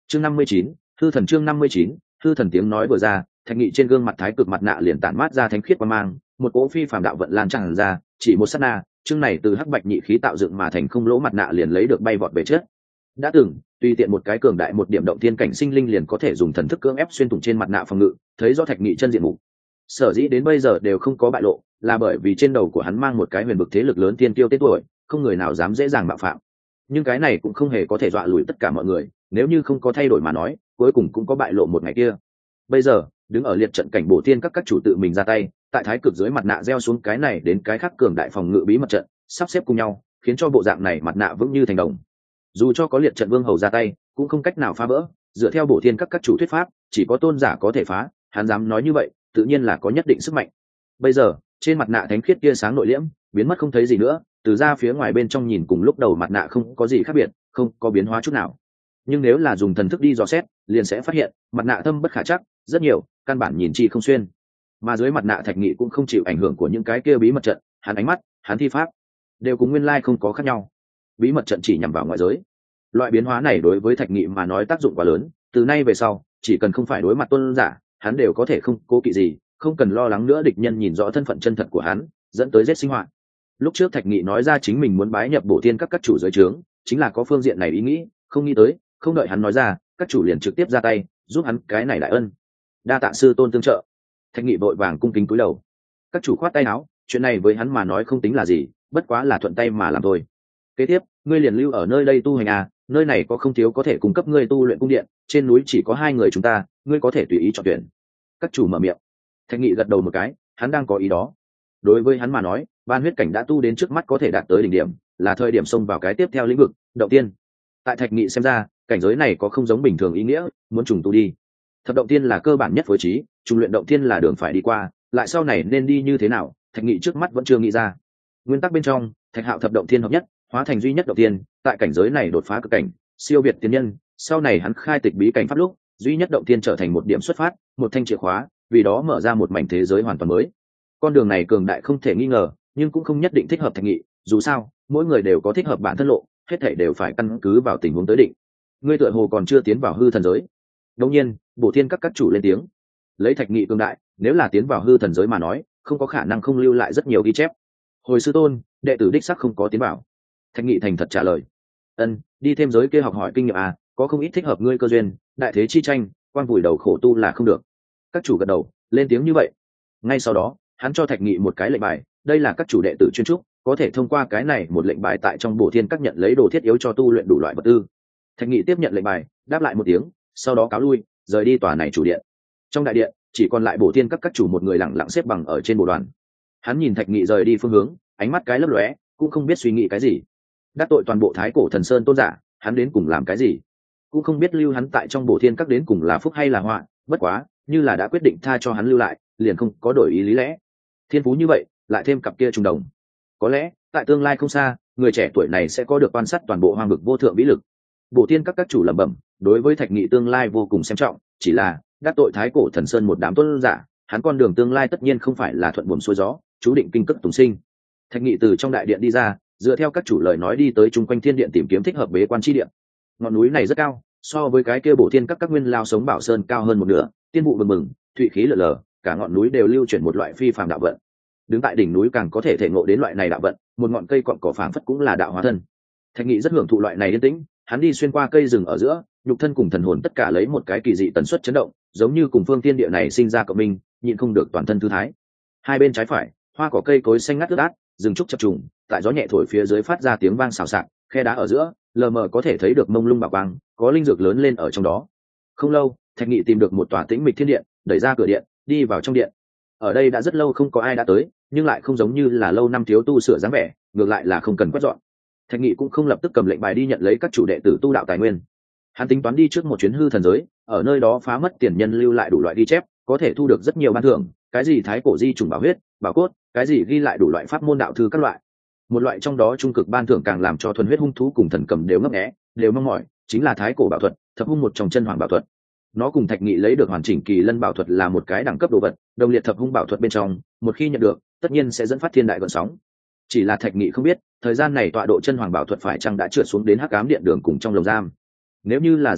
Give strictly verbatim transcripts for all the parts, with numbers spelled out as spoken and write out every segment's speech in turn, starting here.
chương năm mươi chín, hư thần chương năm mươi chín, hư thần tiếng nói vừa ra, Thạch Nghị trên gương mặt thái cực mặt nạ liền tản mát ra thánh khiết quang mang, một cỗ phi phàm đạo vận lan tràn ra, chỉ một sát na, chương này từ hắc bạch nhị khí tạo dựng mà thành không lỗ mặt nạ liền lấy được bay vọt về trước. Đã từng, tùy tiện một cái cường đại một điểm động thiên cảnh sinh linh liền có thể dùng thần thức cưỡng ép xuyên thủng trên mặt nạ phòng ngự, thấy rõ Thạch Nghị chân diện mục. Sở dĩ đến bây giờ đều không có bại lộ, là bởi vì trên đầu của hắn mang một cái huyền vực thế lực lớn tiên tiêu tên tuổi, không người nào dám dễ dàng mạo phạm. Nhưng cái này cũng không hề có thể dọa lùi tất cả mọi người, nếu như không có thay đổi mà nói, cuối cùng cũng có bại lộ một ngày kia. Bây giờ, đứng ở liệt trận cảnh bổ thiên các các chủ tự mình ra tay, tại thái cực dưới mặt nạ gieo xuống cái này đến cái khác cường đại phòng ngự bí mật trận, sắp xếp cùng nhau, khiến cho bộ dạng này mặt nạ vững như thành đồng. Dù cho có liệt trận vương hầu ra tay, cũng không cách nào phá vỡ, dựa theo bổ thiên các các chủ thuyết pháp, chỉ có tôn giả có thể phá, hắn dám nói như vậy, tự nhiên là có nhất định sức mạnh. Bây giờ, trên mặt nạ thánh khiết tia sáng nội liễm, biến mất không thấy gì nữa, từ ra phía ngoài bên trong nhìn cùng lúc đầu mặt nạ không có gì khác biệt, không có biến hóa chút nào. Nhưng nếu là dùng thần thức đi dò xét, liền sẽ phát hiện, mặt nạ thâm bất khả trắc, rất nhiều, căn bản nhìn chi không xuyên. Mà dưới mặt nạ Thạch Nghị cũng không chịu ảnh hưởng của những cái kia bí mật trận, hắn ánh mắt, hắn thi pháp, đều cùng nguyên lai không có khác nhau. Bí mật trận chỉ nhằm vào ngoại giới. Loại biến hóa này đối với Thạch Nghị mà nói tác dụng quá lớn, từ nay về sau, chỉ cần không phải đối mặt tôn giả, hắn đều có thể không cố kỵ gì, không cần lo lắng nữa địch nhân nhìn rõ thân phận chân thật của hắn, dẫn tới giết sinh hoạt. Lúc trước Thạch Nghị nói ra chính mình muốn bái nhập bổ thiên các các chủ dưới trướng, chính là có phương diện này ý nghĩ, không nghĩ tới, không đợi hắn nói ra, các chủ liền trực tiếp ra tay, giúp hắn cái này đại ân. Đa tạ sư tôn tương trợ. Thạch Nghị vội vàng cung kính cúi đầu. Các chủ khoát tay áo, chuyện này với hắn mà nói không tính là gì, bất quá là thuận tay mà làm thôi. Kế tiếp, ngươi liền lưu ở nơi đây tu hành à, nơi này có không thiếu có thể cung cấp ngươi tu luyện cung điện, trên núi chỉ có hai người chúng ta, ngươi có thể tùy ý chọn tuyển. Các chủ mở miệng. Thạch Nghị gật đầu một cái, hắn đang có ý đó. Đối với hắn mà nói, ban huyết cảnh đã tu đến trước mắt có thể đạt tới đỉnh điểm, là thời điểm xông vào cái tiếp theo lĩnh vực, động tiên. Tại Thạch Nghị xem ra, cảnh giới này có không giống bình thường ý nghĩa, muốn trùng tu đi. Thập động tiên là cơ bản nhất phối trí, trùng luyện động tiên là đường phải đi qua, lại sau này nên đi như thế nào, Thạch Nghị trước mắt vẫn chưa nghĩ ra. Nguyên tắc bên trong, Thạch Hạo thập động tiên hợp nhất, hóa thành duy nhất động tiên, tại cảnh giới này đột phá cực cảnh, siêu việt tiên nhân, sau này hắn khai tịch bí cảnh pháp lúc, duy nhất động tiên trở thành một điểm xuất phát, một thanh chìa khóa, vì đó mở ra một mảnh thế giới hoàn toàn mới. Con đường này cường đại không thể nghi ngờ, nhưng cũng không nhất định thích hợp Thạch Nghị, dù sao, mỗi người đều có thích hợp bản thân lộ, hết thảy đều phải căn cứ vào tình huống tới định. Ngươi tựa hồ còn chưa tiến vào hư thần giới. Đương nhiên, bổ thiên các các chủ lên tiếng. Lấy Thạch Nghị cường đại, nếu là tiến vào hư thần giới mà nói, không có khả năng không lưu lại rất nhiều ghi chép. Hồi sư tôn, đệ tử đích xác không có tiến vào. Thạch Nghị thành thật trả lời. Ân, đi thêm giới kia học hỏi kinh nghiệm à, có không ít thích hợp ngươi cơ duyên, đại thế chi tranh, quan vùi đầu khổ tu là không được. Các chủ gật đầu, lên tiếng như vậy. Ngay sau đó, hắn cho Thạch Nghị một cái lệnh bài, đây là các chủ đệ tử chuyên trúc, có thể thông qua cái này một lệnh bài tại trong bổ thiên các nhận lấy đồ thiết yếu cho tu luyện đủ loại vật tư. Thạch Nghị tiếp nhận lệnh bài, đáp lại một tiếng, sau đó cáo lui, rời đi tòa này chủ điện. Trong đại điện, chỉ còn lại bổ thiên các các chủ một người lặng lặng xếp bằng ở trên bồ đoàn. Hắn nhìn Thạch Nghị rời đi phương hướng, ánh mắt cái lấp lóe, cũng không biết suy nghĩ cái gì. Đắc tội toàn bộ Thái Cổ Thần Sơn tôn giả, hắn đến cùng làm cái gì? Cũng không biết lưu hắn tại trong bổ thiên các đến cùng là phúc hay là họa, bất quá, như là đã quyết định tha cho hắn lưu lại, liền không có đổi ý lý lẽ. Thiên phú như vậy, lại thêm cặp kia trùng đồng. Có lẽ, tại tương lai không xa, người trẻ tuổi này sẽ có được quan sát toàn bộ hoang vực vô thượng vĩ lực. Bổ thiên các các chủ lẩm bẩm, đối với Thạch Nghị tương lai vô cùng xem trọng, chỉ là đắc tội Thái Cổ Thần Sơn một đám tôn giả, hắn con đường tương lai tất nhiên không phải là thuận buồm xuôi gió, chú định kinh cức tùng sinh. Thạch Nghị từ trong đại điện đi ra, dựa theo các chủ lời nói đi tới trung quanh thiên điện tìm kiếm thích hợp bế quan chi điện. Ngọn núi này rất cao, so với cái kia bổ thiên các các nguyên lao sống bảo sơn cao hơn một nửa, tiên vụ bừng bừng, thụy khí lở lở, cả ngọn núi đều lưu chuyển một loại phi phàm đạo vận. Đứng tại đỉnh núi càng có thể thể ngộ đến loại này đạo vận, một ngọn cây cọn cỏ phảng phất cũng là đạo hóa thân. Thạch Nghị rất hưởng thụ loại này yên tĩnh, hắn đi xuyên qua cây rừng ở giữa, nhục thân cùng thần hồn tất cả lấy một cái kỳ dị tần suất chấn động, giống như cùng phương tiên địa này sinh ra cộng minh, nhịn không được toàn thân thư thái. Hai bên trái phải, hoa cỏ cây cối xanh ngắt ướt át, rừng trúc chập trùng, tại gió nhẹ thổi phía dưới phát ra tiếng vang xào xạc, khe đá ở giữa, lờ mờ có thể thấy được mông lung bảo quang, có linh dược lớn lên ở trong đó. Không lâu, Thạch Nghị tìm được một tòa tĩnh mịch thiên điện, đẩy ra cửa điện, đi vào trong điện. Ở đây đã rất lâu không có ai đã tới, nhưng lại không giống như là lâu năm thiếu tu sửa dáng vẻ, ngược lại là không cần quét dọn. Thạch Nghị cũng không lập tức cầm lệnh bài đi nhận lấy các chủ đệ tử tu đạo tài nguyên. Hắn tính toán đi trước một chuyến hư thần giới, ở nơi đó phá mất tiền nhân lưu lại đủ loại ghi chép, có thể thu được rất nhiều ban thưởng, cái gì thái cổ di trùng bảo huyết, bảo cốt, cái gì ghi lại đủ loại pháp môn đạo thư các loại. Một loại trong đó trung cực ban thưởng càng làm cho thuần huyết hung thú cùng thần cầm đều ngấp nghé, đều mong mỏi, chính là thái cổ bảo thuật, thập hung một trong chân hoàng bảo thuật. Nó cùng Thạch Nghị lấy được hoàn chỉnh kỳ lân bảo thuật là một cái đẳng cấp đồ vật, đồng liệt thập hung bảo thuật bên trong, một khi nhận được, tất nhiên sẽ dẫn phát thiên đại gợn sóng. Chỉ là Thạch Nghị không biết, thời gian này tọa độ chân hoàng bảo thuật phải chăng đã trượt xuống đến hắc ám điện đường cùng trong lồng giam. Nếu như là dạng này,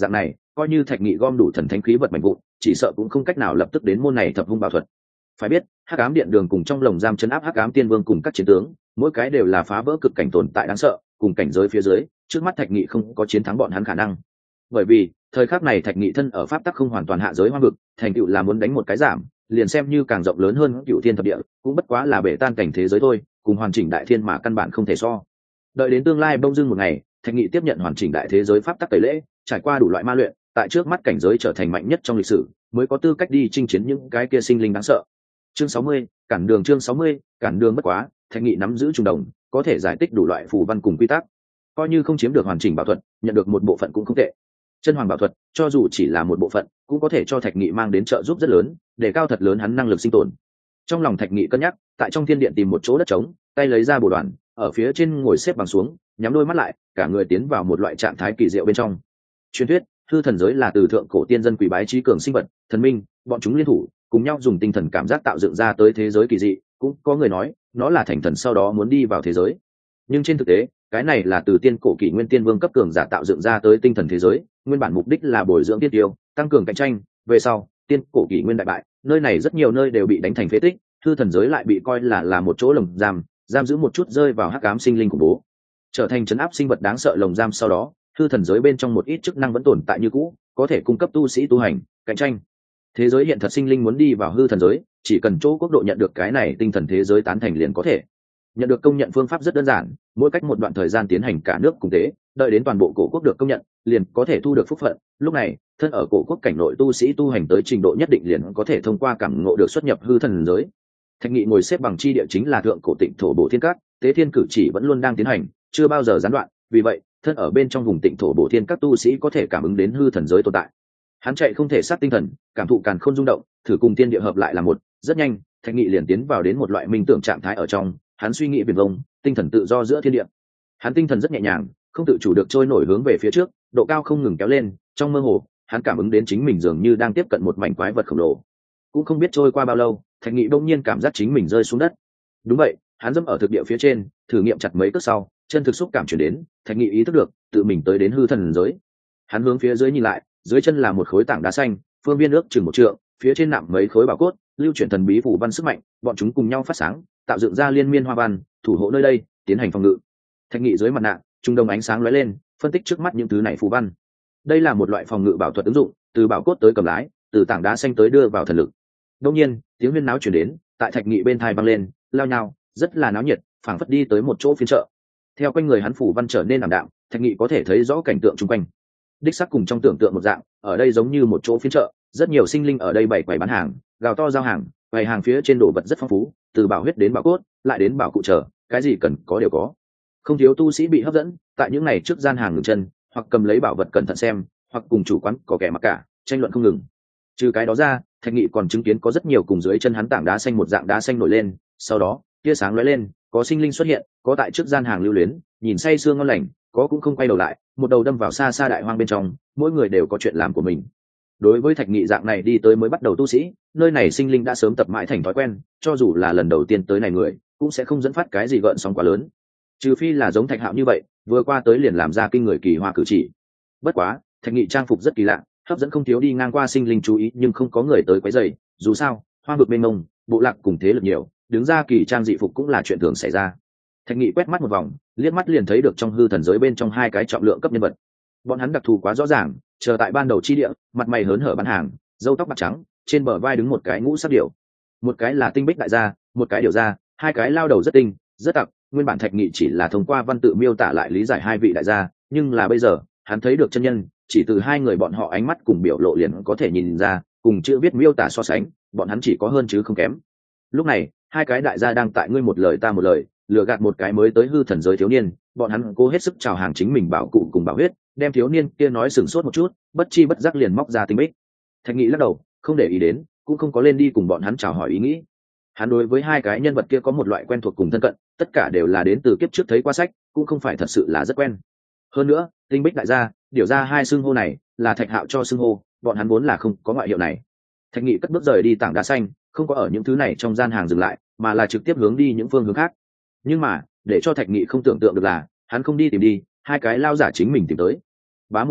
coi như thạch nghị gom đủ thần thánh khí vật mạnh vụn, chỉ sợ cũng không cách nào lập tức đến môn này thập hung bảo thuật. Phải biết, hắc ám điện đường cùng trong lồng giam chấn áp hắc ám tiên vương cùng các chiến tướng, mỗi cái đều là phá vỡ cực cảnh tồn tại đáng sợ, cùng cảnh giới phía dưới, trước mắt thạch nghị không có chiến thắng bọn hắn khả năng. Bởi vì thời khắc này thạch nghị thân ở pháp tắc không hoàn toàn hạ giới hoang vực, thành tựu là muốn đánh một cái giảm, liền xem như càng rộng lớn hơn cựu thiên thập địa, cũng bất quá là bể tan cảnh thế giới thôi, cùng hoàn chỉnh đại thiên mà căn bản không thể so. Đợi đến tương lai bông dưng một ngày, thạch nghị tiếp nhận hoàn chỉnh đại thế giới pháp tắc tẩy lễ, trải qua đủ loại ma luyện, tại trước mắt cảnh giới trở thành mạnh nhất trong lịch sử, mới có tư cách đi chinh chiến những cái kia sinh linh đáng sợ. Chương sáu mươi, cản đường. Chương sáu mươi, cản đường bất quá, thạch nghị nắm giữ trùng đồng, có thể giải tích đủ loại phù văn cùng quy tắc, coi như không chiếm được hoàn chỉnh bảo thuật, nhận được một bộ phận cũng không tệ. Chân hoàng bảo thuật cho dù chỉ là một bộ phận, cũng có thể cho thạch nghị mang đến trợ giúp rất lớn, để cao thật lớn hắn năng lực sinh tồn. Trong lòng thạch nghị cân nhắc, tại trong thiên điện tìm một chỗ đất trống, tay lấy ra bồ đoàn, ở phía trên ngồi xếp bằng xuống, nhắm đôi mắt lại, cả người tiến vào một loại trạng thái kỳ diệu bên trong. Truyền thuyết hư thần giới là từ thượng cổ tiên dân quỷ bái trí cường sinh vật, thần minh, bọn chúng liên thủ cùng nhau dùng tinh thần cảm giác tạo dựng ra tới thế giới kỳ dị, cũng có người nói nó là thành thần sau đó muốn đi vào thế giới. Nhưng trên thực tế, cái này là từ tiên cổ kỷ nguyên tiên vương cấp cường giả tạo dựng ra tới tinh thần thế giới, nguyên bản mục đích là bồi dưỡng tiên tiêu, tăng cường cạnh tranh. Về sau tiên cổ kỷ nguyên đại bại, nơi này rất nhiều nơi đều bị đánh thành phế tích, hư thần giới lại bị coi là là một chỗ lồng giam, giam giữ một chút rơi vào hắc ám sinh linh khủng bố, trở thành trấn áp sinh vật đáng sợ lồng giam. Sau đó hư thần giới bên trong một ít chức năng vẫn tồn tại như cũ, có thể cung cấp tu sĩ tu hành, cạnh tranh. Thế giới hiện thật sinh linh muốn đi vào hư thần giới, chỉ cần chỗ quốc độ nhận được cái này tinh thần thế giới tán thành liền có thể. Nhận được công nhận phương pháp rất đơn giản, mỗi cách một đoạn thời gian tiến hành cả nước cùng tế, đợi đến toàn bộ cổ quốc được công nhận, liền có thể thu được phúc phận. Lúc này thân ở cổ quốc cảnh nội tu sĩ tu hành tới trình độ nhất định liền có thể thông qua cảm ngộ được xuất nhập hư thần giới. Thạch nghị ngồi xếp bằng chi địa chính là thượng cổ tịnh thổ Bổ Thiên Các, tế thiên cử chỉ vẫn luôn đang tiến hành, chưa bao giờ gián đoạn. Vì vậy thân ở bên trong vùng tịnh thổ Bổ Thiên Các tu sĩ có thể cảm ứng đến hư thần giới tồn tại. Hắn chạy không thể sát tinh thần, cảm thụ càn khôn rung động, thử cùng tiên địa hợp lại là một. Rất nhanh thạch nghị liền tiến vào đến một loại minh tưởng trạng thái ở trong, hắn suy nghĩ viển vông, tinh thần tự do giữa thiên địa. Hắn tinh thần rất nhẹ nhàng, không tự chủ được trôi nổi hướng về phía trước, độ cao không ngừng kéo lên. Trong mơ hồ hắn cảm ứng đến chính mình dường như đang tiếp cận một mảnh quái vật khổng lồ. Cũng không biết trôi qua bao lâu, thạch nghị đông nhiên cảm giác chính mình rơi xuống đất. Đúng vậy, hắn dẫm ở thực địa phía trên, thử nghiệm chặt mấy cước sau, chân thực xúc cảm chuyển đến, thạch nghị ý thức được tự mình tới đến hư thần giới. Hắn hướng phía dưới nhìn lại, dưới chân là một khối tảng đá xanh, phương viên ước chừng một trượng, phía trên nặng mấy khối bảo cốt, lưu chuyển thần bí phù văn sức mạnh, bọn chúng cùng nhau phát sáng, tạo dựng ra liên miên hoa văn, thủ hộ nơi đây, tiến hành phòng ngự. Thạch nghị dưới mặt nạ, trung đồng ánh sáng lóe lên, phân tích trước mắt những thứ này phù văn. Đây là một loại phòng ngự bảo thuật ứng dụng, từ bảo cốt tới cầm lái, từ tảng đá xanh tới đưa vào thần lực. Đương nhiên tiếng huyên náo chuyển đến, tại thạch nghị bên thai vang lên, lao nhau, rất là náo nhiệt, phảng phất đi tới một chỗ phiên chợ. Theo quanh người hắn phủ văn trở nên ảm đạm, thạch nghị có thể thấy rõ cảnh tượng xung quanh. Đích xác cùng trong tưởng tượng một dạng, ở đây giống như một chỗ phiên chợ, rất nhiều sinh linh ở đây bày quầy bán hàng, gào to giao hàng, quầy hàng phía trên đồ vật rất phong phú, từ bảo huyết đến bảo cốt, lại đến bảo cụ trở, cái gì cần có đều có. Không thiếu tu sĩ bị hấp dẫn, tại những này trước gian hàng ngừng chân, hoặc cầm lấy bảo vật cẩn thận xem, hoặc cùng chủ quán có kẻ mặc cả, tranh luận không ngừng. Trừ cái đó ra, thạch nghị còn chứng kiến có rất nhiều cùng dưới chân hắn tảng đá xanh một dạng đá xanh nổi lên, sau đó tia sáng lóe lên, có sinh linh xuất hiện, có tại trước gian hàng lưu luyến, nhìn say sương ngon lành, có cũng không quay đầu lại, một đầu đâm vào xa xa đại hoang bên trong, mỗi người đều có chuyện làm của mình. Đối với thạch nghị dạng này đi tới mới bắt đầu tu sĩ, nơi này sinh linh đã sớm tập mãi thành thói quen, cho dù là lần đầu tiên tới này người, cũng sẽ không dẫn phát cái gì gợn sóng quá lớn, trừ phi là giống thạch hạo như vậy, vừa qua tới liền làm ra kinh người kỳ hoa cử chỉ. Bất quá thạch nghị trang phục rất kỳ lạ, hấp dẫn không thiếu đi ngang qua sinh linh chú ý, nhưng không có người tới quấy rầy. Dù sao hoang vực mênh mông, bộ lạc cùng thế lực nhiều, đứng ra kỳ trang dị phục cũng là chuyện thường xảy ra. Thạch nghị quét mắt một vòng, liếc mắt liền thấy được trong hư thần giới bên trong hai cái trọng lượng cấp nhân vật. Bọn hắn đặc thù quá rõ ràng, chờ tại ban đầu chi địa, mặt mày hớn hở bán hàng, râu tóc bạc trắng, trên bờ vai đứng một cái ngũ sắc điểu. Một cái là tinh bích đại gia, một cái điểu gia, hai cái lao đầu rất tinh, rất tặc. Nguyên bản thạch nghị chỉ là thông qua văn tự miêu tả lại lý giải hai vị đại gia, nhưng là bây giờ hắn thấy được chân nhân, chỉ từ hai người bọn họ ánh mắt cùng biểu lộ liền có thể nhìn ra, cùng chữ viết miêu tả so sánh, bọn hắn chỉ có hơn chứ không kém. Lúc này hai cái đại gia đang tại ngươi một lời ta một lời, lừa gạt một cái mới tới hư thần giới thiếu niên. Bọn hắn cố hết sức chào hàng chính mình bảo cụ cùng bảo huyết, đem thiếu niên kia nói sửng sốt một chút, bất chi bất giác liền móc ra tinh bích. Thạch nghị lắc đầu, không để ý đến, cũng không có lên đi cùng bọn hắn chào hỏi ý nghĩ. Hắn đối với hai cái nhân vật kia có một loại quen thuộc cùng thân cận, tất cả đều là đến từ kiếp trước thấy qua sách, cũng không phải thật sự là rất quen. Hơn nữa tinh bích đại gia, điều ra hai xưng hô này là thạch hạo cho xưng hô, bọn hắn vốn là không có ngoại hiệu này. Thạch nghị cất bước rời đi tảng đá xanh, không có ở những thứ này trong gian hàng dừng lại, mà là trực tiếp hướng đi những phương hướng khác. Nhưng mà để cho thạch nghị không tưởng tượng được là, hắn không đi tìm đi, hai cái lao giả chính mình tìm tới. Bá một tiếng,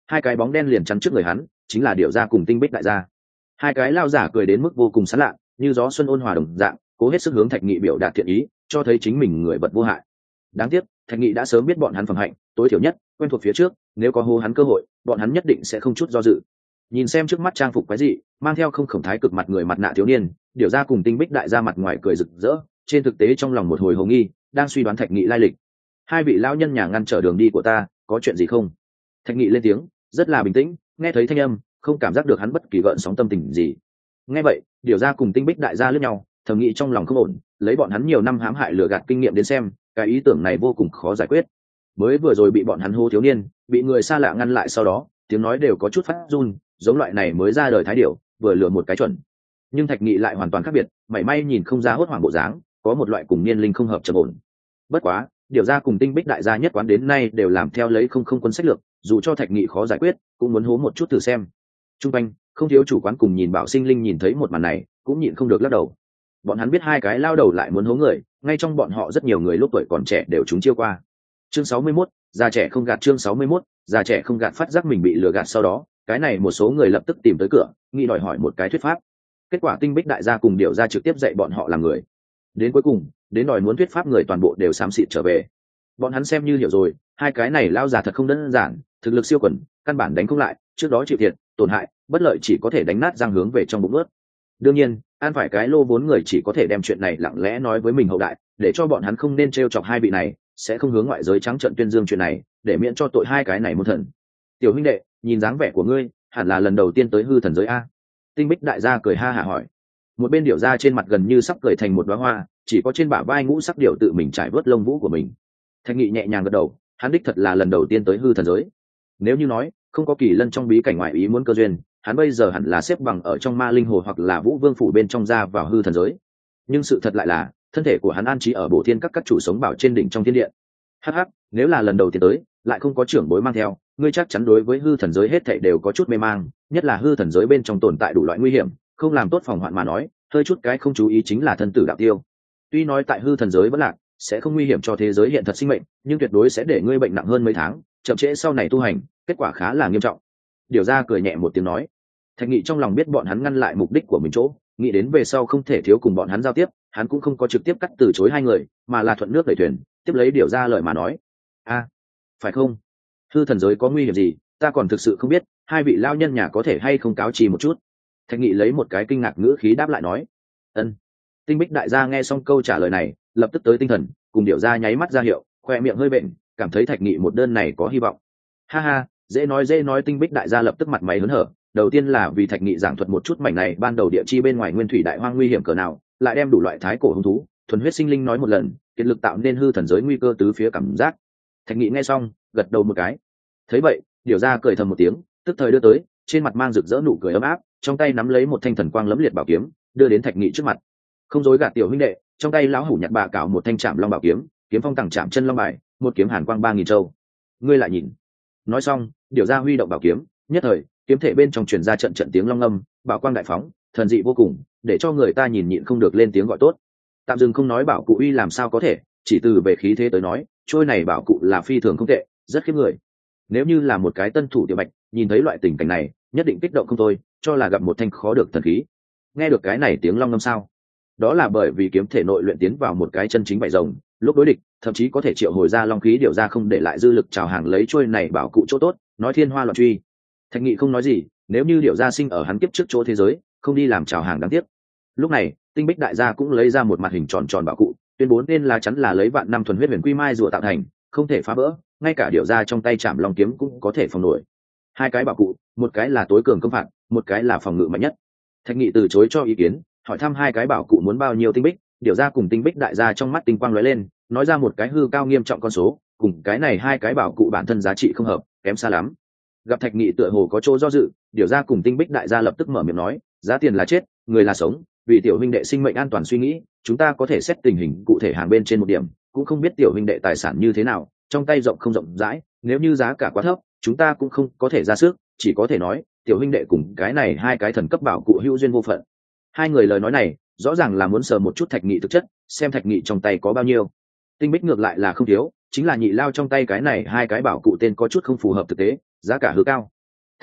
hai cái bóng đen liền chắn trước người hắn, chính là Điểu gia cùng Tinh Bích đại gia. Hai cái lao giả cười đến mức vô cùng sán lạ, như gió xuân ôn hòa đồng dạng, cố hết sức hướng Thạch Nghị biểu đạt thiện ý, cho thấy chính mình người vật vô hại. Đáng tiếc, Thạch Nghị đã sớm biết bọn hắn phẩm hạnh, tối thiểu nhất quen thuộc phía trước, nếu có hô hắn cơ hội, bọn hắn nhất định sẽ không chút do dự. Nhìn xem trước mắt trang phục quái dị, mang theo không khổng thái cực mặt người mặt nạ thiếu niên, Điểu gia cùng Tinh Bích đại gia mặt ngoài cười rực rỡ, trên thực tế trong lòng một hồi hồ nghi, đang suy đoán Thạch Nghị lai lịch. Hai vị lão nhân nhà ngăn trở đường đi của ta, có chuyện gì không? Thạch Nghị lên tiếng, rất là bình tĩnh, nghe thấy thanh âm, không cảm giác được hắn bất kỳ gợn sóng tâm tình gì. Nghe vậy, Điểu gia cùng Tinh Bích đại gia liếc nhau, thầm nghĩ trong lòng không ổn, lấy bọn hắn nhiều năm hãm hại lừa gạt kinh nghiệm đến xem, cái ý tưởng này vô cùng khó giải quyết. Mới vừa rồi bị bọn hắn hô thiếu niên, bị người xa lạ ngăn lại sau đó, tiếng nói đều có chút phát run, giống loại này mới ra đời thái điểu, vừa lừa một cái chuẩn. Nhưng Thạch Nghị lại hoàn toàn khác biệt, mảy may nhìn không ra hốt hoảng bộ dáng, có một loại cùng niên linh không hợp trầm ổn. Bất quá, Điểu gia cùng Tinh Bích đại gia nhất quán đến nay đều làm theo lấy không không quân sách lược, dù cho Thạch Nghị khó giải quyết, cũng muốn hố một chút thử xem. Trung quanh không thiếu chủ quán cùng nhìn Bảo Sinh Linh nhìn thấy một màn này, cũng nhịn không được lắc đầu. Bọn hắn biết hai cái lao đầu lại muốn hố người, ngay trong bọn họ rất nhiều người lúc tuổi còn trẻ đều trúng chiêu qua. Chương sáu mươi mốt, già trẻ không gạt chương sáu mươi mốt, già trẻ không gạt phát giác mình bị lừa gạt sau đó, cái này một số người lập tức tìm tới cửa, nghĩ đòi hỏi một cái thuyết pháp. Kết quả Tinh Bích đại gia cùng Điểu gia trực tiếp dạy bọn họ làm người. Đến cuối cùng, đến đòi muốn thuyết pháp người toàn bộ đều xám xịt trở về. Bọn hắn xem như hiểu rồi, hai cái này lao già thật không đơn giản, thực lực siêu quần, căn bản đánh không lại, trước đó chịu thiệt, tổn hại, bất lợi chỉ có thể đánh nát răng hướng về trong bụng ướt. Đương nhiên, ăn phải cái lô vốn người chỉ có thể đem chuyện này lặng lẽ nói với mình hậu đại, để cho bọn hắn không nên trêu chọc hai vị này, sẽ không hướng ngoại giới trắng trợn tuyên dương chuyện này, để miễn cho tội hai cái này môn thần. Tiểu huynh đệ, nhìn dáng vẻ của ngươi, hẳn là lần đầu tiên tới hư thần giới a? Tinh Bích đại gia cười ha hả hỏi. Một bên Điểu gia trên mặt gần như sắp cười thành một đóa hoa, chỉ có trên bả vai ngũ sắc điểu tự mình trải vớt lông vũ của mình. Thạch Nghị nhẹ nhàng gật đầu, hắn đích thật là lần đầu tiên tới hư thần giới. Nếu như nói không có kỳ lân trong bí cảnh ngoại ý muốn cơ duyên, hắn bây giờ hẳn là xếp bằng ở trong ma linh hồ hoặc là vũ vương phủ bên trong ra vào hư thần giới. Nhưng sự thật lại là thân thể của hắn an trí ở bổ thiên các các chủ sống bảo trên đỉnh trong thiên điện. Hắc hắc, nếu là lần đầu tiên tới, lại không có trưởng bối mang theo, ngươi chắc chắn đối với hư thần giới hết thảy đều có chút mê mang, nhất là hư thần giới bên trong tồn tại đủ loại nguy hiểm, không làm tốt phòng hoạn mà nói, hơi chút cái không chú ý chính là thân tử đạo tiêu. Tuy nói tại hư thần giới vẫn lạc, sẽ không nguy hiểm cho thế giới hiện thật sinh mệnh, nhưng tuyệt đối sẽ để ngươi bệnh nặng hơn mấy tháng, chậm trễ sau này tu hành, kết quả khá là nghiêm trọng. Điều ra cười nhẹ một tiếng nói. Thạch Nghị trong lòng biết bọn hắn ngăn lại mục đích của mình chỗ, nghĩ đến về sau không thể thiếu cùng bọn hắn giao tiếp, hắn cũng không có trực tiếp cắt từ chối hai người, mà là thuận nước đẩy thuyền, tiếp lấy điều ra lời mà nói. A, phải không? Hư thần giới có nguy hiểm gì, ta còn thực sự không biết, hai vị lao nhân nhà có thể hay không cáo trì một chút. Thạch Nghị lấy một cái kinh ngạc ngữ khí đáp lại nói. Ân. Tinh Bích đại gia nghe xong câu trả lời này, lập tức tới tinh thần, cùng điểu ra nháy mắt ra hiệu, khoe miệng hơi bệnh, cảm thấy Thạch Nghị một đơn này có hy vọng. Ha ha, dễ nói dễ nói. Tinh Bích đại gia lập tức mặt mày hớn hở, đầu tiên là vì Thạch Nghị giảng thuật một chút mảnh này ban đầu địa chi bên ngoài nguyên thủy đại hoang nguy hiểm cỡ nào, lại đem đủ loại thái cổ hung thú, thuần huyết sinh linh nói một lần, kiệt lực tạo nên hư thần giới nguy cơ tứ phía cảm giác. Thạch Nghị nghe xong, gật đầu một cái. Thấy vậy, điểu ra cười thầm một tiếng, tức thời đưa tới, trên mặt mang rực rỡ nụ cười ấm áp, trong tay nắm lấy một thanh thần quang lẫm liệt bảo kiếm, đưa đến Thạch Nghị trước mặt. Không dối gạt tiểu huynh đệ, trong tay lão hủ nhặt bà cào một thanh trảm long bảo kiếm, kiếm phong tẳng chạm chân long bài, một kiếm hàn quang ba nghìn châu. Ngươi lại nhìn. Nói xong, điểu ra huy động bảo kiếm, nhất thời, kiếm thể bên trong truyền ra trận trận tiếng long ngâm, bảo quang đại phóng, thần dị vô cùng, để cho người ta nhìn nhịn không được lên tiếng gọi tốt. Tạm dừng không nói bảo cụ uy làm sao có thể, chỉ từ về khí thế tới nói, trôi này bảo cụ là phi thường không tệ, rất khiếp người. Nếu như là một cái tân thủ tiểu bạch, nhìn thấy loại tình cảnh này, nhất định kích động không thôi, cho là gặp một thanh khó được thần khí. Nghe được cái này tiếng long ngâm sao? Đó là bởi vì kiếm thể nội luyện tiến vào một cái chân chính vảy rồng, lúc đối địch, thậm chí có thể triệu hồi ra long khí điều ra không để lại dư lực chào hàng lấy trôi này bảo cụ chỗ tốt, nói thiên hoa loạn truy. Thạch Nghị không nói gì, nếu như điều ra sinh ở hắn kiếp trước chỗ thế giới, không đi làm chào hàng đáng tiếc. Lúc này, Tinh Bích đại gia cũng lấy ra một mặt hình tròn tròn bảo cụ, tuyên bố tên là chắn là lấy vạn năm thuần huyết huyền quy mai rùa tạo thành, không thể phá vỡ, ngay cả điều ra trong tay chạm long kiếm cũng có thể phòng nổi. Hai cái bảo cụ, một cái là tối cường công phạt, một cái là phòng ngự mạnh nhất. Thạch Nghị từ chối cho ý kiến, hỏi thăm hai cái bảo cụ muốn bao nhiêu tinh bích, điều ra cùng Tinh Bích đại gia trong mắt tinh quang lóe lên, nói ra một cái hư cao nghiêm trọng con số, cùng cái này hai cái bảo cụ bản thân giá trị không hợp, kém xa lắm. Gặp Thạch Nghị tựa hồ có chỗ do dự, điều ra cùng Tinh Bích đại gia lập tức mở miệng nói, giá tiền là chết, người là sống, vì tiểu huynh đệ sinh mệnh an toàn suy nghĩ, chúng ta có thể xét tình hình cụ thể hàng bên trên một điểm, cũng không biết tiểu huynh đệ tài sản như thế nào, trong tay rộng không rộng rãi, nếu như giá cả quá thấp, chúng ta cũng không có thể ra sức, chỉ có thể nói, tiểu huynh đệ cùng cái này hai cái thần cấp bảo cụ hữu duyên vô phận. Hai người lời nói này, rõ ràng là muốn sờ một chút Thạch Nghị thực chất, xem Thạch Nghị trong tay có bao nhiêu. Tinh Bích ngược lại là không thiếu, chính là nhị lao trong tay cái này hai cái bảo cụ tên có chút không phù hợp thực tế, giá cả hư cao,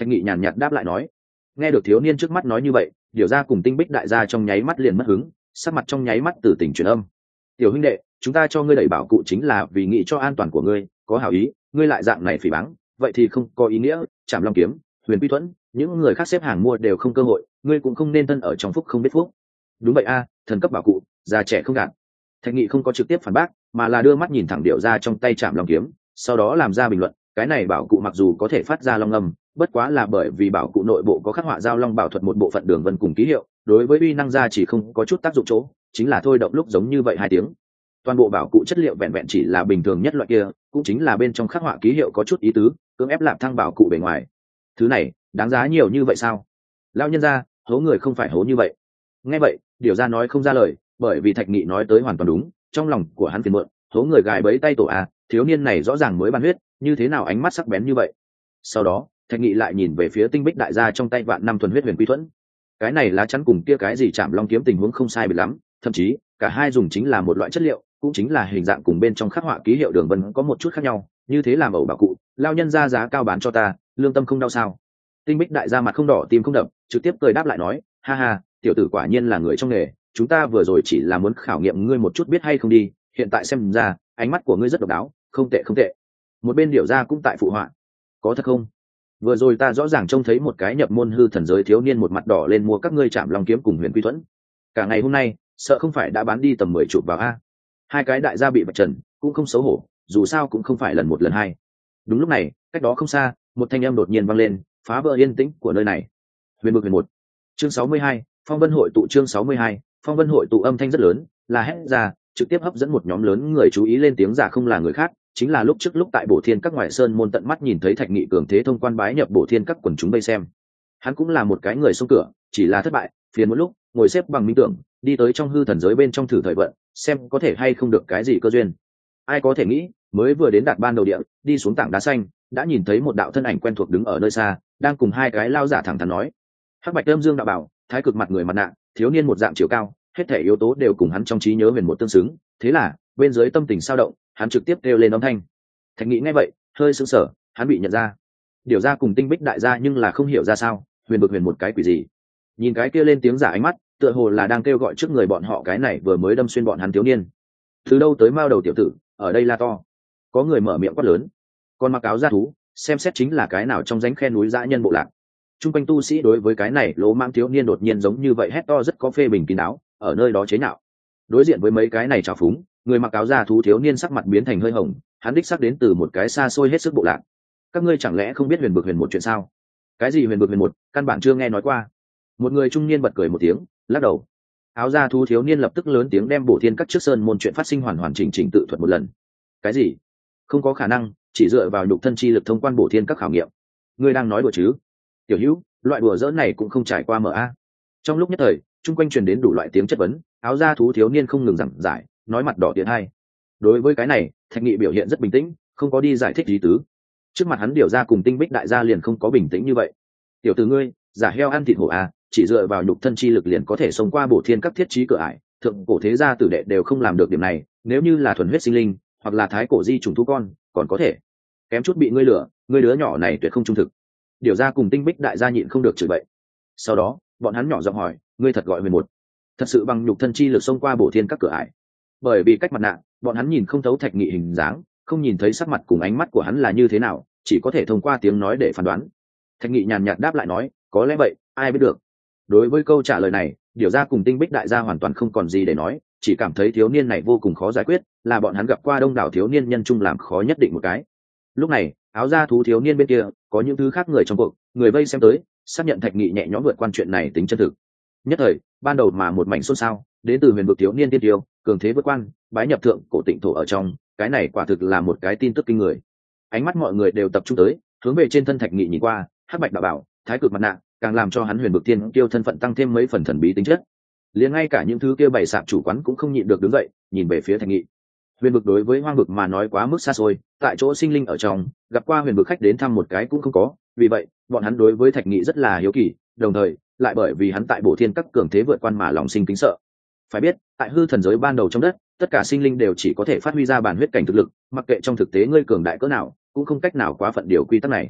Thạch Nghị nhàn nhạt đáp lại nói. Nghe được thiếu niên trước mắt nói như vậy, Điều Gia cùng Tinh Bích đại gia trong nháy mắt liền mất hứng, sắc mặt trong nháy mắt từ tỉnh chuyển âm. Tiểu huynh đệ, chúng ta cho ngươi đẩy bảo cụ chính là vì nghĩ cho an toàn của ngươi, có hảo ý, ngươi lại dạng này phỉ báng, vậy thì không có ý nghĩa. Trảm Long kiếm, Huyền Quy Thuẫn, những người khác xếp hàng mua đều không cơ hội, ngươi cũng không nên thân ở trong phúc không biết phúc. Đúng vậy a, thần cấp bảo cụ, già trẻ không gạt. Thạch Nghị không có trực tiếp phản bác, mà là đưa mắt nhìn thẳng Điệu Gia trong tay Trảm Long kiếm, sau đó làm ra bình luận. Cái này bảo cụ mặc dù có thể phát ra long âm, bất quá là bởi vì bảo cụ nội bộ có khắc họa giao long bảo thuật một bộ phận đường vân cùng ký hiệu, đối với uy năng gia chỉ không có chút tác dụng chỗ, chính là thôi động lúc giống như vậy hai tiếng. Toàn bộ bảo cụ chất liệu vẹn vẹn chỉ là bình thường nhất loại kia, cũng chính là bên trong khắc họa ký hiệu có chút ý tứ, cưỡng ép lạp thăng bảo cụ bề ngoài. Thứ này đáng giá nhiều như vậy sao? Lão nhân gia, hố người không phải hố như vậy. Nghe vậy, Điều Gia nói không ra lời, bởi vì Thạch Nghị nói tới hoàn toàn đúng, trong lòng của hắn phiền muộn, hố người gài bẫy tay tổ a, thiếu niên này rõ ràng mới ban huyết, như thế nào ánh mắt sắc bén như vậy. Sau đó Thạch Nghị lại nhìn về phía Tinh Bích đại gia trong tay vạn năm thuần huyết Huyền Quy Thuẫn. Cái này lá chắn cùng kia cái gì Trảm Long kiếm tình huống không sai biệt lắm, thậm chí cả hai dùng chính là một loại chất liệu, cũng chính là hình dạng cùng bên trong khắc họa ký hiệu đường vân có một chút khác nhau, như thế làm ẩu bảo cụ, lao nhân ra giá cao bán cho ta, lương tâm không đau sao? Tinh Bích đại gia mặt không đỏ tim không đập, trực tiếp cười đáp lại nói, ha ha, tiểu tử quả nhiên là người trong nghề, chúng ta vừa rồi chỉ là muốn khảo nghiệm ngươi một chút biết hay không đi, hiện tại xem ra ánh mắt của ngươi rất độc đáo, không tệ không tệ. Một bên Điểu Gia cũng tại phụ họa, có thật không? Vừa rồi ta rõ ràng trông thấy một cái nhập môn hư thần giới thiếu niên một mặt đỏ lên mua các ngươi Trảm Long kiếm cùng Huyền Quy Thuẫn, cả ngày hôm nay sợ không phải đã bán đi tầm mười chục vào a. Hai cái đại gia bị vạch trần cũng không xấu hổ, dù sao cũng không phải lần một lần hai. Đúng lúc này, cách đó không xa, một thanh âm đột nhiên vang lên, phá vỡ yên tĩnh của nơi này. Huyền Bực Huyền một, chương sáu mươi hai, Phong Vân hội tụ chương sáu mươi hai, Phong Vân hội tụ âm thanh rất lớn, là hét ra, trực tiếp hấp dẫn một nhóm lớn người chú ý lên tiếng giả không là người khác, chính là lúc trước lúc tại Bổ Thiên các ngoại sơn môn tận mắt nhìn thấy Thạch Nghị cường thế thông quan bái nhập Bổ Thiên các quần chúng vây xem. Hắn cũng là một cái người xông cửa, chỉ là thất bại, phiền một lúc, ngồi xếp bằng minh tưởng, đi tới trong hư thần giới bên trong thử thời vận, xem có thể hay không được cái gì cơ duyên. Ai có thể nghĩ, mới vừa đến đạt ban đầu địa, đi xuống tảng đá xanh, đã nhìn thấy một đạo thân ảnh quen thuộc đứng ở nơi xa, đang cùng hai cái lao giả thẳng thắn nói. Hắc Bạch Âm Dương đạo bảo, thái cực mặt người mặt nạ, thiếu niên một dạng chiều cao, hết thể yếu tố đều cùng hắn trong trí nhớ huyền một tương xứng, thế là, bên dưới tâm tình sao động, hắn trực tiếp kêu lên âm thanh. Thạch Nghị nghe vậy, hơi sững sờ, hắn bị nhận ra. Điều Gia cùng Tinh Bích đại gia nhưng là không hiểu ra sao, huyền bực huyền một cái quỷ gì. Nhìn cái kia lên tiếng giả ánh mắt, tựa hồ là đang kêu gọi trước người bọn họ cái này vừa mới đâm xuyên bọn hắn thiếu niên. Từ đâu tới mao đầu tiểu tử, ở đây la to. Có người mở miệng quát lớn. Còn mặc áo da thú, xem xét chính là cái nào trong rãnh khe núi dã nhân bộ lạc. Trung quanh tu sĩ đối với cái này lỗ mang thiếu niên đột nhiên giống như vậy hét to rất có phê bình kín đáo, ở nơi đó chế nhạo. Đối diện với mấy cái này trào phúng, người mặc áo da thú thiếu niên sắc mặt biến thành hơi hồng, hắn đích xác đến từ một cái xa xôi hết sức bộ lạc. Các ngươi chẳng lẽ không biết huyền bực huyền một chuyện sao? Cái gì huyền bực huyền một, căn bản chưa nghe nói qua. Một người trung niên bật cười một tiếng, lắc đầu. Áo da thú thiếu niên lập tức lớn tiếng đem Bổ Thiên các trước sơn môn chuyện phát sinh hoàn hoàn chỉnh chỉnh tự thuật một lần. Cái gì? Không có khả năng, chỉ dựa vào nhục thân chi lực thông quan Bổ Thiên các khảo nghiệm. Ngươi đang nói đùa chứ? Tiểu Hữu, loại đùa dỡ này cũng không trải qua mở a. Trong lúc nhất thời, chung quanh truyền đến đủ loại tiếng chất vấn, áo da thú thiếu niên không ngừng giảng giải, nói mặt đỏ tiện hai. Đối với cái này, Thạch Nghị biểu hiện rất bình tĩnh, không có đi giải thích lý tứ. Trước mặt hắn Điều Gia cùng Tinh Bích đại gia liền không có bình tĩnh như vậy. Tiểu tử ngươi, giả heo ăn thịt hổ a, chỉ dựa vào nhục thân chi lực liền có thể xông qua Bổ Thiên các thiết trí cửa ải, thượng cổ thế gia tử đệ đều không làm được điểm này, nếu như là thuần huyết sinh linh, hoặc là thái cổ di trùng thú con, còn có thể. Kém chút bị ngươi lừa, ngươi đứa nhỏ này tuyệt không trung thực. Điều Gia cùng Tinh Bích đại gia nhịn không được chửi bậy. Sau đó, bọn hắn nhỏ giọng hỏi, ngươi thật gọi huyền một, thật sự bằng nhục thân chi lực xông qua Bổ Thiên các cửa ải? Bởi vì cách mặt nạ, bọn hắn nhìn không thấu Thạch Nghị hình dáng, không nhìn thấy sắc mặt cùng ánh mắt của hắn là như thế nào, chỉ có thể thông qua tiếng nói để phán đoán. Thạch Nghị nhàn nhạt đáp lại nói, có lẽ vậy, ai biết được. Đối với câu trả lời này, Điều Gia cùng Tinh Bích đại gia hoàn toàn không còn gì để nói, chỉ cảm thấy thiếu niên này vô cùng khó giải quyết, là bọn hắn gặp qua đông đảo thiếu niên nhân chung làm khó nhất định một cái. Lúc này, áo da thú thiếu niên bên kia, có những thứ khác người trong cuộc, người vây xem tới, xác nhận Thạch Nghị nhẹ nhõm vượt qua chuyện này tính chân thực. Nhất thời, ban đầu mà một mảnh xôn xao, đến từ huyền vực thiếu niên tiên tiêu, cường thế vượt quan, bái nhập thượng cổ tịnh thổ ở trong, cái này quả thực là một cái tin tức kinh người. Ánh mắt mọi người đều tập trung tới, hướng về trên thân Thạch Nghị nhìn qua, hắc bạch đạo bảo, thái cực mặt nạ, càng làm cho hắn huyền vực tiên tiêu thân phận tăng thêm mấy phần thần bí tính chất. Liền ngay cả những thứ kia bày sạp chủ quán cũng không nhịn được đứng dậy, nhìn về phía Thạch Nghị. Huyền vực đối với hoang vực mà nói quá mức xa xôi, tại chỗ sinh linh ở trong, gặp qua huyền vực khách đến thăm một cái cũng không có, vì vậy, bọn hắn đối với Thạch Nghị rất là hiếu kỳ, đồng thời, lại bởi vì hắn tại Bổ Thiên các cường thế vượt quan mà lòng sinh kính sợ. Phải biết, tại hư thần giới ban đầu trong đất, tất cả sinh linh đều chỉ có thể phát huy ra bản huyết cảnh thực lực, mặc kệ trong thực tế ngươi cường đại cỡ nào, cũng không cách nào quá phận điều quy tắc này.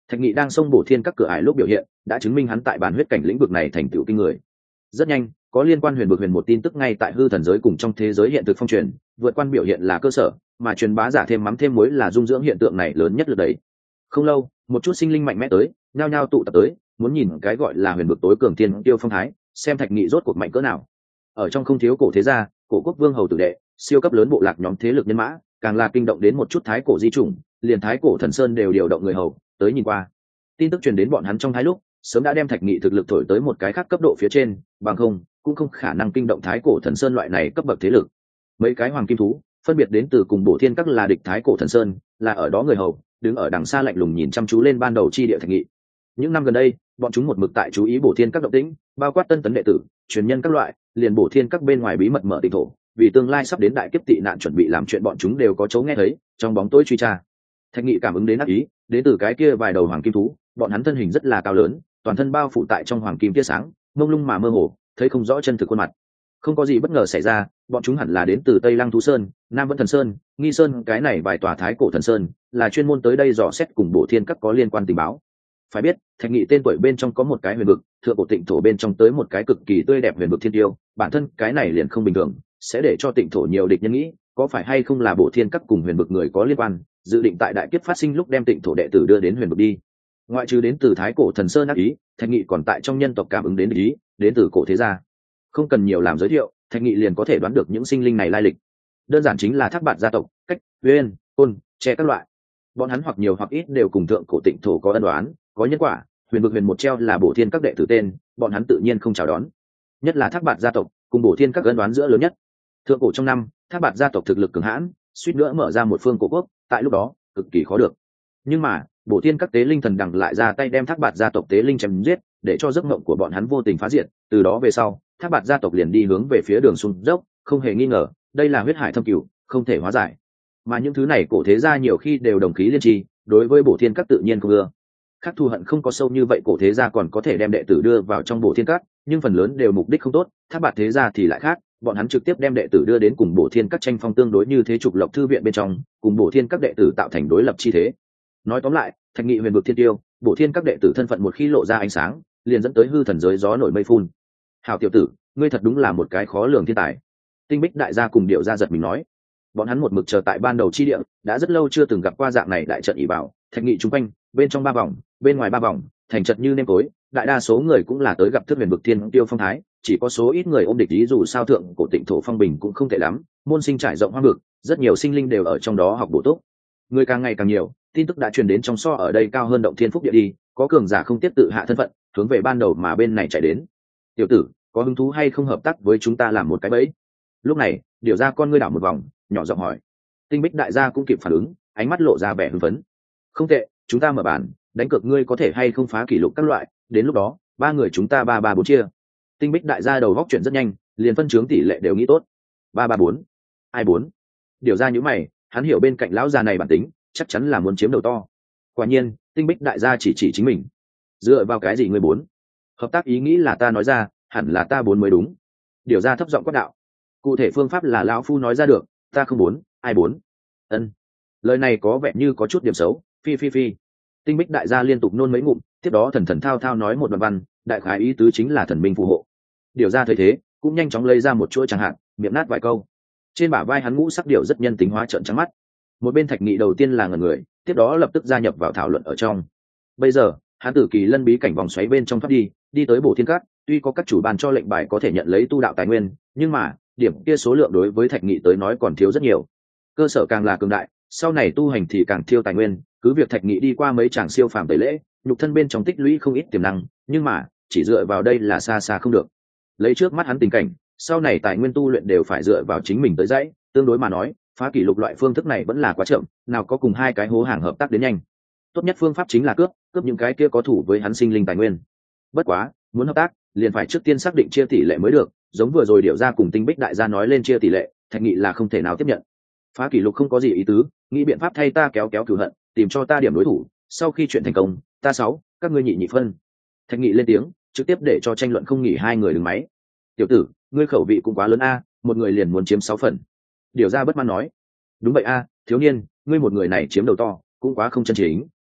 Thạch Nghị đang xông bổ thiên các cửa ải lúc biểu hiện đã chứng minh hắn tại bản huyết cảnh lĩnh vực này thành tựu kinh người. Rất nhanh, có liên quan huyền vực huyền một tin tức ngay tại hư thần giới cùng trong thế giới hiện thực phong truyền, vượt quan biểu hiện là cơ sở, mà truyền bá giả thêm mắm thêm muối là dung dưỡng hiện tượng này lớn nhất lực đấy. Không lâu, một chút sinh linh mạnh mẽ tới, nhao nhao tụ tập tới, muốn nhìn cái gọi là huyền vực tối cường tiên tiêu phong thái, xem Thạch Nghị rốt cuộc mạnh cỡ nào. Ở trong không thiếu cổ thế gia, cổ quốc vương hầu tử đệ, siêu cấp lớn bộ lạc nhóm thế lực nhân mã, càng là kinh động đến một chút thái cổ di chủng, liền thái cổ thần sơn đều điều động người hầu tới nhìn qua. Tin tức truyền đến bọn hắn trong thái lúc, sớm đã đem Thạch Nghị thực lực thổi tới một cái khác cấp độ phía trên, bằng không cũng không khả năng kinh động thái cổ thần sơn loại này cấp bậc thế lực. Mấy cái hoàng kim thú phân biệt đến từ cùng bổ thiên các là địch thái cổ thần sơn, là ở đó người hầu đứng ở đằng xa lạnh lùng nhìn chăm chú lên ban đầu chi địa Thạch Nghị. Những năm gần đây, bọn chúng một mực tại chú ý bổ thiên các động tĩnh, bao quát tân tấn đệ tử, truyền nhân các loại, liền bổ thiên các bên ngoài bí mật mở tịnh thổ, vì tương lai sắp đến đại kiếp tị nạn chuẩn bị làm chuyện bọn chúng đều có chỗ nghe thấy, trong bóng tối truy tra. Thạch Nghị cảm ứng đến ác ý, đến từ cái kia vài đầu hoàng kim thú, bọn hắn thân hình rất là cao lớn, toàn thân bao phủ tại trong hoàng kim tia sáng, mông lung mà mơ hồ, thấy không rõ chân thực khuôn mặt. Không có gì bất ngờ xảy ra, bọn chúng hẳn là đến từ Tây Lăng Thú Sơn, Nam Vân Thần Sơn, Nghi Sơn, cái này vài tòa thái cổ thần sơn, là chuyên môn tới đây dò xét cùng bổ thiên các có liên quan tình báo. Phải biết, Thạch Nghị tên tuổi bên trong có một cái huyền vực, thượng cổ tịnh thổ bên trong tới một cái cực kỳ tươi đẹp huyền vực thiên tiêu, bản thân cái này liền không bình thường, sẽ để cho tịnh thổ nhiều địch nhân nghĩ, có phải hay không là bổ thiên các cùng huyền vực người có liên quan, dự định tại đại kiếp phát sinh lúc đem tịnh thổ đệ tử đưa đến huyền vực đi. Ngoại trừ đến từ thái cổ thần sơn ác ý, Thạch Nghị còn tại trong nhân tộc cảm ứng đến ý, đến từ cổ thế gia. Không cần nhiều làm giới thiệu, Thạch Nghị liền có thể đoán được những sinh linh này lai lịch. Đơn giản chính là Thác Bạt gia tộc, Cách, Uyên, Côn, Tre các loại. Bọn hắn hoặc nhiều hoặc ít đều cùng thượng cổ tịnh thổ có ân oán, có nhân quả. Huyền vực huyền một treo là bổ thiên các đệ tử tên, bọn hắn tự nhiên không chào đón. Nhất là Thác Bạt gia tộc cùng bổ thiên các ân oán giữa lớn nhất. Thượng cổ trong năm, Thác Bạt gia tộc thực lực cường hãn, suýt nữa mở ra một phương cổ quốc, tại lúc đó cực kỳ khó được. Nhưng mà bổ thiên các tế linh thần đằng lại ra tay đem Thác Bạt gia tộc tế linh chém giết, để cho giấc mộng của bọn hắn vô tình phá diệt. Từ đó về sau, Thác Bạt gia tộc liền đi hướng về phía đường xuống dốc, không hề nghi ngờ, đây là huyết hải thâm cửu, không thể hóa giải. Mà những thứ này cổ thế gia nhiều khi đều đồng khí liên tri, đối với bổ thiên các tự nhiên không ưa. Khác thù hận không có sâu như vậy, cổ thế gia còn có thể đem đệ tử đưa vào trong bổ thiên các, nhưng phần lớn đều mục đích không tốt. Thác Bạt thế gia thì lại khác, bọn hắn trực tiếp đem đệ tử đưa đến cùng bổ thiên các tranh phong tương đối như thế trục lộc thư viện bên trong, cùng bổ thiên các đệ tử tạo thành đối lập chi thế. Nói tóm lại, Thạch Nghị huyền vực thiên tiêu, bổ thiên các đệ tử thân phận một khi lộ ra ánh sáng, liền dẫn tới hư thần giới gió nổi mây phun. Hào tiểu tử, ngươi thật đúng là một cái khó lường thiên tài. Tinh Bích đại gia cùng điệu gia giật mình nói. Bọn hắn một mực chờ tại ban đầu chi địa, đã rất lâu chưa từng gặp qua dạng này đại trận ỷ bảo. Thạch Nghị trung quanh, bên trong ba vòng, bên ngoài ba vòng, thành trận như nêm tối, đại đa số người cũng là tới gặp thức huyền vực thiên tiêu phong thái, chỉ có số ít người ôm địch ý, dù sao thượng cổ tịnh thổ phong bình cũng không tệ lắm, môn sinh trải rộng hoang vực, rất nhiều sinh linh đều ở trong đó học bổ túc. Người càng ngày càng nhiều, tin tức đã truyền đến trong so ở đây cao hơn động thiên phúc địa đi, có cường giả không tiếp tự hạ thân phận, hướng về ban đầu mà bên này chạy đến. Tiểu tử, có hứng thú hay không hợp tác với chúng ta làm một cái bẫy? Lúc này, điều ra con ngươi đảo một vòng, nhỏ giọng hỏi. Tinh Bích đại gia cũng kịp phản ứng, ánh mắt lộ ra vẻ hưng phấn. Không tệ, chúng ta mở bàn, đánh cược ngươi có thể hay không phá kỷ lục các loại, đến lúc đó, ba người chúng ta ba ba bốn chia. Tinh Bích đại gia đầu góc chuyển rất nhanh, liền phân chướng tỷ lệ đều nghĩ tốt. Ba ba bốn, ai bốn? Điều ra những mày, hắn hiểu bên cạnh lão già này bản tính, chắc chắn là muốn chiếm đầu to. Quả nhiên, Tinh Bích đại gia chỉ chỉ chính mình. Dựa vào cái gì ngươi bốn? Hợp tác ý nghĩ là ta nói ra, hẳn là ta bốn mới đúng. Điều ra thấp giọng quát đạo. Cụ thể phương pháp là lão phu nói ra được, ta không bốn, ai bốn? Ân. Lời này có vẻ như có chút điểm xấu, phi phi phi. Tinh Bích đại gia liên tục nôn mấy ngụm, tiếp đó thần thần thao thao nói một đoạn văn, đại khái ý tứ chính là thần minh phù hộ. Điều ra thấy thế, cũng nhanh chóng lấy ra một chuỗi chẳng hạn, miệng nát vài câu. Trên bả vai hắn ngũ sắc điệu rất nhân tính hóa trợn trắng mắt. Một bên Thạch Nghị đầu tiên là ngẩn người, tiếp đó lập tức gia nhập vào thảo luận ở trong. Bây giờ, hắn tử kỳ lân bí cảnh vòng xoáy bên trong thoát đi, đi tới bổ thiên các, tuy có các chủ ban cho lệnh bài có thể nhận lấy tu đạo tài nguyên, nhưng mà điểm kia số lượng đối với Thạch Nghị tới nói còn thiếu rất nhiều. Cơ sở càng là cường đại, sau này tu hành thì càng thiếu tài nguyên. Cứ việc Thạch Nghị đi qua mấy tràng siêu phàm tẩy lễ, nhục thân bên trong tích lũy không ít tiềm năng, nhưng mà chỉ dựa vào đây là xa xa không được. Lấy trước mắt hắn tình cảnh, sau này tài nguyên tu luyện đều phải dựa vào chính mình tới dãy, tương đối mà nói, phá kỷ lục loại phương thức này vẫn là quá chậm, nào có cùng hai cái hố hàng hợp tác đến nhanh. Tốt nhất phương pháp chính là cướp, cướp những cái kia có thủ với hắn sinh linh tài nguyên. Bất quá, muốn hợp tác, liền phải trước tiên xác định chia tỷ lệ mới được, giống vừa rồi Điểu ra cùng Tinh Bích đại gia nói lên chia tỷ lệ, Thạch Nghị là không thể nào tiếp nhận. Phá kỷ lục không có gì ý tứ, nghĩ biện pháp thay ta kéo kéo cửu hận, tìm cho ta điểm đối thủ, sau khi chuyện thành công, ta sáu, các ngươi nhị nhị phân. Thạch Nghị lên tiếng, trực tiếp để cho tranh luận không nghỉ hai người đứng máy. Tiểu tử, ngươi khẩu vị cũng quá lớn a, một người liền muốn chiếm sáu phần. Điều ra bất mãn nói. Đúng vậy a, thiếu niên, ngươi một người này chiếm đầu to, cũng quá không chân chính.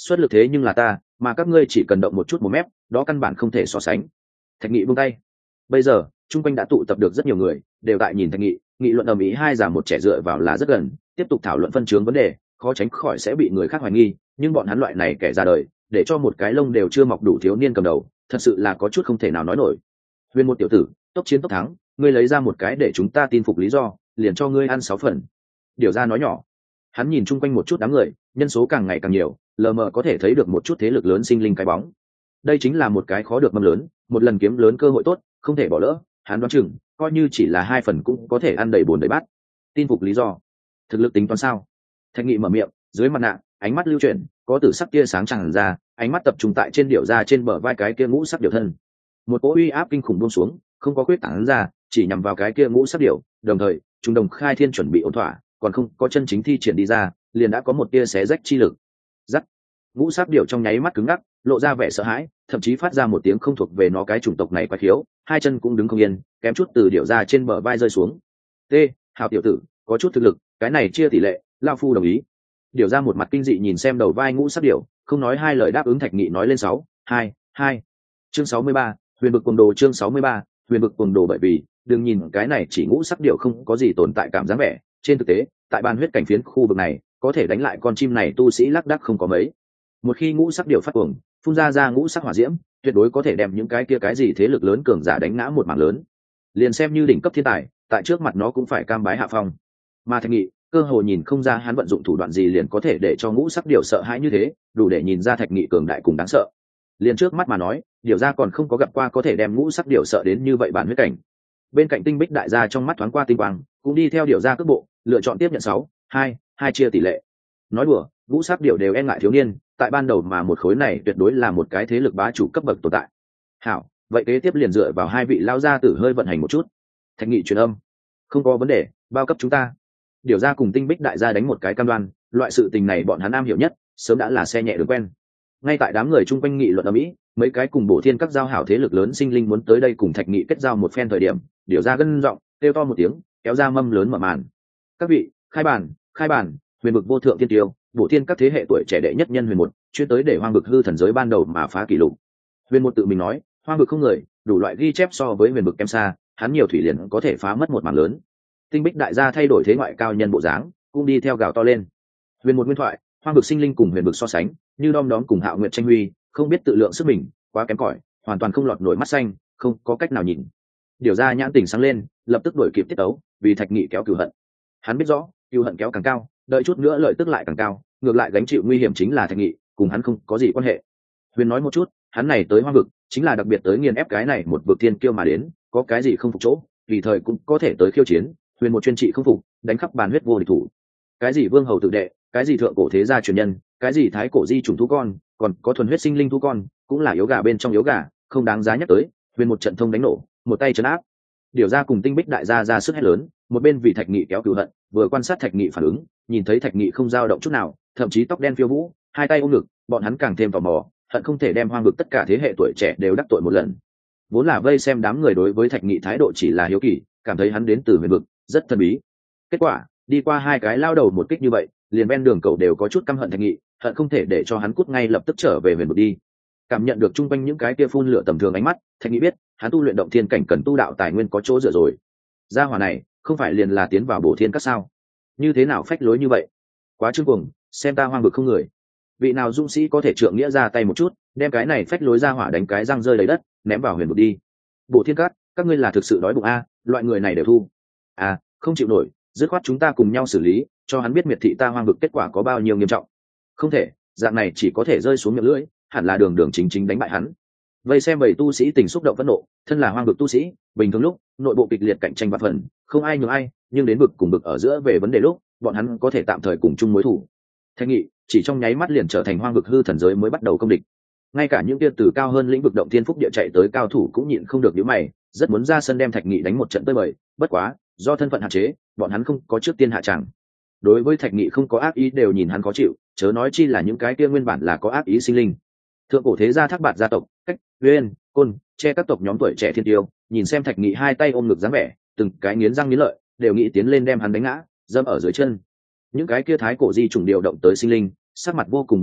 xuất lực thế nhưng là ta, mà các ngươi chỉ cần động một chút một mép, đó căn bản không thể so sánh. Thạch Nghị buông tay. Bây giờ chung quanh đã tụ tập được rất nhiều người, đều tại nhìn Thạch Nghị, nghị luận ầm ĩ, hai già một trẻ dựa vào là rất gần, tiếp tục thảo luận phân chướng vấn đề, khó tránh khỏi sẽ bị người khác hoài nghi, nhưng bọn hắn loại này kẻ ra đời, để cho một cái lông đều chưa mọc đủ thiếu niên cầm đầu, thật sự là có chút không thể nào nói nổi. Huyền một tiểu tử, tốc chiến tốc thắng, ngươi lấy ra một cái để chúng ta tin phục lý do, liền cho ngươi ăn sáu phần. Điều ra nói nhỏ. Hắn nhìn chung quanh một chút đám người, nhân số càng ngày càng nhiều, lờ mờ có thể thấy được một chút thế lực lớn sinh linh cái bóng. Đây chính là một cái khó được mâm lớn, một lần kiếm lớn cơ hội tốt, không thể bỏ lỡ. Hắn đoán chừng, coi như chỉ là hai phần cũng có thể ăn đầy bồn đầy bát. Tin phục lý do, thực lực tính toán sao? Thạch Nghị mở miệng, dưới mặt nạ, ánh mắt lưu chuyển, có tử sắc tia sáng tràn ra, ánh mắt tập trung tại trên điệu ra trên bờ vai cái kia ngũ sắc điệu thân. Một cỗ uy áp kinh khủng buông xuống, không có quyết tán ra, chỉ nhằm vào cái kia ngũ sắc điệu, đồng thời, chúng đồng khai thiên chuẩn bị ổn thỏa, còn không có chân chính thi triển đi ra, liền đã có một tia xé rách chi lực. Rắc. Ngũ sắc điệu trong nháy mắt cứng ngắc, lộ ra vẻ sợ hãi, thậm chí phát ra một tiếng không thuộc về nó cái chủng tộc này quái khiếu, hai chân cũng đứng không yên, kém chút từ điệu ra trên bờ vai rơi xuống. T, hào tiểu tử, có chút thực lực, cái này chia tỷ lệ, lão phu đồng ý. Điệu ra một mặt kinh dị nhìn xem đầu vai ngũ sắc điệu, không nói hai lời đáp ứng Thạch Nghị nói lên sáu, hai, hai. Chương sáu mươi ba, huyền bực cuồng đồ. Chương sáu mươi ba, huyền bực cuồng đồ. Bởi vì đừng nhìn cái này chỉ ngũ sắc điệu không có gì tồn tại cảm dáng vẻ, trên thực tế tại ban huyết cảnh phiến khu vực này có thể đánh lại con chim này tu sĩ lác đác không có mấy. Một khi ngũ sắc điệu phát cuồng, phun ra ra ngũ sắc hỏa diễm, tuyệt đối có thể đem những cái kia cái gì thế lực lớn cường giả đánh ngã một mảng lớn. Liền xem như đỉnh cấp thiên tài, tại trước mặt nó cũng phải cam bái hạ phong. Mà Thạch Nghị cơ hồ nhìn không ra hắn vận dụng thủ đoạn gì liền có thể để cho ngũ sắc điệu sợ hãi như thế, đủ để nhìn ra Thạch Nghị cường đại cùng đáng sợ. Liền trước mắt mà nói, điều ra còn không có gặp qua có thể đem ngũ sắc điệu sợ đến như vậy bản huyết cảnh. Bên cạnh Tinh Bích đại gia trong mắt thoáng qua tinh quang, cũng đi theo điều ra cước bộ, lựa chọn tiếp nhận sáu, hai, hai chia tỷ lệ. Nói đùa, ngũ sắc điệu đều e ngại thiếu niên, tại ban đầu mà một khối này tuyệt đối là một cái thế lực bá chủ cấp bậc tồn tại. Hảo, vậy kế tiếp liền dựa vào hai vị lao gia tử hơi vận hành một chút. Thạch Nghị truyền âm, không có vấn đề, bao cấp chúng ta. Điều ra cùng Tinh Bích đại gia đánh một cái cam đoan, loại sự tình này bọn hắn am hiểu nhất, sớm đã là xe nhẹ đường quen. Ngay tại đám người chung quanh nghị luận ở mỹ, mấy cái cùng bổ thiên các giao hảo thế lực lớn sinh linh muốn tới đây cùng Thạch Nghị kết giao một phen thời điểm, điều ra gân giọng kêu to một tiếng, kéo ra mâm lớn mở màn. Các vị, khai bàn, khai bàn, huyền bực vô thượng thiên tiêu, bổ thiên các thế hệ tuổi trẻ đệ nhất nhân huyền một, chuyên tới để hoang bực hư thần giới ban đầu mà phá kỷ lục. Huyền một tự mình nói, hoang bực không người, đủ loại ghi chép so với huyền bực kém xa, hắn nhiều thủy liền có thể phá mất một mảng lớn. Tinh Bích đại gia thay đổi thế ngoại cao nhân bộ dáng, cũng đi theo gào to lên. Huyền một nguyên thoại, hoang bực sinh linh cùng huyền bực so sánh, như đom đóm cùng Hạo Nguyệt tranh huy, không biết tự lượng sức mình, quá kém cỏi, hoàn toàn không lọt nổi mắt xanh, không có cách nào nhìn. Điều ra nhãn tỉnh sáng lên, lập tức đuổi kịp tiết tấu, vì Thạch Nghị kéo cửu hận. Hắn biết rõ, cửu hận kéo càng cao, đợi chút nữa lợi tức lại càng cao, ngược lại gánh chịu nguy hiểm chính là Thạch Nghị, cùng hắn không có gì quan hệ. Huyền nói một chút, hắn này tới hoang vực, chính là đặc biệt tới nghiền ép cái này một vực thiên kiêu mà đến, có cái gì không phục chỗ, tùy thời cũng có thể tới khiêu chiến. Huyền một chuyên trị không phục, đánh khắp bàn huyết vô địch thủ. Cái gì vương hầu tự đệ, cái gì thượng cổ thế gia truyền nhân, cái gì thái cổ di chủng thú con, còn có thuần huyết sinh linh thú con, cũng là yếu gà bên trong yếu gà, không đáng giá nhắc tới. Huyền một trận thông đánh nổ, một tay trấn áp. Điều ra cùng Tinh Bích đại gia ra sức hét lớn, một bên vì Thạch Nghị kéo cửu hận, vừa quan sát Thạch Nghị phản ứng, nhìn thấy Thạch Nghị không dao động chút nào, thậm chí tóc đen phiêu vũ, hai tay ôm ngực, bọn hắn càng thêm tò mò, hận không thể đem hoang vực tất cả thế hệ tuổi trẻ đều đắc tội một lần. Vốn là vây xem đám người đối với Thạch Nghị thái độ chỉ là hiếu kỳ, cảm thấy hắn đến từ huyền vực, rất thần bí. Kết quả, đi qua hai cái lao đầu một kích như vậy, liền ven đường cầu đều có chút căm hận Thạch Nghị, hận không thể để cho hắn cút ngay lập tức trở về huyền vực đi. Cảm nhận được chung quanh những cái kia phun lửa tầm thường ánh mắt, Thạch Nghị biết, hắn tu luyện động thiên cảnh cần tu đạo tài nguyên có chỗ dựa rồi. Gia hỏa này, không phải liền là tiến vào bổ thiên các sao? Như thế nào phách lối như vậy? Quá trương cuồng, xem ta hoang vực không người. Vị nào dũng sĩ có thể trượng nghĩa ra tay một chút, đem cái này phách lối gia hỏa đánh cái răng rơi đầy đất, ném vào huyền vực đi. Bổ thiên các, các ngươi là thực sự đói bụng a, loại người này đều thu. À, không chịu nổi, dứt khoát chúng ta cùng nhau xử lý, cho hắn biết miệt thị ta hoang vực kết quả có bao nhiêu nghiêm trọng. Không thể, dạng này chỉ có thể rơi xuống miệng lưỡi, hẳn là đường đường chính chính đánh bại hắn. Vây xem bảy tu sĩ tình xúc động phẫn nộ, thân là hoang vực tu sĩ, bình thường lúc nội bộ kịch liệt cạnh tranh và phần, không ai nhường ai, nhưng đến vực cùng vực ở giữa về vấn đề lúc, bọn hắn có thể tạm thời cùng chung mối thù. Thạch Nghị chỉ trong nháy mắt liền trở thành hoang vực hư thần giới mới bắt đầu công địch. Ngay cả những kia từ cao hơn lĩnh vực động thiên phúc địa chạy tới cao thủ cũng nhịn không được nhíu mày, rất muốn ra sân đem Thạch Nghị đánh một trận tới bời, bất quá, do thân phận hạn chế, bọn hắn không có trước tiên hạ tràng. Đối với Thạch Nghị không có ác ý đều nhìn hắn khó chịu, chớ nói chi là những cái kia nguyên bản là có ác ý sinh linh. Thượng cổ thế gia Thác Bạt gia tộc, Cách, Uyên, Côn, che các tộc nhóm tuổi trẻ thiên tiêu, nhìn xem Thạch Nghị hai tay ôm ngực dáng vẻ, từng cái nghiến răng nghiến lợi, đều nghĩ tiến lên đem hắn đánh ngã, dẫm ở dưới chân. Những cái kia thái cổ di trùng điều động tới sinh linh, sắc mặt vô cùng băng lãnh,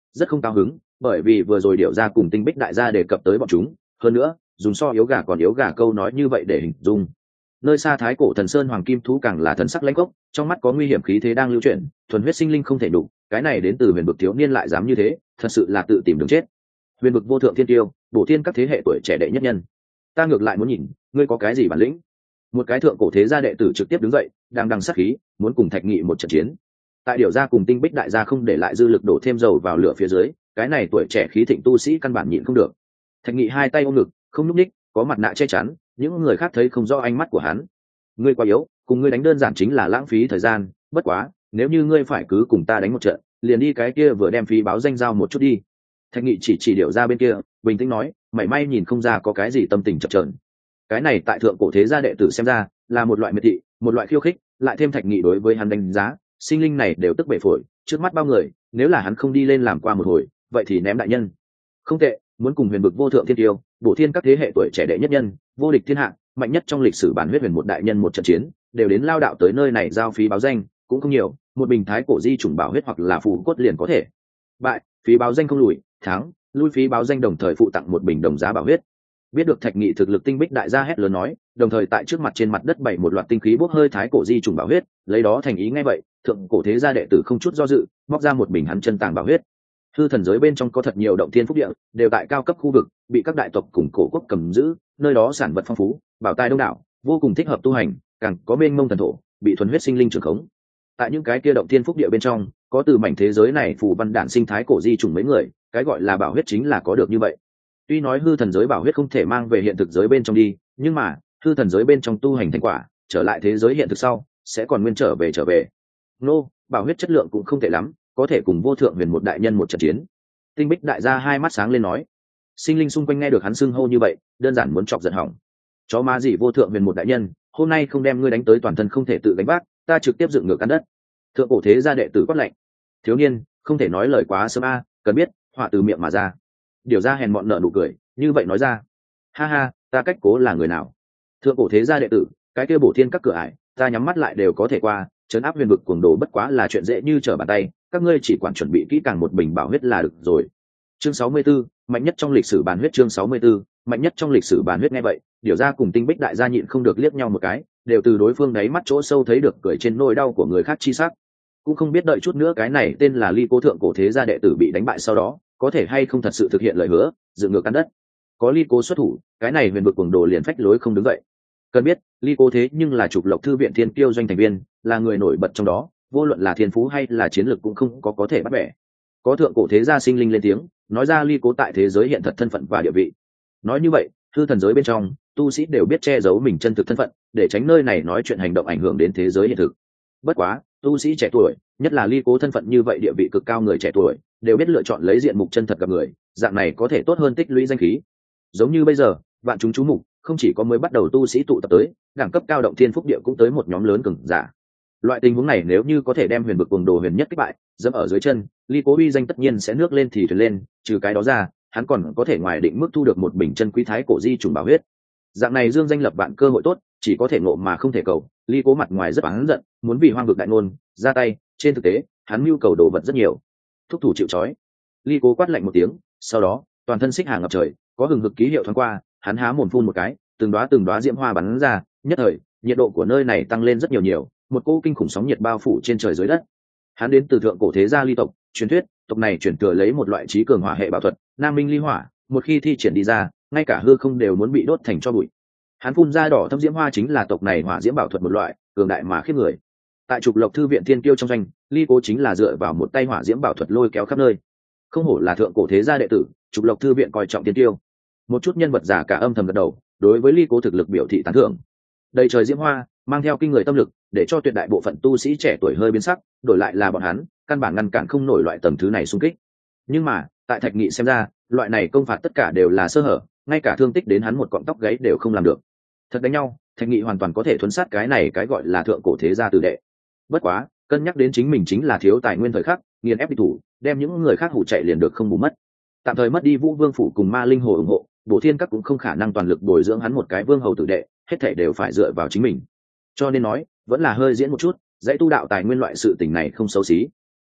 rất không cao hứng, bởi vì vừa rồi Điểu Gia cùng Tinh Bích đại gia đề cập tới bọn chúng, hơn nữa dùng so yếu gà còn yếu gà câu nói như vậy để hình dung. Nơi xa thái cổ thần sơn hoàng kim thú càng là thần sắc lãnh gốc, trong mắt có nguy hiểm khí thế đang lưu chuyển, thuần huyết sinh linh không thể đủ, cái này đến từ huyền vực thiếu niên lại dám như thế, thật sự là tự tìm đường chết. Huyền vực vô thượng thiên tiêu, bổ thiên các thế hệ tuổi trẻ đệ nhất nhân, ta ngược lại muốn nhìn ngươi có cái gì bản lĩnh. Một cái thượng cổ thế gia đệ tử trực tiếp đứng dậy, đang đằng sát khí, muốn cùng Thạch Nghị một trận chiến. Tại Điểu Gia cùng Tinh Bích đại gia không để lại dư lực đổ thêm dầu vào lửa phía dưới, cái này tuổi trẻ khí thịnh tu sĩ căn bản nhịn không được. Thạch Nghị hai tay ôm ngực, không nhúc nhích, có mặt nạ che chắn, những người khác thấy không rõ ánh mắt của hắn. Ngươi quá yếu, cùng ngươi đánh đơn giản chính là lãng phí thời gian, bất quá nếu như ngươi phải cứ cùng ta đánh một trận, liền đi cái kia vừa đem phí báo danh giao một chút đi. Thạch Nghị chỉ chỉ Điểu Gia bên kia, bình tĩnh nói, mảy may nhìn không ra có cái gì tâm tình chập chờn. Cái này tại thượng cổ thế gia đệ tử xem ra là một loại miệt thị, một loại khiêu khích, lại thêm Thạch Nghị đối với hắn đánh giá, sinh linh này đều tức bể phổi, trước mắt bao người, nếu là hắn không đi lên làm qua một hồi, vậy thì ném đại nhân. Không tệ, muốn cùng huyền vực vô thượng thiên tiêu, bổ thiên các thế hệ tuổi trẻ đệ nhất nhân, vô địch thiên hạ, mạnh nhất trong lịch sử bản huyết huyền một đại nhân một trận chiến, đều đến lao đạo tới nơi này giao phí báo danh, cũng không nhiều, một bình thái cổ di chủng bảo huyết hoặc là phù cốt liền có thể. Bại, phí báo danh không lùi, thắng, lui phí báo danh đồng thời phụ tặng một bình đồng giá bảo huyết. Biết được Thạch Nghị thực lực, Tinh Bích đại gia hét lớn nói, đồng thời tại trước mặt trên mặt đất bày một loạt tinh khí bốc hơi thái cổ di trùng bảo huyết, lấy đó thành ý ngay vậy, thượng cổ thế gia đệ tử không chút do dự, móc ra một bình hắn chân tàng bảo huyết. Hư thần giới bên trong có thật nhiều động thiên phúc địa, đều tại cao cấp khu vực, bị các đại tộc cùng cổ quốc cầm giữ, nơi đó sản vật phong phú, bảo tài đông đảo, vô cùng thích hợp tu hành, càng có mênh mông thần thổ, bị thuần huyết sinh linh trường khống. Tại những cái kia động thiên phúc địa bên trong, có từ mảnh thế giới này phù văn đản sinh thái cổ di trùng mấy người, cái gọi là bảo huyết chính là có được như vậy. Tuy nói hư thần giới bảo huyết không thể mang về hiện thực giới bên trong đi, nhưng mà hư thần giới bên trong tu hành thành quả trở lại thế giới hiện thực sau sẽ còn nguyên trở về trở về. Nô, bảo huyết chất lượng cũng không tệ lắm, có thể cùng vô thượng huyền một đại nhân một trận chiến. Tinh Bích đại gia hai mắt sáng lên nói. Sinh linh xung quanh nghe được hắn xưng hô như vậy, đơn giản muốn chọc giận hỏng. Chó ma gì vô thượng huyền một đại nhân, hôm nay không đem ngươi đánh tới toàn thân không thể tự gánh vác, ta trực tiếp dựng ngược ăn đất. Thượng cổ thế gia đệ tử quát lạnh. Thiếu niên, không thể nói lời quá sớm a, cần biết, họa từ miệng mà ra. Điều ra hèn mọn nợ nụ cười, như vậy nói ra. Ha ha, ta cách cố là người nào? Thượng cổ thế gia đệ tử, cái kia bổ thiên các cửa ải, ta nhắm mắt lại đều có thể qua, trấn áp huyền vực cuồng đồ bất quá là chuyện dễ như trở bàn tay, các ngươi chỉ quản chuẩn bị kỹ càng một bình bảo huyết là được rồi. Chương sáu mươi 64, mạnh nhất trong lịch sử bàn huyết. Chương sáu mươi 64, mạnh nhất trong lịch sử bàn huyết. Nghe vậy, Điều ra cùng Tinh Bích đại gia nhịn không được liếc nhau một cái, đều từ đối phương đáy mắt chỗ sâu thấy được cười trên nỗi đau của người khác chi sắc. Cũng không biết đợi chút nữa cái này tên là Ly Cố thượng cổ thế gia đệ tử bị đánh bại sau đó, có thể hay không thật sự thực hiện lời hứa, dựng ngược căn đất. Có Ly Cố xuất thủ, cái này huyền vực cuồng đồ liền phách lối không đứng dậy. Cần biết, Ly Cố thế nhưng là trục lộc thư viện thiên kiêu doanh thành viên, là người nổi bật trong đó, vô luận là thiên phú hay là chiến lược cũng không có có thể bắt bẻ. Có thượng cổ thế gia sinh linh lên tiếng, nói ra Ly Cố tại thế giới hiện thật thân phận và địa vị. Nói như vậy, hư thần giới bên trong, tu sĩ đều biết che giấu mình chân thực thân phận, để tránh nơi này nói chuyện hành động ảnh hưởng đến thế giới hiện thực. Bất quá, tu sĩ trẻ tuổi, nhất là Ly Cố thân phận như vậy địa vị cực cao người trẻ tuổi, đều biết lựa chọn lấy diện mục chân thật gặp người, dạng này có thể tốt hơn tích lũy danh khí. Giống như bây giờ, vạn chúng chú mục, không chỉ có mới bắt đầu tu sĩ tụ tập tới, đẳng cấp cao động thiên phúc địa cũng tới một nhóm lớn cường giả. Loại tình huống này nếu như có thể đem huyền vực cuồng đồ huyền nhất kích bại, dẫm ở dưới chân, Ly Cố uy danh tất nhiên sẽ nước lên thì thuyền lên, trừ cái đó ra, hắn còn có thể ngoài định mức thu được một bình chân quý thái cổ di trùng bảo huyết. Dạng này dương danh lập vạn cơ hội tốt, chỉ có thể ngộ mà không thể cầu. Ly Cố mặt ngoài rất oán giận, muốn vì hoang vực đại ngôn ra tay, trên thực tế, hắn mưu cầu đồ vật rất nhiều. Thúc thủ chịu trói. Ly Cố quát lạnh một tiếng, sau đó, toàn thân xích hàng ngập trời, có hừng hực ký hiệu thoáng qua, hắn há mồm phun một cái, từng đóa từng đóa diễm hoa bắn ra, nhất thời, nhiệt độ của nơi này tăng lên rất nhiều nhiều, một cỗ kinh khủng sóng nhiệt bao phủ trên trời dưới đất. Hắn đến từ thượng cổ thế gia Ly tộc, truyền thuyết, tộc này truyền thừa lấy một loại trí cường hỏa hệ bảo thuật, Nam Minh Ly Hỏa, một khi thi triển đi ra, ngay cả hư không đều muốn bị đốt thành tro bụi. Hắn phun ra đỏ thâm diễm hoa chính là tộc này hỏa diễm bảo thuật một loại, cường đại mà khiếp người. Tại trục lộc thư viện thiên kiêu trong doanh, Ly Cố chính là dựa vào một tay hỏa diễm bảo thuật lôi kéo khắp nơi. Không hổ là thượng cổ thế gia đệ tử, trục lộc thư viện coi trọng thiên kiêu. Một chút nhân vật giả cả âm thầm gật đầu, đối với Ly Cố thực lực biểu thị tán thưởng. Đầy trời diễm hoa, mang theo kinh người tâm lực, để cho tuyệt đại bộ phận tu sĩ trẻ tuổi hơi biến sắc, đổi lại là bọn hắn, căn bản ngăn cản không nổi loại tầng thứ này xung kích. Nhưng mà, tại Thạch Nghị xem ra, loại này công phạt tất cả đều là sơ hở, ngay cả thương tích đến hắn một cọng tóc gáy đều không làm được. Thật đánh nhau, Thạch Nghị hoàn toàn có thể thuấn sát cái này cái gọi là thượng cổ thế gia tử đệ. Bất quá, cân nhắc đến chính mình chính là thiếu tài nguyên thời khắc, nghiền ép địch thủ, đem những người khác hủ chạy liền được không bù mất. Tạm thời mất đi Vũ Vương phủ cùng Ma Linh hồ ủng hộ, Bổ Thiên Các cũng không khả năng toàn lực bồi dưỡng hắn một cái vương hầu tử đệ, hết thảy đều phải dựa vào chính mình. Cho nên nói, vẫn là hơi diễn một chút, dãy tu đạo tài nguyên loại sự tình này không xấu xí.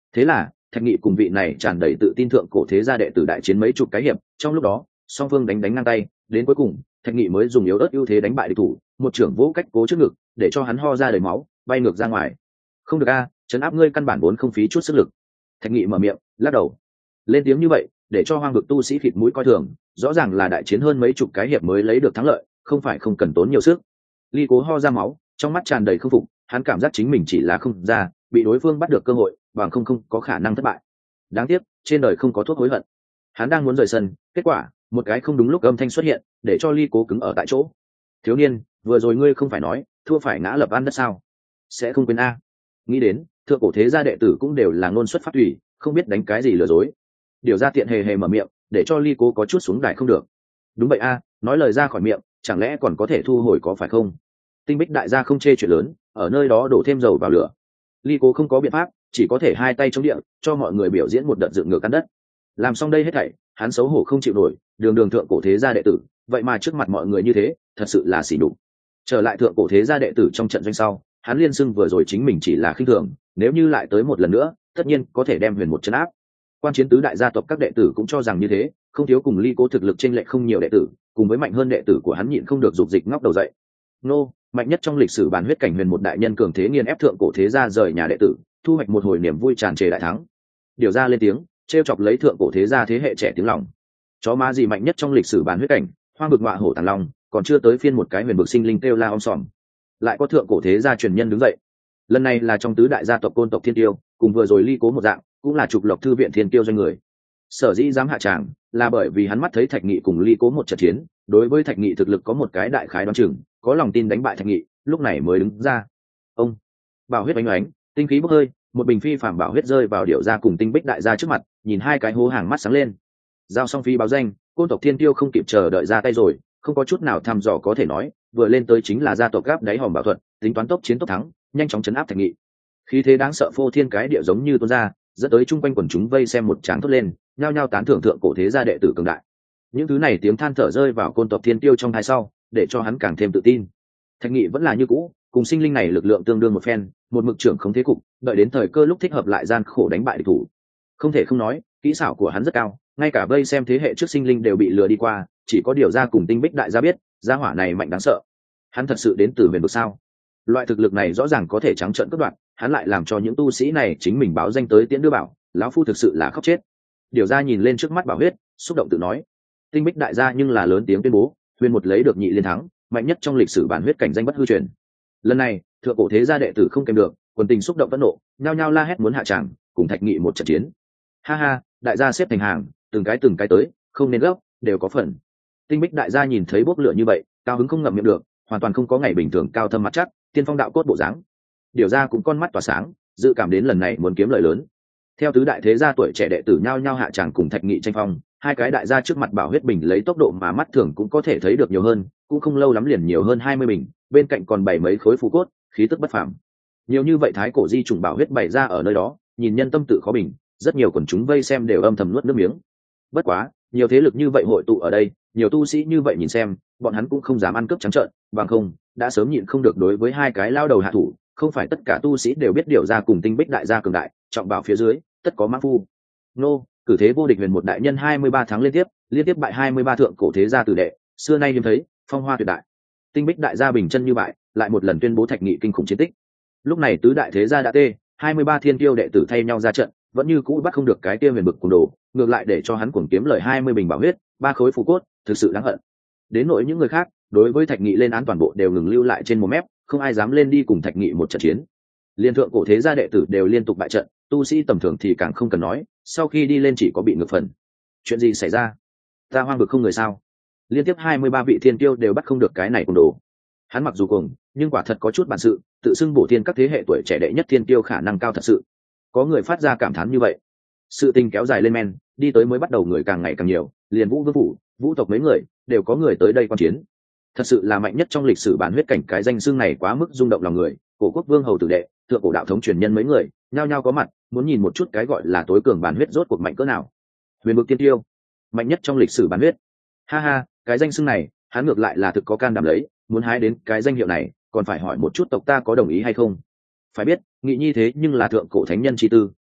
Thế là Thạch Nghị cùng vị này tràn đầy tự tin thượng cổ thế gia đệ tử đại chiến mấy chục cái hiệp, trong lúc đó song phương đánh đánh ngang tay, đến cuối cùng Thạch Nghị mới dùng yếu ớt ưu thế đánh bại địch thủ, một trưởng vỗ cách cố trước ngực để cho hắn ho ra đầy máu, bay ngược ra ngoài. Không được a, trấn áp ngươi căn bản vốn không phí chút sức lực. Thạch Nghị mở miệng lắc đầu, lên tiếng như vậy để cho hoang vực tu sĩ khịt mũi coi thường, rõ ràng là đại chiến hơn mấy chục cái hiệp mới lấy được thắng lợi, không phải không cần tốn nhiều sức. Ly Cố ho ra máu, trong mắt tràn đầy không phục, hắn cảm giác chính mình chỉ là không ra, bị đối phương bắt được cơ hội, bằng không không có khả năng thất bại. Đáng tiếc, trên đời không có thuốc hối hận. Hắn đang muốn rời sân, kết quả, một cái không đúng lúc âm thanh xuất hiện, để cho Ly Cố cứng ở tại chỗ. Thiếu niên, vừa rồi ngươi không phải nói, thua phải ngã lập ăn đất sao? Sẽ không quên a. Nghĩ đến, thượng cổ thế gia đệ tử cũng đều là ngôn xuất phát thủy, không biết đánh cái gì lừa dối. Điều ra tiện hề hề mở miệng, để cho Ly Cố có chút xuống đài không được. Đúng vậy a, nói lời ra khỏi miệng, chẳng lẽ còn có thể thu hồi có phải không? Tinh Bích đại gia không chê chuyện lớn, ở nơi đó đổ thêm dầu vào lửa. Ly Cố không có biện pháp, chỉ có thể hai tay chống địa, cho mọi người biểu diễn một đợt dựng ngược căn đất. Làm xong đây hết thảy, hắn xấu hổ không chịu nổi, đường đường thượng cổ thế gia đệ tử, vậy mà trước mặt mọi người như thế, thật sự là xỉ nhục. Trở lại thượng cổ thế gia đệ tử trong trận doanh sau, hắn liên xưng vừa rồi chính mình chỉ là khinh thường, nếu như lại tới một lần nữa, tất nhiên có thể đem Huyền một trấn áp. Quan chiến tứ đại gia tộc các đệ tử cũng cho rằng như thế, không thiếu cùng Ly Cố thực lực chênh lệch không nhiều đệ tử, cùng với mạnh hơn đệ tử của hắn nhịn không được dục dịch ngóc đầu dậy. Nô, mạnh nhất trong lịch sử bàn huyết cảnh Huyền một đại nhân cường thế nghiền ép thượng cổ thế gia rời nhà đệ tử, thu hoạch một hồi niềm vui tràn trề đại thắng. Điều ra lên tiếng, trêu chọc lấy thượng cổ thế gia thế hệ trẻ tiếng lòng. Chó má gì mạnh nhất trong lịch sử bàn huyết cảnh, hoang bực ngọa hổ tàng long, còn chưa tới phiên một cái huyền bực sinh linh kêu la om sòm. Lại có thượng cổ thế gia truyền nhân đứng dậy. Lần này là trong tứ đại gia tộc côn tộc Thiên Tiêu, cùng vừa rồi Ly Cố một dạng, cũng là trục lộc thư viện Thiên Tiêu doanh người. Sở dĩ dám hạ tràng, là bởi vì hắn mắt thấy Thạch Nghị cùng Ly Cố một trận chiến, đối với Thạch Nghị thực lực có một cái đại khái đoán chừng, có lòng tin đánh bại Thạch Nghị, lúc này mới đứng ra. Ông bảo huyết oánh oánh, tinh khí bốc hơi, một bình phi phàm bảo huyết rơi vào điệu ra cùng Tinh Bích đại gia trước mặt, nhìn hai cái hố hàng mắt sáng lên. Giao xong phi báo danh, côn tộc Thiên Tiêu không kịp chờ đợi ra tay rồi, không có chút nào thăm dò có thể nói, vừa lên tới chính là gia tộc gáp đáy hòm bảo thuật, tính toán tốc chiến tốc thắng, nhanh chóng chấn áp Thạch Nghị. Khí thế đáng sợ phô thiên cái địa giống như tuôn ra, dẫn tới chung quanh quần chúng vây xem một tràng thốt lên, nhao nhao tán thưởng thượng cổ thế gia đệ tử cường đại. Những thứ này tiếng than thở rơi vào côn tộc Thiên Tiêu trong hai sau, để cho hắn càng thêm tự tin. Thạch Nghị vẫn là như cũ, cùng sinh linh này lực lượng tương đương một phen, một mực trưởng không thế cục, đợi đến thời cơ lúc thích hợp lại gian khổ đánh bại địch thủ. Không thể không nói, kỹ xảo của hắn rất cao, ngay cả vây xem thế hệ trước sinh linh đều bị lừa đi qua, chỉ có điều ra cùng Tinh Bích đại gia biết, gia hỏa này mạnh đáng sợ. Hắn thật sự đến từ huyền vực sao? Loại thực lực này rõ ràng có thể trắng trợn cướp đoạt, hắn lại làm cho những tu sĩ này chính mình báo danh tới tiễn đưa bảo, lão phu thực sự là khóc chết. Điều ra nhìn lên trước mắt bảo huyết, xúc động tự nói. Tinh Bích đại gia nhưng là lớn tiếng tuyên bố, huyền một lấy được nhị liên thắng, mạnh nhất trong lịch sử bản huyết cảnh danh bất hư truyền. Lần này, thượng cổ thế gia đệ tử không kèm được, quần tình xúc động phẫn nộ, nhao nhao la hét muốn hạ tràng, cùng Thạch Nghị một trận chiến. Ha ha, đại gia xếp thành hàng, từng cái từng cái tới, không nên gấp, đều có phần. Tinh Bích đại gia nhìn thấy bốc lửa như vậy, cao hứng không ngậm miệng được, hoàn toàn không có ngày bình thường cao thâm mặt chắc, tiên phong đạo cốt bộ dáng. Điều ra cũng con mắt tỏa sáng, dự cảm đến lần này muốn kiếm lợi lớn. Theo tứ đại thế gia tuổi trẻ đệ tử nhao nhao hạ tràng cùng Thạch Nghị tranh phong, hai cái đại gia trước mặt bảo huyết bình lấy tốc độ mà mắt thường cũng có thể thấy được nhiều hơn, cũng không lâu lắm liền nhiều hơn hai mươi bình, bên cạnh còn bảy mấy khối phù cốt, khí tức bất phàm. Nhiều như vậy thái cổ di trùng bảo huyết bày ra ở nơi đó, nhìn nhân tâm tự khó bình, rất nhiều quần chúng vây xem đều âm thầm nuốt nước miếng. Bất quá, nhiều thế lực như vậy hội tụ ở đây, nhiều tu sĩ như vậy nhìn xem, bọn hắn cũng không dám ăn cướp trắng trợn, bằng không, đã sớm nhịn không được đối với hai cái lao đầu hạ thủ, không phải tất cả tu sĩ đều biết điều ra cùng Tinh Bích đại gia cường đại, trọng bảo phía dưới, tất có mã phu. Nô, cử thế vô địch huyền một đại nhân hai mươi ba tháng liên tiếp, liên tiếp bại hai mươi ba thượng cổ thế gia tử đệ, xưa nay hiếm thấy, phong hoa tuyệt đại. Tinh Bích đại gia bình chân như bại, lại một lần tuyên bố Thạch Nghị kinh khủng chiến tích. Lúc này tứ đại thế gia đã tê, hai mươi ba thiên tiêu đệ tử thay nhau ra trận, vẫn như cũ bắt không được cái kia huyền bực cùng đồ, ngược lại để cho hắn cuồng kiếm lời hai mươi bình bảo huyết, ba khối phù cốt, thực sự đáng hận. Đến nỗi những người khác, đối với Thạch Nghị lên án toàn bộ đều ngừng lưu lại trên một mép, không ai dám lên đi cùng Thạch Nghị một trận chiến. Liên thượng cổ thế gia đệ tử đều liên tục bại trận, tu sĩ tầm thường thì càng không cần nói, sau khi đi lên chỉ có bị ngược phần. Chuyện gì xảy ra? Ta hoang bực không người sao? Liên tiếp hai mươi ba vị thiên tiêu đều bắt không được cái này cùng đồ. Hắn mặc dù cùng, nhưng quả thật có chút bản sự, tự xưng bổ thiên các thế hệ tuổi trẻ đệ nhất thiên tiêu khả năng cao thật sự. Có người phát ra cảm thán như vậy. Sự tình kéo dài lên men, đi tới mới bắt đầu người càng ngày càng nhiều, liền Vũ Vương phủ, Vũ tộc mấy người, đều có người tới đây quan chiến. Thật sự là mạnh nhất trong lịch sử bản huyết cảnh, cái danh xưng này quá mức rung động lòng người, cổ quốc vương hầu tử đệ, thượng cổ đạo thống truyền nhân mấy người, nhao nhao có mặt, muốn nhìn một chút cái gọi là tối cường bản huyết rốt cuộc mạnh cỡ nào. Huyền bực tiên tiêu, mạnh nhất trong lịch sử bản huyết. Ha ha, cái danh xưng này, hắn ngược lại là thực có can đảm lấy, muốn hái đến cái danh hiệu này, còn phải hỏi một chút tộc ta có đồng ý hay không. Phải biết, Nghị Nhi thế nhưng là thượng cổ thánh nhân chi tư,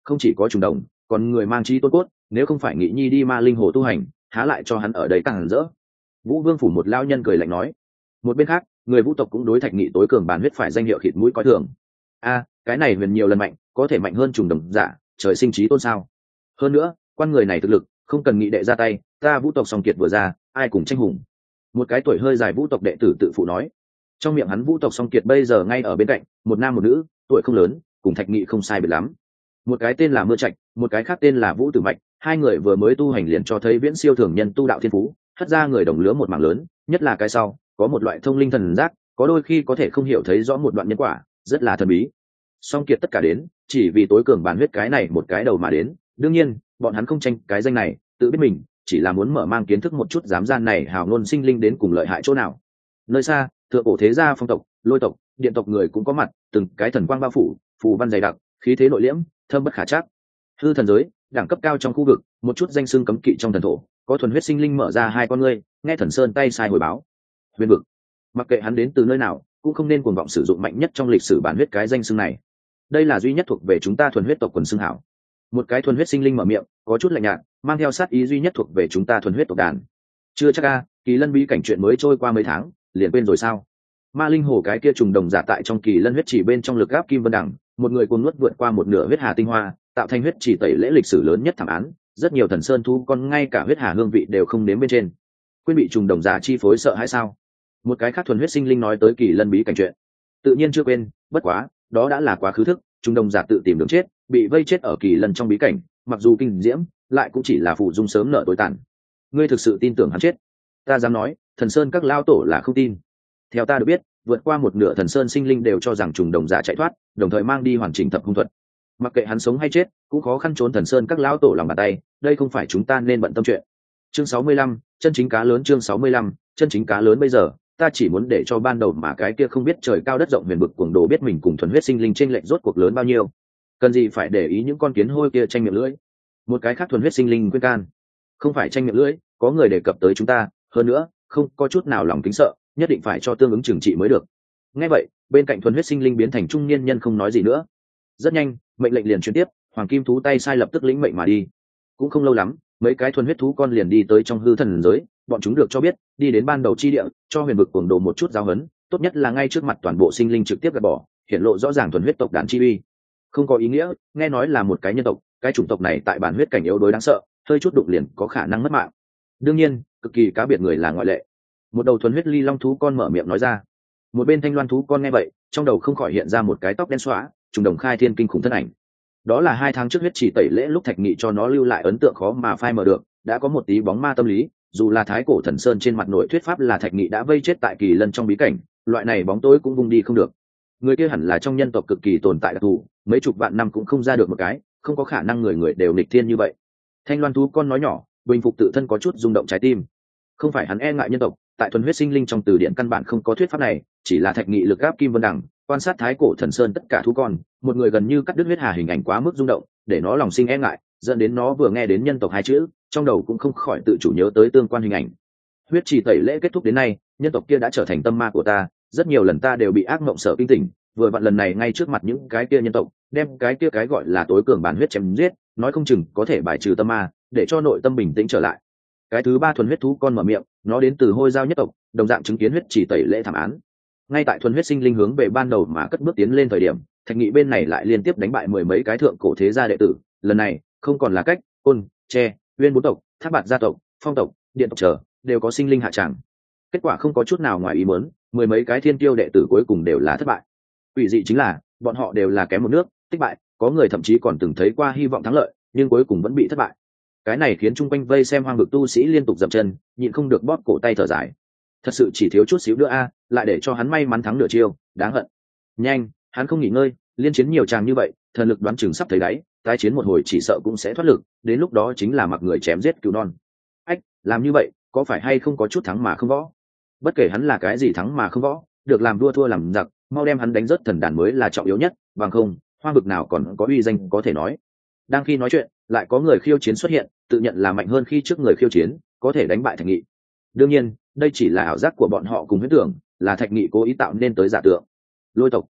không chỉ có trùng đồng, còn người mang trí tôn cốt, nếu không phải Nghị Nhi đi Ma Linh Hồ tu hành, há lại cho hắn ở đây càng rỡ. Vũ Vương phủ một lao nhân cười lạnh nói. Một bên khác, người Vũ tộc cũng đối Thạch Nghị tối cường bản huyết phải danh hiệu khịt mũi coi thường. A, cái này huyền nhiều lần mạnh, có thể mạnh hơn trùng đồng giả, trời sinh trí tôn sao? Hơn nữa, quan người này thực lực, không cần Nghị đệ ra tay, ta Vũ tộc song kiệt vừa ra, ai cùng tranh hùng. Một cái tuổi hơi dài Vũ tộc đệ tử tự phụ nói. Trong miệng hắn Vũ tộc song kiệt bây giờ ngay ở bên cạnh, một nam một nữ, tuổi không lớn, cùng Thạch Nghị không sai biệt lắm. Một cái tên là Mưa Trạch, một cái khác tên là Vũ Tử Mạch, hai người vừa mới tu hành liền cho thấy viễn siêu thường nhân tu đạo thiên phú, hất ra người đồng lứa một mảng lớn, nhất là cái sau, có một loại thông linh thần giác, có đôi khi có thể không hiểu thấy rõ một đoạn nhân quả, rất là thần bí. Song kiệt tất cả đến, chỉ vì tối cường bản huyết cái này một cái đầu mà đến, đương nhiên, bọn hắn không tranh cái danh này, tự biết mình, chỉ là muốn mở mang kiến thức một chút dám gian này hào ngôn sinh linh đến cùng lợi hại chỗ nào. Nơi xa, thượng cổ thế gia phong tộc, lôi tộc, điện tộc người cũng có mặt, từng cái thần quang bao phủ, phù văn dày đặc, khí thế nội liễm, thâm bất khả trắc. Hư thần giới, đẳng cấp cao trong khu vực, một chút danh xưng cấm kỵ trong thần thổ, có thuần huyết sinh linh mở ra hai con ngươi, nghe thần sơn tay sai hồi báo. Huyền vực, mặc kệ hắn đến từ nơi nào, cũng không nên cuồng vọng sử dụng mạnh nhất trong lịch sử bản huyết cái danh xưng này. Đây là duy nhất thuộc về chúng ta thuần huyết tộc quần xưng hảo. Một cái thuần huyết sinh linh mở miệng, có chút lạnh nhạt, mang theo sát ý duy nhất thuộc về chúng ta thuần huyết tộc đàn. Chưa chắc a, Kỳ Lân bí cảnh chuyện mới trôi qua mấy tháng, liền quên rồi sao? Ma Linh Hồ cái kia trùng đồng giả tại trong Kỳ Lân huyết chỉ bên trong lực áp kim vân đẳng, một người cuồng nuốt vượt qua một nửa huyết hà tinh hoa, tạo thành huyết chỉ tẩy lễ lịch sử lớn nhất thảm án, rất nhiều thần sơn thú con ngay cả huyết hà hương vị đều không nếm bên trên. Quên bị trùng đồng giả chi phối sợ hãi sao? Một cái khác thuần huyết sinh linh nói tới Kỳ Lân bí cảnh chuyện, tự nhiên chưa quên, bất quá, đó đã là quá khứ thức, trùng đồng giả tự tìm đường chết, bị vây chết ở Kỳ Lân trong bí cảnh, mặc dù kinh diễm, lại cũng chỉ là phụ dung sớm nợ tối tàn. Ngươi thực sự tin tưởng hắn chết? Ta dám nói, thần sơn các lao tổ là không tin. Theo ta được biết, vượt qua một nửa thần sơn sinh linh đều cho rằng trùng đồng giả chạy thoát, đồng thời mang đi hoàn chỉnh thập hung thuật. Mặc kệ hắn sống hay chết, cũng khó khăn trốn thần sơn các lão tổ lòng bàn tay, đây không phải chúng ta nên bận tâm chuyện. Chương sáu mươi lăm, chân chính cá lớn. Chương sáu mươi lăm, chân chính cá lớn. Bây giờ, ta chỉ muốn để cho ban đầu mà cái kia không biết trời cao đất rộng huyền bực cuồng đồ biết mình cùng thuần huyết sinh linh chênh lệch rốt cuộc lớn bao nhiêu. Cần gì phải để ý những con kiến hôi kia tranh miệng lưỡi. Một cái khác thuần huyết sinh linh khuyên can. Không phải tranh miệng lưỡi, có người đề cập tới chúng ta, hơn nữa, không có chút nào lòng kính sợ, nhất định phải cho tương ứng trừng trị mới được. Nghe vậy, bên cạnh thuần huyết sinh linh biến thành trung niên nhân không nói gì nữa. Rất nhanh, mệnh lệnh liền truyền tiếp, hoàng kim thú tay sai lập tức lĩnh mệnh mà đi. Cũng không lâu lắm, mấy cái thuần huyết thú con liền đi tới trong hư thần giới, bọn chúng được cho biết, đi đến ban đầu chi địa, cho huyền vực cuồng đồ một chút giáo huấn, tốt nhất là ngay trước mặt toàn bộ sinh linh trực tiếp gạt bỏ, hiển lộ rõ ràng thuần huyết tộc đàn chi uy. Không có ý nghĩa, nghe nói là một cái nhân tộc, cái chủng tộc này tại bản huyết cảnh yếu đối đáng sợ, hơi chút đụng liền có khả năng mất mạng. Đương nhiên, cực kỳ cá biệt người là ngoại lệ. Một đầu thuần huyết ly long thú con mở miệng nói ra. Một bên thanh loan thú con nghe vậy, trong đầu không khỏi hiện ra một cái tóc đen xóa, trùng đồng khai thiên kinh khủng thân ảnh. Đó là hai tháng trước huyết chỉ tẩy lễ lúc Thạch Nghị cho nó lưu lại ấn tượng khó mà phai mờ được, đã có một tí bóng ma tâm lý, dù là thái cổ thần sơn trên mặt nội thuyết pháp là Thạch Nghị đã vây chết tại Kỳ Lân trong bí cảnh, loại này bóng tối cũng vung đi không được. Người kia hẳn là trong nhân tộc cực kỳ tồn tại đặc thù, mấy chục vạn năm cũng không ra được một cái, không có khả năng người người đều nghịch thiên như vậy. Thanh loan thú con nói nhỏ, bình phục tự thân có chút rung động trái tim. Không phải hắn e ngại nhân tộc, tại thuần huyết sinh linh trong từ điển căn bản không có thuyết pháp này, chỉ là Thạch Nghị lực áp kim vân đẳng, quan sát thái cổ thần sơn tất cả thú con, một người gần như cắt đứt huyết hà hình ảnh quá mức rung động, để nó lòng sinh e ngại, dẫn đến nó vừa nghe đến nhân tộc hai chữ, trong đầu cũng không khỏi tự chủ nhớ tới tương quan hình ảnh. Huyết trì tẩy lễ kết thúc đến nay, nhân tộc kia đã trở thành tâm ma của ta, rất nhiều lần ta đều bị ác mộng sợ kinh tỉnh, vừa vặn lần này ngay trước mặt những cái kia nhân tộc, đem cái kia cái gọi là tối cường bản huyết chém giết, nói không chừng có thể bài trừ tâm ma, để cho nội tâm bình tĩnh trở lại. Cái thứ ba thuần huyết thú con mở miệng, nó đến từ hôi giao nhất tộc, đồng dạng chứng kiến huyết trì tẩy lễ thảm án. Ngay tại thuần huyết sinh linh hướng về ban đầu mà cất bước tiến lên thời điểm, Thạch Nghị bên này lại liên tiếp đánh bại mười mấy cái thượng cổ thế gia đệ tử, lần này không còn là cách, côn, tre, uyên bốn tộc, thác bạt gia tộc, phong tộc, điện tộc trở đều có sinh linh hạ tràng. Kết quả không có chút nào ngoài ý muốn, mười mấy cái thiên tiêu đệ tử cuối cùng đều là thất bại. Ủy dị chính là bọn họ đều là kém một nước, tích bại, có người thậm chí còn từng thấy qua hy vọng thắng lợi, nhưng cuối cùng vẫn bị thất bại. Cái này khiến chung quanh vây xem hoang vực tu sĩ liên tục dậm chân, nhịn không được bóp cổ tay thở dài. Thật sự chỉ thiếu chút xíu nữa a, lại để cho hắn may mắn thắng nửa chiêu, đáng hận. Nhanh, hắn không nghỉ ngơi, liên chiến nhiều tràng như vậy, thần lực đoán chừng sắp thấy đáy, tái chiến một hồi chỉ sợ cũng sẽ thoát lực, đến lúc đó chính là mặc người chém giết cứu non. Ách, làm như vậy, có phải hay không có chút thắng mà không võ? Bất kể hắn là cái gì thắng mà không võ, được làm đua thua làm giặc, mau đem hắn đánh rớt thần đàn mới là trọng yếu nhất, bằng không, hoang vực nào còn có uy danh có thể nói. Đang khi nói chuyện, lại có người khiêu chiến xuất hiện, tự nhận là mạnh hơn khi trước người khiêu chiến, có thể đánh bại Thạch Nghị. Đương nhiên, đây chỉ là ảo giác của bọn họ cùng huyễn tưởng, là Thạch Nghị cố ý tạo nên tới giả tượng. Lôi tộc,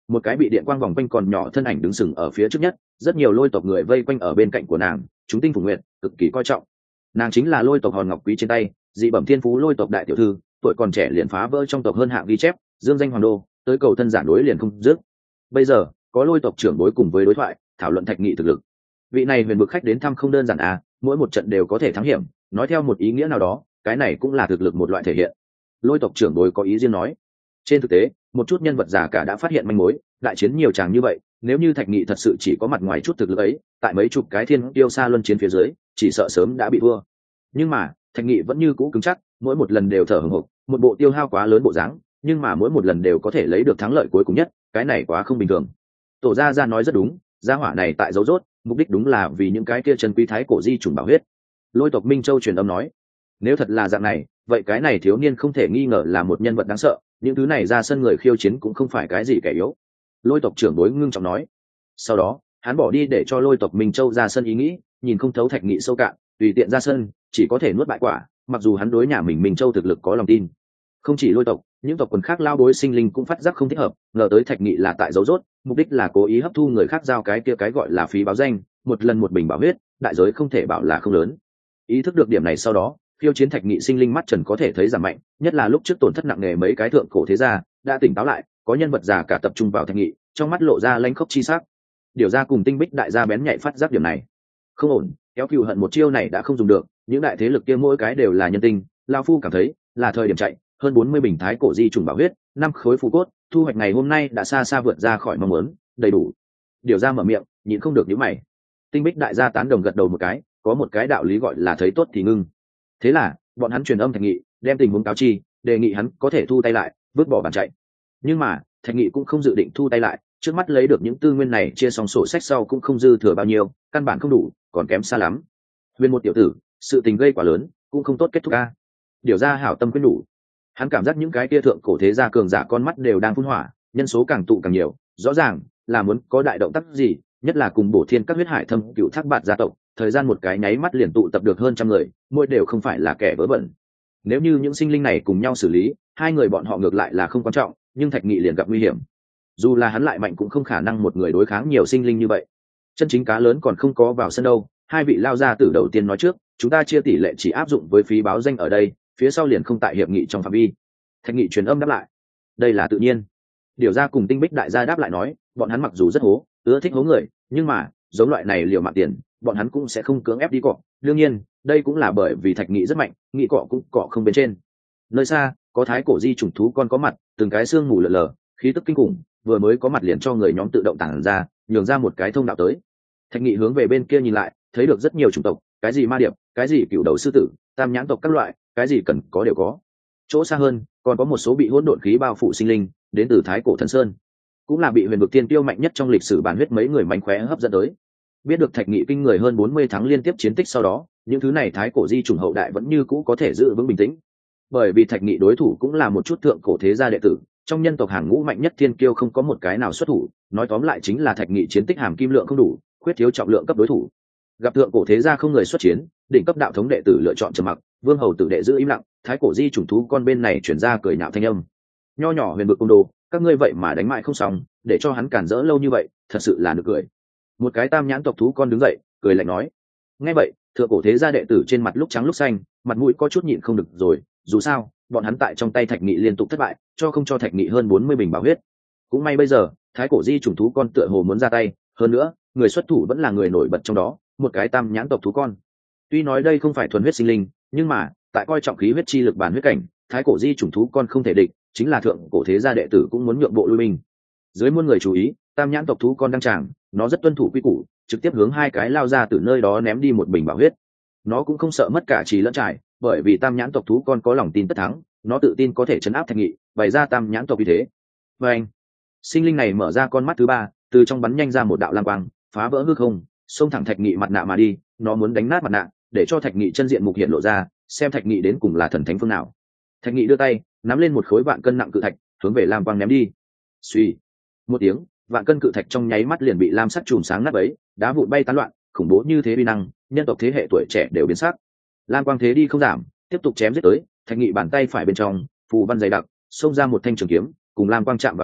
một cái bị điện quang vòng quanh còn nhỏ thân ảnh đứng sừng ở phía trước nhất, rất nhiều lôi tộc người vây quanh ở bên cạnh của nàng, chúng tinh phủ nguyện cực kỳ coi trọng. Nàng chính là lôi tộc hòn ngọc quý trên tay, dị bẩm thiên phú lôi tộc đại tiểu thư, tuổi còn trẻ liền phá vỡ trong tộc hơn hạng ghi chép, dương danh hoàng đô, tới cầu thân giả đối liền không dứt. Bây giờ có lôi tộc trưởng đối cùng với đối thoại thảo luận Thạch Nghị thực lực. Vị này huyền vực khách đến thăm không đơn giản à, mỗi một trận đều có thể thắng hiểm, nói theo một ý nghĩa nào đó, cái này cũng là thực lực một loại thể hiện. Lôi tộc trưởng đối có ý riêng nói. Trên thực tế, một chút nhân vật già cả đã phát hiện manh mối, đại chiến nhiều chàng như vậy, nếu như Thạch Nghị thật sự chỉ có mặt ngoài chút thực lực ấy, tại mấy chục cái thiên tiêu xa luân chiến phía dưới, chỉ sợ sớm đã bị thua. Nhưng mà, Thạch Nghị vẫn như cũ cứng chắc, mỗi một lần đều thở hổn hộc, một bộ tiêu hao quá lớn bộ dáng, nhưng mà mỗi một lần đều có thể lấy được thắng lợi cuối cùng nhất, cái này quá không bình thường. Tổ gia gia nói rất đúng, gia hỏa này tại dấu rốt, mục đích đúng là vì những cái kia chân quý thái cổ di trùng bảo huyết. Lôi tộc Minh Châu truyền âm nói, nếu thật là dạng này, vậy cái này thiếu niên không thể nghi ngờ là một nhân vật đáng sợ, những thứ này ra sân người khiêu chiến cũng không phải cái gì kẻ yếu. Lôi tộc trưởng đối ngưng trọng nói. Sau đó, hắn bỏ đi để cho lôi tộc Minh Châu ra sân ý nghĩ, nhìn không thấu Thạch Nghị sâu cạn, tùy tiện ra sân, chỉ có thể nuốt bại quả, mặc dù hắn đối nhà mình Minh Châu thực lực có lòng tin. Không chỉ lôi tộc, những tộc quần khác lao bối sinh linh cũng phát giác không thích hợp, ngờ tới Thạch Nghị là tại dấu rốt, mục đích là cố ý hấp thu người khác giao cái kia cái gọi là phí báo danh, một lần một bình bảo huyết, đại giới không thể bảo là không lớn. Ý thức được điểm này sau đó, khiêu chiến Thạch Nghị sinh linh mắt trần có thể thấy giảm mạnh, nhất là lúc trước tổn thất nặng nề mấy cái thượng cổ thế gia đã tỉnh táo lại, có nhân vật già cả tập trung vào Thạch Nghị, trong mắt lộ ra lanh khốc chi sắc. Điều ra cùng tinh bích đại gia bén nhạy phát giác điểm này, không ổn, kéo cừu hận một chiêu này đã không dùng được, những đại thế lực kia mỗi cái đều là nhân tinh, lão phu cảm thấy là thời điểm chạy. Hơn bốn mươi bình thái cổ di trùng bảo huyết, năm khối phù cốt, thu hoạch ngày hôm nay đã xa xa vượt ra khỏi mong muốn, đầy đủ. Điều ra mở miệng, nhịn không được nhíu mày. Tinh bích đại gia tán đồng gật đầu một cái, có một cái đạo lý gọi là thấy tốt thì ngưng. Thế là, bọn hắn truyền âm Thạch Nghị, đem tình huống cáo chi, đề nghị hắn có thể thu tay lại, vứt bỏ bàn chạy. Nhưng mà, Thạch Nghị cũng không dự định thu tay lại, trước mắt lấy được những tư nguyên này chia xong sổ sách sau cũng không dư thừa bao nhiêu, căn bản không đủ, còn kém xa lắm. Huyền một tiểu tử, sự tình gây quá lớn, cũng không tốt kết thúc a. Điều ra hảo tâm quyết đủ. Hắn cảm giác những cái kia thượng cổ thế gia cường giả con mắt đều đang phun hỏa, nhân số càng tụ càng nhiều, rõ ràng là muốn có đại động tác gì, nhất là cùng bổ thiên các huyết hải thâm cựu thác bạt gia tộc, thời gian một cái nháy mắt liền tụ tập được hơn trăm người, mỗi đều không phải là kẻ vớ vẩn. Nếu như những sinh linh này cùng nhau xử lý, hai người bọn họ ngược lại là không quan trọng, nhưng Thạch Nghị liền gặp nguy hiểm. Dù là hắn lại mạnh cũng không khả năng một người đối kháng nhiều sinh linh như vậy. Chân chính cá lớn còn không có vào sân đâu, hai vị lao gia tử đầu tiên nói trước, chúng ta chia tỷ lệ chỉ áp dụng với phí báo danh ở đây, phía sau liền không tại hiệp nghị trong phạm vi. Thạch Nghị truyền âm đáp lại, đây là tự nhiên. Điều ra cùng tinh bích đại gia đáp lại nói, bọn hắn mặc dù rất hố, ưa thích hố người, nhưng mà giống loại này liều mạng tiền, bọn hắn cũng sẽ không cưỡng ép đi cọ. Đương nhiên, đây cũng là bởi vì Thạch Nghị rất mạnh, nghị cọ cũng cọ không bên trên. Nơi xa, có thái cổ di chủng thú con có mặt, từng cái xương mù lờ lờ, khí tức kinh khủng, vừa mới có mặt liền cho người nhóm tự động tản ra, nhường ra một cái thông đạo tới. Thạch Nghị hướng về bên kia nhìn lại, thấy được rất nhiều chủng tộc, cái gì ma điệp, cái gì cựu đầu sư tử, tam nhãn tộc các loại, cái gì cần có đều có. Chỗ xa hơn, còn có một số bị hỗn độn khí bao phủ sinh linh, đến từ thái cổ thần sơn, cũng là bị huyền vực tiên tiêu mạnh nhất trong lịch sử bản huyết mấy người mánh khóe hấp dẫn tới. Biết được Thạch Nghị kinh người hơn bốn mươi tháng liên tiếp chiến tích sau đó, những thứ này thái cổ di chủng hậu đại vẫn như cũ có thể giữ vững bình tĩnh, bởi vì Thạch Nghị đối thủ cũng là một chút thượng cổ thế gia đệ tử, trong nhân tộc hàng ngũ mạnh nhất thiên kiêu không có một cái nào xuất thủ, nói tóm lại chính là Thạch Nghị chiến tích hàm kim lượng không đủ, khuyết thiếu trọng lượng cấp đối thủ. Gặp thượng cổ thế gia không người xuất chiến, đỉnh cấp đạo thống đệ tử lựa chọn trầm mặc, vương hầu tử đệ giữ im lặng, thái cổ di chủng thú con bên này chuyển ra cười nhạo thanh âm. Nho nhỏ huyền vực cung đồ, các ngươi vậy mà đánh mãi không xong, để cho hắn cản rỡ lâu như vậy, thật sự là nực cười. Một cái tam nhãn tộc thú con đứng dậy, cười lạnh nói. Nghe vậy, thượng cổ thế gia đệ tử trên mặt lúc trắng lúc xanh, mặt mũi có chút nhịn không được rồi, dù sao, bọn hắn tại trong tay Thạch Nghị liên tục thất bại, cho không cho Thạch Nghị hơn bốn mươi bình bảo huyết. Cũng may bây giờ, thái cổ di chủng thú con tựa hồ muốn ra tay, hơn nữa, người xuất thủ vẫn là người nổi bật trong đó, một cái tam nhãn tộc thú con. Tuy nói đây không phải thuần huyết sinh linh, nhưng mà, tại coi trọng khí huyết chi lực bản huyết cảnh, thái cổ di chủng thú con không thể địch, chính là thượng cổ thế gia đệ tử cũng muốn nhượng bộ lui binh. Dưới muôn người chú ý, tam nhãn tộc thú con đang tràng, nó rất tuân thủ quy củ, trực tiếp hướng hai cái lao ra từ nơi đó ném đi một bình bảo huyết. Nó cũng không sợ mất cả trí lẫn trải, bởi vì tam nhãn tộc thú con có lòng tin tất thắng, nó tự tin có thể chấn áp Thạch Nghị, bày ra tam nhãn tộc như thế. Và anh, sinh linh này mở ra con mắt thứ ba, từ trong bắn nhanh ra một đạo lam quang, phá vỡ hư không, xông thẳng Thạch Nghị mặt nạ mà đi. Nó muốn đánh nát mặt nạ, để cho Thạch Nghị chân diện mục hiện lộ ra, xem Thạch Nghị đến cùng là thần thánh phương nào. Thạch Nghị đưa tay nắm lên một khối vạn cân nặng cự thạch, hướng về lam quang ném đi. Suy, một tiếng, vạn cân cự thạch trong nháy mắt liền bị lam sắc chùm sáng nát bấy, đá vụn bay tán loạn, khủng bố như thế uy năng, nhân tộc thế hệ tuổi trẻ đều biến sắc. Lam quang thế đi không giảm, tiếp tục chém giết tới. Thạch Nghị bàn tay phải bên trong phù văn dày đặc, xông ra một thanh trường kiếm, cùng lam quang chạm vào nhau,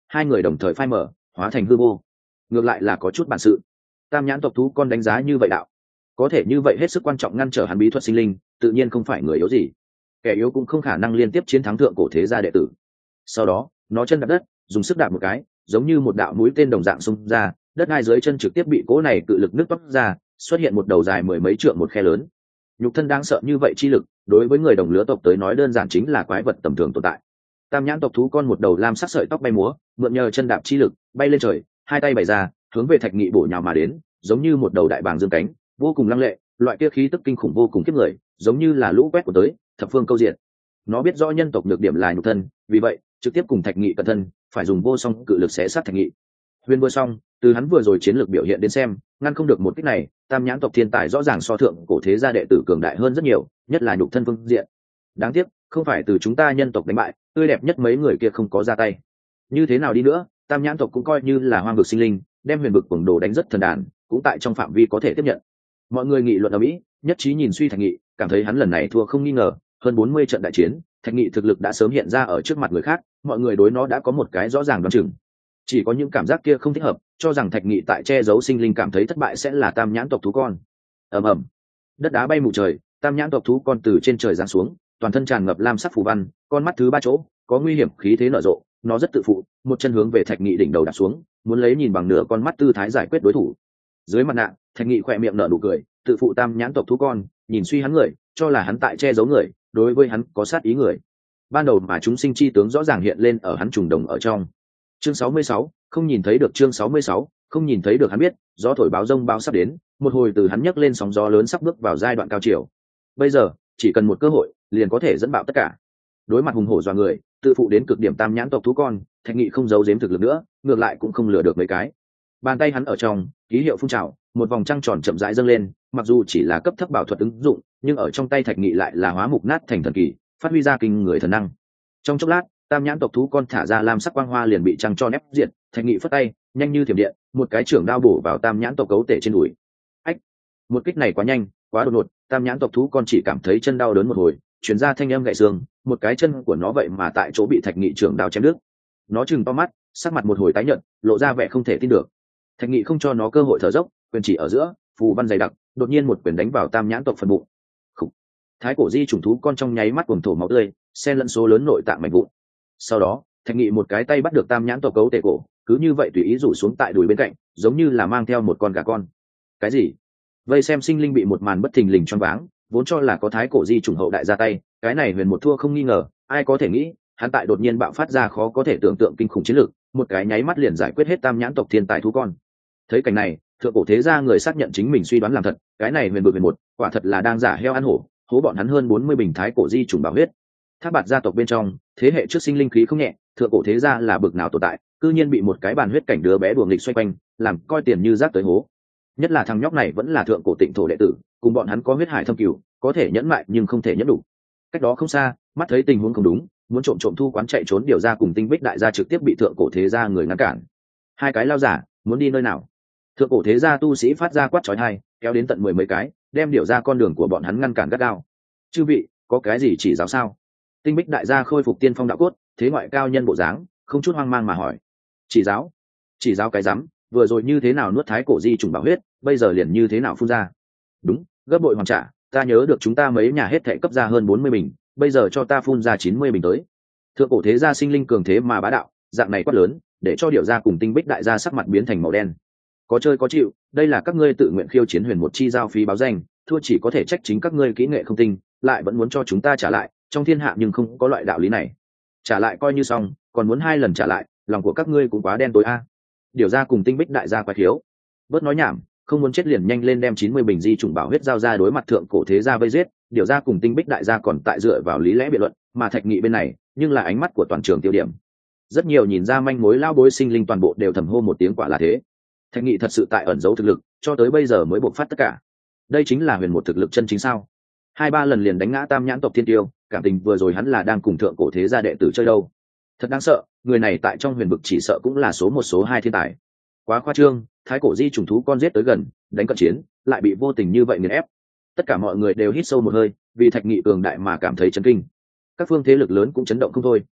hai người đồng thời phai mở hóa thành hư vô. Ngược lại là có chút bản sự. Tam nhãn tộc thú con đánh giá như vậy đạo, có thể như vậy hết sức quan trọng ngăn trở hắn bí thuật sinh linh, tự nhiên không phải người yếu gì. Kẻ yếu cũng không khả năng liên tiếp chiến thắng thượng cổ thế gia đệ tử. Sau đó nó chân đạp đất, dùng sức đạp một cái, giống như một đạo mũi tên đồng dạng xung ra, đất ngay dưới chân trực tiếp bị cỗ này cự lực nứt toác ra, xuất hiện một đầu dài mười mấy trượng một khe lớn. Nhục thân đáng sợ như vậy chi lực, đối với người đồng lứa tộc tới nói đơn giản chính là quái vật tầm thường tồn tại. Tam nhãn tộc thú con một đầu lam sắc sợi tóc bay múa, mượn nhờ chân đạp chi lực bay lên trời, hai tay bày ra hướng về Thạch Nghị bổ nhào mà đến, giống như một đầu đại bàng dương cánh, vô cùng lăng lệ, loại kia khí tức kinh khủng vô cùng kiếp người, giống như là lũ quét của tới thập phương câu diện. Nó biết rõ nhân tộc nhược điểm là nhục thân, vì vậy trực tiếp cùng Thạch Nghị cận thân, phải dùng vô song cự lực xé sát Thạch Nghị. Huyền vừa xong, từ hắn vừa rồi chiến lược biểu hiện đến xem, ngăn không được một kích này. Tam nhãn tộc thiên tài rõ ràng so thượng cổ thế gia đệ tử cường đại hơn rất nhiều, nhất là nhục thân phương diện. Đáng tiếc không phải từ chúng ta nhân tộc đánh bại, tươi đẹp nhất mấy người kia không có ra tay. Như thế nào đi nữa, tam nhãn tộc cũng coi như là hoang vực sinh linh, đem huyền vực cuồng đồ đánh rất thần đàn, cũng tại trong phạm vi có thể tiếp nhận. Mọi người nghị luận ở mỹ, nhất trí nhìn suy Thạch Nghị, cảm thấy hắn lần này thua không nghi ngờ. Hơn bốn mươi trận đại chiến, Thạch Nghị thực lực đã sớm hiện ra ở trước mặt người khác, mọi người đối nó đã có một cái rõ ràng đoán chừng. Chỉ có những cảm giác kia không thích hợp, cho rằng Thạch Nghị tại che giấu sinh linh cảm thấy thất bại sẽ là tam nhãn tộc thú con. Ầm ầm, đất đá bay mù trời, tam nhãn tộc thú con từ trên trời giáng xuống, toàn thân tràn ngập lam sắc phù văn, con mắt thứ ba chỗ có nguy hiểm khí thế nở rộ, nó rất tự phụ, một chân hướng về Thạch Nghị đỉnh đầu đạp xuống, muốn lấy nhìn bằng nửa con mắt tư thái giải quyết đối thủ. Dưới mặt nạ, Thạch Nghị khỏe miệng nở nụ cười, tự phụ tam nhãn tộc thú con, nhìn suy hắn người, cho là hắn tại che giấu người, đối với hắn có sát ý người. Ban đầu mà chúng sinh chi tướng rõ ràng hiện lên ở hắn trùng đồng ở trong. Chương sáu mươi sáu, không nhìn thấy được. Chương sáu mươi sáu, không nhìn thấy được. Hắn biết gió thổi báo rông báo sắp đến, một hồi từ hắn nhấc lên sóng gió lớn sắp bước vào giai đoạn cao chiều. Bây giờ chỉ cần một cơ hội liền có thể dẫn bạo tất cả. Đối mặt hùng hổ dọa người, tự phụ đến cực điểm tam nhãn tộc thú con, Thạch Nghị không giấu giếm thực lực nữa, ngược lại cũng không lừa được mấy cái. Bàn tay hắn ở trong ký hiệu phun trào, một vòng trăng tròn chậm rãi dâng lên, mặc dù chỉ là cấp thấp bảo thuật ứng dụng, nhưng ở trong tay Thạch Nghị lại là hóa mục nát thành thần kỳ, phát huy ra kinh người thần năng. Trong chốc lát, tam nhãn tộc thú con thả ra lam sắc quang hoa liền bị trăng tròn ép diệt. Thạch Nghị phất tay, nhanh như thiểm điện, một cái trưởng đao bổ vào tam nhãn tộc cấu tể trên đùi. Ách! Một kích này quá nhanh, quá đột ngột, tam nhãn tộc thú con chỉ cảm thấy chân đau đớn một hồi, truyền ra thanh âm gãy xương, một cái chân của nó vậy mà tại chỗ bị Thạch Nghị trưởng đao chém đứt. Nó trừng to mắt, sắc mặt một hồi tái nhợt, lộ ra vẻ không thể tin được. Thạch Nghị không cho nó cơ hội thở dốc, quyền chỉ ở giữa, phù văn dày đặc, đột nhiên một quyền đánh vào tam nhãn tộc phần bụng. Khủ. Thái cổ di chủng thú con trong nháy mắt cuồng thổ máu tươi, xen lẫn số lớn nội tạng mảnh vụn. Sau đó, Thạch Nghị một cái tay bắt được tam nhãn tộc cấu tể cổ, cứ như vậy tùy ý rủ xuống tại đùi bên cạnh, giống như là mang theo một con gà con. Cái gì? Vây xem sinh linh bị một màn bất thình lình choáng váng, vốn cho là có thái cổ di chủng hậu đại ra tay, cái này huyền một thua không nghi ngờ, ai có thể nghĩ, hắn tại đột nhiên bạo phát ra khó có thể tưởng tượng kinh khủng chiến lược, một cái nháy mắt liền giải quyết hết tam nhãn tộc thiên tài thú con. Thấy cảnh này, thượng cổ thế gia người xác nhận chính mình suy đoán làm thật, cái này huyền bực huyền một, quả thật là đang giả heo ăn hổ, hố bọn hắn hơn bốn mươi bình thái cổ di chủng bảo huyết. Thác Bạt gia tộc bên trong, thế hệ trước sinh linh khí không nhẹ, thượng cổ thế gia là bực nào tồn tại, cư nhiên bị một cái bàn huyết cảnh đứa bé đùa nghịch xoay quanh, làm coi tiền như rác tới hố. Nhất là thằng nhóc này vẫn là thượng cổ tịnh thổ đệ tử, cùng bọn hắn có huyết hải thâm cửu, có thể nhẫn mại nhưng không thể nhẫn đủ. Cách đó không xa, mắt thấy tình huống không đúng, muốn trộm trộm thu quán chạy trốn điều ra cùng Tinh Bích đại gia trực tiếp bị thượng cổ thế gia người ngăn cản. Hai cái lao giả, muốn đi nơi nào? Thượng cổ thế gia tu sĩ phát ra quát chói tai, kéo đến tận mười mấy cái, đem điều ra con đường của bọn hắn ngăn cản gắt gao. Chư vị, có cái gì chỉ giáo sao? Tinh Bích đại gia khôi phục tiên phong đạo cốt, thế ngoại cao nhân bộ dáng, không chút hoang mang mà hỏi. Chỉ giáo? Chỉ giáo cái rắm, vừa rồi như thế nào nuốt thái cổ di trùng bảo huyết, bây giờ liền như thế nào phun ra? Đúng, gấp bội hoàn trả, ta nhớ được chúng ta mấy nhà hết thảy cấp ra hơn bốn mươi bình, bây giờ cho ta phun ra chín mươi bình tới. Thượng cổ thế gia sinh linh cường thế mà bá đạo, dạng này quát lớn, để cho điệu gia cùng Tinh Bích đại gia sắc mặt biến thành màu đen. Có chơi có chịu, đây là các ngươi tự nguyện khiêu chiến huyền một chi giao phí báo danh, thua chỉ có thể trách chính các ngươi kỹ nghệ không tinh, lại vẫn muốn cho chúng ta trả lại, trong thiên hạ nhưng không có loại đạo lý này. Trả lại coi như xong, còn muốn hai lần trả lại, lòng của các ngươi cũng quá đen tối a. À. Điệu gia cùng Tinh Bích đại gia quái thiếu. Bớt nói nhảm, không muốn chết liền nhanh lên đem chín mươi bình di trùng bảo huyết giao ra đối mặt thượng cổ thế gia vây giết. Điệu gia cùng Tinh Bích đại gia còn tại dựa vào lý lẽ biện luận, mà Thạch Nghị bên này, nhưng là ánh mắt của toàn trường tiêu điểm. Rất nhiều nhìn ra manh mối lao bối sinh linh toàn bộ đều thầm hô một tiếng quả là thế. Thạch Nghị thật sự tại ẩn giấu thực lực, cho tới bây giờ mới bộc phát tất cả. Đây chính là huyền một thực lực chân chính sao? Hai ba lần liền đánh ngã tam nhãn tộc thiên tiêu, cảm tình vừa rồi hắn là đang cùng thượng cổ thế gia đệ tử chơi đâu. Thật đáng sợ, người này tại trong huyền vực chỉ sợ cũng là số một số hai thiên tài. Quá khoa trương, thái cổ di trùng thú con giết tới gần, đánh cận chiến, lại bị vô tình như vậy nghiền ép. Tất cả mọi người đều hít sâu một hơi, vì Thạch Nghị cường đại mà cảm thấy chấn kinh. Các phương thế lực lớn cũng chấn động không thôi.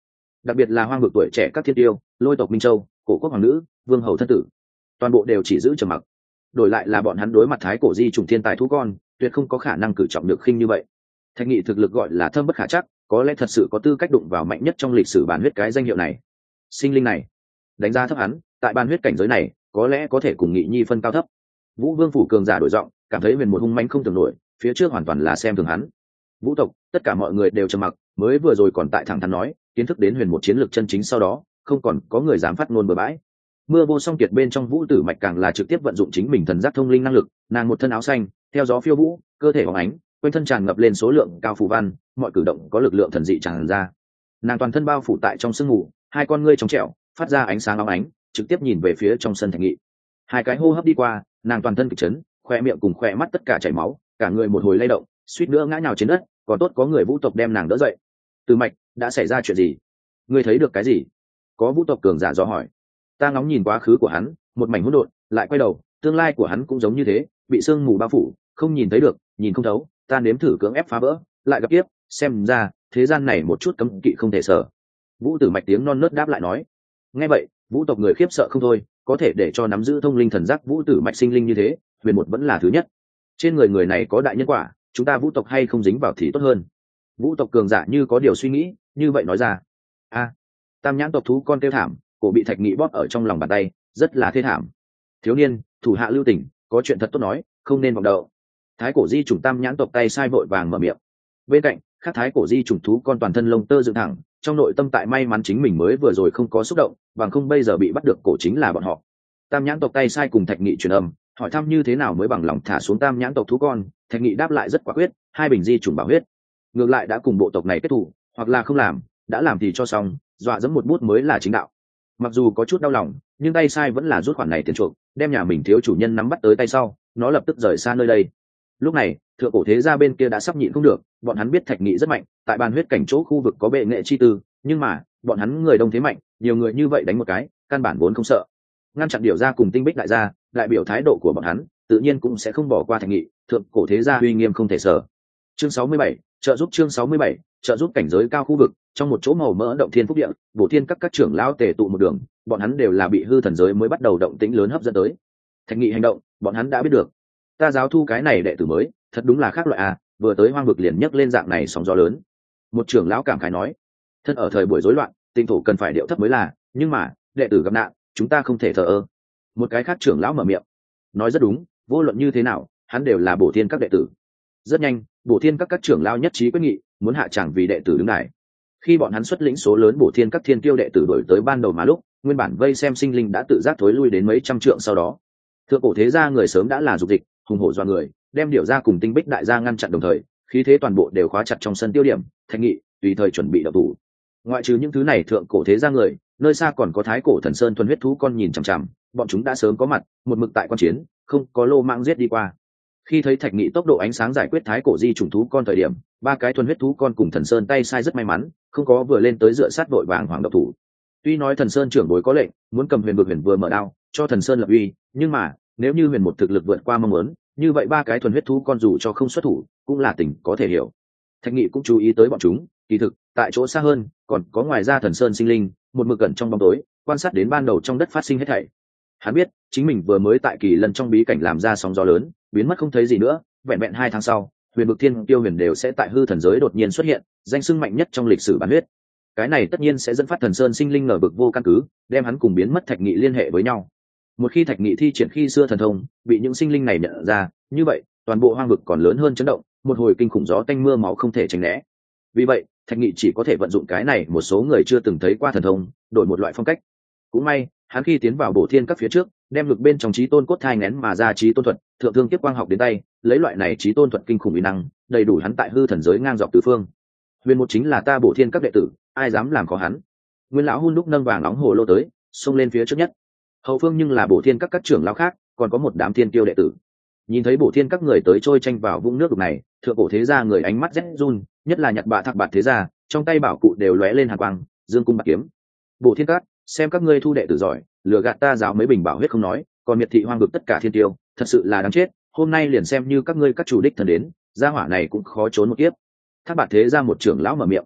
đặc biệt là hoang vực tuổi trẻ các thiên tiêu, lôi tộc Minh Châu, cổ quốc hoàng nữ, vương hầu thân tử, toàn bộ đều chỉ giữ trầm mặc. Đổi lại là bọn hắn đối mặt thái cổ di trùng thiên tài thú con, tuyệt không có khả năng cử trọng được khinh như vậy. Thạch Nghị thực lực gọi là thâm bất khả chắc, có lẽ thật sự có tư cách đụng vào mạnh nhất trong lịch sử bàn huyết cái danh hiệu này. Sinh linh này, đánh giá thấp hắn, tại bàn huyết cảnh giới này, có lẽ có thể cùng Nghị Nhi phân cao thấp. Vũ Vương phủ cường giả đổi giọng, cảm thấy huyền một hung manh không tưởng nổi, phía trước hoàn toàn là xem thường hắn. Vũ tộc, tất cả mọi người đều trầm mặc, mới vừa rồi còn tại thẳng thắn nói, kiến thức đến huyền một chiến lược chân chính sau đó, không còn có người dám phát ngôn bừa bãi. Mưa vô song kiệt bên trong Vũ Tử Mạch càng là trực tiếp vận dụng chính mình thần giác thông linh năng lực, nàng một thân áo xanh, theo gió phiêu vũ, cơ thể bóng ánh, quanh thân tràn ngập lên số lượng cao phù văn, mọi cử động có lực lượng thần dị tràn ra. Nàng toàn thân bao phủ tại trong sương mù, hai con ngươi trong trẻo, phát ra ánh sáng óng ánh, trực tiếp nhìn về phía trong sân Thạch Nghị. Hai cái hô hấp đi qua, nàng toàn thân kịch chấn, khoe miệng cùng khoe mắt tất cả chảy máu, cả người một hồi lay động, suýt nữa ngã nhào trên đất, còn tốt có người Vũ tộc đem nàng đỡ dậy. Từ Mạch, đã xảy ra chuyện gì? Ngươi thấy được cái gì? Có Vũ tộc cường giả dò hỏi. Ta ngóng nhìn quá khứ của hắn, một mảnh hỗn độn, lại quay đầu, tương lai của hắn cũng giống như thế, bị sương mù bao phủ, không nhìn thấy được, nhìn không thấu. Ta nếm thử cưỡng ép phá vỡ, lại gặp tiếp, xem ra thế gian này một chút cấm kỵ không thể sở. Vũ Tử Mạch tiếng non nớt đáp lại nói. Nghe vậy, Vũ tộc người khiếp sợ không thôi, có thể để cho nắm giữ thông linh thần giác Vũ Tử Mạch sinh linh như thế, huyền một vẫn là thứ nhất. Trên người người này có đại nhân quả, chúng ta Vũ tộc hay không dính vào thì tốt hơn. Vũ tộc cường giả như có điều suy nghĩ, như vậy nói ra. A, tam nhãn tộc thú con kêu thảm, cổ bị Thạch Nghị bóp ở trong lòng bàn tay, rất là thê thảm. Thiếu niên, thủ hạ lưu tình, có chuyện thật tốt nói, không nên vọng đậu. Thái cổ di chủng tam nhãn tộc tay sai vội vàng mở miệng. Bên cạnh, khác thái cổ di chủng thú con toàn thân lông tơ dựng thẳng, trong nội tâm tại may mắn chính mình mới vừa rồi không có xúc động, bằng không bây giờ bị bắt được cổ chính là bọn họ. Tam nhãn tộc tay sai cùng Thạch Nghị truyền âm, hỏi thăm như thế nào mới bằng lòng thả xuống tam nhãn tộc thú con. Thạch Nghị đáp lại rất quả quyết, hai bình di chủng bảo huyết. Ngược lại đã cùng bộ tộc này kết thù, hoặc là không làm, đã làm thì cho xong, dọa dẫm một bút mới là chính đạo. Mặc dù có chút đau lòng, nhưng tay sai vẫn là rút khoản này tiền chuộc, đem nhà mình thiếu chủ nhân nắm bắt tới tay sau, nó lập tức rời xa nơi đây. Lúc này, thượng cổ thế gia bên kia đã sắp nhịn không được, bọn hắn biết Thạch Nghị rất mạnh, tại bàn huyết cảnh chỗ khu vực có bệ nghệ chi tư, nhưng mà bọn hắn người đông thế mạnh, nhiều người như vậy đánh một cái, căn bản vốn không sợ. Ngăn chặn điều ra cùng Tinh Bích đại gia, đại biểu thái độ của bọn hắn, tự nhiên cũng sẽ không bỏ qua Thạch Nghị, thượng cổ thế gia uy nghiêm không thể sở. Chương sáu mươi bảy, trợ giúp chương sáu mươi bảy, trợ giúp cảnh giới cao khu vực, trong một chỗ màu mỡ động thiên phúc địa, bổ thiên các các trưởng lão tề tụ một đường, bọn hắn đều là bị hư thần giới mới bắt đầu động tĩnh lớn hấp dẫn tới. Thạch Nghị hành động, bọn hắn đã biết được. Ta giáo thu cái này đệ tử mới, thật đúng là khác loại à, vừa tới hoang vực liền nhấc lên dạng này sóng gió lớn. Một trưởng lão cảm khái nói, thân ở thời buổi rối loạn, tinh thủ cần phải điệu thấp mới là, nhưng mà đệ tử gặp nạn, chúng ta không thể thờ ơ. Một cái khác trưởng lão mở miệng, nói rất đúng, vô luận như thế nào, hắn đều là bổ thiên các đệ tử. Rất nhanh, bổ thiên các các trưởng lão nhất trí quyết nghị, muốn hạ tràng vì đệ tử đứng đài. Khi bọn hắn xuất lĩnh số lớn bổ thiên các thiên tiêu đệ tử đổi tới ban đầu mà lúc, nguyên bản vây xem sinh linh đã tự giác thối lui đến mấy trăm trượng sau đó. Thượng cổ thế gia người sớm đã là dục dịch, hùng hổ doa người, đem điều ra cùng Tinh Bích đại gia ngăn chặn đồng thời, khí thế toàn bộ đều khóa chặt trong sân tiêu điểm. Thạch Nghị tùy thời chuẩn bị động thủ. Ngoại trừ những thứ này thượng cổ thế gia người, nơi xa còn có thái cổ thần sơn thuần huyết thú con nhìn chằm chằm, bọn chúng đã sớm có mặt, một mực tại quan chiến, không có lô mạng giết đi qua. Khi thấy Thạch Nghị tốc độ ánh sáng giải quyết thái cổ di chủng thú con thời điểm, ba cái thuần huyết thú con cùng thần sơn tay sai rất may mắn, không có vừa lên tới dựa sát vội vàng hoàng độc thủ. Tuy nói thần sơn trưởng bối có lệnh muốn cầm huyền vực huyền vừa mở đao cho thần sơn lập uy, nhưng mà nếu như huyền một thực lực vượt qua mong muốn, như vậy ba cái thuần huyết thú con dù cho không xuất thủ cũng là tình có thể hiểu. Thạch Nghị cũng chú ý tới bọn chúng, kỳ thực tại chỗ xa hơn còn có ngoài ra thần sơn sinh linh một mực cẩn trong bóng tối quan sát đến ban đầu trong đất phát sinh hết thảy. Hắn biết chính mình vừa mới tại kỳ lần trong bí cảnh làm ra sóng gió lớn, biến mất không thấy gì nữa, vẹn vẹn hai tháng sau huyền vực thiên tiêu huyền đều sẽ tại hư thần giới đột nhiên xuất hiện, danh xưng mạnh nhất trong lịch sử bản huyết. Cái này tất nhiên sẽ dẫn phát thần sơn sinh linh nở vực vô căn cứ, đem hắn cùng biến mất Thạch Nghị liên hệ với nhau. Một khi Thạch Nghị thi triển khi xưa thần thông bị những sinh linh này nhận ra, như vậy toàn bộ hoang vực còn lớn hơn chấn động, một hồi kinh khủng gió tanh mưa máu không thể tránh né. Vì vậy Thạch Nghị chỉ có thể vận dụng cái này một số người chưa từng thấy qua thần thông, đổi một loại phong cách. Cũng may hắn khi tiến vào bổ thiên các phía trước, đem lực bên trong trí tôn cốt thai nén mà ra trí tôn thuật thượng thương tiếp quang học đến tay, lấy loại này trí tôn thuật kinh khủng uy năng, đầy đủ hắn tại hư thần giới ngang dọc tứ phương. Huyền một chính là ta bổ thiên các đệ tử, ai dám làm khó hắn. Nguyên lão hun lúc nâng vàng nóng hồ lô tới, xông lên phía trước nhất. Hậu phương nhưng là bổ thiên các các trưởng lão khác, còn có một đám thiên tiêu đệ tử. Nhìn thấy bổ thiên các người tới trôi tranh vào vũng nước đục này, thượng cổ thế gia người ánh mắt rét run, nhất là nhặt bạ thạc bạt thế gia, trong tay bảo cụ đều lóe lên hàn quang, dương cung bạc kiếm. Bổ thiên các, xem các ngươi thu đệ tử giỏi, lừa gạt ta giáo mấy bình bảo huyết không nói, còn miệt thị hoang vực tất cả thiên tiêu, thật sự là đáng chết. Hôm nay liền xem như các ngươi các chủ đích thần đến, gia hỏa này cũng khó trốn một kiếp. Thác bạt thế gia một trưởng lão mở miệng.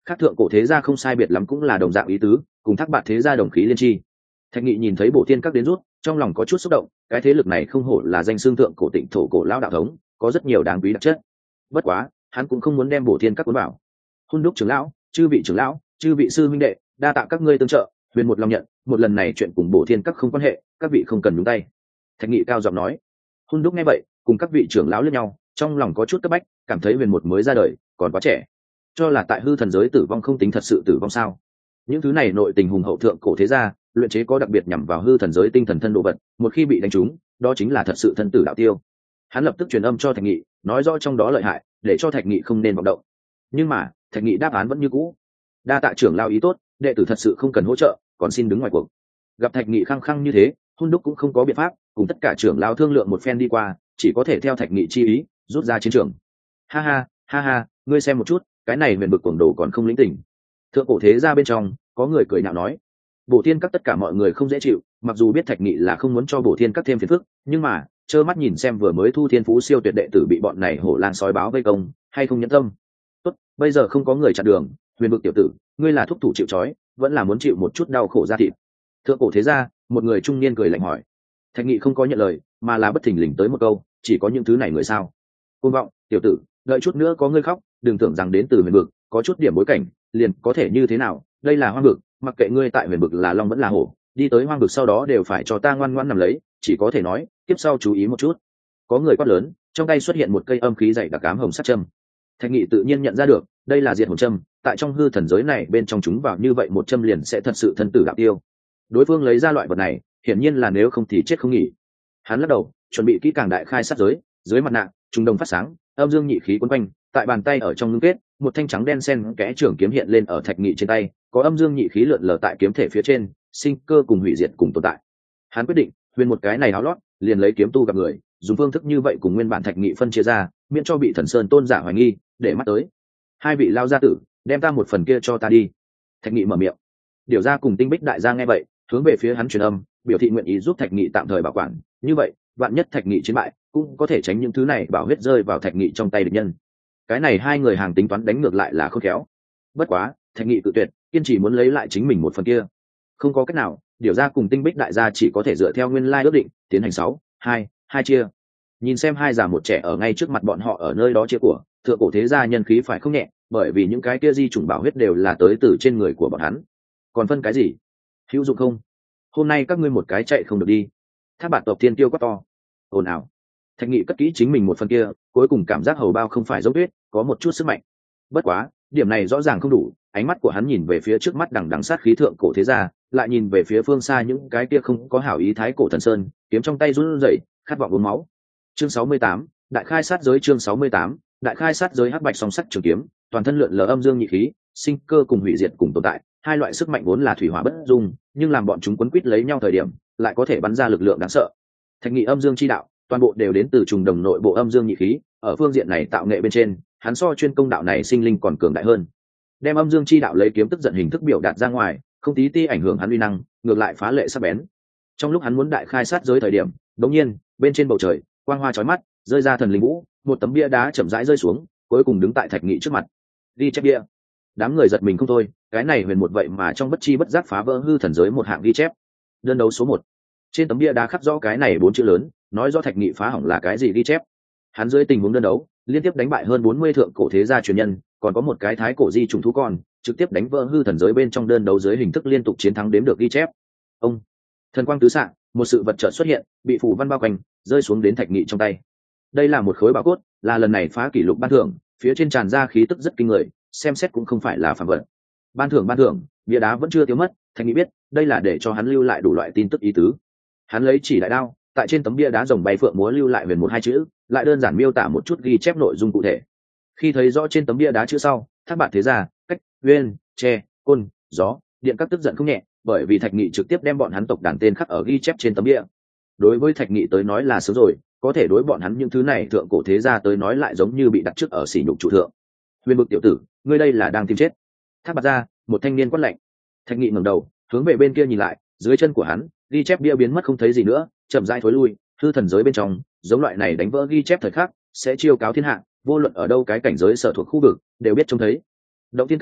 khác thượng cổ thế gia không sai biệt lắm cũng là đồng dạng ý tứ, cùng Thác Bạt thế gia đồng khí liên chi. Thạch Nghị nhìn thấy Bổ Thiên Các đến rút, trong lòng có chút xúc động, cái thế lực này không hổ là danh xương thượng cổ tịnh thổ cổ lão đạo thống, có rất nhiều đáng quý đặc chất. Bất quá, hắn cũng không muốn đem Bổ Thiên Các cuốn vào. Hun đúc trưởng lão, chư vị trưởng lão, chư vị sư huynh đệ, đa tạ các ngươi tương trợ, huyền một lòng nhận, một lần này chuyện cùng Bổ Thiên Các không quan hệ, các vị không cần nhúng tay. Thạch Nghị cao giọng nói. Hun đúc nghe vậy, cùng các vị trưởng lão liếc nhau, trong lòng có chút cấp bách, cảm thấy huyền một mới ra đời, còn quá trẻ, cho là tại hư thần giới tử vong không tính thật sự tử vong sao? Những thứ này nội tình hùng hậu thượng cổ thế gia, luyện chế có đặc biệt nhằm vào hư thần giới tinh thần thân đồ vật, một khi bị đánh trúng, đó chính là thật sự thân tử đạo tiêu. Hắn lập tức truyền âm cho Thạch Nghị, nói rõ trong đó lợi hại, để cho Thạch Nghị không nên vọng động. Nhưng mà, Thạch Nghị đáp án vẫn như cũ. Đa tạ trưởng lao ý tốt, đệ tử thật sự không cần hỗ trợ, còn xin đứng ngoài cuộc. Gặp Thạch Nghị khăng khăng như thế, Hun đúc cũng không có biện pháp, cùng tất cả trưởng lao thương lượng một phen đi qua, chỉ có thể theo Thạch Nghị chi ý, rút ra chiến trường. Ha ha, ha ha, ngươi xem một chút, cái này huyền bực cuồng đồ còn không lĩnh tỉnh. Thượng cổ thế gia bên trong, có người cười nhạo nói. Bổ Thiên Các tất cả mọi người không dễ chịu, mặc dù biết Thạch Nghị là không muốn cho Bổ Thiên Các thêm phiền phức, nhưng mà trơ mắt nhìn xem vừa mới thu thiên phú siêu tuyệt đệ tử bị bọn này hổ lang sói báo vây công, hay không nhẫn tâm. Tốt, bây giờ không có người chặn đường, huyền bực tiểu tử, ngươi là thúc thủ chịu trói, vẫn là muốn chịu một chút đau khổ ra thịt. Thượng cổ thế gia, một người trung niên cười lạnh hỏi. Thạch Nghị không có nhận lời, mà là bất thình lình tới một câu, chỉ có những thứ này người sao? Côn vọng, tiểu tử, đợi chút nữa có ngươi khóc, đừng tưởng rằng đến từ huyền bực, có chút điểm bối cảnh, liền có thể như thế nào? Đây là hoang bực, mặc kệ ngươi tại huyền bực là long vẫn là hổ, đi tới hoang bực sau đó đều phải cho ta ngoan ngoãn nằm lấy, chỉ có thể nói, tiếp sau chú ý một chút. Có người quát lớn, trong tay xuất hiện một cây âm khí dày đặc ám hồng sắt châm. Thạch Nghị tự nhiên nhận ra được, đây là diệt hồn châm, tại trong hư thần giới này bên trong chúng vào như vậy một châm liền sẽ thật sự thân tử đạo tiêu. Đối phương lấy ra loại vật này, hiển nhiên là nếu không thì chết không nghỉ. Hắn lắc đầu, chuẩn bị kỹ càng đại khai sát giới, dưới mặt nạ, trung đồng phát sáng, âm dương nhị khí quấn quanh, tại bàn tay ở trong ngưng kết, một thanh trắng đen xen kẽ trưởng kiếm hiện lên ở Thạch Nghị trên tay, có âm dương nhị khí lượn lờ tại kiếm thể phía trên, sinh cơ cùng hủy diệt cùng tồn tại. Hắn quyết định, huyền một cái này áo lót, liền lấy kiếm tu gặp người, dùng phương thức như vậy cùng nguyên bản Thạch Nghị phân chia ra, miễn cho bị Thần Sơn tôn giả hoài nghi, để mắt tới. Hai vị lao gia tử, đem ta một phần kia cho ta đi. Thạch Nghị mở miệng. Điều gia cùng Tinh Bích đại gia nghe vậy, hướng về phía hắn truyền âm, biểu thị nguyện ý giúp Thạch Nghị tạm thời bảo quản, như vậy, vạn nhất Thạch Nghị chiến bại, cũng có thể tránh những thứ này bảo huyết rơi vào Thạch Nghị trong tay địch nhân. Cái này hai người hàng tính toán đánh ngược lại là khôn khéo. Bất quá, Thạch Nghị tự tuyệt, kiên trì muốn lấy lại chính mình một phần kia. Không có cách nào, điều gia cùng Tinh Bích đại gia chỉ có thể dựa theo nguyên lai ước định, tiến hành sáu, hai, hai chia. Nhìn xem hai già một trẻ ở ngay trước mặt bọn họ ở nơi đó chia của, thượng cổ thế gia nhân khí phải không nhẹ, bởi vì những cái kia di chủng bảo huyết đều là tới từ trên người của bọn hắn. Còn phân cái gì? Hữu dụng không? Hôm nay các ngươi một cái chạy không được đi. Thác Bạt tộc thiên tiêu quá to. Ồn ào. Thạch Nghị cất kỹ chính mình một phần kia, cuối cùng cảm giác hầu bao không phải dấu tuyết, có một chút sức mạnh. Bất quá, điểm này rõ ràng không đủ, ánh mắt của hắn nhìn về phía trước mắt đằng đằng sát khí thượng cổ thế gia, lại nhìn về phía phương xa những cái kia không có hảo ý thái cổ thần sơn, kiếm trong tay run rẩy, khát vọng uống máu. Chương sáu mươi tám, đại khai sát giới. Chương sáu mươi tám, đại khai sát giới. Hắc bạch song sắc trường kiếm, toàn thân lượn lờ âm dương nhị khí, sinh cơ cùng hủy diệt cùng tồn tại, hai loại sức mạnh vốn là thủy hỏa bất dung, nhưng làm bọn chúng quấn quýt lấy nhau thời điểm, lại có thể bắn ra lực lượng đáng sợ. Thạch Nghị âm dương chi đạo, toàn bộ đều đến từ trùng đồng nội bộ âm dương nhị khí, ở phương diện này tạo nghệ bên trên, hắn so chuyên công đạo này sinh linh còn cường đại hơn. Đem âm dương chi đạo lấy kiếm tức giận hình thức biểu đạt ra ngoài, không tí ti ảnh hưởng hắn uy năng, ngược lại phá lệ sắc bén. Trong lúc hắn muốn đại khai sát giới thời điểm, đột nhiên, bên trên bầu trời, quang hoa chói mắt, rơi ra thần linh vũ, một tấm bia đá chậm rãi rơi xuống, cuối cùng đứng tại Thạch Nghị trước mặt. Ghi chép bia. Đám người giật mình không thôi, cái này huyền một vậy mà trong bất chi bất giác phá vỡ hư thần giới một hạng ghi chép. Đơn đấu số một. Trên tấm bia đá khắc rõ cái này bốn chữ lớn, nói rõ Thạch Nghị phá hỏng là cái gì ghi chép. Hắn dưới tình huống đơn đấu, liên tiếp đánh bại hơn bốn mươi thượng cổ thế gia truyền nhân, còn có một cái thái cổ di trùng thú con, trực tiếp đánh vỡ hư thần giới bên trong đơn đấu dưới hình thức liên tục chiến thắng đếm được ghi chép. Ông, thần quang tứ xạ, một sự vật chợt xuất hiện, bị phù văn bao quanh, rơi xuống đến Thạch Nghị trong tay. Đây là một khối bảo cốt, là lần này phá kỷ lục ban thưởng, phía trên tràn ra khí tức rất kinh người, xem xét cũng không phải là phàm vật. Ban thưởng ban thưởng, bia đá vẫn chưa tiêu mất, Thạch Nghị biết, đây là để cho hắn lưu lại đủ loại tin tức ý tứ. Hắn lấy chỉ đại đao, tại trên tấm bia đá rồng bay phượng múa lưu lại huyền một hai chữ, lại đơn giản miêu tả một chút ghi chép nội dung cụ thể. Khi thấy rõ trên tấm bia đá chữ sau, Thác Bạt thế gia, cách, uyên, tre, côn, gió, điện các tức giận không nhẹ, bởi vì Thạch Nghị trực tiếp đem bọn hắn tộc đàn tên khắc ở ghi chép trên tấm bia. Đối với Thạch Nghị tới nói là sớm rồi, có thể đối bọn hắn những thứ này thượng cổ thế gia tới nói lại giống như bị đặt trước ở sỉ nhục chủ thượng. Huyền bực tiểu tử, ngươi đây là đang tìm chết. Thác Bạt ra, một thanh niên quát lạnh. Thạch Nghị ngẩng đầu, hướng về bên kia nhìn lại, dưới chân của hắn, ghi chép bia biến mất không thấy gì nữa, chậm rãi thối lui. Hư thần giới bên trong, giống loại này đánh vỡ ghi chép thời khắc, sẽ chiêu cáo thiên hạ, vô luận ở đâu cái cảnh giới sở thuộc khu vực, đều biết trông thấy. Động thiên cảnh,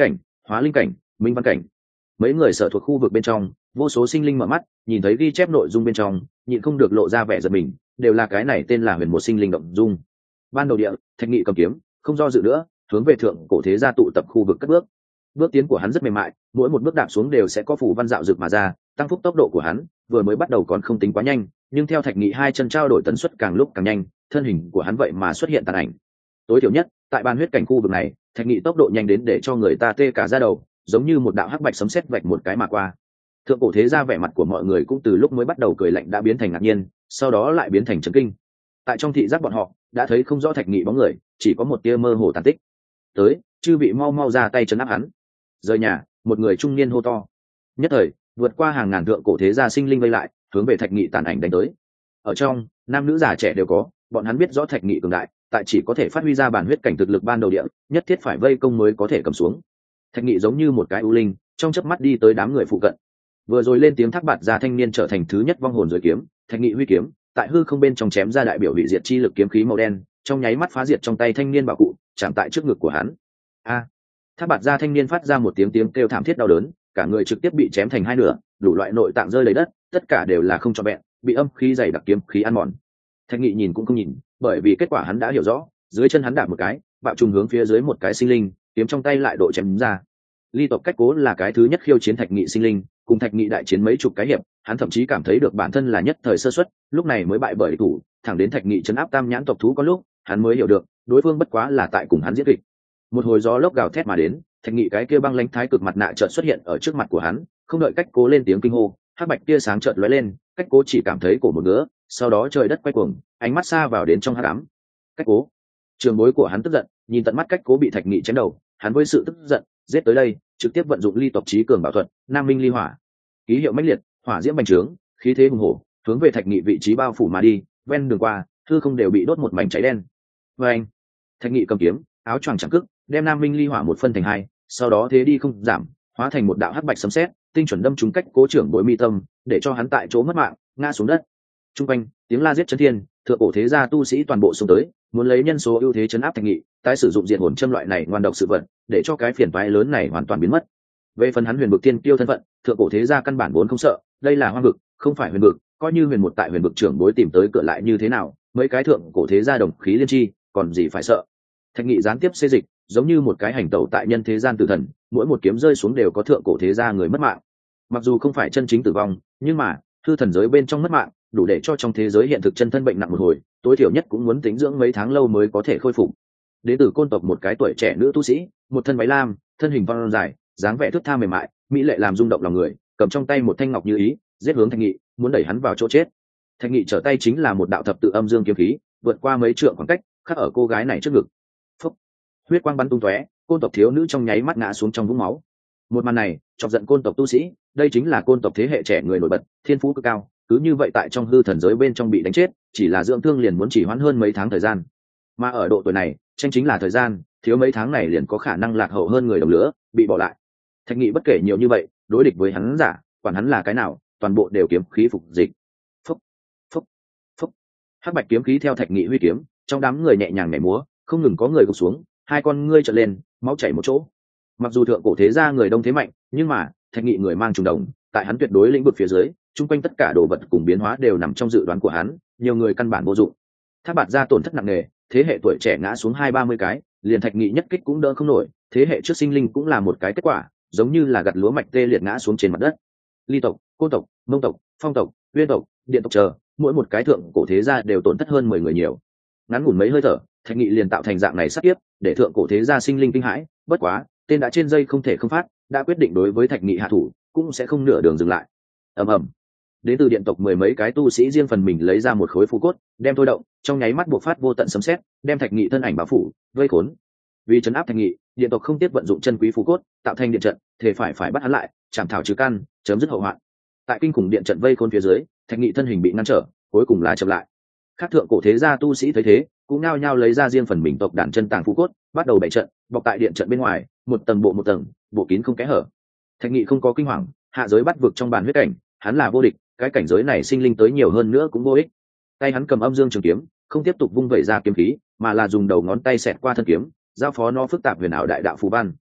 hóa linh cảnh, minh văn cảnh. Mấy người sở thuộc khu vực bên trong, vô số sinh linh mở mắt, nhìn thấy ghi chép nội dung bên trong, nhịn không được lộ ra vẻ giật mình, đều là cái này tên là huyền một sinh linh động dung. Ban đầu địa, Thạch Nghị cầm kiếm, không do dự nữa, hướng về thượng cổ thế gia tụ tập khu vực cất bước. Bước tiến của hắn rất mềm mại, mỗi một bước đạp xuống đều sẽ có phù văn dạo rực mà ra, tăng phúc tốc độ của hắn, vừa mới bắt đầu còn không tính quá nhanh, nhưng theo Thạch Nghị hai chân trao đổi tần suất càng lúc càng nhanh, thân hình của hắn vậy mà xuất hiện tàn ảnh. Tối thiểu nhất, tại ban huyết cảnh khu vực này, Thạch Nghị tốc độ nhanh đến để cho người ta tê cả da đầu, giống như một đạo hắc bạch sấm sét vạch một cái mà qua. Thượng cổ thế gia vẻ mặt của mọi người cũng từ lúc mới bắt đầu cười lạnh đã biến thành ngạc nhiên, sau đó lại biến thành chấn kinh. Tại trong thị giác bọn họ đã thấy không rõ Thạch Nghị bóng người, chỉ có một tia mơ hồ tàn tích. Tới, chư vị mau mau ra tay trấn áp hắn. Rời nhà, một người trung niên hô to. Nhất thời, vượt qua hàng ngàn thượng cổ thế gia sinh linh vây lại, hướng về Thạch Nghị tàn ảnh đánh tới. Ở trong, nam nữ già trẻ đều có, bọn hắn biết rõ Thạch Nghị cường đại, tại chỉ có thể phát huy ra bản huyết cảnh thực lực ban đầu địa, nhất thiết phải vây công mới có thể cầm xuống. Thạch Nghị giống như một cái ưu linh, trong chớp mắt đi tới đám người phụ cận. Vừa rồi lên tiếng thác bạt ra thanh niên trở thành thứ nhất vong hồn dưới kiếm, Thạch Nghị huy kiếm, tại hư không bên trong chém ra đại biểu hủy diệt chi lực kiếm khí màu đen, trong nháy mắt phá diệt trong tay thanh niên bảo cụ, chạm tại trước ngực của hắn. A! Thác bạt ra thanh niên phát ra một tiếng tiếng kêu thảm thiết đau đớn, cả người trực tiếp bị chém thành hai nửa, đủ loại nội tạng rơi lấy đất, tất cả đều là không trọn vẹn, bị âm khí dày đặc kiếm khí ăn mòn. Thạch Nghị nhìn cũng không nhìn, bởi vì kết quả hắn đã hiểu rõ, dưới chân hắn đạp một cái, bạo trùng hướng phía dưới một cái sinh linh, kiếm trong tay lại độ chém ra. Ly tộc Cách Cố là cái thứ nhất khiêu chiến Thạch Nghị sinh linh, cùng Thạch Nghị đại chiến mấy chục cái hiệp, hắn thậm chí cảm thấy được bản thân là nhất thời sơ suất, lúc này mới bại bởi thủ, thẳng đến Thạch Nghị trấn áp tam nhãn tộc thú có lúc, hắn mới hiểu được, đối phương bất quá là tại cùng hắn diễn kịch. Một hồi gió lốc gào thét mà đến, Thạch Nghị cái kia băng lãnh thái cực mặt nạ chợt xuất hiện ở trước mặt của hắn, không đợi Cách Cố lên tiếng kinh hô, hắc bạch tia sáng chợt lóe lên, Cách Cố chỉ cảm thấy cổ một ngứa, sau đó trời đất quay cuồng, ánh mắt xa vào đến trong hắc ám. Cách Cố, trường bối của hắn tức giận, nhìn tận mắt Cách Cố bị Thạch Nghị chém đầu, hắn với sự tức giận, giết tới đây, trực tiếp vận dụng ly tộc trí cường bảo thuật, Nam Minh ly hỏa, ký hiệu mãnh liệt, hỏa diễm bành trướng, khí thế hùng hổ, hướng về Thạch Nghị vị trí bao phủ mà đi, ven đường qua, hư không đều bị đốt một mảnh cháy đen. Và anh, Thạch Nghị cầm kiếm, áo choàng chạm cước, đem Nam Minh ly hỏa một phân thành hai, sau đó thế đi không giảm, hóa thành một đạo hắc bạch sấm sét, tinh chuẩn đâm trúng Cách Cố trưởng bối mi tâm, để cho hắn tại chỗ mất mạng, ngã xuống đất. Trung quanh, tiếng la giết chấn thiên, thượng cổ thế gia tu sĩ toàn bộ xông tới, muốn lấy nhân số ưu thế chấn áp Thạch Nghị, tái sử dụng diệt hồn châm loại này ngoan độc sự vật, để cho cái phiền toái lớn này hoàn toàn biến mất. Về phần hắn huyền vực tiên kiêu thân phận, thượng cổ thế gia căn bản vốn không sợ, đây là hoang vực, không phải huyền vực, coi như huyền một tại huyền vực trưởng bối tìm tới cửa lại như thế nào, mấy cái thượng cổ thế gia đồng khí liên chi, còn gì phải sợ. Thạch Nghị gián tiếp xê dịch, giống như một cái hành tẩu tại nhân thế gian tử thần, mỗi một kiếm rơi xuống đều có thượng cổ thế gia người mất mạng. Mặc dù không phải chân chính tử vong, nhưng mà hư thần giới bên trong mất mạng, đủ để cho trong thế giới hiện thực chân thân bệnh nặng một hồi, tối thiểu nhất cũng muốn tính dưỡng mấy tháng lâu mới có thể khôi phục. Đến từ Côn tộc một cái tuổi trẻ nữ tu sĩ, một thân váy lam, thân hình vòng dài, dáng vẻ thướt tha mềm mại, mỹ lệ làm rung động lòng người, cầm trong tay một thanh ngọc như ý, giết hướng Thạch Nghị, muốn đẩy hắn vào chỗ chết. Thạch Nghị trở tay chính là một đạo thập tự âm dương kiếm khí, vượt qua mấy trượng khoảng cách, khắc ở cô gái này trước ngực. Phốc, huyết quang bắn tung tóe, Côn tộc thiếu nữ trong nháy mắt ngã xuống trong vũng máu. Một màn này chọc giận Côn tộc tu sĩ, đây chính là Côn tộc thế hệ trẻ người nổi bật, thiên phú cực cao, cứ như vậy tại trong hư thần giới bên trong bị đánh chết, chỉ là dưỡng thương liền muốn chỉ hoãn hơn mấy tháng thời gian. Mà ở độ tuổi này, tranh chính là thời gian, thiếu mấy tháng này liền có khả năng lạc hậu hơn người đồng lứa, bị bỏ lại. Thạch Nghị bất kể nhiều như vậy, đối địch với hắn giả, quản hắn là cái nào, toàn bộ đều kiếm khí phục dịch. Phúc, phúc, phúc. Hắc bạch kiếm khí theo Thạch Nghị huy kiếm, trong đám người nhẹ nhàng nhảy múa, không ngừng có người gục xuống, hai con ngươi trợn lên, máu chảy một chỗ. Mặc dù thượng cổ thế gia người đông thế mạnh, nhưng mà Thạch Nghị người mang trùng đồng, tại hắn tuyệt đối lĩnh vực phía dưới, chung quanh tất cả đồ vật cùng biến hóa đều nằm trong dự đoán của hắn, nhiều người căn bản vô dụng. Thác bạt ra tổn thất nặng nề, thế hệ tuổi trẻ ngã xuống hai ba mươi cái, liền Thạch Nghị nhất kích cũng đỡ không nổi, thế hệ trước sinh linh cũng là một cái kết quả, giống như là gặt lúa mạch tê liệt ngã xuống trên mặt đất. Ly tộc, Côn tộc, Mông tộc, Phong tộc, Uyên tộc, Điện tộc chờ, mỗi một cái thượng cổ thế gia đều tổn thất hơn mười người nhiều. Ngắn ngủn mấy hơi thở, Thạch Nghị liền tạo thành dạng này sát kiếp, để thượng cổ thế gia sinh linh kinh hãi, bất quá, tên đã trên dây không thể không phát, đã quyết định đối với Thạch Nghị hạ thủ, cũng sẽ không nửa đường dừng lại. Ầm ầm. Đến từ điện tộc mười mấy cái tu sĩ riêng phần mình lấy ra một khối phù cốt, đem thôi động, trong nháy mắt buộc phát vô tận sấm sét, đem Thạch Nghị thân ảnh bao phủ, vây khốn. Vì trấn áp Thạch Nghị, điện tộc không tiếp vận dụng chân quý phù cốt, tạo thành điện trận, thể phải phải bắt hắn lại, chảm thảo trừ căn, chấm dứt hậu hoạn. Tại kinh khủng điện trận vây khốn phía dưới, Thạch Nghị thân hình bị ngăn trở, cuối cùng là chậm lại. Các thượng cổ thế gia tu sĩ thấy thế, cũng nao nhao lấy ra riêng phần mình tộc đàn chân tàng phù cốt, bắt đầu bày trận, bọc tại điện trận bên ngoài, một tầng bộ một tầng, bộ kín không kẽ hở. Thạch Nghị không có kinh hoàng, hạ giới bắt vực trong bàn huyết cảnh, hắn là vô địch, cái cảnh giới này sinh linh tới nhiều hơn nữa cũng vô ích. Tay hắn cầm âm dương trường kiếm, không tiếp tục vung vẩy ra kiếm khí, mà là dùng đầu ngón tay xẹt qua thân kiếm, giao phó nó phức tạp huyền ảo đại đạo phù văn.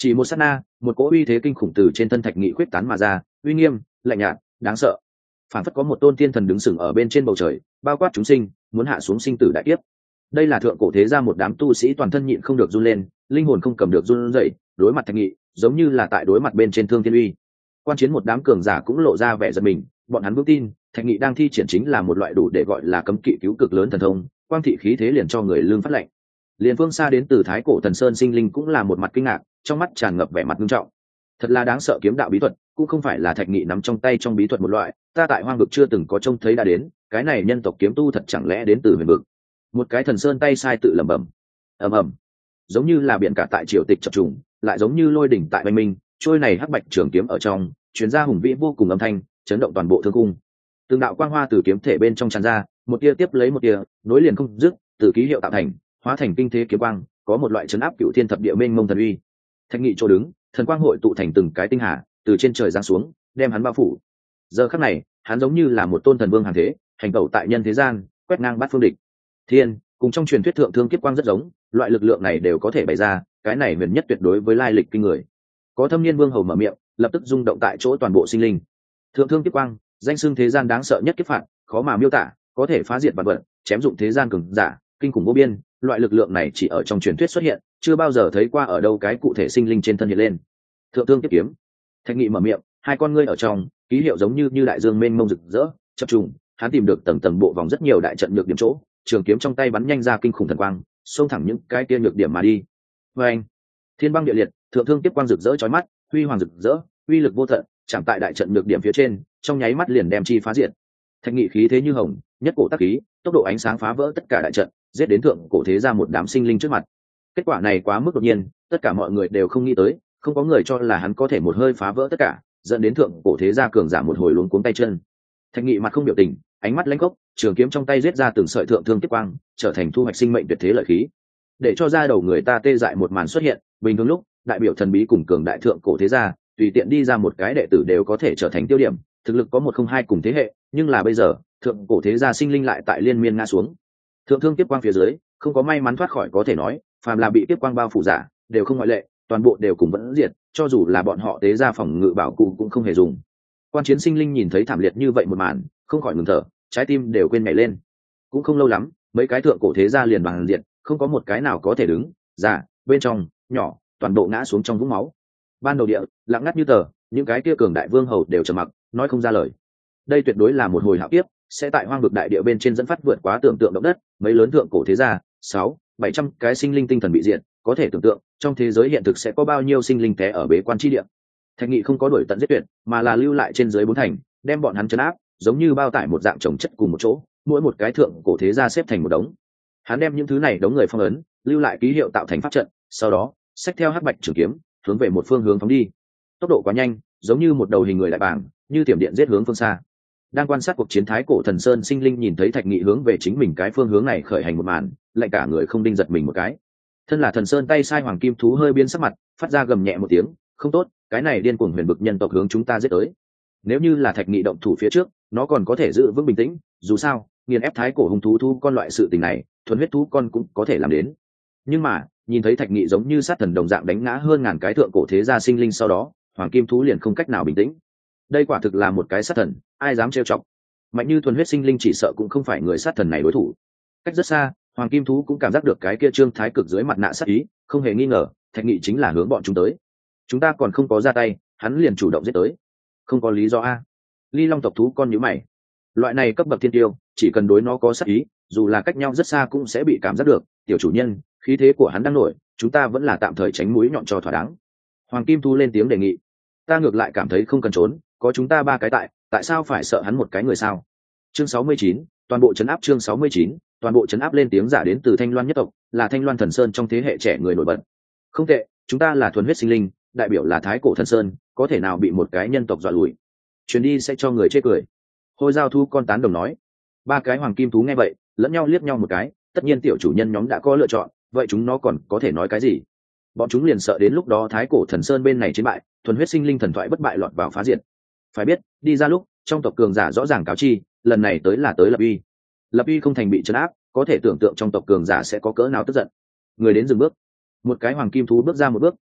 Chỉ một sát na, một cỗ uy thế kinh khủng từ trên thân Thạch Nghị khuyết tán mà ra, uy nghiêm, lạnh nhạt, đáng sợ. Phản phất có một tôn tiên thần đứng sừng ở bên trên bầu trời, bao quát chúng sinh, muốn hạ xuống sinh tử đại kiếp. Đây là thượng cổ thế gia một đám tu sĩ toàn thân nhịn không được run lên, linh hồn không cầm được run rẩy, đối mặt Thạch Nghị, giống như là tại đối mặt bên trên Thương Thiên Uy. Quan chiến một đám cường giả cũng lộ ra vẻ giật mình, bọn hắn vững tin, Thạch Nghị đang thi triển chính là một loại đủ để gọi là cấm kỵ cứu cực lớn thần thông, quang thị khí thế liền cho người lương phát lệnh. Liền phương xa đến từ Thái Cổ Thần Sơn sinh linh cũng là một mặt kinh ngạc, trong mắt tràn ngập vẻ mặt nghiêm trọng. Thật là đáng sợ kiếm đạo bí thuật, cũng không phải là Thạch Nghị nắm trong tay trong bí thuật một loại, ta tại hoang vực chưa từng có trông thấy đã đến, cái này nhân tộc kiếm tu thật chẳng lẽ đến từ huyền vực. Một cái thần sơn tay sai tự lẩm bẩm. Ầm ầm. Giống như là biển cả tại triều tịch chập trùng, lại giống như lôi đỉnh tại oanh minh, trôi này hắc bạch trường kiếm ở trong, truyền ra hùng vĩ vô cùng âm thanh, chấn động toàn bộ thương cung. Từng đạo quang hoa từ kiếm thể bên trong tràn ra, một tia tiếp lấy một tia, nối liền không dứt, từ ký hiệu tạo thành, hóa thành kinh thế kiếm quang, có một loại chấn áp cửu thiên thập địa mênh mông thần uy. Thạch Nghị chỗ đứng, thần quang hội tụ thành từng cái tinh hà, từ trên trời giáng xuống, đem hắn bao phủ. Giờ khắc này, hắn giống như là một tôn thần vương hàng thế, hành tẩu tại nhân thế gian, quét ngang bát phương địch. Thiên, cùng trong truyền thuyết thượng thương kiếp quang rất giống, loại lực lượng này đều có thể bày ra, cái này huyền nhất tuyệt đối với lai lịch kinh người. Có thâm niên vương hầu mở miệng, lập tức rung động tại chỗ toàn bộ sinh linh. Thượng thương kiếp quang, danh xưng thế gian đáng sợ nhất kiếp phạt, khó mà miêu tả, có thể phá diệt vạn vật, chém dụng thế gian cường giả, kinh khủng vô biên. Loại lực lượng này chỉ ở trong truyền thuyết xuất hiện, chưa bao giờ thấy qua ở đâu cái cụ thể sinh linh trên thân hiện lên. Thượng thương kiếp kiếm. Thạch Nghị mở miệng, hai con ngươi ở trong, ký hiệu giống như như đại dương mênh mông rực rỡ, chập trùng, hắn tìm được tầng tầng bộ vòng rất nhiều đại trận nhược điểm chỗ, trường kiếm trong tay bắn nhanh ra kinh khủng thần quang, xông thẳng những cái kia nhược điểm mà đi. Và anh, thiên băng địa liệt, thượng thương kiếp quang rực rỡ chói mắt, huy hoàng rực rỡ, uy lực vô tận, chạm tại đại trận nhược điểm phía trên, trong nháy mắt liền đem chi phá diệt. Thạch Nghị khí thế như hồng, nhất cổ tác khí, tốc độ ánh sáng phá vỡ tất cả đại trận, giết đến thượng cổ thế ra một đám sinh linh trước mặt. Kết quả này quá mức đột nhiên, tất cả mọi người đều không nghĩ tới, không có người cho là hắn có thể một hơi phá vỡ tất cả, dẫn đến thượng cổ thế gia cường giả một hồi luống cuống tay chân. Thạch Nghị mặt không biểu tình, ánh mắt lãnh khốc, trường kiếm trong tay giết ra từng sợi thượng thương kiếp quang, trở thành thu hoạch sinh mệnh tuyệt thế lợi khí. Để cho ra đầu người ta tê dại một màn xuất hiện, bình thường lúc, đại biểu thần bí cùng cường đại thượng cổ thế gia, tùy tiện đi ra một cái đệ tử đều có thể trở thành tiêu điểm, thực lực có một không hai cùng thế hệ, nhưng là bây giờ, thượng cổ thế gia sinh linh lại tại liên miên ngã xuống. Thượng thương kiếp quang phía dưới, không có may mắn thoát khỏi có thể nói, phàm là bị kiếp quang bao phủ giả, đều không ngoại lệ, toàn bộ đều cùng vẫn diệt, cho dù là bọn họ tế gia phòng ngự bảo cụ cũng không hề dùng. Quan chiến sinh linh nhìn thấy thảm liệt như vậy một màn, không khỏi ngừng thở, trái tim đều quên nhảy lên. Cũng không lâu lắm, mấy cái thượng cổ thế gia liền bằng diệt, không có một cái nào có thể đứng, giả, bên trong, nhỏ, toàn bộ ngã xuống trong vũng máu. Ban đầu địa, lặng ngắt như tờ, những cái kia cường đại vương hầu đều trầm mặc, nói không ra lời. Đây tuyệt đối là một hồi hạo kiếp, sẽ tại hoang vực đại địa bên trên dẫn phát vượt quá tưởng tượng động đất, mấy lớn thượng cổ thế gia, sáu, bảy trăm cái sinh linh tinh thần bị diệt, có thể tưởng tượng, trong thế giới hiện thực sẽ có bao nhiêu sinh linh té ở bế quan chi địa. Thạch Nghị không có đuổi tận giết tuyệt, mà là lưu lại trên dưới bốn thành, đem bọn hắn trấn áp, giống như bao tải một dạng chồng chất cùng một chỗ, mỗi một cái thượng cổ thế gia xếp thành một đống. Hắn đem những thứ này đống người phong ấn, lưu lại ký hiệu tạo thành pháp trận, sau đó, xách theo hắc bạch trường kiếm, hướng về một phương hướng phóng đi. Tốc độ quá nhanh, giống như một đầu hình người đại bàng, như tiềm điện giết hướng phương xa. Đang quan sát cuộc chiến Thái Cổ Thần Sơn sinh linh nhìn thấy Thạch Nghị hướng về chính mình cái phương hướng này khởi hành một màn, lại cả người không đinh giật mình một cái. Thân là Thần Sơn tay sai hoàng kim thú hơi biến sắc mặt, phát ra gầm nhẹ một tiếng, không tốt, cái này điên cuồng huyền bực nhân tộc hướng chúng ta giết tới. Nếu như là Thạch Nghị động thủ phía trước, nó còn có thể giữ vững bình tĩnh, dù sao, nghiền ép Thái Cổ hung thú thu con loại sự tình này, thuần huyết thú con cũng có thể làm đến. Nhưng mà, nhìn thấy Thạch Nghị giống như sát thần đồng dạng đánh ngã hơn ngàn cái thượng cổ thế gia sinh linh sau đó, hoàng kim thú liền không cách nào bình tĩnh. Đây quả thực là một cái sát thần, ai dám trêu chọc. Mạnh như thuần huyết sinh linh chỉ sợ cũng không phải người sát thần này đối thủ. Cách rất xa, hoàng kim thú cũng cảm giác được cái kia trương thái cực dưới mặt nạ sát ý, không hề nghi ngờ, Thạch Nghị chính là hướng bọn chúng tới. Chúng ta còn không có ra tay, hắn liền chủ động giết tới. Không có lý do a. Ly Long tộc thú con nhíu mày. Loại này cấp bậc thiên tiêu, chỉ cần đối nó có sát ý, dù là cách nhau rất xa cũng sẽ bị cảm giác được. Tiểu chủ nhân, khí thế của hắn đang nổi, chúng ta vẫn là tạm thời tránh mũi nhọn cho thỏa đáng. Hoàng kim thú lên tiếng đề nghị. Ta ngược lại cảm thấy không cần trốn, có chúng ta ba cái tại, tại sao phải sợ hắn một cái người sao? Chương sáu mươi chín, toàn bộ trấn áp chương sáu mươi chín, toàn bộ trấn áp lên tiếng giả đến từ Thanh Loan nhất tộc, là Thanh Loan Thần Sơn trong thế hệ trẻ người nổi bật. Không tệ, chúng ta là thuần huyết sinh linh, đại biểu là Thái Cổ Thần Sơn, có thể nào bị một cái nhân tộc dọa lùi? Chuyến đi sẽ cho người chê cười. Hôi giao thu con tán đồng nói. Ba cái hoàng kim thú nghe vậy, lẫn nhau liếc nhau một cái, tất nhiên tiểu chủ nhân nhóm đã có lựa chọn, vậy chúng nó còn có thể nói cái gì? Bọn chúng liền sợ đến lúc đó Thái Cổ Thần Sơn bên này chiến bại, thuần huyết sinh linh thần thoại bất bại lọt vào phá diệt. Phải biết, đi ra lúc, trong tộc cường giả rõ ràng cáo chi, lần này tới là tới lập uy. Lập uy không thành bị trấn áp, có thể tưởng tượng trong tộc cường giả sẽ có cỡ nào tức giận. Người đến dừng bước. Một cái hoàng kim thú bước ra một bước,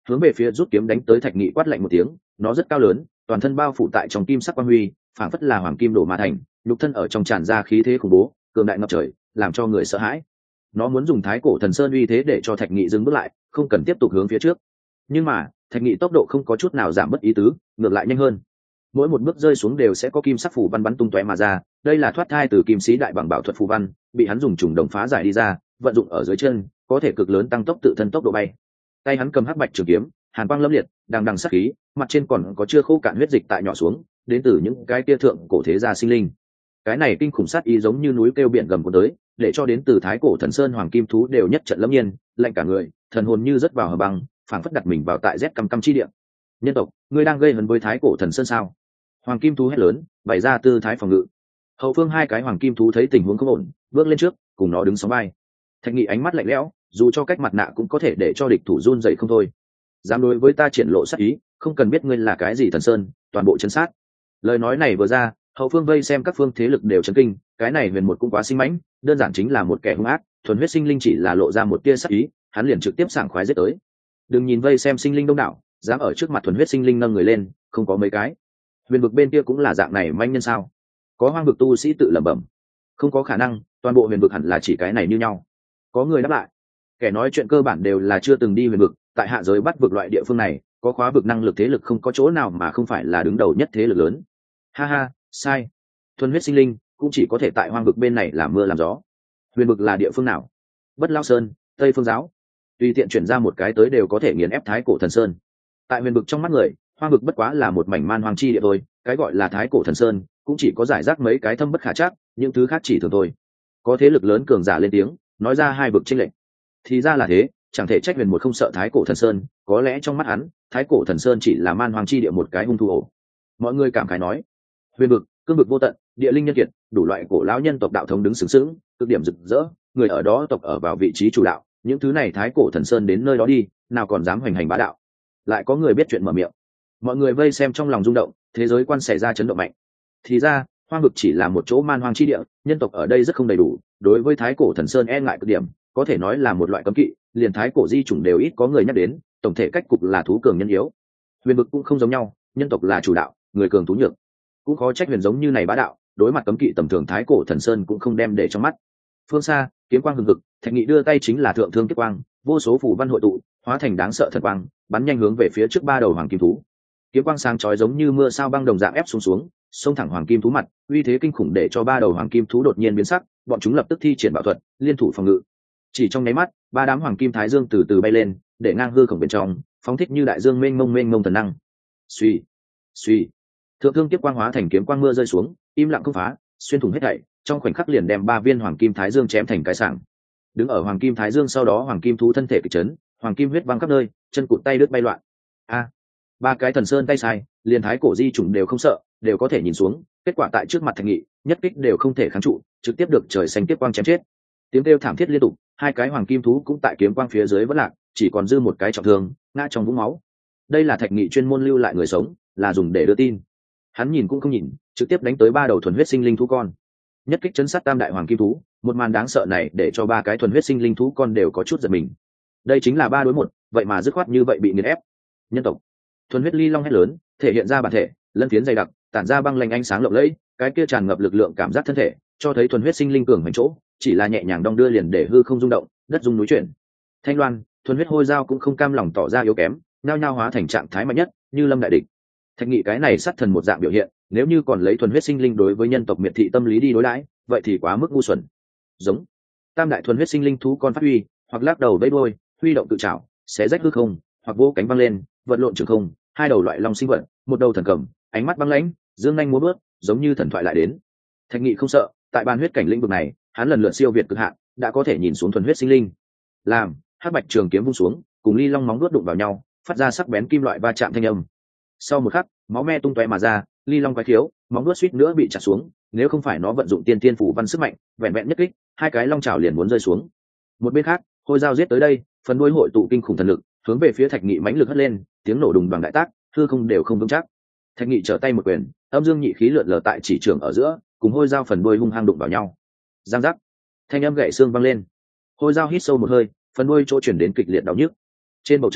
hướng về phía rút kiếm đánh tới Thạch Nghị quát lạnh một tiếng. Nó rất cao lớn, toàn thân bao phủ tại trong kim sắc quang huy, phảng phất là hoàng kim đổ mà thành, nhục thân ở trong tràn ra khí thế khủng bố, cường đại ngập trời, làm cho người sợ hãi. Nó muốn dùng Thái Cổ Thần Sơn uy thế để cho Thạch Nghị dừng bước lại, không cần tiếp tục hướng phía trước. Nhưng mà Thạch Nghị tốc độ không có chút nào giảm bất ý tứ, ngược lại nhanh hơn. Mỗi một bước rơi xuống đều sẽ có kim sắc phù văn bắn tung tóe mà ra, đây là thoát thai từ kim sĩ đại bằng bảo thuật phù văn, bị hắn dùng trùng đồng phá giải đi ra, vận dụng ở dưới chân, có thể cực lớn tăng tốc tự thân tốc độ bay. Tay hắn cầm hắc bạch trường kiếm, hàn quang lâm liệt, đằng đằng sắc khí, mặt trên còn có chưa khô cạn huyết dịch tại nhỏ xuống, đến từ những cái tia thượng cổ thế gia sinh linh. Cái này kinh khủng sát ý giống như núi kêu biển gầm cuốn tới, để cho đến từ Thái Cổ Thần Sơn hoàng kim thú đều nhất trận lâm nhiên, lạnh cả người, thần hồn như rớt vào hầm băng, phảng phất đặt mình vào tại rét căm căm chi địa. Nhân tộc, ngươi đang gây hấn với Thái Cổ Thần Sơn sao? Hoàng kim thú hét lớn, bày ra tư thái phòng ngự. Hậu phương hai cái hoàng kim thú thấy tình huống không ổn, bước lên trước, cùng nó đứng sóng vai. Thạch Nghị ánh mắt lạnh lẽo, dù cho cách mặt nạ cũng có thể để cho địch thủ run dậy không thôi. Dám đối với ta triển lộ sát ý, không cần biết ngươi là cái gì thần sơn, toàn bộ chân sát. Lời nói này vừa ra, hậu phương vây xem các phương thế lực đều chấn kinh, cái này huyền một cũng quá sinh mãnh, đơn giản chính là một kẻ hung ác, thuần huyết sinh linh chỉ là lộ ra một tia sát ý, hắn liền trực tiếp sảng khoái giết tới. Đừng nhìn vây xem sinh linh đông đảo, dám ở trước mặt thuần huyết sinh linh nâng người lên, không có mấy cái. Huyền vực bên kia cũng là dạng này manh nhân sao? Có hoang vực tu sĩ tự lẩm bẩm. Không có khả năng, toàn bộ huyền vực hẳn là chỉ cái này như nhau. Có người đáp lại. Kẻ nói chuyện cơ bản đều là chưa từng đi huyền vực, tại hạ giới bắt vực loại địa phương này, có khóa vực năng lực thế lực không có chỗ nào mà không phải là đứng đầu nhất thế lực lớn. Ha ha, sai. Thuần huyết sinh linh cũng chỉ có thể tại hoang vực bên này làm mưa làm gió. Huyền vực là địa phương nào? Bất Lao Sơn, Tây Phương Giáo. Tùy tiện chuyển ra một cái tới đều có thể nghiền ép Thái Cổ Thần Sơn. Tại huyền vực trong mắt người, hoang vực bất quá là một mảnh man hoang chi địa thôi, cái gọi là Thái Cổ Thần Sơn cũng chỉ có giải rác mấy cái thâm bất khả trắc, những thứ khác chỉ thường thôi. Có thế lực lớn cường giả lên tiếng, nói ra hai vực chênh lệch. Thì ra là thế, chẳng thể trách huyền một không sợ Thái Cổ Thần Sơn, có lẽ trong mắt hắn, Thái Cổ Thần Sơn chỉ là man hoang chi địa một cái hung thủ ổ. Mọi người cảm khái nói, huyền vực, cương vực vô tận, địa linh nhân kiệt, đủ loại cổ lão nhân tộc đạo thống đứng sướng sướng, cực điểm rực rỡ, người ở đó tộc ở vào vị trí chủ đạo, những thứ này Thái Cổ Thần Sơn đến nơi đó đi, nào còn dám hoành hành bá đạo. Lại có người biết chuyện mở miệng. Mọi người vây xem trong lòng rung động, thế giới quan xảy ra chấn động mạnh. Thì ra, hoang vực chỉ là một chỗ man hoang chi địa, nhân tộc ở đây rất không đầy đủ, đối với Thái Cổ Thần Sơn e ngại cực điểm, có thể nói là một loại cấm kỵ, liền Thái Cổ di chủng đều ít có người nhắc đến, tổng thể cách cục là thú cường nhân yếu. Huyền vực cũng không giống nhau, nhân tộc là chủ đạo, người cường thú nhược. Cũng khó trách huyền giống như này bá đạo, đối mặt cấm kỵ tầm thường Thái Cổ Thần Sơn cũng không đem để trong mắt. Phương xa, kiếm quang hừng hực, Thạch Nghị đưa tay chính là thượng thương kiếp quang, vô số phù văn hội tụ, hóa thành đáng sợ thần quang, bắn nhanh hướng về phía trước ba đầu hoàng kim thú. Kiếm quang sáng chói giống như mưa sao băng đồng dạng ép xuống xuống, xông thẳng hoàng kim thú mặt, uy thế kinh khủng để cho ba đầu hoàng kim thú đột nhiên biến sắc, bọn chúng lập tức thi triển bảo thuật, liên thủ phòng ngự. Chỉ trong nháy mắt, ba đám hoàng kim thái dương từ từ bay lên, để ngang hư khổng bên trong, phóng thích như đại dương mênh mông mênh mông thần năng. Suy, suy, thượng thương kiếp quang hóa thành kiếm quang mưa rơi xuống, im lặng không phá, xuyên thủng hết thảy, trong khoảnh khắc liền đem ba viên hoàng kim thái dương chém thành cái sảng. Đứng ở hoàng kim thái dương sau đó hoàng kim thú thân thể kịch chấn, hoàng kim huyết văng khắp nơi, chân cụt tay đứt bay loạn. A, ba cái thần sơn tay sai, liền Thái Cổ di chủng đều không sợ, đều có thể nhìn xuống, kết quả tại trước mặt Thạch Nghị, nhất kích đều không thể kháng trụ, trực tiếp được trời xanh tiếp quang chém chết. Tiếng kêu thảm thiết liên tục, hai cái hoàng kim thú cũng tại kiếm quang phía dưới vẫn lạc, chỉ còn dư một cái trọng thương, ngã trong vũng máu. Đây là Thạch Nghị chuyên môn lưu lại người sống, là dùng để đưa tin. Hắn nhìn cũng không nhìn, trực tiếp đánh tới ba đầu thuần huyết sinh linh thú con. Nhất kích chấn sát tam đại hoàng kim thú, một màn đáng sợ này để cho ba cái thuần huyết sinh linh thú con đều có chút giật mình. Đây chính là ba đối một, vậy mà dứt khoát như vậy bị nghiền ép. Nhân tộc. Thuần huyết ly long hét lớn, thể hiện ra bản thể, lân phiến dày đặc, tản ra băng lanh ánh sáng lộng lẫy, cái kia tràn ngập lực lượng cảm giác thân thể, cho thấy thuần huyết sinh linh cường hành chỗ, chỉ là nhẹ nhàng đong đưa liền để hư không rung động, đất rung núi chuyển. Thanh loan, thuần huyết hôi dao cũng không cam lòng tỏ ra yếu kém, nhao nhao hóa thành trạng thái mạnh nhất, như lâm đại địch. Thạch Nghị cái này sát thần một dạng biểu hiện, nếu như còn lấy thuần huyết sinh linh đối với nhân tộc miệt thị tâm lý đi đối đãi, vậy thì quá mức ngu xuẩn. Giống tam đại thuần huyết sinh linh thú con phát huy, hoặc lắc đầu vẫy đuôi, huy động tự trảo, xé rách hư không, hoặc vỗ cánh văng lên, vật lộn trường không, hai đầu loại long sinh vật, một đầu thần cầm, ánh mắt băng lãnh, dương nhanh múa bước, giống như thần thoại lại đến. Thạch Nghị không sợ, tại ban huyết cảnh lĩnh vực này, hắn lần lượt siêu việt cực hạn, đã có thể nhìn xuống thuần huyết sinh linh. Làm, hắc bạch trường kiếm vung xuống, cùng ly long móng vuốt đụng vào nhau, phát ra sắc bén kim loại va chạm thanh âm. Sau một khắc, máu me tung tóe mà ra, ly long quái thiếu, móng vuốt suýt nữa bị chặt xuống, nếu không phải nó vận dụng tiên tiên phủ văn sức mạnh, vẹn vẹn nhất kích, hai cái long chảo liền muốn rơi xuống. Một bên khác, hôi dao giết tới đây, phần đuôi hội tụ kinh khủng thần lực, hướng về phía Thạch Nghị mãnh lực hất lên, tiếng nổ đùng bằng đại tác, hư không đều không vững chắc. Thạch Nghị trở tay một quyền, âm dương nhị khí lượn lờ tại chỉ trường ở giữa, cùng hôi dao phần đuôi hung hăng đụng vào nhau. Giang giác, thanh âm gãy xương vang lên. Hôi dao hít sâu một hơi, phần đuôi chỗ chuyển đến kịch liệt đau nhức. Trên bầu trời,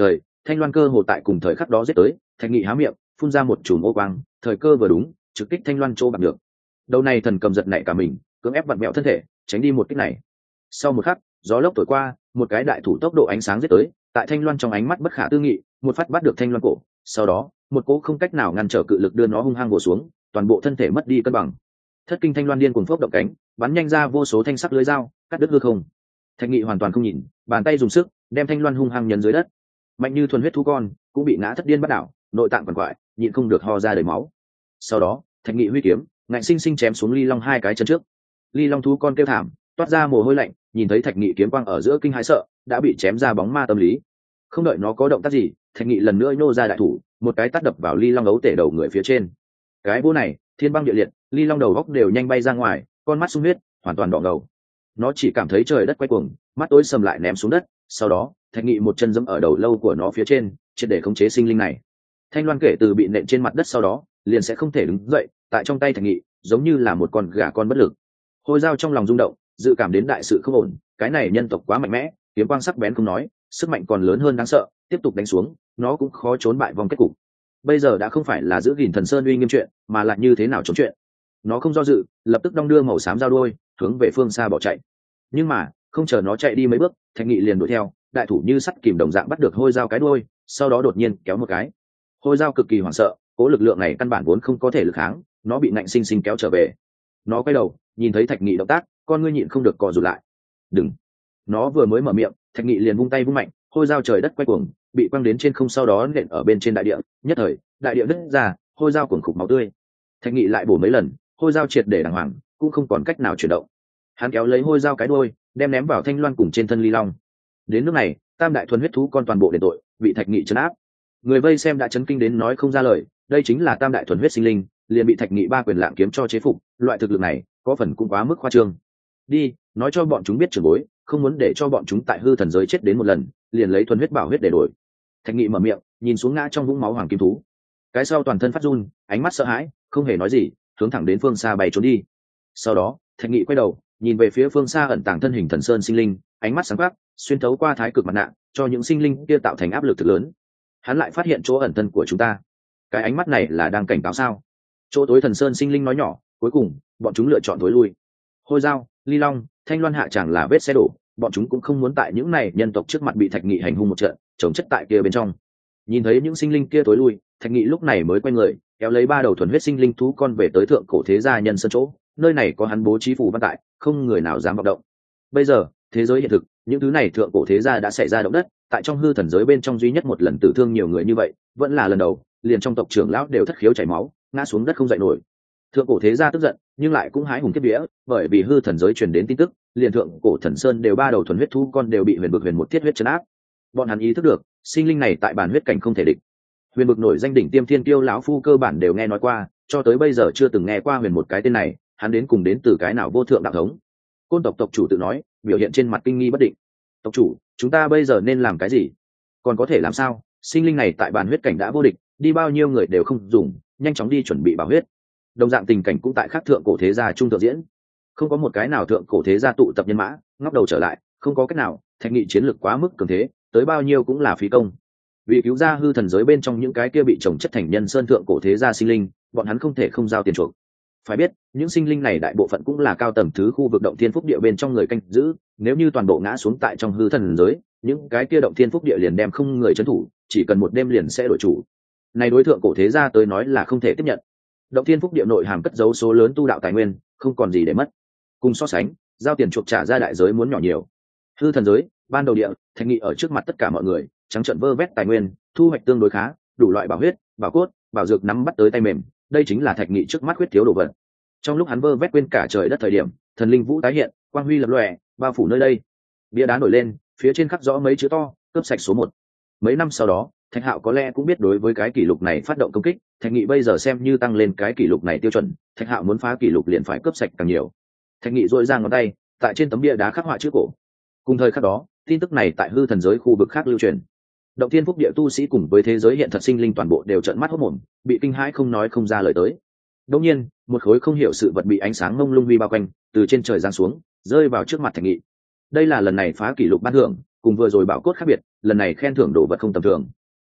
thanh loan cơ hồ tại cùng thời khắc đó giết tới. Thạch Nghị há miệng phun ra một chùm ô quang, thời cơ vừa đúng, trực kích thanh loan chỗ bạc được. Đầu này thần cầm giật nảy cả mình, cưỡng ép vặn mẹo thân thể, tránh đi một kích này. Sau một khắc, gió lốc thổi qua, một cái đại thủ tốc độ ánh sáng giết tới, tại thanh loan trong ánh mắt bất khả tư nghị, một phát bắt được thanh loan cổ. Sau đó, một cỗ không cách nào ngăn trở cự lực đưa nó hung hăng bổ xuống, toàn bộ thân thể mất đi cân bằng. Thất kinh thanh loan điên cuồng phốc động cánh, bắn nhanh ra vô số thanh sắc lưới dao, cắt đứt hư không. Thạch Nghị hoàn toàn không nhìn, bàn tay dùng sức đem thanh loan hung hăng nhấn dưới đất. Mạnh như thuần huyết thú con cũng bị ngã thất điên bắt đảo, nội tạng quằn quại, nhịn không được ho ra đầy máu. Sau đó, Thạch Nghị huy kiếm ngạnh sinh sinh chém xuống ly long hai cái chân trước. Ly long thú con kêu thảm, toát ra mồ hôi lạnh, nhìn thấy Thạch Nghị kiếm quang ở giữa kinh hãi sợ, đã bị chém ra bóng ma tâm lý. Không đợi nó có động tác gì, Thạch Nghị lần nữa nhô ra đại thủ, một cái tát đập vào ly long ấu tể đầu người phía trên. Cái vô này, thiên băng địa liệt, ly long đầu góc đều nhanh bay ra ngoài, con mắt sung huyết, hoàn toàn đỏ ngầu. Nó chỉ cảm thấy trời đất quay cuồng, mắt tối sầm lại ném xuống đất. Sau đó, Thạch Nghị một chân giẫm ở đầu lâu của nó phía trên, triệt để khống chế sinh linh này. Thanh loan kể từ bị nện trên mặt đất sau đó, liền sẽ không thể đứng dậy, tại trong tay Thạch Nghị, giống như là một con gà con bất lực. Hôi dao trong lòng rung động, dự cảm đến đại sự không ổn, cái này nhân tộc quá mạnh mẽ, kiếm quang sắc bén không nói, sức mạnh còn lớn hơn đáng sợ, tiếp tục đánh xuống, nó cũng khó trốn bại vòng kết cục. Bây giờ đã không phải là giữ gìn thần sơn uy nghiêm chuyện, mà là như thế nào chống chuyện. Nó không do dự, lập tức đong đưa màu xám dao đuôi, hướng về phương xa bỏ chạy. Nhưng mà, không chờ nó chạy đi mấy bước, Thạch Nghị liền đuổi theo, đại thủ như sắt kìm đồng dạng bắt được hôi dao cái đuôi, sau đó đột nhiên kéo một cái. Hôi dao cực kỳ hoảng sợ, cố lực lượng này căn bản vốn không có thể lực kháng, nó bị nạnh sinh sinh kéo trở về. Nó quay đầu, nhìn thấy Thạch Nghị động tác, con ngươi nhịn không được cò rụt lại. Đừng! Nó vừa mới mở miệng, Thạch Nghị liền vung tay vung mạnh, hôi dao trời đất quay cuồng, bị quăng đến trên không, sau đó nện ở bên trên đại địa, nhất thời, đại địa nứt ra, hôi dao cuồng khục máu tươi. Thạch Nghị lại bổ mấy lần, hôi dao triệt để đàng hoàng, cũng không còn cách nào chuyển động. Hắn kéo lấy hôi dao cái đuôi, đem ném vào thanh loan cùng trên thân ly long. Đến lúc này, tam đại thuần huyết thú con toàn bộ đền tội, bị Thạch Nghị trấn áp. Người vây xem đã chấn kinh đến nói không ra lời, đây chính là tam đại thuần huyết sinh linh, liền bị Thạch Nghị ba quyền lạng kiếm cho chế phục, loại thực lực này, có phần cũng quá mức khoa trương. Đi, nói cho bọn chúng biết trưởng bối, không muốn để cho bọn chúng tại hư thần giới chết đến một lần, liền lấy thuần huyết bảo huyết để đổi. Thạch Nghị mở miệng, nhìn xuống ngã trong vũng máu hoàng kim thú. Cái sau toàn thân phát run, ánh mắt sợ hãi, không hề nói gì, hướng thẳng đến phương xa bay trốn đi. Sau đó, Thạch Nghị quay đầu, nhìn về phía phương xa ẩn tàng thân hình thần sơn sinh linh, ánh mắt sáng quắc, xuyên thấu qua thái cực mặt nạ, cho những sinh linh kia tạo thành áp lực thực lớn. Hắn lại phát hiện chỗ ẩn thân của chúng ta. Cái ánh mắt này là đang cảnh cáo sao? Chỗ tối thần sơn sinh linh nói nhỏ, cuối cùng, bọn chúng lựa chọn tối lui. Hôi dao, ly long, thanh loan hạ chẳng là vết xe đổ, bọn chúng cũng không muốn tại những này nhân tộc trước mặt bị Thạch Nghị hành hung một trận, chống chất tại kia bên trong. Nhìn thấy những sinh linh kia tối lui, Thạch Nghị lúc này mới quay người, kéo lấy ba đầu thuần huyết sinh linh thú con về tới thượng cổ thế gia nhân sân chỗ, nơi này có hắn bố trí phù văn tại, không người nào dám vọng động. Bây giờ, thế giới hiện thực, những thứ này thượng cổ thế gia đã xảy ra động đất, tại trong hư thần giới bên trong duy nhất một lần tử thương nhiều người như vậy, vẫn là lần đầu, liền trong tộc trưởng lão đều thất khiếu chảy máu, ngã xuống đất không dậy nổi. Thượng cổ thế gia tức giận, nhưng lại cũng hái hùng kiếp vía, bởi vì hư thần giới truyền đến tin tức, liền thượng cổ thần sơn đều ba đầu thuần huyết thú con đều bị huyền bực huyền một thiết huyết trấn áp. Bọn hắn ý thức được, sinh linh này tại bản huyết cảnh không thể địch. Huyền bực nổi danh đỉnh tiêm thiên kiêu lão phu cơ bản đều nghe nói qua, cho tới bây giờ chưa từng nghe qua huyền một cái tên này, hắn đến cùng đến từ cái nào vô thượng đạo thống. Côn tộc tộc chủ tự nói, biểu hiện trên mặt kinh nghi bất định. Tộc chủ, chúng ta bây giờ nên làm cái gì? Còn có thể làm sao? Sinh linh này tại bản huyết cảnh đã vô địch, đi bao nhiêu người đều không dùng, nhanh chóng đi chuẩn bị bảo huyết. Đồng dạng tình cảnh cũng tại khác thượng cổ thế gia trung thượng diễn. Không có một cái nào thượng cổ thế gia tụ tập nhân mã, ngóc đầu trở lại, không có cách nào, Thạch Nghị chiến lược quá mức cường thế, tới bao nhiêu cũng là phí công. Vì cứu ra hư thần giới bên trong những cái kia bị trồng chất thành nhân sơn thượng cổ thế gia sinh linh, bọn hắn không thể không giao tiền chuộc. Phải biết, những sinh linh này đại bộ phận cũng là cao tầng thứ khu vực động thiên phúc địa bên trong người canh giữ, nếu như toàn bộ ngã xuống tại trong hư thần giới, những cái kia động thiên phúc địa liền đem không người trấn thủ, chỉ cần một đêm liền sẽ đổi chủ. Này đối tượng cổ thế gia tới nói là không thể tiếp nhận. Động thiên phúc địa nội hàm cất giấu số lớn tu đạo tài nguyên, không còn gì để mất. Cùng so sánh, giao tiền chuộc trả ra đại giới muốn nhỏ nhiều. Hư thần giới, ban đầu địa, Thạch Nghị ở trước mặt tất cả mọi người, trắng trợn vơ vét tài nguyên, thu hoạch tương đối khá, đủ loại bảo huyết, bảo cốt, bảo dược nắm bắt tới tay mềm, đây chính là Thạch Nghị trước mắt khuyết thiếu đồ vật. Trong lúc hắn vơ vét quên cả trời đất thời điểm, thần linh vũ tái hiện, quang huy lập lòe, bao phủ nơi đây. Bia đá nổi lên, phía trên khắc rõ mấy chữ to, cướp sạch số một. Mấy năm sau đó, Thạch Hạo có lẽ cũng biết đối với cái kỷ lục này phát động công kích, Thạch Nghị bây giờ xem như tăng lên cái kỷ lục này tiêu chuẩn, Thạch Hạo muốn phá kỷ lục liền phải cướp sạch càng nhiều. Thạch Nghị duỗi ra ngón tay, tại trên tấm bia đá khắc họa chữ cổ. Cùng thời khắc đó, tin tức này tại hư thần giới khu vực khác lưu truyền. Động thiên phúc địa tu sĩ cùng với thế giới hiện thật sinh linh toàn bộ đều trợn mắt hốt mồm, bị kinh hãi không nói không ra lời tới. Đột nhiên, một khối không hiểu sự vật bị ánh sáng mông lung vi bao quanh, từ trên trời giáng xuống, rơi vào trước mặt Thạch Nghị. Đây là lần này phá kỷ lục ban thưởng, cùng vừa rồi bảo cốt khác biệt, lần này khen thưởng đồ vật không tầm thường.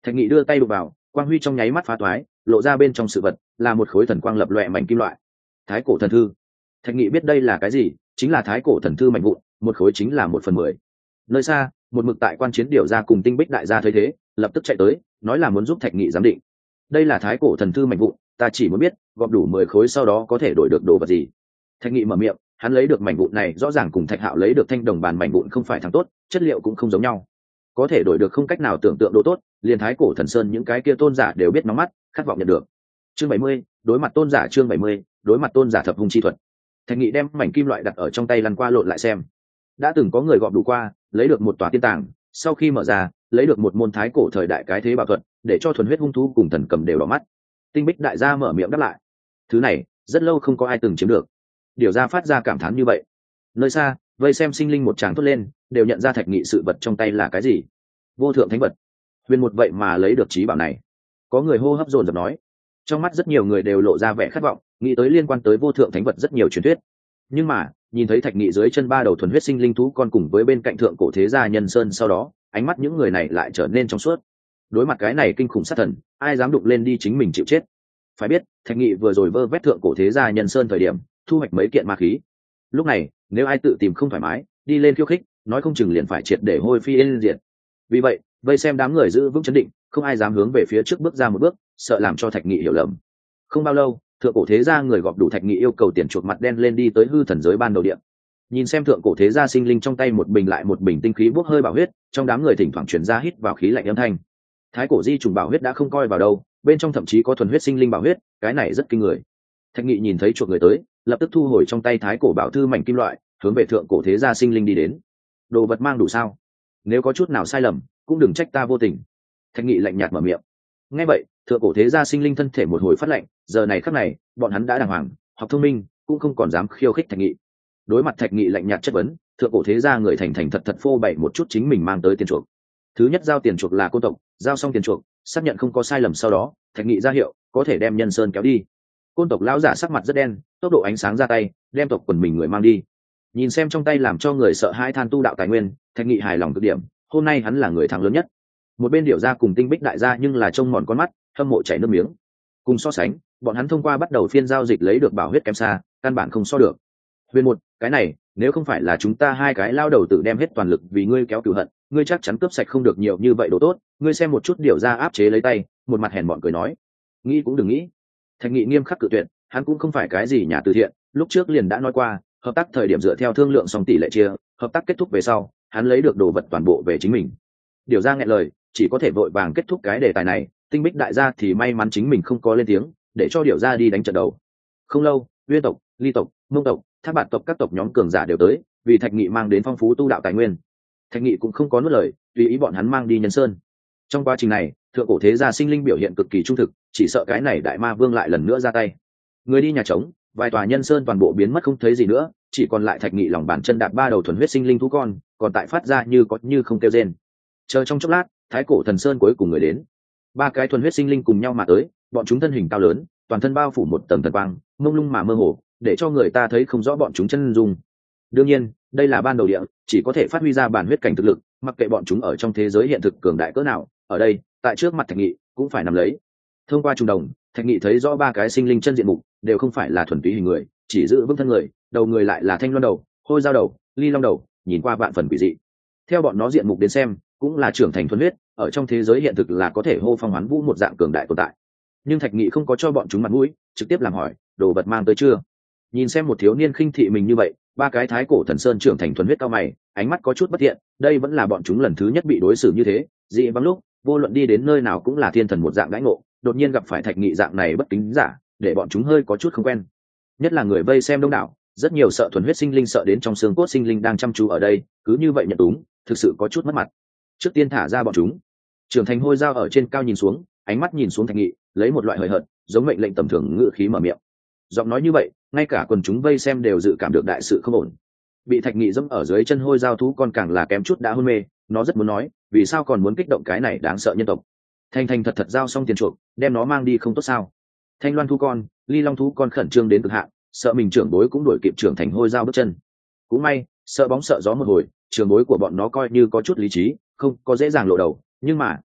Thạch Nghị đưa tay đụng vào, quang huy trong nháy mắt phá toái, lộ ra bên trong sự vật là một khối thần quang lập loè mảnh kim loại. Thái cổ thần thư. Thạch Nghị biết đây là cái gì, chính là thái cổ thần thư mảnh vụn, một khối chính là một phần mười. Nơi xa, một mực tại quan chiến điều ra cùng Tinh Bích đại gia thấy thế, lập tức chạy tới, nói là muốn giúp Thạch Nghị giám định. Đây là thái cổ thần thư mảnh vụn, ta chỉ muốn biết, gọp đủ mười khối sau đó có thể đổi được đồ vật gì. Thạch Nghị mở miệng, hắn lấy được mảnh vụn này rõ ràng cùng Thạch Hạo lấy được thanh đồng bàn mảnh vụn không phải thằng tốt, chất liệu cũng không giống nhau. Có thể đổi được không cách nào tưởng tượng đồ tốt, liền thái cổ thần sơn những cái kia tôn giả đều biết nóng mắt, khát vọng nhận được. Chương bảy mươi, đối mặt tôn giả. Chương bảy mươi, đối mặt tôn giả thập hung chi thuật. Thạch Nghị đem mảnh kim loại đặt ở trong tay lăn qua lộn lại xem. Đã từng có người gọp đủ qua, lấy được một tòa tiên tàng, sau khi mở ra, lấy được một môn thái cổ thời đại cái thế bảo thuật, để cho thuần huyết hung thú cùng thần cầm đều đỏ mắt. Tinh Bích đại gia mở miệng đáp lại. Thứ này, rất lâu không có ai từng chiếm được. Điều ra phát ra cảm thán như vậy. Nơi xa, vây xem sinh linh một tràng thốt lên, đều nhận ra Thạch Nghị sự vật trong tay là cái gì. Vô thượng thánh vật. Huyền một vậy mà lấy được trí bảo này. Có người hô hấp dồn dập nói. Trong mắt rất nhiều người đều lộ ra vẻ khát vọng, nghĩ tới liên quan tới vô thượng thánh vật rất nhiều truyền thuyết. Nhưng mà, nhìn thấy Thạch Nghị dưới chân ba đầu thuần huyết sinh linh thú con cùng với bên cạnh thượng cổ thế gia Nhân Sơn sau đó, ánh mắt những người này lại trở nên trong suốt. Đối mặt cái này kinh khủng sát thần, ai dám đụng lên đi chính mình chịu chết. Phải biết, Thạch Nghị vừa rồi vơ vét thượng cổ thế gia Nhân Sơn thời điểm, thu hoạch mấy kiện ma khí. Lúc này, nếu ai tự tìm không thoải mái, đi lên khiêu khích, nói không chừng liền phải triệt để hôi phi yên diệt. Vì vậy, vây xem đám người giữ vững chấn định, không ai dám hướng về phía trước bước ra một bước, sợ làm cho Thạch Nghị hiểu lầm. Không bao lâu, thượng cổ thế gia người gọp đủ Thạch Nghị yêu cầu tiền chuộc mặt đen lên đi tới hư thần giới ban đầu điện. Nhìn xem thượng cổ thế gia sinh linh trong tay một bình lại một bình tinh khí bốc hơi bảo huyết, trong đám người thỉnh thoảng truyền ra hít vào khí lạnh âm thanh. Thái cổ di trùng bảo huyết đã không coi vào đâu, bên trong thậm chí có thuần huyết sinh linh bảo huyết, cái này rất kinh người. Thạch Nghị nhìn thấy chuộc người tới, lập tức thu hồi trong tay thái cổ bảo thư mảnh kim loại, hướng về thượng cổ thế gia sinh linh đi đến. Đồ vật mang đủ sao? Nếu có chút nào sai lầm, cũng đừng trách ta vô tình. Thạch Nghị lạnh nhạt mở miệng. Nghe vậy, thượng cổ thế gia sinh linh thân thể một hồi phát lạnh, giờ này khắc này, bọn hắn đã đàng hoàng, học thông minh, cũng không còn dám khiêu khích Thạch Nghị. Đối mặt Thạch Nghị lạnh nhạt chất vấn, thượng cổ thế gia người thành thành thật thật phô bày một chút chính mình mang tới tiền chuộc. Thứ nhất giao tiền chuộc là côn tộc, giao xong tiền chuộc, xác nhận không có sai lầm sau đó, Thạch Nghị ra hiệu, có thể đem Nhân Sơn kéo đi. Côn tộc lão giả sắc mặt rất đen, tốc độ ánh sáng ra tay, đem tộc quần mình người mang đi. Nhìn xem trong tay làm cho người sợ hãi than tu đạo tài nguyên, Thạch Nghị hài lòng cực điểm, hôm nay hắn là người thắng lớn nhất. Một bên điểu gia cùng Tinh Bích đại gia nhưng là trông mòn con mắt, hâm mộ chảy nước miếng. Cùng so sánh, bọn hắn thông qua bắt đầu phiên giao dịch lấy được bảo huyết kém xa, căn bản không so được. Huyền một, cái này, nếu không phải là chúng ta hai cái lao đầu tự đem hết toàn lực vì ngươi kéo cửu hận, ngươi chắc chắn cướp sạch không được nhiều như vậy đồ tốt. Ngươi xem một chút điểu gia áp chế lấy tay, một mặt hèn mọn cười nói, nghĩ cũng đừng nghĩ. Thạch Nghị nghiêm khắc cự tuyệt, hắn cũng không phải cái gì nhà từ thiện, lúc trước liền đã nói qua, hợp tác thời điểm dựa theo thương lượng xong tỷ lệ chia, hợp tác kết thúc về sau, hắn lấy được đồ vật toàn bộ về chính mình. Điều ra nghẹn lời, chỉ có thể vội vàng kết thúc cái đề tài này. Tinh Bích đại gia thì may mắn chính mình không có lên tiếng, để cho Điều ra đi đánh trận đầu. Không lâu, Uyên tộc, Ly tộc, Mông tộc, Thác Bạt tộc các tộc nhóm cường giả đều tới, vì Thạch Nghị mang đến phong phú tu đạo tài nguyên. Thạch Nghị cũng không có nuốt lời, tùy ý bọn hắn mang đi Nhân Sơn. Trong quá trình này, thượng cổ thế gia sinh linh biểu hiện cực kỳ trung thực, chỉ sợ cái này đại ma vương lại lần nữa ra tay. Người đi nhà trống, vài tòa Nhân Sơn toàn bộ biến mất không thấy gì nữa, chỉ còn lại Thạch Nghị lòng bàn chân đạp ba đầu thuần huyết sinh linh thú con, còn tại phát ra như có như không kêu rên. Chờ trong chốc lát, thái cổ thần sơn cuối cùng người đến. Ba cái thuần huyết sinh linh cùng nhau mà tới, bọn chúng thân hình cao lớn, toàn thân bao phủ một tầng thần quang, mông lung mà mơ hồ, để cho người ta thấy không rõ bọn chúng chân dung. Đương nhiên, đây là ban đầu địa, chỉ có thể phát huy ra bản huyết cảnh thực lực, mặc kệ bọn chúng ở trong thế giới hiện thực cường đại cỡ nào, ở đây, tại trước mặt Thạch Nghị, cũng phải nằm lấy. Thông qua trùng đồng, Thạch Nghị thấy rõ ba cái sinh linh chân diện mục, đều không phải là thuần túy hình người, chỉ giữ vững thân người, đầu người lại là thanh loan đầu, hôi dao đầu, ly long đầu, nhìn qua vạn phần quỷ dị. Theo bọn nó diện mục đến xem, cũng là trưởng thành thuần huyết, ở trong thế giới hiện thực là có thể hô phong hoán vũ một dạng cường đại tồn tại. Nhưng Thạch Nghị không có cho bọn chúng mặt mũi, trực tiếp làm hỏi, đồ vật mang tới chưa? Nhìn xem một thiếu niên khinh thị mình như vậy, ba cái thái cổ thần sơn trưởng thành thuần huyết cao mày, ánh mắt có chút bất thiện, đây vẫn là bọn chúng lần thứ nhất bị đối xử như thế, dị vắng lúc, vô luận đi đến nơi nào cũng là thiên thần một dạng đãi ngộ, đột nhiên gặp phải Thạch Nghị dạng này bất kính giả, để bọn chúng hơi có chút không quen. Nhất là người vây xem đông đảo, rất nhiều sợ thuần huyết sinh linh sợ đến trong xương cốt sinh linh đang chăm chú ở đây, cứ như vậy nhận túng, thực sự có chút mất mặt. Trước tiên thả ra bọn chúng. Trưởng thành hôi dao ở trên cao nhìn xuống, ánh mắt nhìn xuống Thạch Nghị, lấy một loại hời hợt, giống mệnh lệnh tầm thường ngữ khí mở miệng. Giọng nói như vậy, ngay cả quần chúng vây xem đều dự cảm được đại sự không ổn. Bị Thạch Nghị dẫm ở dưới chân hôi dao thú con càng là kém chút đã hôn mê, nó rất muốn nói, vì sao còn muốn kích động cái này đáng sợ nhân tộc. Thanh Thanh thật thật giao xong tiền chuộc, đem nó mang đi không tốt sao? Thanh loan thú con, ly long thú con khẩn trương đến cực hạn, sợ mình trưởng bối cũng đuổi kịp trưởng thành hôi dao bước chân. Cũng may, sợ bóng sợ gió một hồi, trưởng bối của bọn nó coi như có chút lý trí, không có dễ dàng lộ đầu, nhưng mà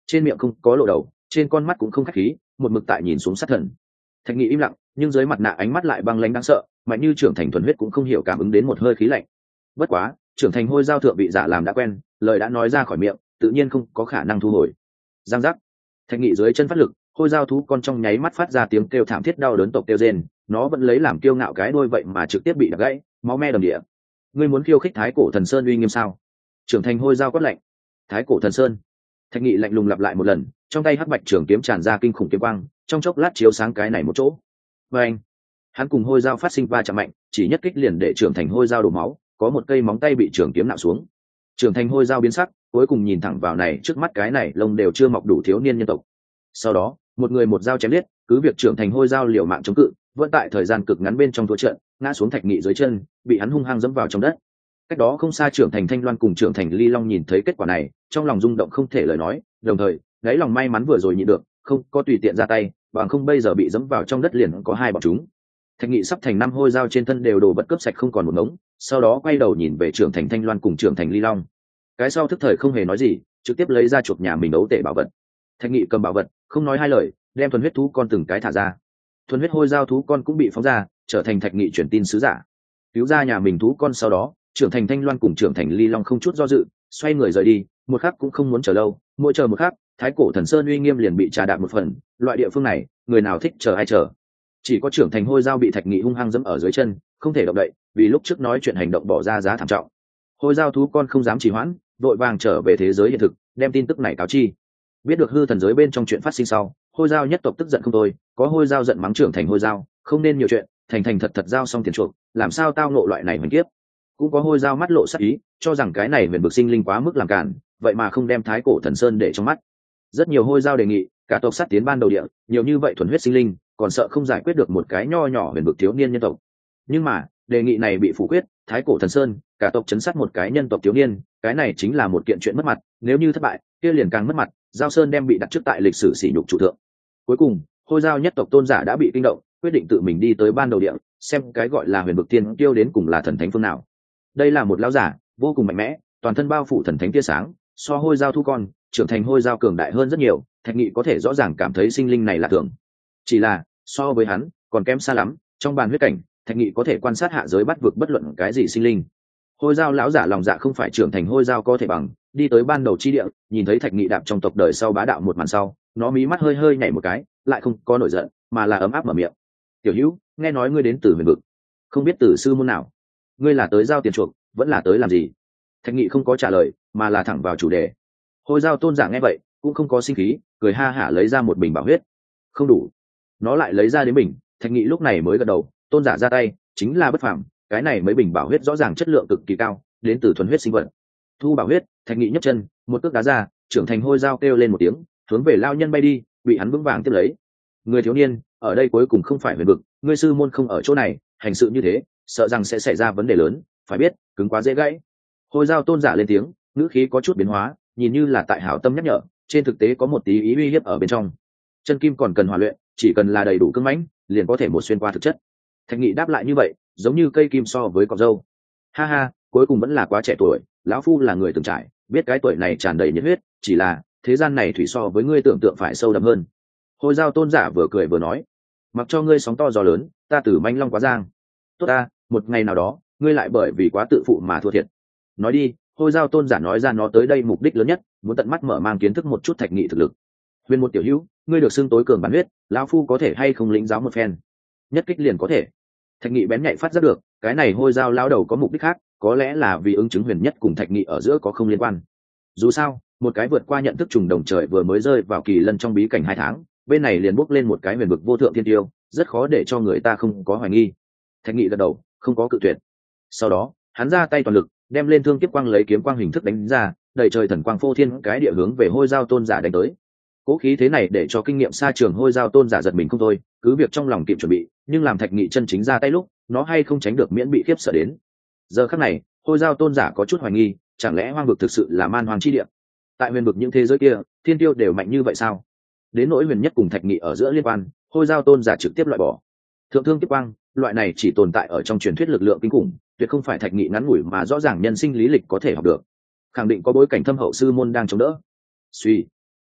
trên miệng không có lộ đầu, trên con mắt cũng không khách khí, một mực tại nhìn xuống sát thần. Thạch Nghị im lặng, nhưng dưới mặt nạ ánh mắt lại băng lãnh đáng sợ, mạnh như trưởng thành thuần huyết cũng không hiểu cảm ứng đến một hơi khí lạnh. Bất quá, trưởng thành hôi giao thượng vị giả làm đã quen, lời đã nói ra khỏi miệng, tự nhiên không có khả năng thu hồi. Giang giác. Thạch Nghị dưới chân phát lực, hôi giao thú con trong nháy mắt phát ra tiếng kêu thảm thiết đau đớn tộc kêu rên, nó vẫn lấy làm kiêu ngạo cái đuôi vậy mà trực tiếp bị đập gãy, máu me đầm địa. Ngươi muốn khiêu khích Thái Cổ Thần Sơn uy nghiêm sao? Trưởng thành hôi giao quát lạnh. Thái Cổ Thần Sơn. Thạch Nghị lạnh lùng lặp lại một lần, trong tay hắc bạch trường kiếm tràn ra kinh khủng kiếm quang, trong chốc lát chiếu sáng cái này một chỗ. Và anh, hắn cùng hôi dao phát sinh va chạm mạnh, chỉ nhất kích liền để trưởng thành hôi dao đổ máu, có một cây móng tay bị trường kiếm nạo xuống. Trưởng thành hôi dao biến sắc, cuối cùng nhìn thẳng vào này trước mắt cái này lông đều chưa mọc đủ thiếu niên nhân tộc. Sau đó, một người một dao chém liết, cứ việc trưởng thành hôi dao liều mạng chống cự, vẫn tại thời gian cực ngắn bên trong thua trận, ngã xuống Thạch Nghị dưới chân, bị hắn hung hăng dẫm vào trong đất. Cách đó không xa trưởng thành Thanh Loan cùng trưởng thành Ly Long nhìn thấy kết quả này, trong lòng rung động không thể lời nói, đồng thời, đáy lòng may mắn vừa rồi nhịn được, không có tùy tiện ra tay, bằng không bây giờ bị dẫm vào trong đất liền có hai bọn chúng. Thạch Nghị sắp thành năm hôi dao trên thân đều đổ bật cướp sạch không còn một ngống, sau đó quay đầu nhìn về trưởng thành Thanh Loan cùng trưởng thành Ly Long. Cái sau thức thời không hề nói gì, trực tiếp lấy ra chuột nhà mình đấu tể bảo vật. Thạch Nghị cầm bảo vật, không nói hai lời, đem thuần huyết thú con từng cái thả ra. Thuần huyết hôi dao thú con cũng bị phóng ra, trở thành Thạch Nghị truyền tin sứ giả. Cứu ra nhà mình thú con sau đó, trưởng thành Thanh Loan cùng trưởng thành Ly Long không chút do dự, xoay người rời đi, một khắc cũng không muốn chờ lâu, mỗi chờ một khắc, Thái Cổ Thần Sơn uy nghiêm liền bị trà đạp một phần, loại địa phương này, người nào thích chờ ai chờ. Chỉ có trưởng thành hôi dao bị Thạch Nghị hung hăng dẫm ở dưới chân, không thể động đậy, vì lúc trước nói chuyện hành động bỏ ra giá thảm trọng. Hôi dao thú con không dám trì hoãn, vội vàng trở về thế giới hiện thực, đem tin tức này cáo chi. Biết được hư thần giới bên trong chuyện phát sinh sau, hôi dao nhất tộc tức giận không thôi, có hôi dao giận mắng trưởng thành hôi dao, không nên nhiều chuyện, thành thành thật thật giao xong tiền chuộc, làm sao tao ngộ loại này huyền kiếp. Cũng có hôi dao mắt lộ sắc ý, cho rằng cái này huyền bực sinh linh quá mức làm cản, vậy mà không đem Thái Cổ Thần Sơn để trong mắt. Rất nhiều hôi dao đề nghị, cả tộc sát tiến ban đầu địa, nhiều như vậy thuần huyết sinh linh, còn sợ không giải quyết được một cái nho nhỏ huyền bực thiếu niên nhân tộc. Nhưng mà, đề nghị này bị phủ quyết, Thái Cổ Thần Sơn, cả tộc chấn sát một cái nhân tộc thiếu niên, cái này chính là một kiện chuyện mất mặt, nếu như thất bại, kia liền càng mất mặt, Giao Sơn đem bị đặt trước tại lịch sử sỉ nhục chủ thượng. Cuối cùng, hôi dao nhất tộc tôn giả đã bị kinh động, quyết định tự mình đi tới ban đầu địa, xem cái gọi là huyền bực tiên tiêu đến cùng là thần thánh phương nào. Đây là một lão giả, vô cùng mạnh mẽ, toàn thân bao phủ thần thánh tia sáng, so hôi dao thu con, trưởng thành hôi dao cường đại hơn rất nhiều, Thạch Nghị có thể rõ ràng cảm thấy sinh linh này là thường. Chỉ là, so với hắn, còn kém xa lắm, trong bàn huyết cảnh, Thạch Nghị có thể quan sát hạ giới bắt vực bất luận cái gì sinh linh. Hôi dao lão giả lòng dạ không phải trưởng thành hôi dao có thể bằng, đi tới ban đầu chi địa, nhìn thấy Thạch Nghị đạp trong tộc đời sau bá đạo một màn sau, nó mí mắt hơi hơi nhảy một cái, lại không có nổi giận, mà là ấm áp mở miệng. Tiểu Hữu, nghe nói ngươi đến từ huyền vực, không biết từ sư môn nào, ngươi là tới giao tiền chuộc, vẫn là tới làm gì? Thạch Nghị không có trả lời, mà là thẳng vào chủ đề. Hôi dao tôn giả nghe vậy, cũng không có sinh khí, cười ha hả lấy ra một bình bảo huyết. Không đủ, nó lại lấy ra đến bình. Thạch Nghị lúc này mới gật đầu, tôn giả ra tay, chính là bất phàm. Cái này mấy bình bảo huyết rõ ràng chất lượng cực kỳ cao, đến từ thuần huyết sinh vật. Thu bảo huyết, Thạch Nghị nhấc chân, một cước đá ra, trưởng thành hôi dao kêu lên một tiếng, hướng về lao nhân bay đi, bị hắn vững vàng tiếp lấy. Người thiếu niên, ở đây cuối cùng không phải huyền vực, ngươi sư môn không ở chỗ này, hành sự như thế, sợ rằng sẽ xảy ra vấn đề lớn, phải biết, cứng quá dễ gãy. Hôi dao tôn giả lên tiếng, ngữ khí có chút biến hóa, nhìn như là tại hảo tâm nhắc nhở, trên thực tế có một tí ý uy hiếp ở bên trong. Chân kim còn cần hòa luyện, chỉ cần là đầy đủ cứng mãnh, liền có thể một xuyên qua thực chất. Thạch Nghị đáp lại như vậy, giống như cây kim so với cọc dâu. Ha ha, cuối cùng vẫn là quá trẻ tuổi, lão phu là người từng trải, biết cái tuổi này tràn đầy nhiệt huyết, chỉ là thế gian này thủy so với ngươi tưởng tượng phải sâu đậm hơn. Hôi dao tôn giả vừa cười vừa nói, mặc cho ngươi sóng to gió lớn, ta từ manh long quá giang. Tốt ta, một ngày nào đó, ngươi lại bởi vì quá tự phụ mà thua thiệt. Nói đi, hôi dao tôn giả nói ra nó tới đây mục đích lớn nhất, muốn tận mắt mở mang kiến thức một chút Thạch Nghị thực lực. Huyền một tiểu hữu, ngươi được xưng tối cường bản huyết, lão phu có thể hay không lĩnh giáo một phen? Nhất kích liền có thể. Thạch Nghị bén nhạy phát giác được, cái này hôi dao lao đầu có mục đích khác, có lẽ là vì ứng chứng huyền nhất cùng Thạch Nghị ở giữa có không liên quan. Dù sao, một cái vượt qua nhận thức trùng đồng trời vừa mới rơi vào kỳ lân trong bí cảnh hai tháng, bên này liền bốc lên một cái huyền vực vô thượng thiên tiêu, rất khó để cho người ta không có hoài nghi. Thạch Nghị gật đầu, không có cự tuyệt. Sau đó, hắn ra tay toàn lực, đem lên thương kiếp quang lấy kiếm quang hình thức đánh ra, đầy trời thần quang phô thiên cái địa hướng về hôi dao tôn giả đánh tới. Cố khí thế này để cho kinh nghiệm xa trường hôi dao tôn giả giật mình không thôi, cứ việc trong lòng kịp chuẩn bị, nhưng làm Thạch Nghị chân chính ra tay lúc, nó hay không tránh được miễn bị khiếp sợ đến. Giờ khắc này, hôi dao tôn giả có chút hoài nghi, chẳng lẽ hoang vực thực sự là man hoang chi địa? Tại huyền vực những thế giới kia, thiên tiêu đều mạnh như vậy sao? Đến nỗi huyền nhất cùng Thạch Nghị ở giữa liên quan, hôi dao tôn giả trực tiếp loại bỏ. Thượng thương kiếp quang, loại này chỉ tồn tại ở trong truyền thuyết lực lượng kinh khủng, tuyệt không phải Thạch Nghị ngắn ngủi mà rõ ràng nhân sinh lý lịch có thể học được. Khẳng định có bối cảnh thâm hậu sư môn đang chống đỡ. Suy,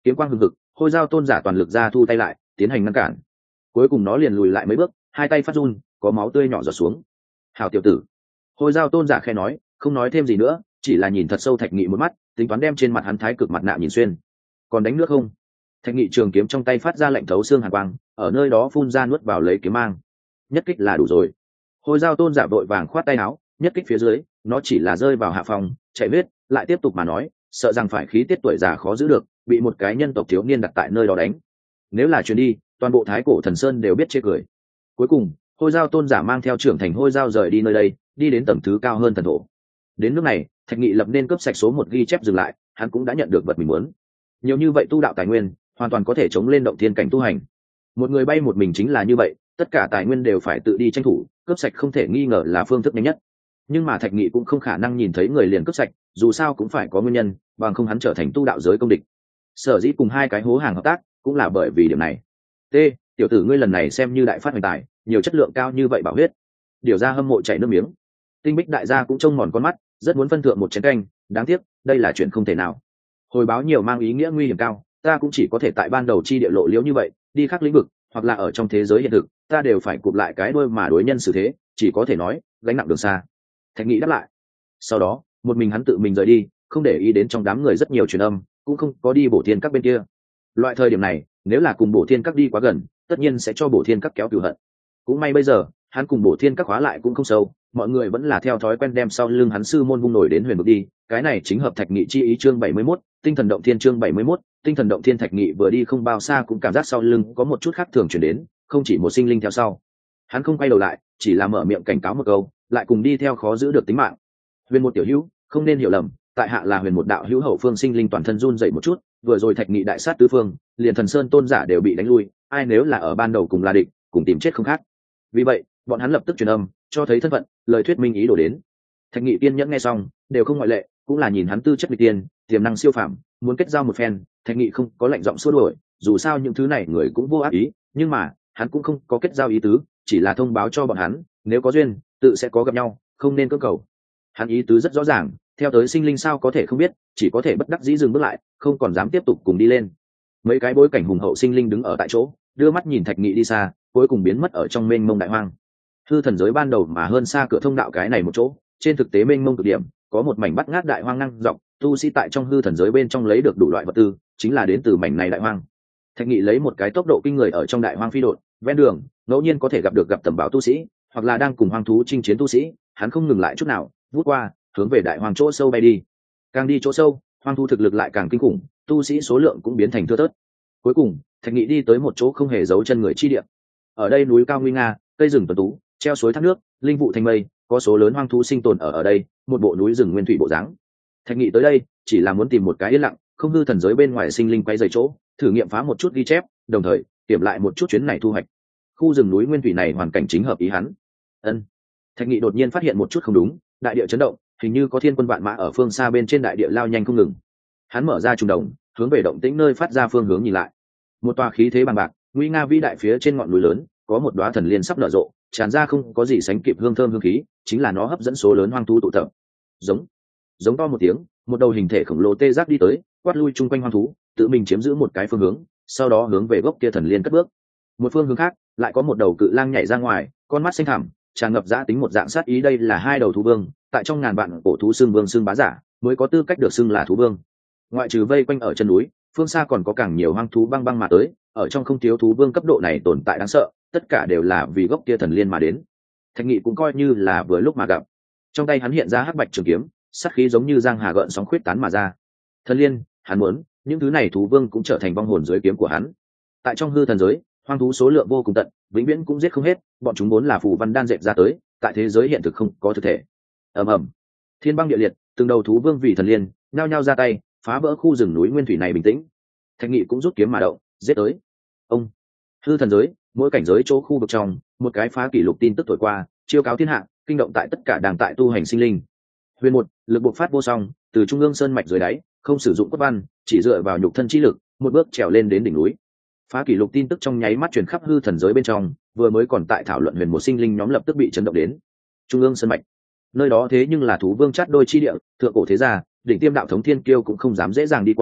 kiếm quang hừng hực, hôi dao tôn giả toàn lực ra thu tay lại tiến hành ngăn cản. Cuối cùng nó liền lùi lại mấy bước, hai tay phát run, có máu tươi nhỏ giọt xuống. Hảo tiểu tử. Hôi dao tôn giả khẽ nói, không nói thêm gì nữa, chỉ là nhìn thật sâu Thạch Nghị một mắt, tính toán đem trên mặt hắn thái cực mặt nạ nhìn xuyên. Còn đánh nước không? Thạch Nghị trường kiếm trong tay phát ra lạnh thấu xương hàn quang, ở nơi đó phun ra nuốt vào lấy kiếm mang. Nhất kích là đủ rồi. Hôi dao tôn giả vội vàng khoát tay áo, nhất kích phía dưới, nó chỉ là rơi vào hạ phòng, chạy vết, lại tiếp tục mà nói, sợ rằng phải khí tiết tuổi già khó giữ được, bị một cái nhân tộc thiếu niên đặt tại nơi đó đánh. Nếu là chuyến đi, toàn bộ Thái Cổ Thần Sơn đều biết chê cười. Cuối cùng, hôi dao tôn giả mang theo trưởng thành hôi dao rời đi nơi đây, đi đến tầng thứ cao hơn thần thổ. Đến lúc này, Thạch Nghị lập nên cấp sạch số một ghi chép dừng lại, hắn cũng đã nhận được vật mình muốn. Nhiều như vậy tu đạo tài nguyên, hoàn toàn có thể chống lên động thiên cảnh tu hành. Một người bay một mình chính là như vậy, tất cả tài nguyên đều phải tự đi tranh thủ, cướp sạch không thể nghi ngờ là phương thức nhanh nhất. Nhưng mà Thạch Nghị cũng không khả năng nhìn thấy người liền cướp sạch, dù sao cũng phải có nguyên nhân, bằng không hắn trở thành tu đạo giới công địch. Sở dĩ cùng hai cái hố hàng hợp tác, cũng là bởi vì điểm này. T, tiểu tử ngươi lần này xem như đại phát hoành tài, nhiều chất lượng cao như vậy bảo huyết. Điều ra hâm mộ chảy nước miếng. Tinh Bích đại gia cũng trông mòn con mắt, rất muốn phân thượng một chén canh, đáng tiếc, đây là chuyện không thể nào. Hồi báo nhiều mang ý nghĩa nguy hiểm cao, ta cũng chỉ có thể tại ban đầu chi địa lộ liễu như vậy, đi khác lĩnh vực, hoặc là ở trong thế giới hiện thực, ta đều phải cụp lại cái đuôi mà đối nhân xử thế, chỉ có thể nói, gánh nặng đường xa. Thạch Nghị đáp lại. Sau đó, một mình hắn tự mình rời đi, không để ý đến trong đám người rất nhiều truyền âm, cũng không có đi Bổ Thiên Các bên kia. Loại thời điểm này, nếu là cùng Bổ Thiên Các đi quá gần, tất nhiên sẽ cho Bổ Thiên Các kéo cừu hận. Cũng may bây giờ, hắn cùng Bổ Thiên Các khóa lại cũng không sâu, mọi người vẫn là theo thói quen đem sau lưng hắn sư môn vung nổi đến huyền vực đi, cái này chính hợp Thạch Nghị chi ý. Chương bảy mươi mốt, Tinh Thần Động Thiên. Chương bảy mươi mốt, Tinh Thần Động Thiên. Thạch Nghị vừa đi không bao xa cũng cảm giác sau lưng có một chút khác thường chuyển đến, không chỉ một sinh linh theo sau. Hắn không quay đầu lại, chỉ là mở miệng cảnh cáo một câu, lại cùng đi theo khó giữ được tính mạng. Huyền một tiểu hữu, không nên hiểu lầm, tại hạ là Huyền một đạo hữu hậu phương sinh linh. Toàn thân run dậy một chút, vừa rồi Thạch Nghị đại sát tứ phương, liền Thần Sơn tôn giả đều bị đánh lui, ai nếu là ở ban đầu cùng là địch, cùng tìm chết không khác. Vì vậy, bọn hắn lập tức truyền âm, cho thấy thân phận, lời thuyết minh ý đồ đến. Thạch Nghị tiên nhẫn nghe xong, đều không ngoại lệ, cũng là nhìn hắn tư chất nghịch tiên, tiềm năng siêu phàm, muốn kết giao một phen. Thạch Nghị không có lạnh giọng xua đuổi, dù sao những thứ này người cũng vô ác ý, nhưng mà hắn cũng không có kết giao ý tứ, chỉ là thông báo cho bọn hắn, nếu có duyên, tự sẽ có gặp nhau, không nên cưỡng cầu. Hắn ý tứ rất rõ ràng, theo tới sinh linh sao có thể không biết, chỉ có thể bất đắc dĩ dừng bước lại, không còn dám tiếp tục cùng đi lên. Mấy cái bối cảnh hùng hậu sinh linh đứng ở tại chỗ, đưa mắt nhìn Thạch Nghị đi xa, cuối cùng biến mất ở trong mênh mông đại hoang. Hư thần giới ban đầu mà hơn xa cửa thông đạo cái này một chỗ, trên thực tế mênh mông cực điểm, có một mảnh bắt ngát đại hoang năng dọc, tu sĩ tại trong hư thần giới bên trong lấy được đủ loại vật tư, chính là đến từ mảnh này đại hoang. Thạch Nghị lấy một cái tốc độ kinh người ở trong đại hoang phi đột, ven đường, ngẫu nhiên có thể gặp được gặp tầm báo tu sĩ, hoặc là đang cùng hoang thú chinh chiến tu sĩ, hắn không ngừng lại chút nào, vút qua, hướng về đại hoang chỗ sâu bay đi. Càng đi chỗ sâu, hoang thú thực lực lại càng kinh khủng, tu sĩ số lượng cũng biến thành thưa thớt. Cuối cùng, Thạch Nghị đi tới một chỗ không hề giấu chân người chi địa. Ở đây núi cao nguy nga, cây rừng tuần tú, treo suối thác nước, linh vụ thành mây, có số lớn hoang thú sinh tồn ở ở đây, một bộ núi rừng nguyên thủy bộ dáng. Thạch Nghị tới đây, chỉ là muốn tìm một cái yên lặng, không hư thần giới bên ngoài sinh linh quay dày chỗ, thử nghiệm phá một chút ghi chép, đồng thời kiểm lại một chút chuyến này thu hoạch. Khu rừng núi nguyên thủy này hoàn cảnh chính hợp ý hắn. Ân. Thạch Nghị đột nhiên phát hiện một chút không đúng, đại địa chấn động, hình như có thiên quân vạn mã ở phương xa bên trên đại địa lao nhanh không ngừng. Hắn mở ra trùng đồng, hướng về động tĩnh nơi phát ra phương hướng nhìn lại. Một tòa khí thế bằng bạc, nguy nga vĩ đại phía trên ngọn núi lớn, có một đóa thần liên sắp nở rộ, tràn ra không có gì sánh kịp hương thơm hương khí, chính là nó hấp dẫn số lớn hoang thú tụ tập. Giống, giống to một tiếng, một đầu hình thể khổng lồ tê giác đi tới, quát lui chung quanh hoang thú, tự mình chiếm giữ một cái phương hướng, sau đó hướng về gốc kia thần liên cất bước. Một phương hướng khác, lại có một đầu cự lang nhảy ra ngoài, con mắt xanh thẳm, tràn ngập dã tính một dạng sát ý. Đây là hai đầu thú vương, tại trong ngàn vạn cổ thú xương vương xương bá giả, mới có tư cách được xưng là thú vương. Ngoại trừ vây quanh ở chân núi, phương xa còn có càng nhiều hoang thú băng băng mà tới, ở trong không thiếu thú vương cấp độ này tồn tại đáng sợ, tất cả đều là vì gốc kia thần liên mà đến. Thạch Nghị cũng coi như là vừa lúc mà gặp. Trong tay hắn hiện ra hắc bạch trường kiếm, sát khí giống như giang hà gợn sóng khuyết tán mà ra. Thần liên, hắn muốn, những thứ này thú vương cũng trở thành vong hồn dưới kiếm của hắn. Tại trong hư thần giới, hoang thú số lượng vô cùng tận, vĩnh viễn cũng giết không hết, bọn chúng vốn là phù văn đan dệt ra tới, tại thế giới hiện thực không có thực thể. Ầm ầm, thiên băng địa liệt, từng đầu thú vương vì thần liên, nhao nhao ra tay, phá vỡ khu rừng núi nguyên thủy này bình tĩnh. Thạch Nghị cũng rút kiếm mà động, giết tới. Ông, hư thần giới, mỗi cảnh giới chỗ khu vực trong, một cái phá kỷ lục tin tức thổi qua, chiêu cáo thiên hạ, kinh động tại tất cả đang tại tu hành sinh linh. Huyền một, lực bộc phát vô song, từ trung ương sơn mạch dưới đáy, không sử dụng cốt văn, chỉ dựa vào nhục thân chi lực, một bước trèo lên đến đỉnh núi. Phá kỷ lục tin tức trong nháy mắt truyền khắp hư thần giới bên trong, vừa mới còn tại thảo luận huyền một sinh linh nhóm lập tức bị chấn động đến. Trung ương sơn mạch, nơi đó thế nhưng là thú vương chát đôi chi địa, thượng cổ thế gia, đỉnh tiêm đạo thống thiên kiêu cũng không dám dễ dàng đi qua,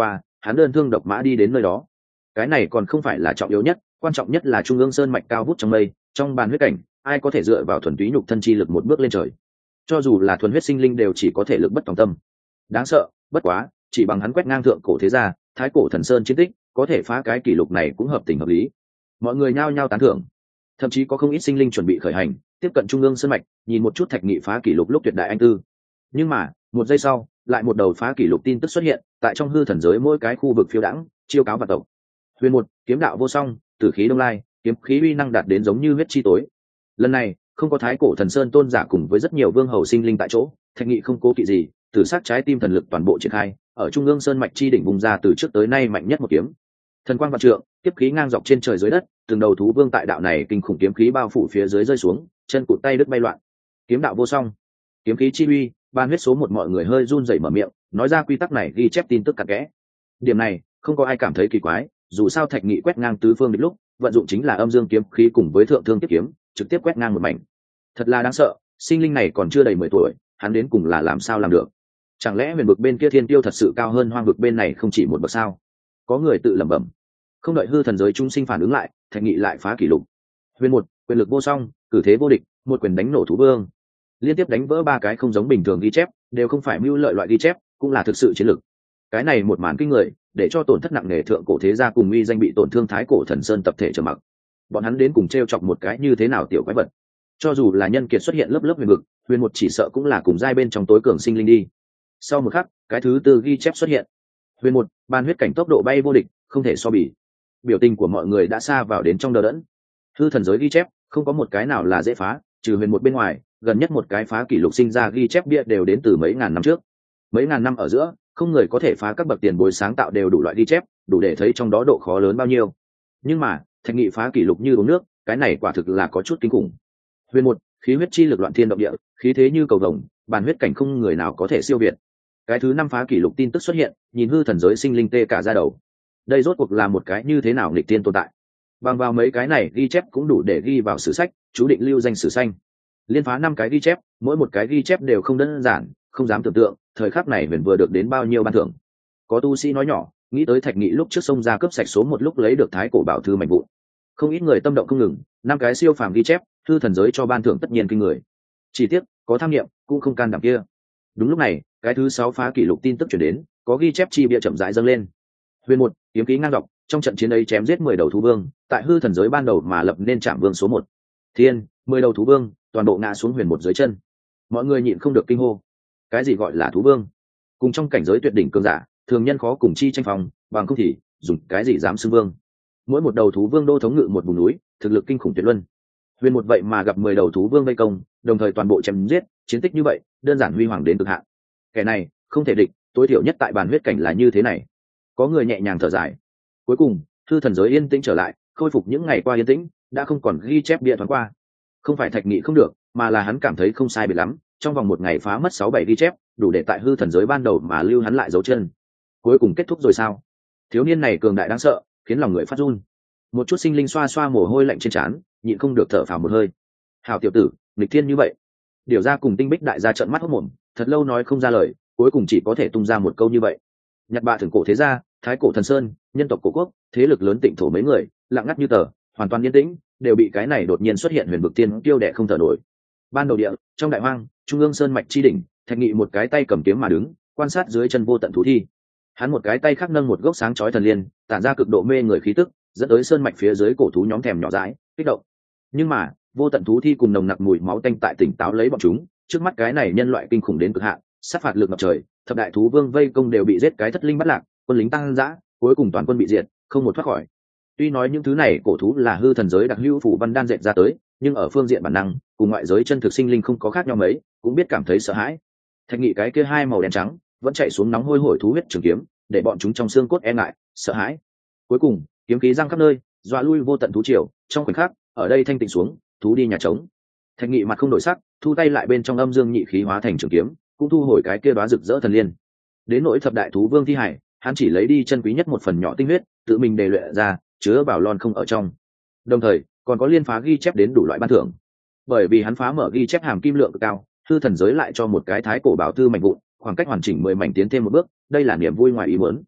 hắn đơn thương độc mã đi đến nơi đó. Cái này còn không phải là trọng yếu nhất, quan trọng nhất là trung ương sơn mạch cao vút trong mây, trong bàn huyết cảnh ai có thể dựa vào thuần túy nhục thân chi lực một bước lên trời. Cho dù là thuần huyết sinh linh đều chỉ có thể lực bất tòng tâm. Đáng sợ, bất quá chỉ bằng hắn quét ngang thượng cổ thế gia, thái cổ thần sơn chiến tích, có thể phá cái kỷ lục này cũng hợp tình hợp lý. Mọi người nhao nhao tán thưởng, thậm chí có không ít sinh linh chuẩn bị khởi hành tiếp cận trung ương sơn mạch, nhìn một chút Thạch Nghị phá kỷ lục lúc tuyệt đại anh tư. Nhưng mà một giây sau, lại một đầu phá kỷ lục tin tức xuất hiện tại trong hư thần giới mỗi cái khu vực phiêu đãng, chiêu cáo vạn tộc. Huyền một, kiếm đạo vô song, tử khí đông lai, kiếm khí uy năng đạt đến giống như huyết chi tối. Lần này không có thái cổ thần sơn tôn giả cùng với rất nhiều vương hầu sinh linh tại chỗ, Thạch Nghị không cố kỵ gì, từ sát trái tim thần lực toàn bộ triển khai, ở trung ương sơn mạch chi đỉnh vùng ra từ trước tới nay mạnh nhất một kiếm. Thần quang vạn trượng, kiếp khí ngang dọc trên trời dưới đất, từng đầu thú vương tại đạo này kinh khủng kiếm khí bao phủ phía dưới rơi xuống, chân cụt tay đứt bay loạn. Kiếm đạo vô song, kiếm khí chi uy, ban huyết số một mọi người hơi run rẩy mở miệng, nói ra quy tắc này ghi chép tin tức cặn kẽ. Điểm này không có ai cảm thấy kỳ quái, dù sao Thạch Nghị quét ngang tứ phương địch lúc, vận dụng chính là âm dương kiếm khí cùng với thượng thương tiếp kiếm, trực tiếp quét ngang một mảnh. Thật là đáng sợ, sinh linh này còn chưa đầy mười tuổi, hắn đến cùng là làm sao làm được? Chẳng lẽ huyền vực bên kia thiên tiêu thật sự cao hơn hoang vực bên này không chỉ một bậc sao? Có người tự lẩm bẩm. Không đợi hư thần giới trung sinh phản ứng lại, Thạch Nghị lại phá kỷ lục. Huyền một, quyền lực vô song, cử thế vô địch, một quyền đánh nổ thú vương. Liên tiếp đánh vỡ ba cái không giống bình thường ghi chép, đều không phải mưu lợi loại ghi chép, cũng là thực sự chiến lực. Cái này một màn kinh người, để cho tổn thất nặng nề thượng cổ thế gia cùng uy danh bị tổn thương thái cổ thần sơn tập thể trầm mặc. Bọn hắn đến cùng trêu chọc một cái như thế nào tiểu quái vật? Cho dù là nhân kiệt xuất hiện lớp lớp huyền vực, huyền một chỉ sợ cũng là cùng giai bên trong tối cường sinh linh đi. Sau một khắc, cái thứ tư ghi chép xuất hiện. Huyền một, ban huyết cảnh tốc độ bay vô địch, không thể so bì. Biểu tình của mọi người đã xa vào đến trong đờ đẫn. Hư thần giới ghi chép, không có một cái nào là dễ phá, trừ huyền một bên ngoài, gần nhất một cái phá kỷ lục sinh ra ghi chép bia đều đến từ mấy ngàn năm trước. Mấy ngàn năm ở giữa, không người có thể phá các bậc tiền bối sáng tạo đều đủ loại ghi chép, đủ để thấy trong đó độ khó lớn bao nhiêu. Nhưng mà Thạch Nghị phá kỷ lục như uống nước, cái này quả thực là có chút kinh khủng. Huyền một, khí huyết chi lực loạn thiên động địa, khí thế như cầu vồng, bàn huyết cảnh không người nào có thể siêu việt. Cái thứ năm phá kỷ lục tin tức xuất hiện, nhìn hư thần giới sinh linh tê cả da đầu. Đây rốt cuộc là một cái như thế nào nghịch tiên tồn tại? Bằng vào mấy cái này ghi chép cũng đủ để ghi vào sử sách, chú định lưu danh sử xanh. Liên phá năm cái ghi chép, mỗi một cái ghi chép đều không đơn giản, không dám tưởng tượng thời khắc này huyền vừa được đến bao nhiêu ban thưởng. Có tu sĩ nói nhỏ, nghĩ tới Thạch Nghị lúc trước sông ra cướp sạch số một lúc lấy được thái cổ bảo thư mảnh vụn. Không ít người tâm động không ngừng, năm cái siêu phàm ghi chép, hư thần giới cho ban thưởng tất nhiên kinh người. Chỉ tiếc có tham nghiệm cũng không can đảm kia. Đúng lúc này, cái thứ sáu phá kỷ lục tin tức chuyển đến, có ghi chép chi bịa chậm rãi dâng lên. Huyền một, kiếm khí ngang dọc, trong trận chiến ấy chém giết mười đầu thú vương, tại hư thần giới ban đầu mà lập nên trạm vương số một. Thiên, mười đầu thú vương, toàn bộ ngã xuống huyền một dưới chân. Mọi người nhịn không được kinh hô. Cái gì gọi là thú vương? Cùng trong cảnh giới tuyệt đỉnh cường giả, thường nhân khó cùng chi tranh phòng, bằng không thì dùng cái gì dám xưng vương? Mỗi một đầu thú vương đô thống ngự một vùng núi, thực lực kinh khủng tuyệt luân. Huyền một vậy mà gặp mười đầu thú vương vây công, đồng thời toàn bộ chém giết, chiến tích như vậy, đơn giản huy hoàng đến cực hạn. Kẻ này không thể địch, tối thiểu nhất tại bàn huyết cảnh là như thế này. Có người nhẹ nhàng thở dài. Cuối cùng hư thần giới yên tĩnh trở lại, khôi phục những ngày qua yên tĩnh, đã không còn ghi chép bịa thoáng qua. Không phải Thạch Nghị không được, mà là hắn cảm thấy không sai biệt lắm, trong vòng một ngày phá mất sáu bảy ghi chép, đủ để tại hư thần giới ban đầu mà lưu hắn lại dấu chân. Cuối cùng kết thúc rồi sao? Thiếu niên này cường đại đáng sợ, khiến lòng người phát run. Một chút sinh linh xoa xoa mồ hôi lạnh trên trán, nhịn không được thở phào một hơi. Hảo tiểu tử, nghịch thiên như vậy. Điều ra cùng Tinh Bích đại gia trợn mắt hốt mồm, thật lâu nói không ra lời, cuối cùng chỉ có thể tung ra một câu như vậy. Nhặt bạ thưởng cổ thế gia, thái cổ thần sơn, nhân tộc cổ quốc, thế lực lớn tịnh thổ mấy người, lặng ngắt như tờ, hoàn toàn yên tĩnh, đều bị cái này đột nhiên xuất hiện huyền vực tiên tiêu đẻ không thở nổi. Ban đầu địa, trong đại hoang, trung ương sơn mạch chi đỉnh, Thạch Nghị một cái tay cầm kiếm mà đứng, quan sát dưới chân vô tận thú thi. Hắn một cái tay khác nâng một gốc sáng chói thần liên, tản ra cực độ mê người khí tức, dẫn tới sơn mạch phía dưới cổ thú nhóm thèm nhỏ dãi, kích động. Nhưng mà, vô tận thú thi cùng nồng nặc mùi máu tanh tại tỉnh táo lấy bọn chúng, trước mắt cái này nhân loại kinh khủng đến cực hạn, sát phạt lực ngập trời, thập đại thú vương vây công đều bị giết cái thất linh bắt lạc, quân lính tăng dã, cuối cùng toàn quân bị diệt, không một thoát khỏi. Tuy nói những thứ này cổ thú là hư thần giới đặc hữu phủ văn đan dệt ra tới, nhưng ở phương diện bản năng, cùng ngoại giới chân thực sinh linh không có khác nhau mấy, cũng biết cảm thấy sợ hãi. Thạch Nghị cái kia hai màu đen trắng vẫn chạy xuống nóng hôi hổi thú huyết trường kiếm, để bọn chúng trong xương cốt e ngại, sợ hãi. Cuối cùng, kiếm khí răng khắp nơi, dọa lui vô tận thú triều, trong khoảnh khắc, ở đây thanh tịnh xuống, thú đi nhà trống. Thạch Nghị mặt không đổi sắc, thu tay lại bên trong âm dương nhị khí hóa thành trường kiếm, cũng thu hồi cái kia đóa rực rỡ thần liên. Đến nỗi thập đại thú vương thi hải, hắn chỉ lấy đi chân quý nhất một phần nhỏ tinh huyết, tự mình đề luyện ra, chứa vào lon không ở trong. Đồng thời, còn có liên phá ghi chép đến đủ loại ban thưởng. Bởi vì hắn phá mở ghi chép hàm kim lượng cực cao, hư thần giới lại cho một cái thái cổ bảo thư mảnh vụn, khoảng cách hoàn chỉnh mười mảnh tiến thêm một bước, đây là niềm vui ngoài ý muốn.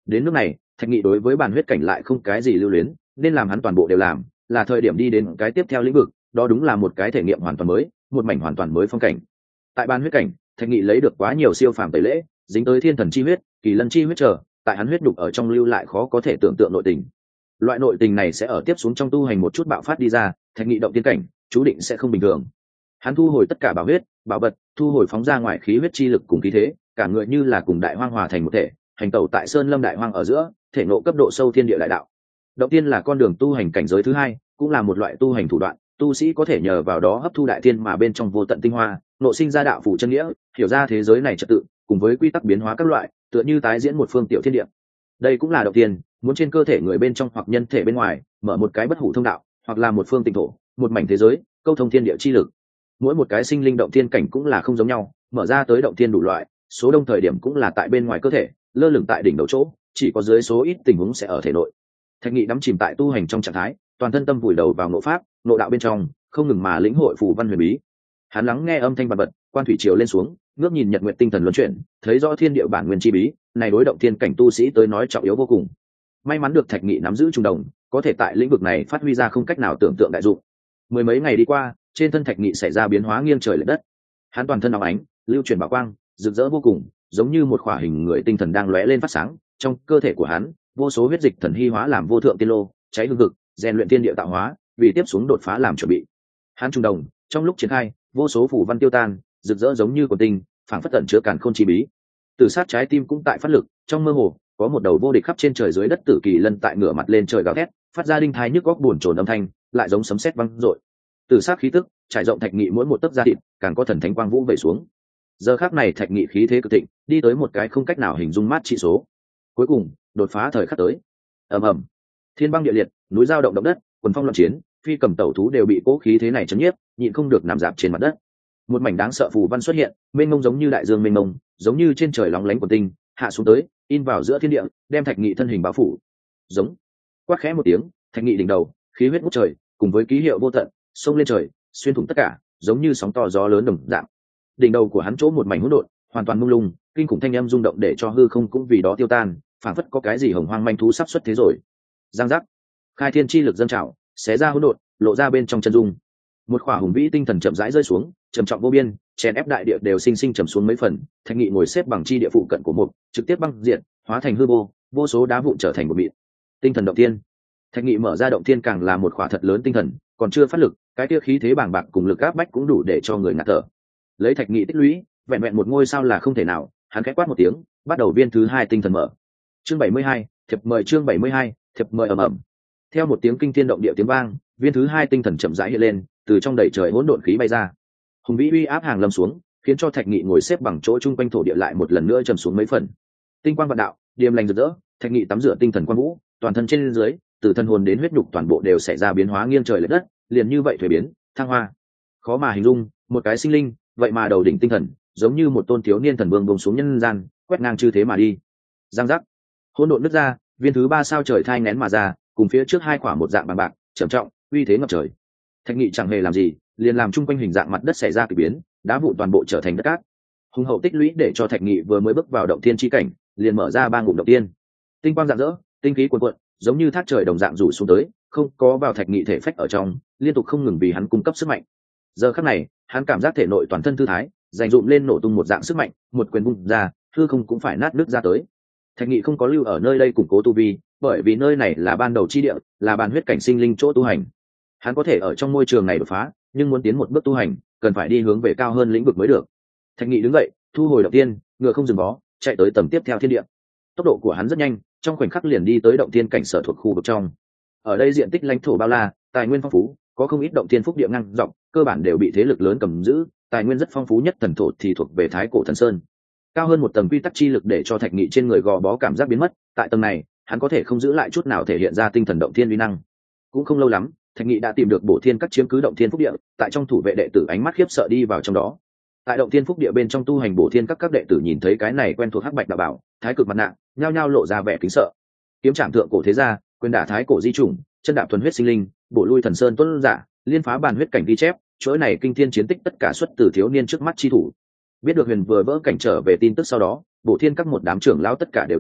Đến nước này, Thạch Nghị đối với bản huyết cảnh lại không cái gì lưu luyến, nên làm hắn toàn bộ đều làm, là thời điểm đi đến cái tiếp theo lĩnh vực, đó đúng là một cái thể nghiệm hoàn toàn mới, một mảnh hoàn toàn mới phong cảnh. Tại bản huyết cảnh, Thạch Nghị lấy được quá nhiều siêu phàm tẩy lễ, dính tới thiên thần chi huyết, kỳ lân chi huyết trở, tại hắn huyết đục ở trong lưu lại khó có thể tưởng tượng nội tình. Loại nội tình này sẽ ở tiếp xuống trong tu hành một chút bạo phát đi ra, Thạch Nghị động tiên cảnh, chú định sẽ không bình thường. Hắn thu hồi tất cả bảo huyết, bảo vật, thu hồi phóng ra ngoài khí huyết chi lực cùng khí thế, cả người như là cùng đại hoang hòa thành một thể, hành tẩu tại sơn lâm đại hoang ở giữa, thể ngộ cấp độ sâu thiên địa đại đạo. Động tiên là con đường tu hành cảnh giới thứ hai, cũng là một loại tu hành thủ đoạn, tu sĩ có thể nhờ vào đó hấp thu đại thiên mà bên trong vô tận tinh hoa, nộ sinh ra đạo phủ chân nghĩa, hiểu ra thế giới này trật tự, cùng với quy tắc biến hóa các loại, tựa như tái diễn một phương tiểu thiên địa. Đây cũng là động tiên, muốn trên cơ thể người bên trong hoặc nhân thể bên ngoài, mở một cái bất hủ thông đạo, hoặc là một phương tịnh thổ, một mảnh thế giới, câu thông thiên địa chi lực. Mỗi một cái sinh linh động thiên cảnh cũng là không giống nhau, mở ra tới động thiên đủ loại, số đông thời điểm cũng là tại bên ngoài cơ thể, lơ lửng tại đỉnh đầu chỗ, chỉ có dưới số ít tình huống sẽ ở thể nội. Thạch Nghị đắm chìm tại tu hành trong trạng thái, toàn thân tâm vùi đầu vào nội pháp, nội đạo bên trong, không ngừng mà lĩnh hội phù văn huyền bí. Hắn lắng nghe âm thanh vật vật, quan thủy triều lên xuống, ngước nhìn nhật nguyện tinh thần luân chuyển, thấy rõ thiên địa bản nguyên chi bí, này đối động thiên cảnh tu sĩ tới nói trọng yếu vô cùng. May mắn được Thạch Nghị nắm giữ trung đồng, có thể tại lĩnh vực này phát huy ra không cách nào tưởng tượng đại dụng. Mười mấy ngày đi qua, trên thân Thạch Nghị xảy ra biến hóa nghiêng trời lệch đất. Hắn toàn thân óng ánh, lưu chuyển bảo quang, rực rỡ vô cùng, giống như một khỏa hình người tinh thần đang lóe lên phát sáng. Trong cơ thể của hắn, vô số huyết dịch thần hy hóa làm vô thượng tiên lô, cháy hương cực, rèn luyện thiên địa tạo hóa, vì tiếp xuống đột phá làm chuẩn bị. Hắn trung đồng, trong lúc triển khai, vô số phủ văn tiêu tan, rực rỡ giống như quần tinh, phảng phất tận chứa càn khôn chi bí. Từ sát trái tim cũng tại phát lực, trong mơ hồ, có một đầu vô địch khắp trên trời dưới đất tử kỳ lân tại ngửa mặt lên trời gào thét, phát ra đinh thai nhức góc buồn chồn âm thanh, lại giống sấm sét vang dội. Từ sát khí tức, trải rộng Thạch Nghị mỗi một tấc da thịt, càng có thần thánh quang vũ vẩy xuống. Giờ khắc này Thạch Nghị khí thế cực thịnh, đi tới một cái không cách nào hình dung mát trị số. Cuối cùng, đột phá thời khắc tới. Ầm ầm, thiên băng địa liệt, núi giao động động đất, quần phong loạn chiến, phi cầm tẩu thú đều bị cố khí thế này chấn nhiếp, nhịn không được nằm dạp trên mặt đất. Một mảnh đáng sợ phù văn xuất hiện, mênh mông giống như đại dương mênh mông, giống như trên trời lóng lánh quần tinh, hạ xuống tới, in vào giữa thiên địa, đem Thạch Nghị thân hình bao phủ. Giống, quát khẽ một tiếng, Thạch Nghị đỉnh đầu, khí huyết ngút trời, cùng với ký hiệu vô tận, xông lên trời, xuyên thủng tất cả, giống như sóng to gió lớn đồng dạng. Đỉnh đầu của hắn chỗ một mảnh hỗn độn, hoàn toàn mông lung, kinh khủng thanh âm rung động để cho hư không cũng vì đó tiêu tan, phảng phất có cái gì hồng hoang manh thú sắp xuất thế rồi. Giang giác, khai thiên chi lực dâng trào, xé ra hỗn độn, lộ ra bên trong chân dung. Một khỏa hùng vĩ tinh thần chậm rãi rơi xuống, trầm trọng vô biên, chèn ép đại địa đều sinh sinh trầm xuống mấy phần. Thạch Nghị ngồi xếp bằng chi địa phụ cận của một, trực tiếp băng diện, hóa thành hư vô, vô số đá vụn trở thành một mịn. Tinh thần động thiên. Thạch Nghị mở ra động thiên càng là một khỏa thật lớn tinh thần, còn chưa phát lực, cái kia khí thế bàng bạc cùng lực áp bách cũng đủ để cho người ngạt thở. Lấy Thạch Nghị tích lũy, vẹn vẹn một ngôi sao là không thể nào, hắn khẽ quát một tiếng, bắt đầu viên thứ hai tinh thần mở. Chương bảy mươi hai, thiệp mời chương bảy mươi hai, thiệp mời ầm ầm. Theo một tiếng kinh thiên động địa tiếng vang, viên thứ hai tinh thần chậm rãi hiện lên, từ trong đầy trời hỗn độn khí bay ra. Hùng vĩ uy áp hàng lâm xuống, khiến cho Thạch Nghị ngồi xếp bằng chỗ trung quanh thổ địa lại một lần nữa trầm xuống mấy phần. Tinh quang vạn đạo, điềm lành rực rỡ, Thạch Nghị tắm rửa tinh thần quang vũ, toàn thân trên dưới, từ thân hồn đến huyết nhục toàn bộ đều xảy ra biến hóa nghiêng trời lệch đất, liền như vậy thuế biến, thăng hoa. Khó mà hình dung, một cái sinh linh, vậy mà đầu đỉnh tinh thần, giống như một tôn thiếu niên thần vương buông xuống nhân gian, quét ngang chư thế mà đi. Giang giác, hỗn độn nứt ra, viên thứ ba sao trời thai nén mà ra, cùng phía trước hai quả một dạng bằng bạc, trầm trọng, uy thế ngập trời. Thạch Nghị chẳng hề làm gì, liền làm chung quanh hình dạng mặt đất xảy ra kỳ biến, đá vụn toàn bộ trở thành đất cát. Hùng hậu tích lũy để cho Thạch Nghị vừa mới bước vào động thiên chi cảnh, liền mở ra ba ngụm động tiên. Tinh quang rạng rỡ, tinh khí cuồn cuộn, giống như thác trời đồng dạng rủ xuống tới, không có vào Thạch Nghị thể phách ở trong, liên tục không ngừng vì hắn cung cấp sức mạnh. Giờ khắc này, hắn cảm giác thể nội toàn thân thư thái, dành dụm lên nổ tung một dạng sức mạnh, một quyền vung ra, hư không cũng phải nát nứt ra tới. Thạch Nghị không có lưu ở nơi đây củng cố tu vi, bởi vì nơi này là ban đầu chi địa, là bàn huyết cảnh sinh linh chỗ tu hành. Hắn có thể ở trong môi trường này đột phá, nhưng muốn tiến một bước tu hành, cần phải đi hướng về cao hơn lĩnh vực mới được. Thạch Nghị đứng dậy, thu hồi động tiên, ngựa không dừng bó, chạy tới tầng tiếp theo thiên địa. Tốc độ của hắn rất nhanh, trong khoảnh khắc liền đi tới động tiên cảnh sở thuộc khu vực trong. Ở đây diện tích lãnh thổ bao la, tài nguyên phong phú, có không ít động tiên phúc địa ngang dọc, cơ bản đều bị thế lực lớn cầm giữ, tài nguyên rất phong phú nhất thần thổ thì thuộc về Thái Cổ Thần Sơn. Cao hơn một tầng quy tắc chi lực để cho Thạch Nghị trên người gò bó cảm giác biến mất, tại tầng này, hắn có thể không giữ lại chút nào thể hiện ra tinh thần động thiên uy năng. Cũng không lâu lắm, Thạch Nghị đã tìm được Bổ Thiên các chiếm cứ động thiên phúc địa, tại trong thủ vệ đệ tử ánh mắt khiếp sợ đi vào trong đó. Tại động thiên phúc địa bên trong tu hành Bổ Thiên các các đệ tử nhìn thấy cái này quen thuộc hắc bạch đạo bảo, thái cực mặt nạ, nhao nhao lộ ra vẻ kính sợ. Kiếm trảm thượng cổ thế gia, quyền đả thái cổ di chủng, chân đạp thuần huyết sinh linh, bổ lui thần sơn tuấn giả, liên phá bàn huyết cảnh ghi chép, chuỗi này kinh thiên chiến tích tất cả xuất từ thiếu niên trước mắt chi thủ. Biết được Huyền vừa vỡ cảnh trở về tin tức sau đó, Bổ Thiên các một đám trưởng lão tất cả đều tới,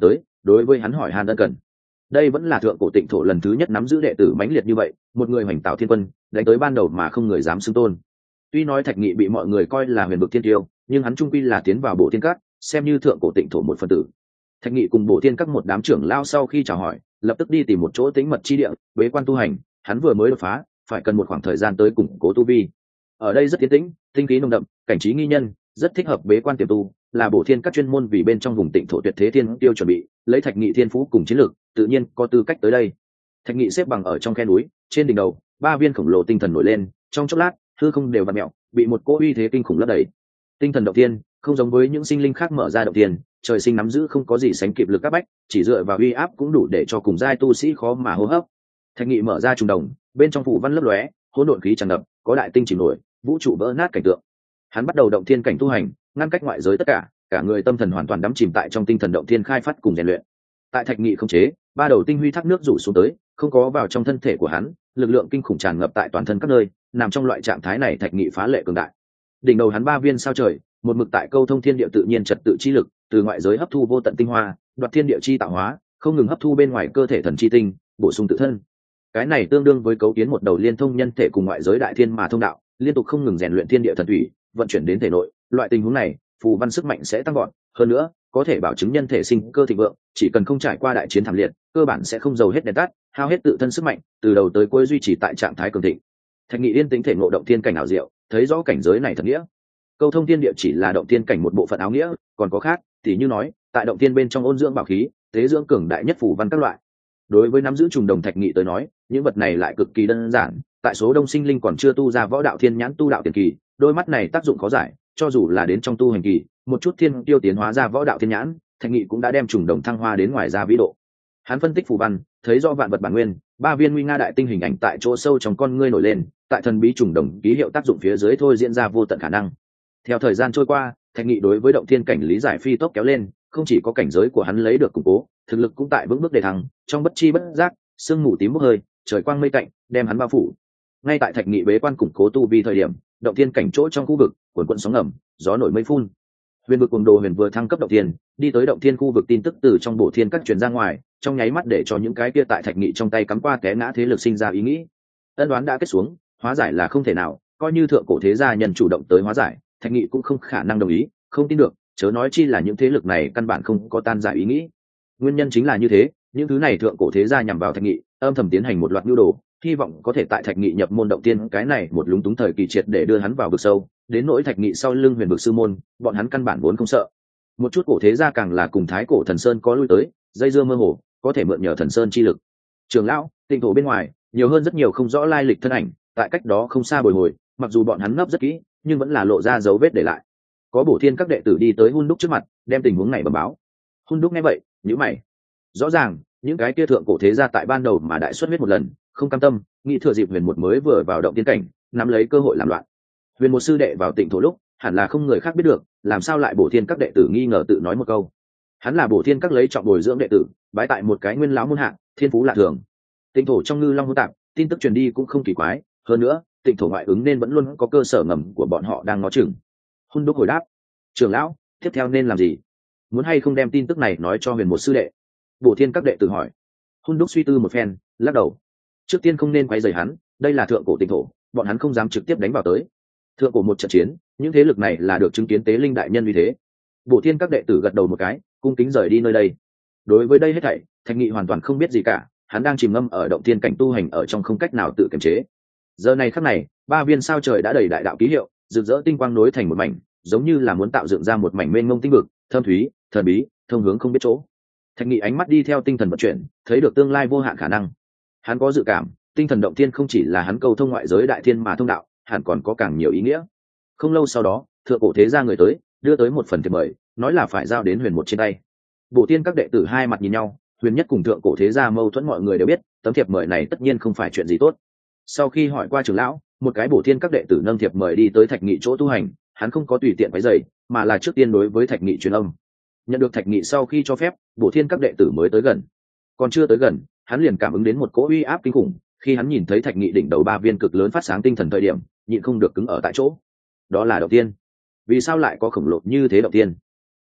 đối với hắn hỏi han ân cần. Đây vẫn là thượng cổ tịnh thổ lần thứ nhất nắm giữ đệ tử mãnh liệt như vậy, một người hoành tạo thiên quân đánh tới ban đầu mà không người dám xưng tôn. Tuy nói Thạch Nghị bị mọi người coi là huyền vực thiên tiêu, nhưng hắn trung quy là tiến vào bộ thiên các, xem như thượng cổ tịnh thổ một phần tử. Thạch Nghị cùng bộ thiên các một đám trưởng lao sau khi chào hỏi, lập tức đi tìm một chỗ tĩnh mật chi địa, bế quan tu hành. Hắn vừa mới đột phá, phải cần một khoảng thời gian tới củng cố tu vi. Ở đây rất tiến tĩnh, tinh khí nồng đậm, cảnh trí nghi nhân, rất thích hợp bế quan tiềm tu, là bộ thiên các chuyên môn vì bên trong vùng tịnh thổ tuyệt thế thiên tiêu chuẩn bị, lấy Thạch Nghị thiên phú cùng chiến lược, tự nhiên có tư cách tới đây. Thạch Nghị xếp bằng ở trong khe núi, trên đỉnh đầu, ba viên khổng lồ tinh thần nổi lên, trong chốc lát, hư không đều vặn mèo, bị một cỗ uy thế kinh khủng lấp đầy. Tinh thần động thiên, không giống với những sinh linh khác mở ra động thiên, trời sinh nắm giữ không có gì sánh kịp lực các bách, chỉ dựa vào uy áp cũng đủ để cho cùng giai tu sĩ khó mà hô hấp. Thạch Nghị mở ra trùng đồng, bên trong phủ văn lấp lóe, hỗn độn khí tràn ngập, có đại tinh chìm nổi, vũ trụ vỡ nát cảnh tượng. Hắn bắt đầu động thiên cảnh tu hành, ngăn cách ngoại giới tất cả, cả người tâm thần hoàn toàn đắm chìm tại trong tinh thần động thiên khai phát cùng rèn luyện. Tại Thạch Nghị không chế, ba đầu tinh huy thác nước rủ xuống tới, không có vào trong thân thể của hắn, lực lượng kinh khủng tràn ngập tại toàn thân các nơi, nằm trong loại trạng thái này Thạch Nghị phá lệ cường đại. Đỉnh đầu hắn ba viên sao trời, một mực tại câu thông thiên địa tự nhiên trật tự chi lực, từ ngoại giới hấp thu vô tận tinh hoa, đoạt thiên địa chi tạo hóa, không ngừng hấp thu bên ngoài cơ thể thần chi tinh, bổ sung tự thân. Cái này tương đương với cấu kiến một đầu liên thông nhân thể cùng ngoại giới đại thiên mà thông đạo, liên tục không ngừng rèn luyện thiên địa thần thủy, vận chuyển đến thể nội. Loại tình huống này, phù văn sức mạnh sẽ tăng gọn, hơn nữa, có thể bảo chứng nhân thể sinh cơ thịnh vượng, chỉ cần không trải qua đại chiến thảm liệt, cơ bản sẽ không dầu hết đèn tắt, hao hết tự thân sức mạnh, từ đầu tới cuối duy trì tại trạng thái cường thịnh. Thạch Nghị yên tĩnh thể ngộ động thiên cảnh ảo diệu, thấy rõ cảnh giới này thật nghĩa. Câu thông thiên địa chỉ là động thiên cảnh một bộ phận áo nghĩa, còn có khác, tỉ như nói, tại động thiên bên trong ôn dưỡng bảo khí, tế dưỡng cường đại nhất phù văn các loại. Đối với nắm giữ trùng đồng Thạch Nghị tới nói, những vật này lại cực kỳ đơn giản, tại số đông sinh linh còn chưa tu ra võ đạo thiên nhãn tu đạo tiền kỳ, đôi mắt này tác dụng khó giải, cho dù là đến trong tu hành kỳ, một chút thiên tiêu tiến hóa ra võ đạo thiên nhãn, Thạch Nghị cũng đã đem trùng đồng thăng hoa đến ngoài ra vĩ độ. Hắn phân tích phù văn, thấy rõ vạn vật bản nguyên, ba viên nguy nga đại tinh hình ảnh tại chỗ sâu trong con ngươi nổi lên, tại thần bí trùng đồng ký hiệu tác dụng phía dưới thôi diễn ra vô tận khả năng. Theo thời gian trôi qua, Thạch Nghị đối với động thiên cảnh lý giải phi tốc kéo lên, không chỉ có cảnh giới của hắn lấy được củng cố, thực lực cũng tại vững bước đề thăng, trong bất chi bất giác, sương mù tím bốc hơi, trời quang mây tạnh, đem hắn bao phủ. Ngay tại Thạch Nghị bế quan củng cố tu vi thời điểm, động thiên cảnh chỗ trong khu vực, cuồn cuộn sóng ngầm, gió nổi mây phun. Huyền vực cuồng đồ huyền vừa thăng cấp động thiên, đi tới động thiên khu vực tin tức từ trong bổ thiên các truyền ra ngoài, trong nháy mắt để cho những cái kia tại Thạch Nghị trong tay cắm qua té ngã thế lực sinh ra ý nghĩ. Ân đoán đã kết xuống, hóa giải là không thể nào, coi như thượng cổ thế gia nhân chủ động tới hóa giải, Thạch Nghị cũng không khả năng đồng ý, không tin được, chớ nói chi là những thế lực này căn bản không có tan giải ý nghĩ. Nguyên nhân chính là như thế, những thứ này thượng cổ thế gia nhằm vào Thạch Nghị, âm thầm tiến hành một loạt nhu đồ, hy vọng có thể tại Thạch Nghị nhập môn động tiên cái này một lúng túng thời kỳ triệt để đưa hắn vào vực sâu, đến nỗi Thạch Nghị sau lưng huyền vực sư môn, bọn hắn căn bản vốn không sợ. Một chút cổ thế gia càng là cùng thái cổ thần sơn có lui tới, dây dưa mơ hồ, có thể mượn nhờ thần sơn chi lực. Trường lão, tịnh thổ bên ngoài, nhiều hơn rất nhiều không rõ lai lịch thân ảnh, tại cách đó không xa bồi hồi, mặc dù bọn hắn nấp rất kỹ, nhưng vẫn là lộ ra dấu vết để lại. Có bổ thiên các đệ tử đi tới Hun Đúc trước mặt, đem tình huống này bẩm báo. Hun Đúc nghe vậy, nhíu mày. Rõ ràng, những cái kia thượng cổ thế gia tại ban đầu mà đại xuất huyết một lần, không cam tâm, nghĩ thừa dịp huyền một mới vừa vào động tiên cảnh, nắm lấy cơ hội làm loạn. Huyền một sư đệ vào tịnh thổ lúc, hẳn là không người khác biết được, làm sao lại bổ thiên các đệ tử nghi ngờ tự nói một câu. Hắn là bổ thiên các lấy trọng bồi dưỡng đệ tử, bái tại một cái nguyên lão môn hạng, thiên phú lạ thường. Tịnh thổ trong ngư long hỗn tạp, tin tức truyền đi cũng không kỳ quái, hơn nữa, tịnh thổ ngoại ứng nên vẫn luôn có cơ sở ngầm của bọn họ đang ngó chừng. Hun Đúc hồi đáp, trưởng lão, tiếp theo nên làm gì? Muốn hay không đem tin tức này nói cho huyền một sư đệ? Bổ thiên các đệ tử hỏi. Hun Đúc suy tư một phen, lắc đầu. Trước tiên không nên quay rời hắn, đây là thượng cổ tịnh thổ, bọn hắn không dám trực tiếp đánh vào tới. Thượng cổ một trận chiến, những thế lực này là được chứng kiến tế linh đại nhân vì thế. Bổ thiên các đệ tử gật đầu một cái, cung kính rời đi nơi đây. Đối với đây hết thảy, Thạch Nghị hoàn toàn không biết gì cả, hắn đang chìm ngâm ở động thiên cảnh tu hành ở trong không cách nào tự kiềm chế. Giờ này khắc này, ba viên sao trời đã đầy đại đạo ký hiệu, rực rỡ tinh quang nối thành một mảnh, giống như là muốn tạo dựng ra một mảnh mênh mông tinh vực, thâm thúy, thần bí, thông hướng không biết chỗ. Thạch Nghị ánh mắt đi theo tinh thần vận chuyển, thấy được tương lai vô hạn khả năng. Hắn có dự cảm, tinh thần động thiên không chỉ là hắn câu thông ngoại giới đại thiên mà thông đạo, hẳn còn có càng nhiều ý nghĩa. Không lâu sau đó, thượng cổ thế gia người tới, đưa tới một phần thiệp mời, nói là phải giao đến huyền một trên tay. Bổ tiên các đệ tử hai mặt nhìn nhau, huyền nhất cùng thượng cổ thế gia mâu thuẫn mọi người đều biết, tấm thiệp mời này tất nhiên không phải chuyện gì tốt. Sau khi hỏi qua trưởng lão, một cái bổ thiên các đệ tử nâng thiệp mời đi tới Thạch Nghị chỗ tu hành, hắn không có tùy tiện váy giày, mà là trước tiên đối với Thạch Nghị truyền âm. Nhận được Thạch Nghị sau khi cho phép, bổ thiên các đệ tử mới tới gần. Còn chưa tới gần, hắn liền cảm ứng đến một cỗ uy áp kinh khủng, khi hắn nhìn thấy Thạch Nghị đỉnh đầu ba viên cực lớn phát sáng tinh thần thời điểm, nhịn không được cứng ở tại chỗ. Đó là động tiên. Vì sao lại có khổng lồ như thế động tiên?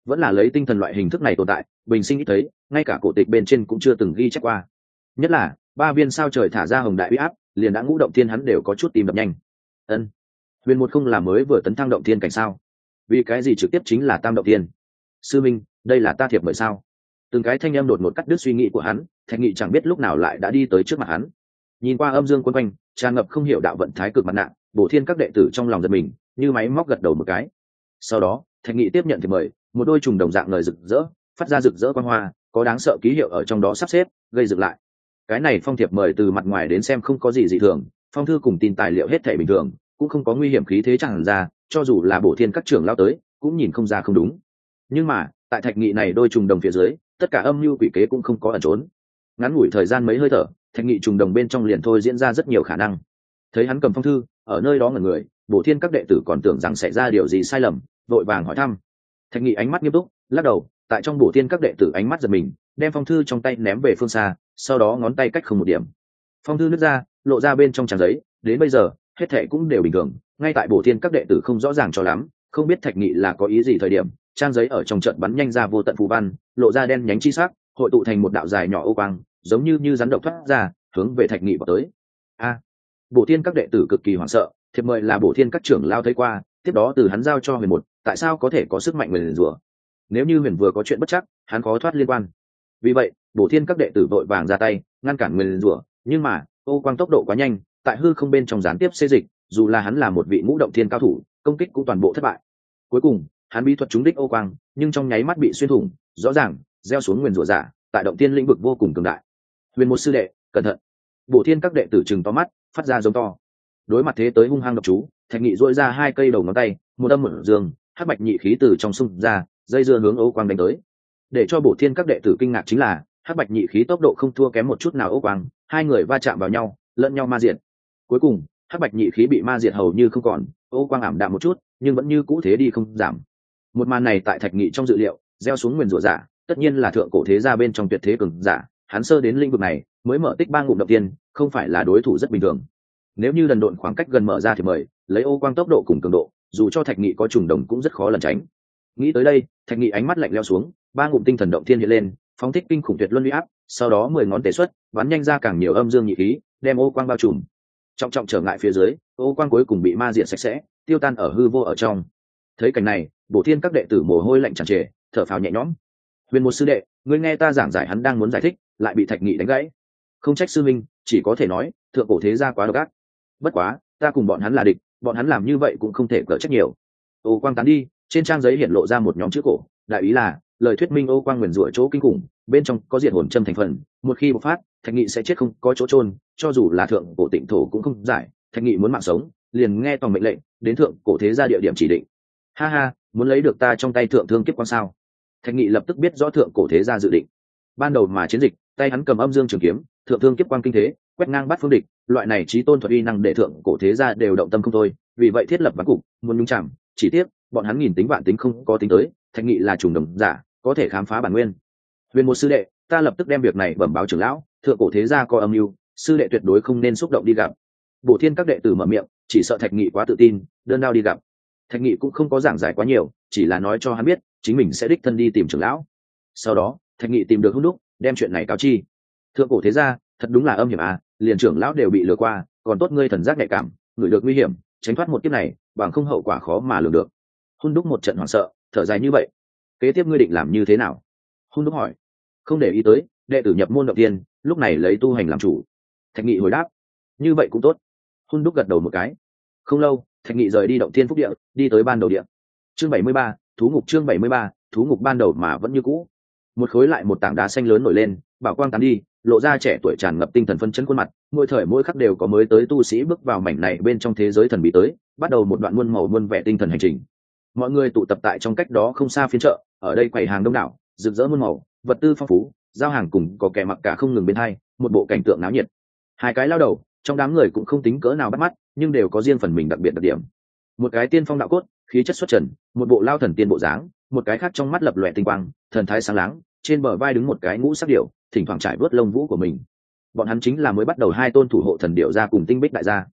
vẫn là lấy tinh thần loại hình thức này tồn tại, bình sinh ít thấy, ngay cả cổ tịch bên trên cũng chưa từng ghi chép qua. Nhất là ba viên sao trời thả ra hồng đại uy áp, liền đã ngũ động thiên hắn đều có chút tìm đập nhanh. Ân, huyền một không là mới vừa tấn thăng động thiên cảnh sao? Vì cái gì trực tiếp chính là tam động thiên? Sư minh, đây là ta thiệp mời sao? Từng cái thanh âm đột ngột cắt đứt suy nghĩ của hắn, Thạch Nghị chẳng biết lúc nào lại đã đi tới trước mặt hắn. Nhìn qua âm dương quân quanh, tràn ngập không hiểu đạo vận thái cực mặt nạ, Bổ Thiên các đệ tử trong lòng giật mình, như máy móc gật đầu một cái. Sau đó, Thạch Nghị tiếp nhận thiệp mời, một đôi trùng đồng dạng lời rực rỡ, phát ra rực rỡ quang hoa, có đáng sợ ký hiệu ở trong đó sắp xếp, gây dựng lại. Cái này phong thiệp mời từ mặt ngoài đến xem không có gì dị thường, phong thư cùng tin tài liệu hết thảy bình thường, cũng không có nguy hiểm khí thế tràn ra, cho dù là Bổ Thiên các trưởng lao tới, cũng nhìn không ra không đúng. Nhưng mà, tại Thạch Nghị này đôi trùng đồng phía dưới, tất cả âm mưu quỷ kế cũng không có ẩn trốn. Ngắn ngủi thời gian mấy hơi thở, Thạch Nghị trùng đồng bên trong liền thôi diễn ra rất nhiều khả năng. Thấy hắn cầm phong thư, ở nơi đó ngẩn người, Bổ Thiên các đệ tử còn tưởng rằng xảy ra điều gì sai lầm, vội vàng hỏi thăm. Thạch Nghị ánh mắt nghiêm túc, lắc đầu, tại trong Bổ Thiên các đệ tử ánh mắt giật mình, đem phong thư trong tay ném về phương xa, sau đó ngón tay cách không một điểm. Phong thư nứt ra, lộ ra bên trong trang giấy, đến bây giờ, hết thảy cũng đều bình thường, ngay tại Bổ Thiên các đệ tử không rõ ràng cho lắm, không biết Thạch Nghị là có ý gì thời điểm, trang giấy ở trong trận bắn nhanh ra vô tận phù văn, lộ ra đen nhánh chi sắc, hội tụ thành một đạo dài nhỏ ô quang, giống như như rắn độc thoát ra, hướng về Thạch Nghị vào tới. A! À, Bổ Thiên các đệ tử cực kỳ hoảng sợ, thiệp mời là Bổ Thiên các trưởng lao thấy qua, tiếp đó từ hắn giao cho Huyền một, tại sao có thể có sức mạnh nguyền rủa? Nếu như Huyền vừa có chuyện bất chắc, hắn khó thoát liên quan. Vì vậy, Bổ Thiên các đệ tử vội vàng ra tay, ngăn cản nguyền rủa, nhưng mà, ô quang tốc độ quá nhanh, tại hư không bên trong gián tiếp xê dịch, dù là hắn là một vị ngũ động thiên cao thủ, công kích cũng toàn bộ thất bại. Cuối cùng, hắn bí thuật trúng đích ô quang, nhưng trong nháy mắt bị xuyên thủng, rõ ràng, gieo xuống nguyền rủa giả, tại động thiên lĩnh vực vô cùng cường đại. Huyền một sư đệ, cẩn thận! Bổ Thiên các đệ tử trừng to mắt, phát ra giống to. Đối mặt thế tới hung hăng độc chú, Thạch Nghị duỗi ra hai cây đầu ngón tay, một âm một dương, hắc bạch nhị khí từ trong xung ra, dây dưa hướng ô quang đánh tới. Để cho Bổ Thiên các đệ tử kinh ngạc chính là, hắc bạch nhị khí tốc độ không thua kém một chút nào ô quang, hai người va chạm vào nhau, lẫn nhau ma diệt. Cuối cùng, hắc bạch nhị khí bị ma diệt hầu như không còn, ô quang ảm đạm một chút, nhưng vẫn như cũ thế đi không giảm. Một màn này tại Thạch Nghị trong dự liệu, gieo xuống nguyền rủa giả, tất nhiên là thượng cổ thế gia bên trong tuyệt thế cường giả, hắn sơ đến lĩnh vực này, mới mở tích ba ngụm động tiên, không phải là đối thủ rất bình thường. Nếu như đần độn khoảng cách gần mở ra thì mời, lấy ô quang tốc độ cùng cường độ, dù cho Thạch Nghị có trùng đồng cũng rất khó lẩn tránh. Nghĩ tới đây, Thạch Nghị ánh mắt lạnh lẽo xuống, ba ngụm tinh thần động thiên hiện lên, phóng thích kinh khủng tuyệt luân uy áp, sau đó mười ngón tế xuất, bắn nhanh ra càng nhiều âm dương nhị khí, đem ô quang bao trùm. Trọng trọng trở ngại phía dưới, ô quang cuối cùng bị ma diệt sạch sẽ, tiêu tan ở hư vô ở trong. Thấy cảnh này, Bổ Thiên các đệ tử mồ hôi lạnh tràn trề, thở phào nhẹ nhõm. Huyền một sư đệ, ngươi nghe ta giảng giải, hắn đang muốn giải thích, lại bị Thạch Nghị đánh gãy. Không trách sư minh, chỉ có thể nói, thượng cổ thế gia quá độc ác. Bất quá, ta cùng bọn hắn là địch, bọn hắn làm như vậy cũng không thể cỡ trách nhiều. Ô quang tán đi, trên trang giấy hiện lộ ra một nhóm chữ cổ, đại ý là lời thuyết minh ô quang nguyền rủa chỗ kinh khủng, bên trong có diệt hồn châm thành phần, một khi bộc phát, Thạch Nghị sẽ chết không có chỗ chôn, cho dù là thượng cổ tịnh thổ cũng không giải. Thạch Nghị muốn mạng sống, liền nghe toàn mệnh lệnh, đến thượng cổ thế gia địa điểm chỉ định. Ha ha, muốn lấy được ta trong tay thượng thương kiếp quang sao? Thạch Nghị lập tức biết rõ thượng cổ thế gia dự định. Ban đầu mà chiến dịch, tay hắn cầm âm dương trường kiếm, thượng thương kiếp quang kinh thế, quét ngang bắt phương địch, loại này chí tôn thuật uy năng để thượng cổ thế gia đều động tâm không thôi, vì vậy thiết lập ván cục, muốn nhúng chạm, chỉ tiếc, bọn hắn nghìn tính vạn tính không có tính tới, Thạch Nghị là trùng đồng giả, có thể khám phá bản nguyên. Huyền một sư đệ, ta lập tức đem việc này bẩm báo trưởng lão, thượng cổ thế gia có âm mưu, sư đệ tuyệt đối không nên xúc động đi gặp. Bổ Thiên các đệ tử mở miệng, chỉ sợ Thạch Nghị quá tự tin, đơn đao đi gặp. Thạch Nghị cũng không có giảng giải quá nhiều, chỉ là nói cho hắn biết, chính mình sẽ đích thân đi tìm trưởng lão. Sau đó, Thạch Nghị tìm được Hung Đúc, đem chuyện này cáo chi. Thượng cổ thế gia, thật đúng là âm hiểm à, liền trưởng lão đều bị lừa qua, còn tốt ngươi thần giác nhạy cảm, ngửi được nguy hiểm, tránh thoát một kiếp này, bằng không hậu quả khó mà lường được. Hung Đúc một trận hoảng sợ, thở dài như vậy. Kế tiếp ngươi định làm như thế nào? Hung Đúc hỏi. Không để ý tới, đệ tử nhập môn động tiên, lúc này lấy tu hành làm chủ. Thạch Nghị hồi đáp. Như vậy cũng tốt. Hung Đúc gật đầu một cái. Không lâu, Thạch Nghị rời đi động thiên phúc địa, đi tới ban đầu địa. Chương bảy mươi ba, thú ngục. Chương bảy mươi ba, thú ngục ban đầu mà vẫn như cũ. Một khối lại một tảng đá xanh lớn nổi lên, bảo quang tán đi, lộ ra trẻ tuổi tràn ngập tinh thần phân chấn khuôn mặt, mỗi thời mỗi khắc đều có mới tới tu sĩ bước vào mảnh này bên trong thế giới thần bí tới, bắt đầu một đoạn muôn màu muôn vẻ tinh thần hành trình. Mọi người tụ tập tại trong cách đó không xa phiên chợ, ở đây quầy hàng đông đảo, rực rỡ muôn màu, vật tư phong phú, giao hàng cùng có kẻ mặc cả không ngừng bên hai, một bộ cảnh tượng náo nhiệt. Hai cái lao đầu, trong đám người cũng không tính cỡ nào bắt mắt, nhưng đều có riêng phần mình đặc biệt đặc điểm. Một cái tiên phong đạo cốt, khí chất xuất trần, một bộ lao thần tiên bộ dáng, một cái khác trong mắt lập lòe tinh quang, thần thái sáng láng, trên bờ vai đứng một cái ngũ sắc điểu, thỉnh thoảng trải vớt lông vũ của mình. Bọn hắn chính là mới bắt đầu hai tôn thủ hộ thần điểu ra cùng tinh bích đại gia.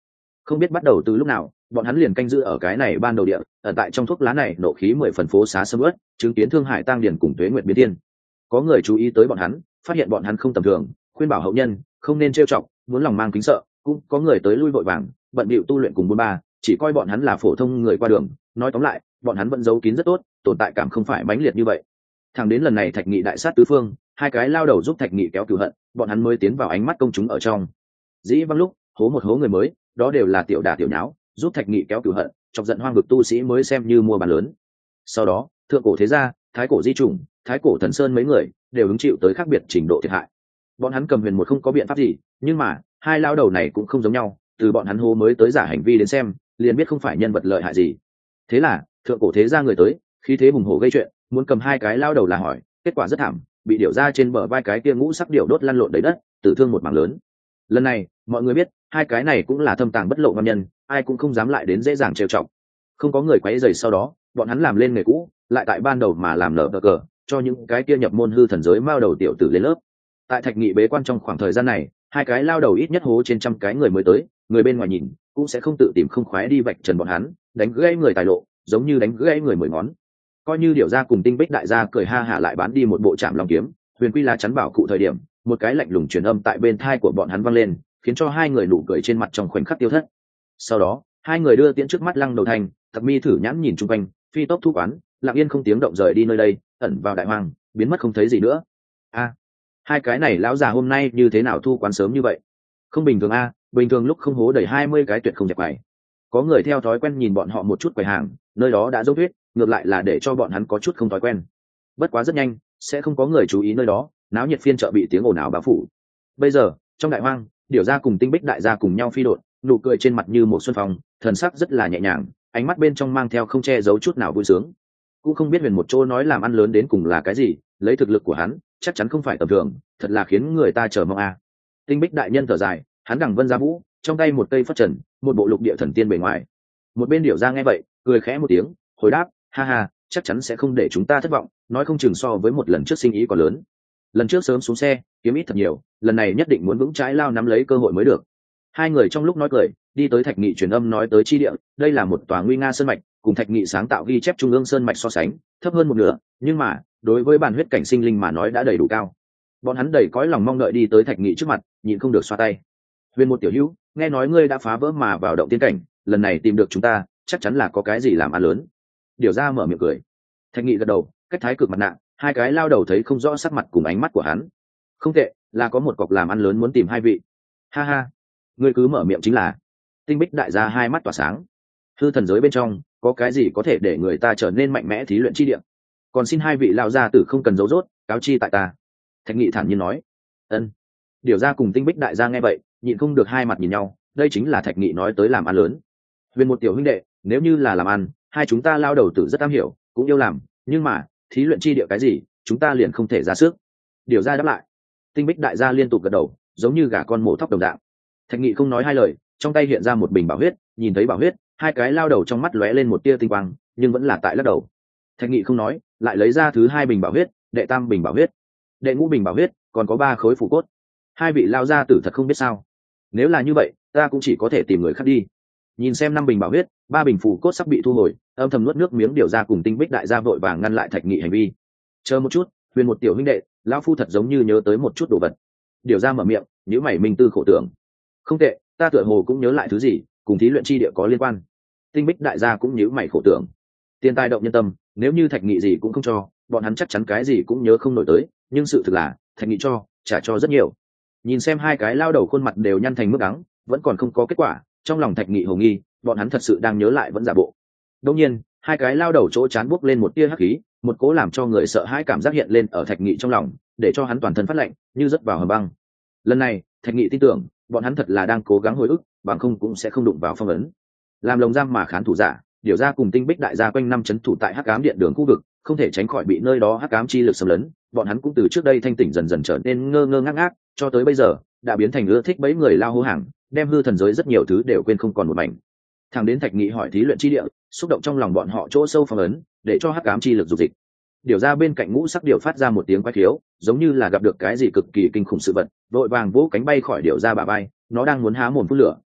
Không biết bắt đầu từ lúc nào, bọn hắn liền canh giữ ở cái này ban đầu địa, ở tại trong thuốc lá này nộ khí mười phần phố xá sầm uất, chứng kiến Thương Hải Tăng Điền cùng Tuế Nguyệt biến thiên. Có người chú ý tới bọn hắn, phát hiện bọn hắn không tầm thường, khuyên bảo hậu nhân không nên trêu chọc, muốn lòng mang kính sợ, cũng có người tới lui vội vàng, bận bịu tu luyện cùng buôn ba, chỉ coi bọn hắn là phổ thông người qua đường. Nói tóm lại, bọn hắn vẫn giấu kín rất tốt, tồn tại cảm không phải mãnh liệt như vậy. Thẳng đến lần này Thạch Nghị đại sát tứ phương, hai cái lao đầu giúp Thạch Nghị kéo cừu hận, bọn hắn mới tiến vào ánh mắt công chúng ở trong. Dĩ vãng lúc hố một hố người mới, đó đều là tiểu đả tiểu nháo, giúp Thạch Nghị kéo cừu hận, chọc giận hoang vực tu sĩ mới xem như mua bàn lớn. Sau đó, thượng cổ thế gia, thái cổ di chủng, thái cổ thần sơn mấy người đều hứng chịu tới khác biệt trình độ thiệt hại. Bọn hắn cầm huyền một không có biện pháp gì, nhưng mà hai lao đầu này cũng không giống nhau, từ bọn hắn hố mới tới giả hành vi đến xem, liền biết không phải nhân vật lợi hại gì. Thế là thượng cổ thế gia người tới, khí thế hùng hổ gây chuyện, muốn cầm hai cái lao đầu là hỏi, kết quả rất thảm, bị điểu ra trên bờ vai cái kia ngũ sắc điểu đốt lăn lộn đầy đất, tử thương một mảng lớn. Lần này mọi người biết hai cái này cũng là thâm tàng bất lộ ngon nhân, ai cũng không dám lại đến dễ dàng trêu chọc. Không có người quấy rầy, sau đó bọn hắn làm lên nghề cũ, lại tại ban đầu mà làm nở cờ cờ cho những cái kia nhập môn hư thần giới mao đầu tiểu tử lên lớp. Tại Thạch Nghị bế quan trong khoảng thời gian này, hai cái lao đầu ít nhất hố trên trăm cái người mới tới, người bên ngoài nhìn cũng sẽ không tự tìm không khoái đi vạch trần bọn hắn, đánh gãy người tài lộ, giống như đánh gãy người mười ngón. Coi như điểu ra cùng Tinh Bích đại gia cười ha hả lại bán đi một bộ trảm long kiếm, huyền quy lá chắn bảo cụ thời điểm, một cái lạnh lùng truyền âm tại bên thai của bọn hắn vang lên, khiến cho hai người nụ cười trên mặt trong khoảnh khắc tiêu thất. Sau đó hai người đưa tiễn trước mắt Lăng Đầu Thành, Tặc Mi thử nhãn nhìn chung quanh, phi tốc thu quán, lặng yên không tiếng động rời đi nơi đây, ẩn vào đại hoang, biến mất không thấy gì nữa. A, hai cái này lão già hôm nay như thế nào thu quán sớm như vậy? Không bình thường a, bình thường lúc không hố đầy hai mươi cái tuyệt không dẹp quầy. Có người theo thói quen nhìn bọn họ một chút quầy hàng, nơi đó đã dốc tuyết, ngược lại là để cho bọn hắn có chút không thói quen. Bất quá rất nhanh, sẽ không có người chú ý nơi đó, náo nhiệt phiên chợ bị tiếng ồn ào bao phủ. Bây giờ trong đại hoang, điểu gia cùng Tinh Bích đại gia cùng nhau phi đột, nụ cười trên mặt như một xuân phong, thần sắc rất là nhẹ nhàng, ánh mắt bên trong mang theo không che giấu chút nào vui sướng. Cũng không biết huyền một chỗ nói làm ăn lớn đến cùng là cái gì, lấy thực lực của hắn chắc chắn không phải tầm thường, thật là khiến người ta chờ mong a. À. Tinh Bích đại nhân thở dài, hắn đằng vân ra vũ, trong tay một cây phất trần, một bộ lục địa thần tiên bề ngoài. Một bên điểu gia nghe vậy, cười khẽ một tiếng, hồi đáp, ha ha, chắc chắn sẽ không để chúng ta thất vọng, nói không chừng so với một lần trước sinh ý còn lớn. Lần trước sớm xuống xe, kiếm ít thật nhiều, lần này nhất định muốn vững trái lao nắm lấy cơ hội mới được. Hai người trong lúc nói cười, đi tới Thạch Nghị truyền âm nói tới chi địa, đây là một tòa nguy nga sơn mạch, cùng Thạch Nghị sáng tạo ghi chép trung ương sơn mạch so sánh, thấp hơn một nửa, nhưng mà đối với bản huyết cảnh sinh linh mà nói đã đầy đủ cao. Bọn hắn đầy cõi lòng mong đợi đi tới Thạch Nghị trước mặt, nhịn không được xoa tay. Huyền một tiểu hữu, nghe nói ngươi đã phá vỡ mà vào động tiên cảnh, lần này tìm được chúng ta, chắc chắn là có cái gì làm ăn lớn. Điều ra mở miệng cười. Thạch Nghị gật đầu, cách thái cực mặt nạ, hai cái lao đầu thấy không rõ sắc mặt cùng ánh mắt của hắn. Không tệ, là có một cọc làm ăn lớn muốn tìm hai vị. Ha ha, ngươi cứ mở miệng chính là. Tinh Bích đại gia hai mắt tỏa sáng. Hư thần giới bên trong có cái gì có thể để người ta trở nên mạnh mẽ thí luyện chi địa, còn xin hai vị lao gia tử không cần giấu rốt, cáo chi tại ta. Thạch Nghị thản nhiên nói. Ân. Điều ra cùng Tinh Bích đại gia nghe vậy, nhịn không được hai mặt nhìn nhau, đây chính là Thạch Nghị nói tới làm ăn lớn. Huyền một tiểu huynh đệ, nếu như là làm ăn, hai chúng ta lao đầu tử rất am hiểu, cũng yêu làm, nhưng mà thí luyện chi địa cái gì, chúng ta liền không thể ra sức. Điều ra đáp lại. Tinh Bích đại gia liên tục gật đầu, giống như gà con mổ thóc đồng dạng. Thạch Nghị không nói hai lời, trong tay hiện ra một bình bảo huyết, nhìn thấy bảo huyết, hai cái lao đầu trong mắt lóe lên một tia tinh quang, nhưng vẫn là tại lắc đầu. Thạch Nghị không nói, lại lấy ra thứ hai bình bảo huyết, đệ tam bình bảo huyết, đệ ngũ bình bảo huyết, còn có ba khối phù cốt. Hai vị lao gia tử thật không biết sao? Nếu là như vậy, ta cũng chỉ có thể tìm người khác đi. Nhìn xem năm bình bảo huyết, ba bình phù cốt sắp bị thu hồi, âm thầm nuốt nước miếng điều ra cùng Tinh Bích đại gia vội vàng ngăn lại Thạch Nghị hành vi. Chờ một chút, Huyền một tiểu huynh đệ, lão phu thật giống như nhớ tới một chút đồ vật. Điều ra mở miệng, nhíu mày minh tư khổ tưởng. Không tệ, ta tựa hồ cũng nhớ lại thứ gì, cùng thí luyện chi địa có liên quan. Tinh Bích đại gia cũng nhíu mày khổ tưởng. Tiền tài động nhân tâm, nếu như Thạch Nghị gì cũng không cho, bọn hắn chắc chắn cái gì cũng nhớ không nổi tới, nhưng sự thực là, Thạch Nghị cho, trả cho rất nhiều. Nhìn xem hai cái lao đầu khuôn mặt đều nhăn thành mức đắng, vẫn còn không có kết quả, trong lòng Thạch Nghị hồ nghi, bọn hắn thật sự đang nhớ lại vẫn giả bộ. Đương nhiên, hai cái lao đầu chỗ chán buốc lên một tia hắc khí, một cố làm cho người sợ hãi cảm giác hiện lên ở Thạch Nghị trong lòng, để cho hắn toàn thân phát lạnh, như rớt vào hầm băng. Lần này, Thạch Nghị tin tưởng, bọn hắn thật là đang cố gắng hồi ức, bằng không cũng sẽ không đụng vào phong ấn. Làm lồng giam mà khán thủ giả, điều ra cùng Tinh Bích đại gia quanh năm chấn thủ tại Hắc Ám Điện đường khu vực, không thể tránh khỏi bị nơi đó hắc ám chi lực xâm lấn, bọn hắn cũng từ trước đây thanh tỉnh dần dần trở nên ngơ ngơ ngác ngác, cho tới bây giờ đã biến thành ưa thích bấy người lao hô hàng, đem hư thần giới rất nhiều thứ đều quên không còn một mảnh. Thằng đến Thạch Nghị hỏi thí luyện chi địa, xúc động trong lòng bọn họ chỗ sâu phong ấn, để cho hắc ám chi lực dục dịch. Điều ra bên cạnh ngũ sắc điểu phát ra một tiếng quái khiếu, giống như là gặp được cái gì cực kỳ kinh khủng sự vật, vội vàng vỗ cánh bay khỏi điểu ra bả bay, nó đang muốn há mồm phun lửa,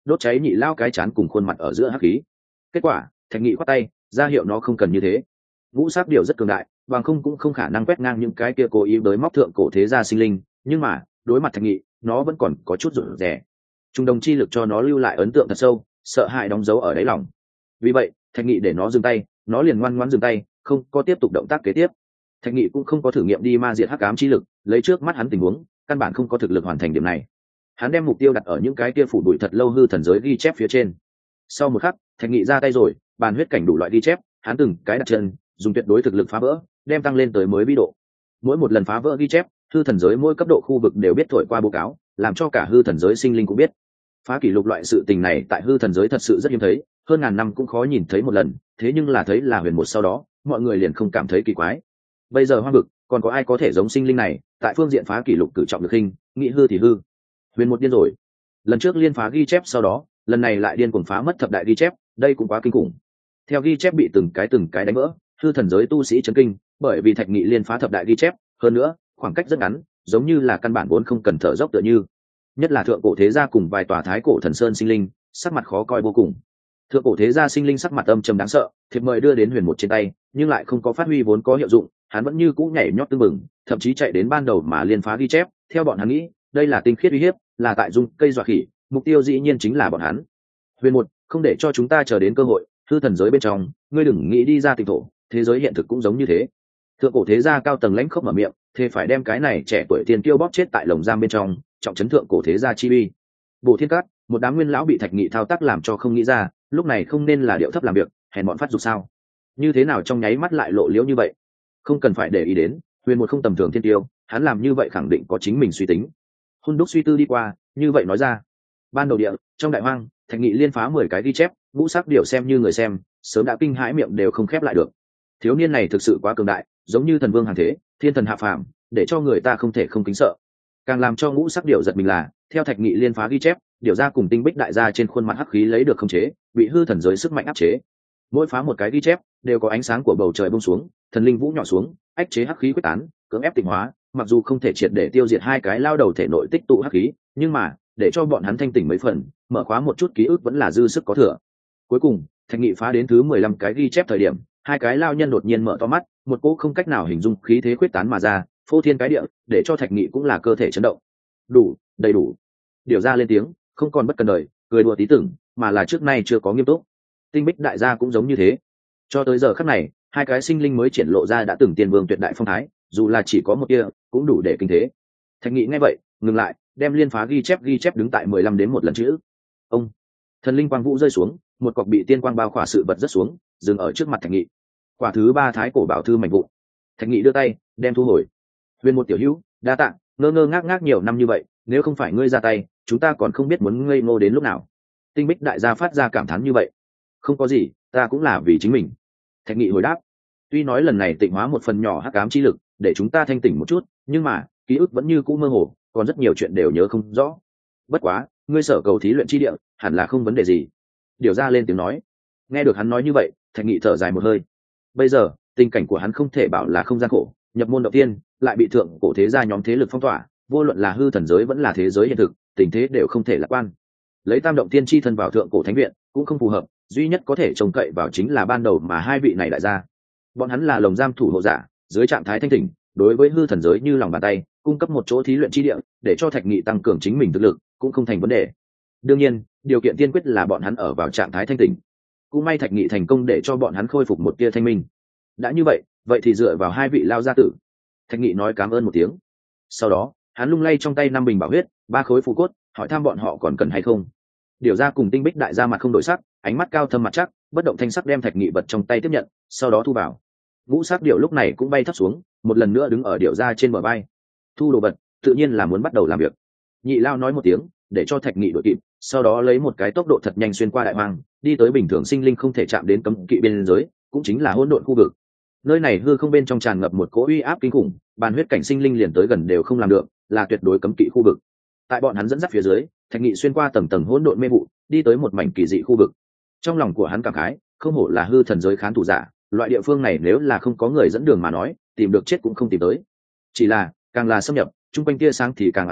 đốt cháy nhị lao cái chán cùng khuôn mặt ở giữa hắc khí. Kết quả, thạch nghị khoát tay ra hiệu nó không cần như thế. Ngũ sắc điệu rất cường đại, bằng không cũng không khả năng quét ngang những cái kia cố ý tới móc thượng cổ thế gia sinh linh, nhưng mà đối mặt thạch nghị nó vẫn còn có chút rụt rè. Trung đồng chi lực cho nó lưu lại ấn tượng thật sâu, sợ hãi đóng dấu ở đáy lòng. Vì vậy thạch nghị để nó dừng tay, nó liền ngoan ngoãn dừng tay, không có tiếp tục động tác kế tiếp. Thạch nghị cũng không có thử nghiệm đi ma diệt hắc ám chi lực, lấy trước mắt hắn tình huống căn bản không có thực lực hoàn thành điểm này. Hắn đem mục tiêu đặt ở những cái kia phủ bụi thật lâu hư thần giới ghi chép phía trên. Sau một khắc thạch nghị ra tay rồi, bàn huyết cảnh đủ loại ghi chép hắn từng cái đặt chân, dùng tuyệt đối thực lực phá vỡ, đem tăng lên tới mới vĩ độ. Mỗi một lần phá vỡ ghi chép, hư thần giới mỗi cấp độ khu vực đều biết thổi qua báo cáo, làm cho cả hư thần giới sinh linh cũng biết. Phá kỷ lục loại sự tình này tại hư thần giới thật sự rất hiếm thấy, hơn ngàn năm cũng khó nhìn thấy một lần, thế nhưng là thấy là huyền một sau đó mọi người liền không cảm thấy kỳ quái. Bây giờ hoang vực còn có ai có thể giống sinh linh này tại phương diện phá kỷ lục cử trọng được hình, nghĩ hư thì hư. Huyền một điên rồi, lần trước liên phá ghi chép sau đó lần này lại điên cuồng phá mất thập đại ghi chép, đây cũng quá kinh khủng. Theo ghi chép bị từng cái từng cái đánh vỡ, hư thần giới tu sĩ chấn kinh, bởi vì thạch nghị liên phá thập đại ghi chép, hơn nữa khoảng cách rất ngắn, giống như là căn bản vốn không cần thở dốc tựa như. Nhất là thượng cổ thế gia cùng vài tòa thái cổ thần sơn sinh linh, sắc mặt khó coi vô cùng. Thượng cổ thế gia sinh linh sắc mặt âm trầm đáng sợ, thiệp mời đưa đến huyền một trên tay nhưng lại không có phát huy vốn có hiệu dụng, hắn vẫn như cũ nhảy nhót tưng bừng, thậm chí chạy đến ban đầu mà liên phá ghi chép. Theo bọn hắn nghĩ, đây là tinh khiết uy hiếp, là tại dung cây dọa khỉ, mục tiêu dĩ nhiên chính là bọn hắn. Huyền một, không để cho chúng ta chờ đến cơ hội, hư thần giới bên trong ngươi đừng nghĩ đi ra tịnh thổ, thế giới hiện thực cũng giống như thế. Thượng cổ thế gia cao tầng lãnh khốc mở miệng, thế phải đem cái này trẻ tuổi tiền kiêu bóp chết tại lồng giam bên trong, trọng chấn thượng cổ thế gia chi uy. Bộ Thiên Cát, một đám nguyên lão bị thạch nghị thao tác làm cho không nghĩ ra, lúc này không nên là điệu thấp làm việc, hèn bọn phát dục sao? Như thế nào trong nháy mắt lại lộ liễu như vậy? Không cần phải để ý đến, huyền một không tầm thường thiên tiêu, hắn làm như vậy khẳng định có chính mình suy tính. Hun đúc suy tư đi qua, như vậy nói ra. Ban đầu địa, trong đại hoang, thạch nghị liên phá mười cái ghi chép, ngũ sắc điệu xem như người xem, sớm đã kinh hãi miệng đều không khép lại được. Thiếu niên này thực sự quá cường đại, giống như thần vương hàng thế, thiên thần hạ phàm, để cho người ta không thể không kính sợ. Càng làm cho ngũ sắc điệu giật mình là, theo thạch nghị liên phá ghi chép, điệu ra cùng tinh bích đại gia trên khuôn mặt hắc khí lấy được khống chế, bị hư thần giới sức mạnh áp chế. Mỗi phá một cái ghi chép, đều có ánh sáng của bầu trời bông xuống, thần linh vũ nhỏ xuống, ách chế hắc khí quyết tán, cưỡng ép tịnh hóa, mặc dù không thể triệt để tiêu diệt hai cái lao đầu thể nội tích tụ hắc khí, nhưng mà để cho bọn hắn thanh tỉnh mấy phần, mở khóa một chút ký ức vẫn là dư sức có thừa. Cuối cùng thạch nghị phá đến thứ mười lăm cái ghi chép thời điểm, hai cái lao nhân đột nhiên mở to mắt, một cỗ không cách nào hình dung khí thế quyết tán mà ra, phô thiên cái địa, để cho thạch nghị cũng là cơ thể chấn động. Đủ, đầy đủ. Điều ra lên tiếng, không còn bất cần đời, cười đùa tí tưởng, mà là trước nay chưa có nghiêm túc. Tinh bích đại gia cũng giống như thế. Cho tới giờ khắc này, hai cái sinh linh mới triển lộ ra đã từng tiền vương tuyệt đại phong thái, dù là chỉ có một tia, cũng đủ để kinh thế. Thạch nghị nghe vậy, ngừng lại, đem liên phá ghi chép ghi chép đứng tại mười lăm đến một lần chữ. Ông, thần linh quang vũ rơi xuống, một cọc bị tiên quang bao khỏa sự vật rất xuống, dừng ở trước mặt thạch nghị. Quả thứ ba thái cổ bảo thư mảnh vụn. Thạch nghị đưa tay, đem thu hồi. Huyền một tiểu hữu, đa tạ, ngơ ngơ ngác ngác nhiều năm như vậy, nếu không phải ngươi ra tay, chúng ta còn không biết muốn ngây ngô đến lúc nào. Tinh bích đại gia phát ra cảm thán như vậy. Không có gì, ta cũng là vì chính mình. Thạch nghị hồi đáp. Tuy nói lần này tịnh hóa một phần nhỏ hắc ám chi lực, để chúng ta thanh tỉnh một chút, nhưng mà ký ức vẫn như cũ mơ hồ, còn rất nhiều chuyện đều nhớ không rõ. Bất quá, ngươi sở cầu thí luyện chi địa, hẳn là không vấn đề gì. Điều ra lên tiếng nói. Nghe được hắn nói như vậy, thạch nghị thở dài một hơi. Bây giờ tình cảnh của hắn không thể bảo là không gian khổ, nhập môn đầu tiên lại bị thượng cổ thế gia nhóm thế lực phong tỏa, vô luận là hư thần giới vẫn là thế giới hiện thực, tình thế đều không thể lạc quan. Lấy tam động tiên chi thân vào thượng cổ thánh viện cũng không phù hợp, duy nhất có thể trông cậy vào chính là ban đầu mà hai vị này đại gia. Bọn hắn là lồng giam thủ hộ giả, dưới trạng thái thanh tỉnh, đối với hư thần giới như lòng bàn tay, cung cấp một chỗ thí luyện chi địa, để cho thạch nghị tăng cường chính mình thực lực, cũng không thành vấn đề. Đương nhiên, điều kiện tiên quyết là bọn hắn ở vào trạng thái thanh tỉnh. Cũng may thạch nghị thành công để cho bọn hắn khôi phục một tia thanh minh. Đã như vậy, vậy thì dựa vào hai vị lao gia tử. Thạch nghị nói cảm ơn một tiếng. Sau đó, hắn lung lay trong tay năm bình bảo huyết, ba khối phù cốt, hỏi thăm bọn họ còn cần hay không. Điều ra cùng tinh bích đại gia mặt không đổi sắc, ánh mắt cao thâm mặt chắc, bất động thanh sắc đem thạch nghị vật trong tay tiếp nhận, sau đó thu vào. Ngũ sắc điệu lúc này cũng bay thấp xuống, một lần nữa đứng ở điệu ra trên bờ bay. Thu đồ vật, tự nhiên là muốn bắt đầu làm việc. Nhị lao nói một tiếng, để cho thạch nghị đội kịp, sau đó lấy một cái tốc độ thật nhanh xuyên qua đại hoang, đi tới bình thường sinh linh không thể chạm đến cấm kỵ biên giới, cũng chính là hỗn độn khu vực. Nơi này hư không bên trong tràn ngập một cỗ uy áp kinh khủng, bàn huyết cảnh sinh linh liền tới gần đều không làm được, là tuyệt đối cấm kỵ khu vực. Tại bọn hắn dẫn dắt phía dưới, thạch nghị xuyên qua tầng tầng hỗn độn mê vụ, đi tới một mảnh kỳ dị khu vực. Trong lòng của hắn cảm khái, không hổ là hư thần giới khán thủ giả, loại địa phương này nếu là không có người dẫn đường mà nói, tìm được chết cũng không tìm tới. Chỉ là càng là xâm nhập, trung quanh tia sáng thì càng ảm đạm,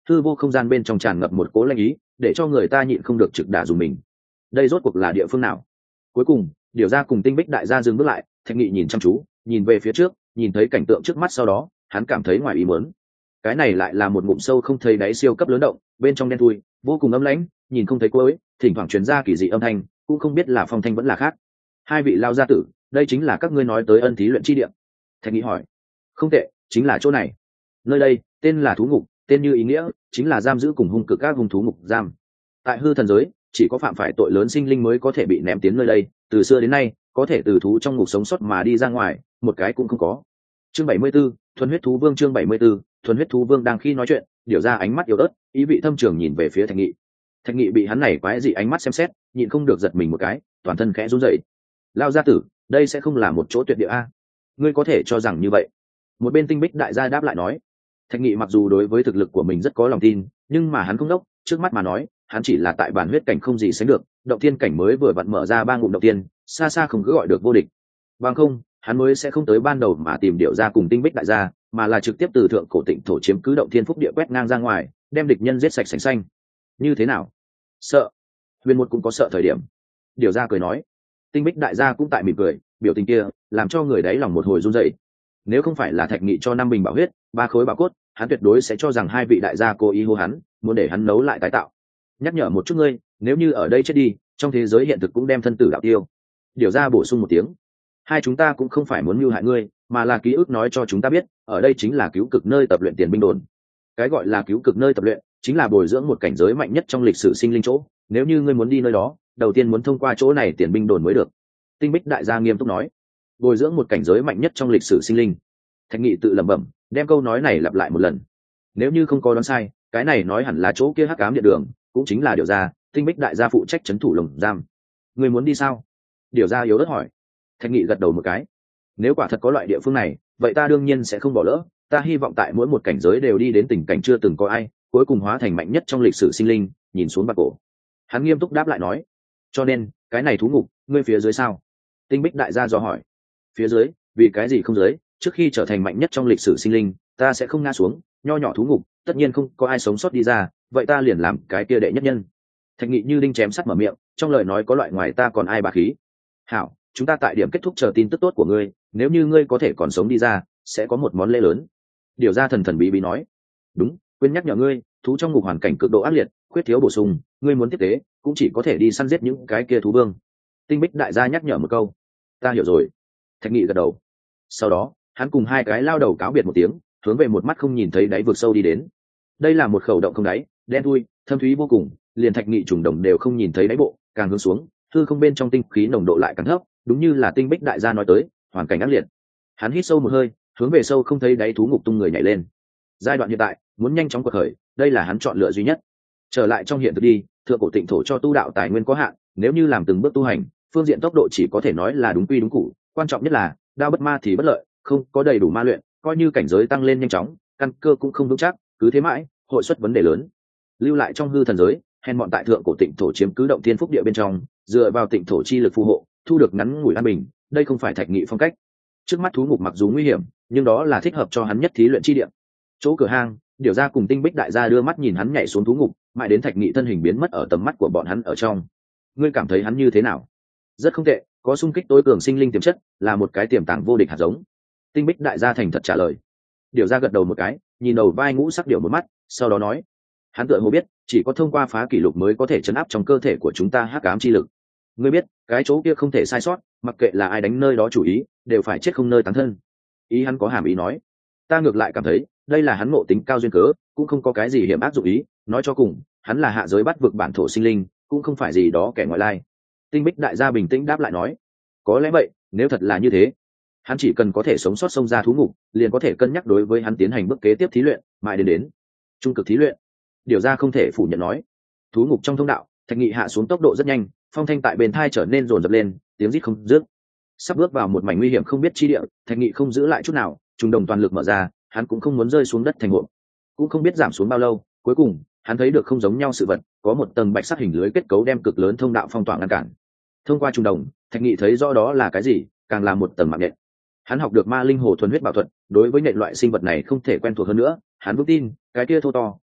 hư vô không gian bên trong tràn ngập một cố lanh ý, để cho người ta nhịn không được trực đả dùng mình. Đây rốt cuộc là địa phương nào? Cuối cùng điều ra cùng Tinh Bích đại gia dừng bước lại. Thạch Nghị nhìn chăm chú, nhìn về phía trước, nhìn thấy cảnh tượng trước mắt, sau đó hắn cảm thấy ngoài ý muốn. Cái này lại là một ngụm sâu không thấy đáy siêu cấp lớn động, bên trong đen thui, vô cùng âm lãnh, nhìn không thấy cuối, thỉnh thoảng truyền ra kỳ dị âm thanh, cũng không biết là phong thanh vẫn là khác. Hai vị lao gia tử, đây chính là các ngươi nói tới ân thí luyện chi địa? Thạch Nghị hỏi. Không tệ, chính là chỗ này. Nơi đây tên là thú ngục, tên như ý nghĩa, chính là giam giữ cùng hung cực các hung thú ngục giam. Tại hư thần giới, chỉ có phạm phải tội lớn sinh linh mới có thể bị ném tiến nơi đây, từ xưa đến nay có thể từ thú trong ngục sống sót mà đi ra ngoài, một cái cũng không có. Chương bảy mươi 74, thuần huyết thú vương. Chương bảy mươi 74, thuần huyết thú vương. Đang khi nói chuyện, điều ra ánh mắt yếu ớt, ý vị thâm trường nhìn về phía Thạch Nghị. Thạch Nghị bị hắn này quái dị ánh mắt xem xét, nhịn không được giật mình một cái, toàn thân khẽ run rẩy. Lao gia tử, đây sẽ không là một chỗ tuyệt địa a? Ngươi có thể cho rằng như vậy? Một bên Tinh Bích đại gia đáp lại nói. Thạch Nghị mặc dù đối với thực lực của mình rất có lòng tin, nhưng mà hắn không đốc, trước mắt mà nói, hắn chỉ là tại bản huyết cảnh không gì sánh được, động thiên cảnh mới vừa vặn mở ra ba ngụm động tiên, xa xa không cứ gọi được vô địch. Bằng không, hắn mới sẽ không tới ban đầu mà tìm điệu ra cùng Tinh Bích đại gia, mà là trực tiếp từ thượng cổ Tịnh thổ chiếm cứ động thiên phúc địa quét ngang ra ngoài, đem địch nhân giết sạch sành xanh. Như thế nào? Sợ? Huyền một cũng có sợ thời điểm. Điều ra cười nói. Tinh Bích đại gia cũng tại mỉm cười, biểu tình kia làm cho người đáy lòng một hồi run rẩy. Nếu không phải là Thạch Nghị cho năm bình bảo huyết, ba khối bảo cốt, hắn tuyệt đối sẽ cho rằng hai vị đại gia cố ý hô hắn, muốn để hắn nấu lại tái tạo. Nhắc nhở một chút ngươi, nếu như ở đây chết đi, trong thế giới hiện thực cũng đem thân tử đạo tiêu. Điều ra bổ sung một tiếng. Hai chúng ta cũng không phải muốn mưu hại ngươi, mà là ký ức nói cho chúng ta biết, ở đây chính là cứu cực nơi tập luyện tiền binh đồn. Cái gọi là cứu cực nơi tập luyện, chính là bồi dưỡng một cảnh giới mạnh nhất trong lịch sử sinh linh chỗ. Nếu như ngươi muốn đi nơi đó, đầu tiên muốn thông qua chỗ này tiền binh đồn mới được. Tinh Bích đại gia nghiêm túc nói. Bồi dưỡng một cảnh giới mạnh nhất trong lịch sử sinh linh. Thạch Nghị tự lẩm bẩm, đem câu nói này lặp lại một lần. Nếu như không có đoán sai, cái này nói hẳn là chỗ kia hắc ám địa đường, cũng chính là điều ra, Tinh Bích đại gia phụ trách trấn thủ lồng giam. Người muốn đi sao? Điều ra yếu ớt hỏi. Thạch Nghị gật đầu một cái. Nếu quả thật có loại địa phương này, vậy ta đương nhiên sẽ không bỏ lỡ. Ta hy vọng tại mỗi một cảnh giới đều đi đến tình cảnh chưa từng có ai, cuối cùng hóa thành mạnh nhất trong lịch sử sinh linh. Nhìn xuống bạc cổ, hắn nghiêm túc đáp lại nói. Cho nên, cái này thú ngục, ngươi phía dưới sao? Tinh Bích đại gia dò hỏi. Phía dưới? Vì cái gì không dưới? Trước khi trở thành mạnh nhất trong lịch sử sinh linh, ta sẽ không ngã xuống. Nho nhỏ thú ngục, tất nhiên không có ai sống sót đi ra, vậy ta liền làm cái kia đệ nhất nhân. Thạch Nghị như đinh chém sắt mở miệng, trong lời nói có loại ngoài ta còn ai bà khí. Hảo, chúng ta tại điểm kết thúc chờ tin tức tốt của ngươi, nếu như ngươi có thể còn sống đi ra, sẽ có một món lễ lớn. Điều ra thần thần bí bí nói. Đúng, quên nhắc nhở ngươi, thú trong ngục hoàn cảnh cực độ ác liệt, khuyết thiếu bổ sung, ngươi muốn tiếp tế, cũng chỉ có thể đi săn giết những cái kia thú vương. Tinh Bích đại gia nhắc nhở một câu. Ta hiểu rồi. Thạch Nghị gật đầu. Sau đó, hắn cùng hai cái lao đầu cáo biệt một tiếng, hướng về một mắt không nhìn thấy đáy vực sâu đi đến. Đây là một khẩu động không đáy, đen thui, thâm thúy vô cùng, liền Thạch Nghị trùng đồng đều không nhìn thấy đáy bộ, càng hướng xuống, hư không bên trong tinh khí nồng độ lại càng thấp, đúng như là Tinh Bích đại gia nói tới, hoàn cảnh ác liệt. Hắn hít sâu một hơi, hướng về sâu không thấy đáy thú ngục tung người nhảy lên. Giai đoạn hiện tại, muốn nhanh chóng quật khởi, đây là hắn chọn lựa duy nhất. Trở lại trong hiện thực đi, thượng cổ Tịnh thổ cho tu đạo tài nguyên có hạn, nếu như làm từng bước tu hành, phương diện tốc độ chỉ có thể nói là đúng quy đúng củ, quan trọng nhất là đao bất ma thì bất lợi, không có đầy đủ ma luyện, coi như cảnh giới tăng lên nhanh chóng, căn cơ cũng không vững chắc, cứ thế mãi, hội xuất vấn đề lớn. Lưu lại trong hư thần giới, hèn bọn tại thượng cổ Tịnh thổ chiếm cứ động thiên phúc địa bên trong, dựa vào Tịnh thổ chi lực phù hộ, thu được ngắn ngủi an bình, đây không phải Thạch Nghị phong cách. Trước mắt thú ngục mặc dù nguy hiểm, nhưng đó là thích hợp cho hắn nhất thí luyện chi địa. Chỗ cửa hang, điều ra cùng Tinh Bích đại gia đưa mắt nhìn hắn nhảy xuống thú ngục, mãi đến Thạch Nghị thân hình biến mất ở tầm mắt của bọn hắn ở trong. Ngươi cảm thấy hắn như thế nào? Rất không tệ, có xung kích tối cường sinh linh tiềm chất, là một cái tiềm tàng vô địch hạt giống. Tinh Bích đại gia thành thật trả lời. Điều ra gật đầu một cái, nhìn đầu vai ngũ sắc điểu một mắt, sau đó nói: hắn tựa hồ biết, chỉ có thông qua phá kỷ lục mới có thể chấn áp trong cơ thể của chúng ta hắc ám chi lực. Ngươi biết, cái chỗ kia không thể sai sót, mặc kệ là ai đánh nơi đó chủ ý, đều phải chết không nơi tán thân. Ý hắn có hàm ý nói. Ta ngược lại cảm thấy, đây là hắn ngộ tính cao duyên cớ, cũng không có cái gì hiểm ác dụng ý. Nói cho cùng, hắn là hạ giới bắt vực bản thổ sinh linh, cũng không phải gì đó kẻ ngoại lai. Tinh Bích đại gia bình tĩnh đáp lại nói: có lẽ vậy, nếu thật là như thế, hắn chỉ cần có thể sống sót xông ra thú ngục, liền có thể cân nhắc đối với hắn tiến hành bước kế tiếp thí luyện, mãi đến đến trung cực thí luyện. Điều ra không thể phủ nhận nói. Thú ngục trong thông đạo, Thạch Nghị hạ xuống tốc độ rất nhanh, phong thanh tại bên thai trở nên rồn rập lên, tiếng rít không dứt. Sắp bước vào một mảnh nguy hiểm không biết chi địa, Thạch Nghị không giữ lại chút nào, trùng đồng toàn lực mở ra, hắn cũng không muốn rơi xuống đất thành hộp, cũng không biết giảm xuống bao lâu. Cuối cùng, hắn thấy được không giống nhau sự vật, có một tầng bạch sắc hình lưới kết cấu đem cực lớn thông đạo phong tỏa ngăn cản. Thông qua trùng đồng, Thạch Nghị thấy rõ đó là cái gì, càng là một tầng mạng nhện. Hắn học được ma linh hồ thuần huyết bảo thuật, đối với nhện loại sinh vật này không thể quen thuộc hơn nữa, hắn vững tin cái kia thô to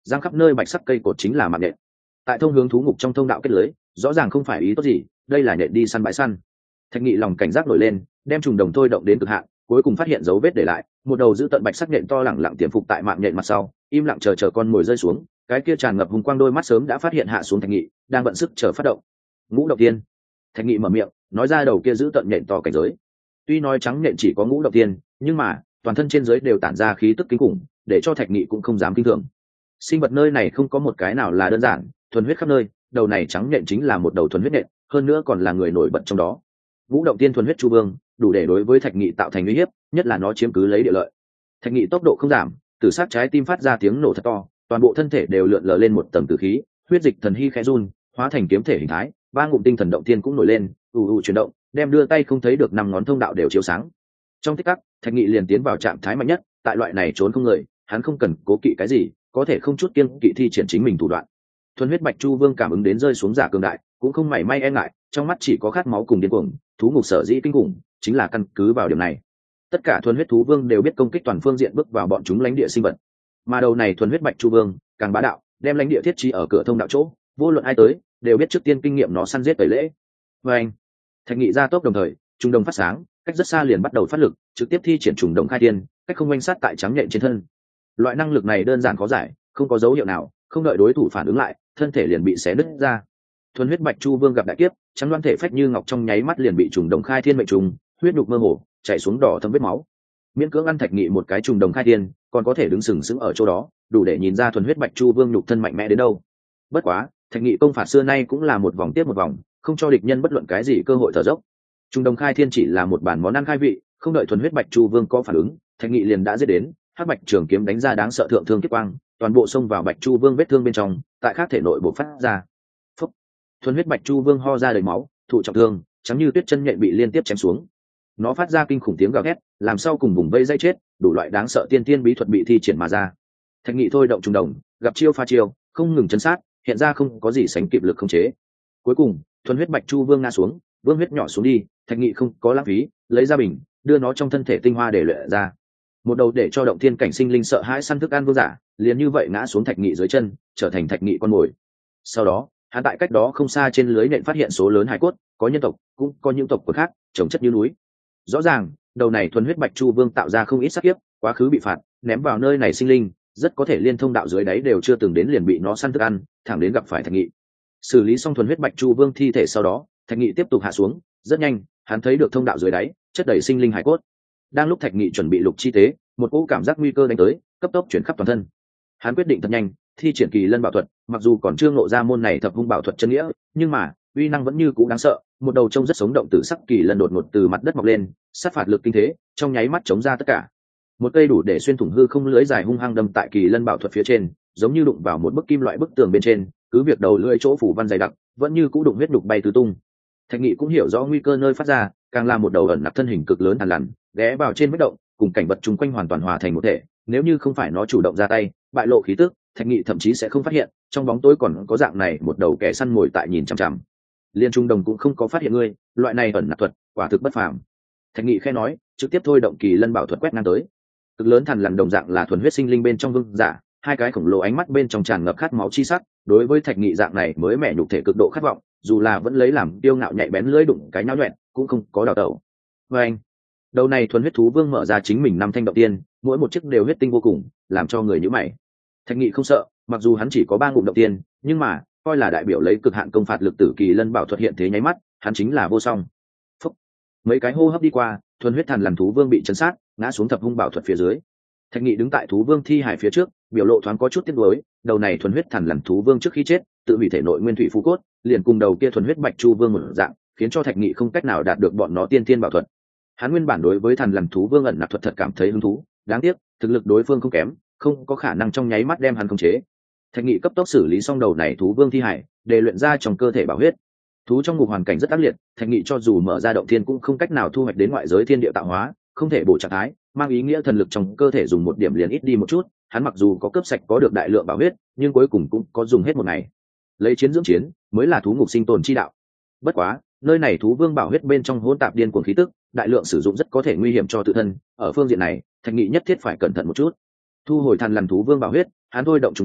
giang khắp nơi bạch sắc cây cột chính là mạng nhện. Tại thông hướng thú ngục trong thông đạo kết lưới, rõ ràng không phải ý tốt gì, đây là nhện đi săn bãi săn. Thạch Nghị lòng cảnh giác nổi lên, đem trùng đồng thôi động đến cực hạn, cuối cùng phát hiện dấu vết để lại, một đầu giữ tận bạch sắc nhện to lẳng lặng tiềm phục tại mạng nhện mặt sau, im lặng chờ chờ con mồi rơi xuống. Cái kia tràn ngập hùng quang đôi mắt sớm đã phát hiện hạ xuống Thạch Nghị, đang bận sức chờ phát động. Ngũ độc tiên. Thạch Nghị mở miệng, nói ra đầu kia giữ tận nhện to cảnh giới. Tuy nói trắng nhện chỉ có ngũ độc tiên, nhưng mà toàn thân trên dưới đều tản ra khí tức kinh khủng, để cho Thạch Nghị cũng không dám kinh thường. Sinh vật nơi này không có một cái nào là đơn giản, thuần huyết khắp nơi, đầu này trắng nhện chính là một đầu thuần huyết nhện, hơn nữa còn là người nổi bật trong đó. Ngũ động tiên thuần huyết chu vương, đủ để đối với Thạch Nghị tạo thành uy hiếp, nhất là nó chiếm cứ lấy địa lợi. Thạch Nghị tốc độ không giảm, tử sát trái tim phát ra tiếng nổ thật to, toàn bộ thân thể đều lượn lờ lên một tầng tử khí, huyết dịch thần hy khẽ run, hóa thành kiếm thể hình thái, ba ngụm tinh thần động tiên cũng nổi lên, ù ù chuyển động, đem đưa tay không thấy được năm ngón thông đạo đều chiếu sáng. Trong tích tắc, Thạch Nghị liền tiến vào trạng thái mạnh nhất, tại loại này trốn không người, hắn không cần cố kỵ cái gì, có thể không chút kiêng kỵ thi triển chính mình thủ đoạn. Thuần huyết bạch chu vương cảm ứng đến rơi xuống giả cường đại, cũng không mảy may e ngại, trong mắt chỉ có khát máu cùng điên cuồng, thú ngục sở dĩ kinh khủng, chính là căn cứ vào điểm này. Tất cả thuần huyết thú vương đều biết công kích toàn phương diện bước vào bọn chúng lãnh địa sinh vật, mà đầu này thuần huyết bạch chu vương càng bá đạo, đem lãnh địa thiết trí ở cửa thông đạo chỗ, vô luận ai tới đều biết trước tiên kinh nghiệm nó săn giết tẩy lễ. Và anh, Thạch Nghị ra tốc đồng thời, trung đồng phát sáng, cách rất xa liền bắt đầu phát lực, trực tiếp thi triển trùng đồng khai thiên, cách không quanh sát tại trắng nhện trên thân. Loại năng lực này đơn giản khó giải, không có dấu hiệu nào, không đợi đối thủ phản ứng lại, thân thể liền bị xé nứt ra. Thuần huyết bạch chu vương gặp đại kiếp, trắng đoan thể phách như ngọc trong nháy mắt liền bị trùng đồng khai thiên mệnh trùng, huyết đục mơ hồ, chảy xuống đỏ thâm vết máu. Miễn cưỡng ăn Thạch Nghị một cái trùng đồng khai thiên, còn có thể đứng sừng sững ở chỗ đó, đủ để nhìn ra thuần huyết bạch chu vương nhục thân mạnh mẽ đến đâu. Bất quá, Thạch Nghị công phạt xưa nay cũng là một vòng tiếp một vòng, không cho địch nhân bất luận cái gì cơ hội thở dốc. Trùng đồng khai thiên chỉ là một bản món ăn khai vị, không đợi thuần huyết bạch chu vương có phản ứng, Thạch Nghị liền đã giết đến, hắc bạch trường kiếm đánh ra đáng sợ thượng thương kiếp quang, toàn bộ xông vào bạch chu vương vết thương bên trong, tại khác thể nội bộc phát ra. Phúc. Thuần huyết bạch chu vương ho ra đầy máu, thụ trọng thương, trắng như tuyết chân nhện bị liên tiếp chém xuống. Nó phát ra kinh khủng tiếng gào thét, làm sau cùng vùng vây dây chết, đủ loại đáng sợ tiên tiên bí thuật bị thi triển mà ra. Thạch Nghị thôi động trùng đồng, gặp chiêu pha chiêu, không ngừng chấn sát, hiện ra không có gì sánh kịp lực khống chế. Cuối cùng, thuần huyết bạch chu vương ngã xuống, vương huyết nhỏ xuống đi, Thạch Nghị không có lãng phí, lấy ra bình, đưa nó trong thân thể tinh hoa để luyện ra. Một đầu để cho động thiên cảnh sinh linh sợ hãi săn thức ăn vương giả, liền như vậy ngã xuống Thạch Nghị dưới chân, trở thành Thạch Nghị con mồi. Sau đó, hắn tại cách đó không xa trên lưới nện phát hiện số lớn hải cốt, có nhân tộc, cũng có những tộc khác, trồng chất như núi. Rõ ràng, đầu này thuần huyết bạch chu vương tạo ra không ít sát kiếp, quá khứ bị phạt, ném vào nơi này sinh linh, rất có thể liên thông đạo dưới đáy đều chưa từng đến liền bị nó săn thức ăn, thẳng đến gặp phải Thạch Nghị. Xử lý xong thuần huyết bạch chu vương thi thể sau đó, Thạch Nghị tiếp tục hạ xuống, rất nhanh, hắn thấy được thông đạo dưới đáy, chất đầy sinh linh hải cốt. Đang lúc Thạch Nghị chuẩn bị lục chi tế, một cỗ cảm giác nguy cơ đánh tới, cấp tốc chuyển khắp toàn thân. Hắn quyết định thật nhanh, thi triển kỳ lân bảo thuật, mặc dù còn chưa ngộ ra môn này thập hung bảo thuật chân nghĩa, nhưng mà uy năng vẫn như cũ đáng sợ. Một đầu trông rất sống động tử sắc kỳ lân đột ngột từ mặt đất mọc lên, sát phạt lực kinh thế, trong nháy mắt chống ra tất cả. Một cây đủ để xuyên thủng hư không lưỡi dài hung hăng đâm tại kỳ lân bảo thuật phía trên, giống như đụng vào một bức kim loại bức tường bên trên, cứ việc đầu lưỡi chỗ phủ văn dày đặc, vẫn như cũ đụng huyết đục bay tứ tung. Thạch Nghị cũng hiểu rõ nguy cơ nơi phát ra, càng là một đầu ẩn nặc thân hình cực lớn thằn lằn, ghé vào trên vết động, cùng cảnh vật chung quanh hoàn toàn hòa thành một thể. Nếu như không phải nó chủ động ra tay, bại lộ khí tức, Thạch Nghị thậm chí sẽ không phát hiện, trong bóng tối còn có dạng này một đầu kẻ săn mồi tại nhìn chằm chằm. Liên Trung Đồng cũng không có phát hiện ngươi, loại này ẩn nặc thuật, quả thực bất phàm. Thạch Nghị khẽ nói, trực tiếp thôi động kỳ lân bảo thuật quét ngang tới. Cực lớn thằn lằn đồng dạng là thuần huyết sinh linh bên trong vương giả, hai cái khổng lồ ánh mắt bên trong tràn ngập khát máu chi sắc, đối với Thạch Nghị dạng này mới mẻ nhục thể cực độ khát vọng, dù là vẫn lấy làm tiêu ngạo nhạy bén lưỡi đụng cái nhão nhuyễn, cũng không có đào tẩu. Và anh, đầu này thuần huyết thú vương mở ra chính mình năm thanh động tiên, mỗi một chiếc đều huyết tinh vô cùng, làm cho người nhíu mày. Thạch Nghị không sợ, mặc dù hắn chỉ có ba ngụm động tiên, nhưng mà coi là đại biểu lấy cực hạn công phạt lực tử kỳ lân bảo thuật hiện thế nháy mắt, hắn chính là vô song. Phúc. Mấy cái hô hấp đi qua, thuần huyết thằn lằn thú vương bị chấn sát, ngã xuống thập hung bảo thuật phía dưới. Thạch Nghị đứng tại thú vương thi hải phía trước, biểu lộ thoáng có chút tiếc nuối, đầu này thuần huyết thằn lằn thú vương trước khi chết, tự hủy thể nội nguyên thủy phú cốt, liền cùng đầu kia thuần huyết bạch chu vương một dạng, khiến cho Thạch Nghị không cách nào đạt được bọn nó tiên thiên bảo thuật. Hắn nguyên bản đối với thằn lằn thú vương ẩn nặc thuật thật cảm thấy hứng thú, đáng tiếc, thực lực đối phương không kém, không có khả năng trong nháy mắt đem hắn khống chế. Thạch Nghị cấp tốc xử lý xong đầu này thú vương thi hải, để luyện ra trong cơ thể bảo huyết. Thú trong ngục hoàn cảnh rất ác liệt, Thạch Nghị cho dù mở ra động thiên cũng không cách nào thu hoạch đến ngoại giới thiên địa tạo hóa, không thể bổ trạng thái, mang ý nghĩa thần lực trong cơ thể dùng một điểm liền ít đi một chút. Hắn mặc dù có cướp sạch có được đại lượng bảo huyết, nhưng cuối cùng cũng có dùng hết một ngày. Lấy chiến dưỡng chiến mới là thú ngục sinh tồn chi đạo. Bất quá, nơi này thú vương bảo huyết bên trong hỗn tạp điên cuồng khí tức, đại lượng sử dụng rất có thể nguy hiểm cho tự thân. Ở phương diện này, Thạch Nghị nhất thiết phải cẩn thận một chút. Thu hồi thằn lằn thú vương bảo huyết, hắn thôi động trùng đồng,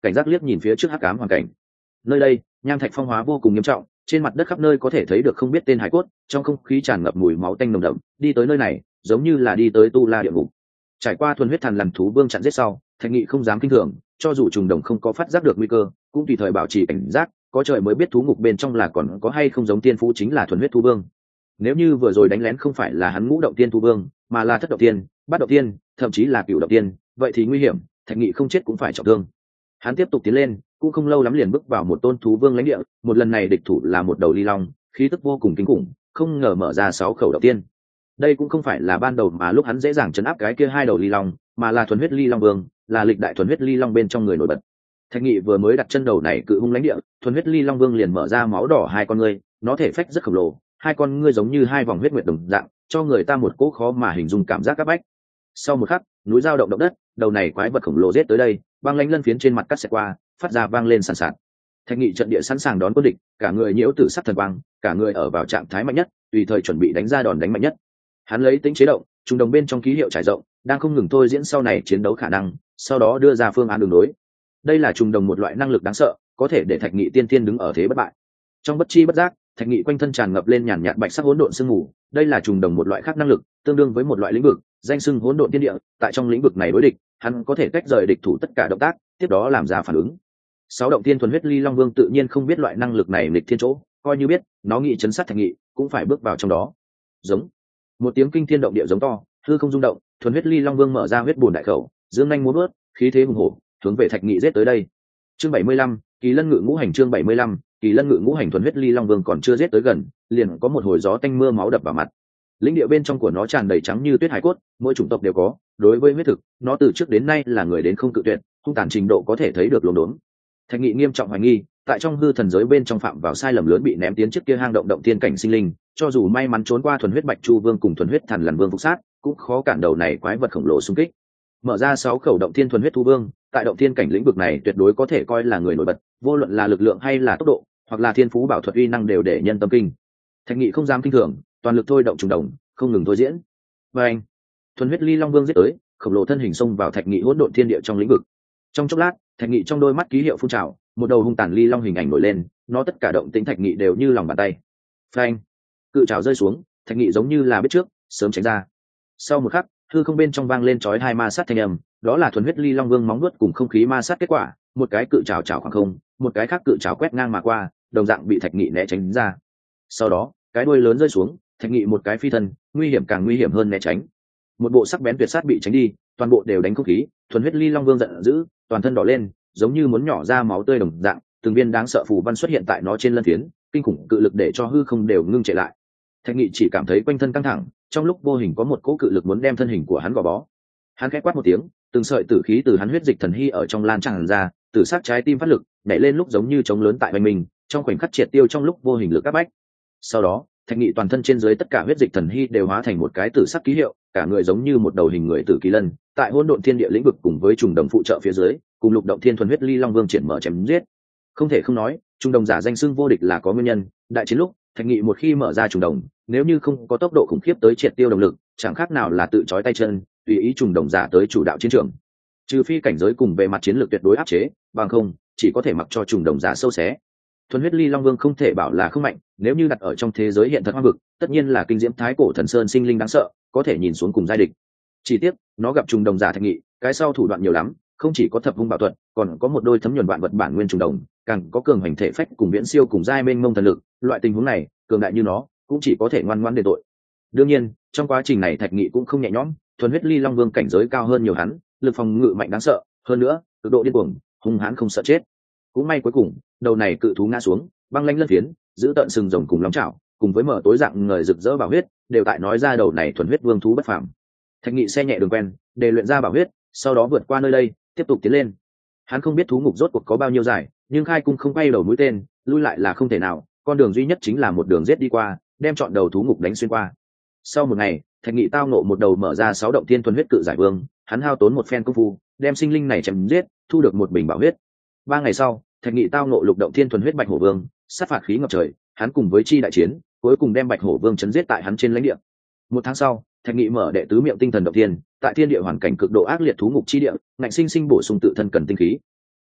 cảnh giác liếc nhìn phía trước hắc ám hoàn cảnh. Nơi đây nham thạch phong hóa vô cùng nghiêm trọng, trên mặt đất khắp nơi có thể thấy được không biết tên hải cốt, trong không khí tràn ngập mùi máu tanh nồng đậm. Đi tới nơi này giống như là đi tới tu la địa ngục. Trải qua thuần huyết thần lằn thú vương chặn giết sau, Thạch Nghị không dám kinh thường, cho dù trùng đồng không có phát giác được nguy cơ, cũng tùy thời bảo trì cảnh giác, có trời mới biết thú ngục bên trong là còn có hay không giống tiên phú chính là thuần huyết thú vương. Nếu như vừa rồi đánh lén không phải là hắn ngũ động tiên thú vương, mà là thất động tiên, bát động tiên, thậm chí là cửu động tiên, vậy thì nguy hiểm, Thạch Nghị không chết cũng phải trọng thương. Hắn tiếp tục tiến lên, cũng không lâu lắm liền bước vào một tôn thú vương lãnh địa, một lần này địch thủ là một đầu ly long, khí tức vô cùng kinh khủng, không ngờ mở ra sáu khẩu động tiên. Đây cũng không phải là ban đầu mà lúc hắn dễ dàng chấn áp cái kia hai đầu ly long, mà là thuần huyết ly long vương, là lịch đại thuần huyết ly long bên trong người nổi bật. Thạch Nghị vừa mới đặt chân đầu này cự hung lãnh địa, thuần huyết ly long vương liền mở ra máu đỏ hai con ngươi, nó thể phách rất khổng lồ, hai con ngươi giống như hai vòng huyết nguyệt đồng dạng, cho người ta một cỗ khó mà hình dung cảm giác áp bách. Sau một khắc, núi dao động động đất, đầu này quái vật khổng lồ giết tới đây, băng lãnh lân phiến trên mặt cắt xẹt qua, phát ra vang lên sàn sạt. Thạch Nghị trận địa sẵn sàng đón quân địch, cả người nhiễu tử sắc thần quang, cả người ở vào trạng thái mạnh nhất, tùy thời chuẩn bị đánh ra đòn đánh mạnh nhất. Hắn lấy tính chế động, trung đồng bên trong ký hiệu trải rộng, đang không ngừng thôi diễn sau này chiến đấu khả năng, sau đó đưa ra phương án đường đối. Đây là trùng đồng một loại năng lực đáng sợ, có thể để Thạch Nghị tiên tiên đứng ở thế bất bại. Trong bất chi bất giác, Thạch Nghị quanh thân tràn ngập lên nhàn nhạt bạch sắc hỗn độn sương mù, đây là trùng đồng một loại khác năng lực, tương đương với một loại lĩnh vực, danh xưng hỗn độn tiên địa, tại trong lĩnh vực này đối địch, hắn có thể tách rời địch thủ tất cả động tác, tiếp đó làm ra phản ứng. Sáu động tiên thuần huyết ly long vương tự nhiên không biết loại năng lực này nghịch thiên chỗ, coi như biết, nó nghị chấn sát Thạch Nghị, cũng phải bước vào trong đó. Giống một tiếng kinh thiên động địa giống to, hư không rung động, thuần huyết ly long vương mở ra huyết bùn đại khẩu, dương nhanh múa vớt, khí thế hùng hổ, hướng về Thạch Nghị giết tới đây. Chương bảy mươi lăm, Kỳ Lân Ngự Ngũ Hành. Chương bảy mươi lăm, Kỳ Lân Ngự Ngũ Hành. Thuần huyết ly long vương còn chưa giết tới gần, liền có một hồi gió tanh mưa máu đập vào mặt. Lĩnh địa bên trong của nó tràn đầy trắng như tuyết hải cốt, mỗi chủng tộc đều có, đối với huyết thực, nó từ trước đến nay là người đến không cự tuyệt, hung tàn trình độ có thể thấy được luống đốn. Thạch Nghị nghiêm trọng hoài nghi, tại trong hư thần giới bên trong phạm vào sai lầm lớn bị ném tiến trước kia hang động động thiên cảnh sinh linh, cho dù may mắn trốn qua thuần huyết bạch chu vương cùng thuần huyết thần lằn vương phục sát, cũng khó cản đầu này quái vật khổng lồ xung kích. Mở ra sáu khẩu động thiên thuần huyết thu vương, tại động thiên cảnh lĩnh vực này tuyệt đối có thể coi là người nổi bật, vô luận là lực lượng hay là tốc độ, hoặc là thiên phú bảo thuật uy năng đều để nhân tâm kinh. Thạch Nghị không dám kinh thường, toàn lực thôi động trùng đồng, không ngừng thôi diễn. Và anh, thuần huyết ly long vương giết tới, khổng lồ thân hình xông vào Thạch Nghị hỗn độn thiên địa trong lĩnh vực. Trong chốc lát, Thạch Nghị trong đôi mắt ký hiệu phun trào, một đầu hung tàn ly long hình ảnh nổi lên, nó tất cả động tĩnh Thạch Nghị đều như lòng bàn tay. Phanh, cự trảo rơi xuống, Thạch Nghị giống như là biết trước, sớm tránh ra. Sau một khắc, hư không bên trong vang lên chói hai ma sát thanh âm, đó là thuần huyết ly long vương móng nuốt cùng không khí ma sát kết quả, một cái cự trảo trảo khoảng không, một cái khác cự trảo quét ngang mà qua, đồng dạng bị Thạch Nghị né tránh ra. Sau đó, cái đuôi lớn rơi xuống, Thạch Nghị một cái phi thân, nguy hiểm càng nguy hiểm hơn né tránh. Một bộ sắc bén tuyệt sát bị tránh đi, toàn bộ đều đánh không khí, thuần huyết ly long vương giận dữ, toàn thân đỏ lên, giống như muốn nhỏ ra máu tươi đồng dạng, từng viên đáng sợ phù văn xuất hiện tại nó trên lân phiến, kinh khủng cự lực để cho hư không đều ngưng trệ lại. Thạch Nghị chỉ cảm thấy quanh thân căng thẳng, trong lúc vô hình có một cỗ cự lực muốn đem thân hình của hắn gò bó. Hắn khẽ quát một tiếng, từng sợi tử khí từ hắn huyết dịch thần hy ở trong lan tràn ra, tử sắc trái tim phát lực, nhảy lên lúc giống như trống lớn tại bên mình, trong khoảnh khắc triệt tiêu trong lúc vô hình lực áp bách. Sau đó, Thạch Nghị toàn thân trên dưới tất cả huyết dịch thần hy đều hóa thành một cái tử sắc ký hiệu, cả người giống như một đầu hình người tử kỳ lân, tại hỗn độn thiên địa lĩnh vực cùng với trùng đồng phụ trợ phía dưới, cùng lục động thiên thuần huyết ly long vương triển mở chém giết. Không thể không nói, trùng đồng giả danh xưng vô địch là có nguyên nhân, đại chiến lúc, Thạch Nghị một khi mở ra trùng đồng, nếu như không có tốc độ khủng khiếp tới triệt tiêu động lực, chẳng khác nào là tự chói tay chân, tùy ý trùng đồng giả tới chủ đạo chiến trường. Trừ phi cảnh giới cùng về mặt chiến lược tuyệt đối áp chế, bằng không, chỉ có thể mặc cho trùng đồng giả sâu xé. Thuần huyết ly long vương không thể bảo là không mạnh, nếu như đặt ở trong thế giới hiện thật hoang vực, tất nhiên là kinh diễm thái cổ thần sơn sinh linh đáng sợ, có thể nhìn xuống cùng giai địch. Chỉ tiếc, nó gặp trùng đồng giả Thạch Nghị, cái sau thủ đoạn nhiều lắm, không chỉ có thập hung bảo thuật, còn có một đôi thấm nhuần vạn vật bản nguyên trùng đồng, càng có cường hành thể phách cùng viễn siêu cùng giai mênh mông thần lực, loại tình huống này, cường đại như nó, cũng chỉ có thể ngoan ngoãn đền tội. Đương nhiên, trong quá trình này Thạch Nghị cũng không nhẹ nhõm, thuần huyết ly long vương cảnh giới cao hơn nhiều hắn, lực phòng ngự mạnh đáng sợ, hơn nữa, cực độ điên cuồng, hung hãn không sợ chết. Cũng may cuối cùng, đầu này cự thú ngã xuống, băng lãnh lân phiến, giữ tận sừng rồng cùng long chảo, cùng với mở tối dạng người rực rỡ bảo huyết, đều tại nói ra đầu này thuần huyết vương thú bất phàm. Thạch Nghị xe nhẹ đường quen, để luyện ra bảo huyết, sau đó vượt qua nơi đây, tiếp tục tiến lên. Hắn không biết thú ngục rốt cuộc có bao nhiêu dài, nhưng khai cung không bay đầu mũi tên, lui lại là không thể nào, con đường duy nhất chính là một đường giết đi qua, đem chọn đầu thú ngục đánh xuyên qua. Sau một ngày, Thạch Nghị tao nộ một đầu mở ra sáu động tiên thuần huyết cự giải vương, hắn hao tốn một phen công phu, đem sinh linh này chém giết, thu được một bình bảo huyết. Ba ngày sau, Thạch Nghị tao nộ lục động thiên thuần huyết bạch hổ vương, sát phạt khí ngập trời, hắn cùng với chi đại chiến, cuối cùng đem bạch hổ vương chấn giết tại hắn trên lãnh địa. Một tháng sau, Thạch Nghị mở đệ tứ miệng tinh thần động thiên, tại thiên địa hoàn cảnh cực độ ác liệt thú ngục chi địa, ngạnh sinh sinh bổ sung tự thân cần tinh khí.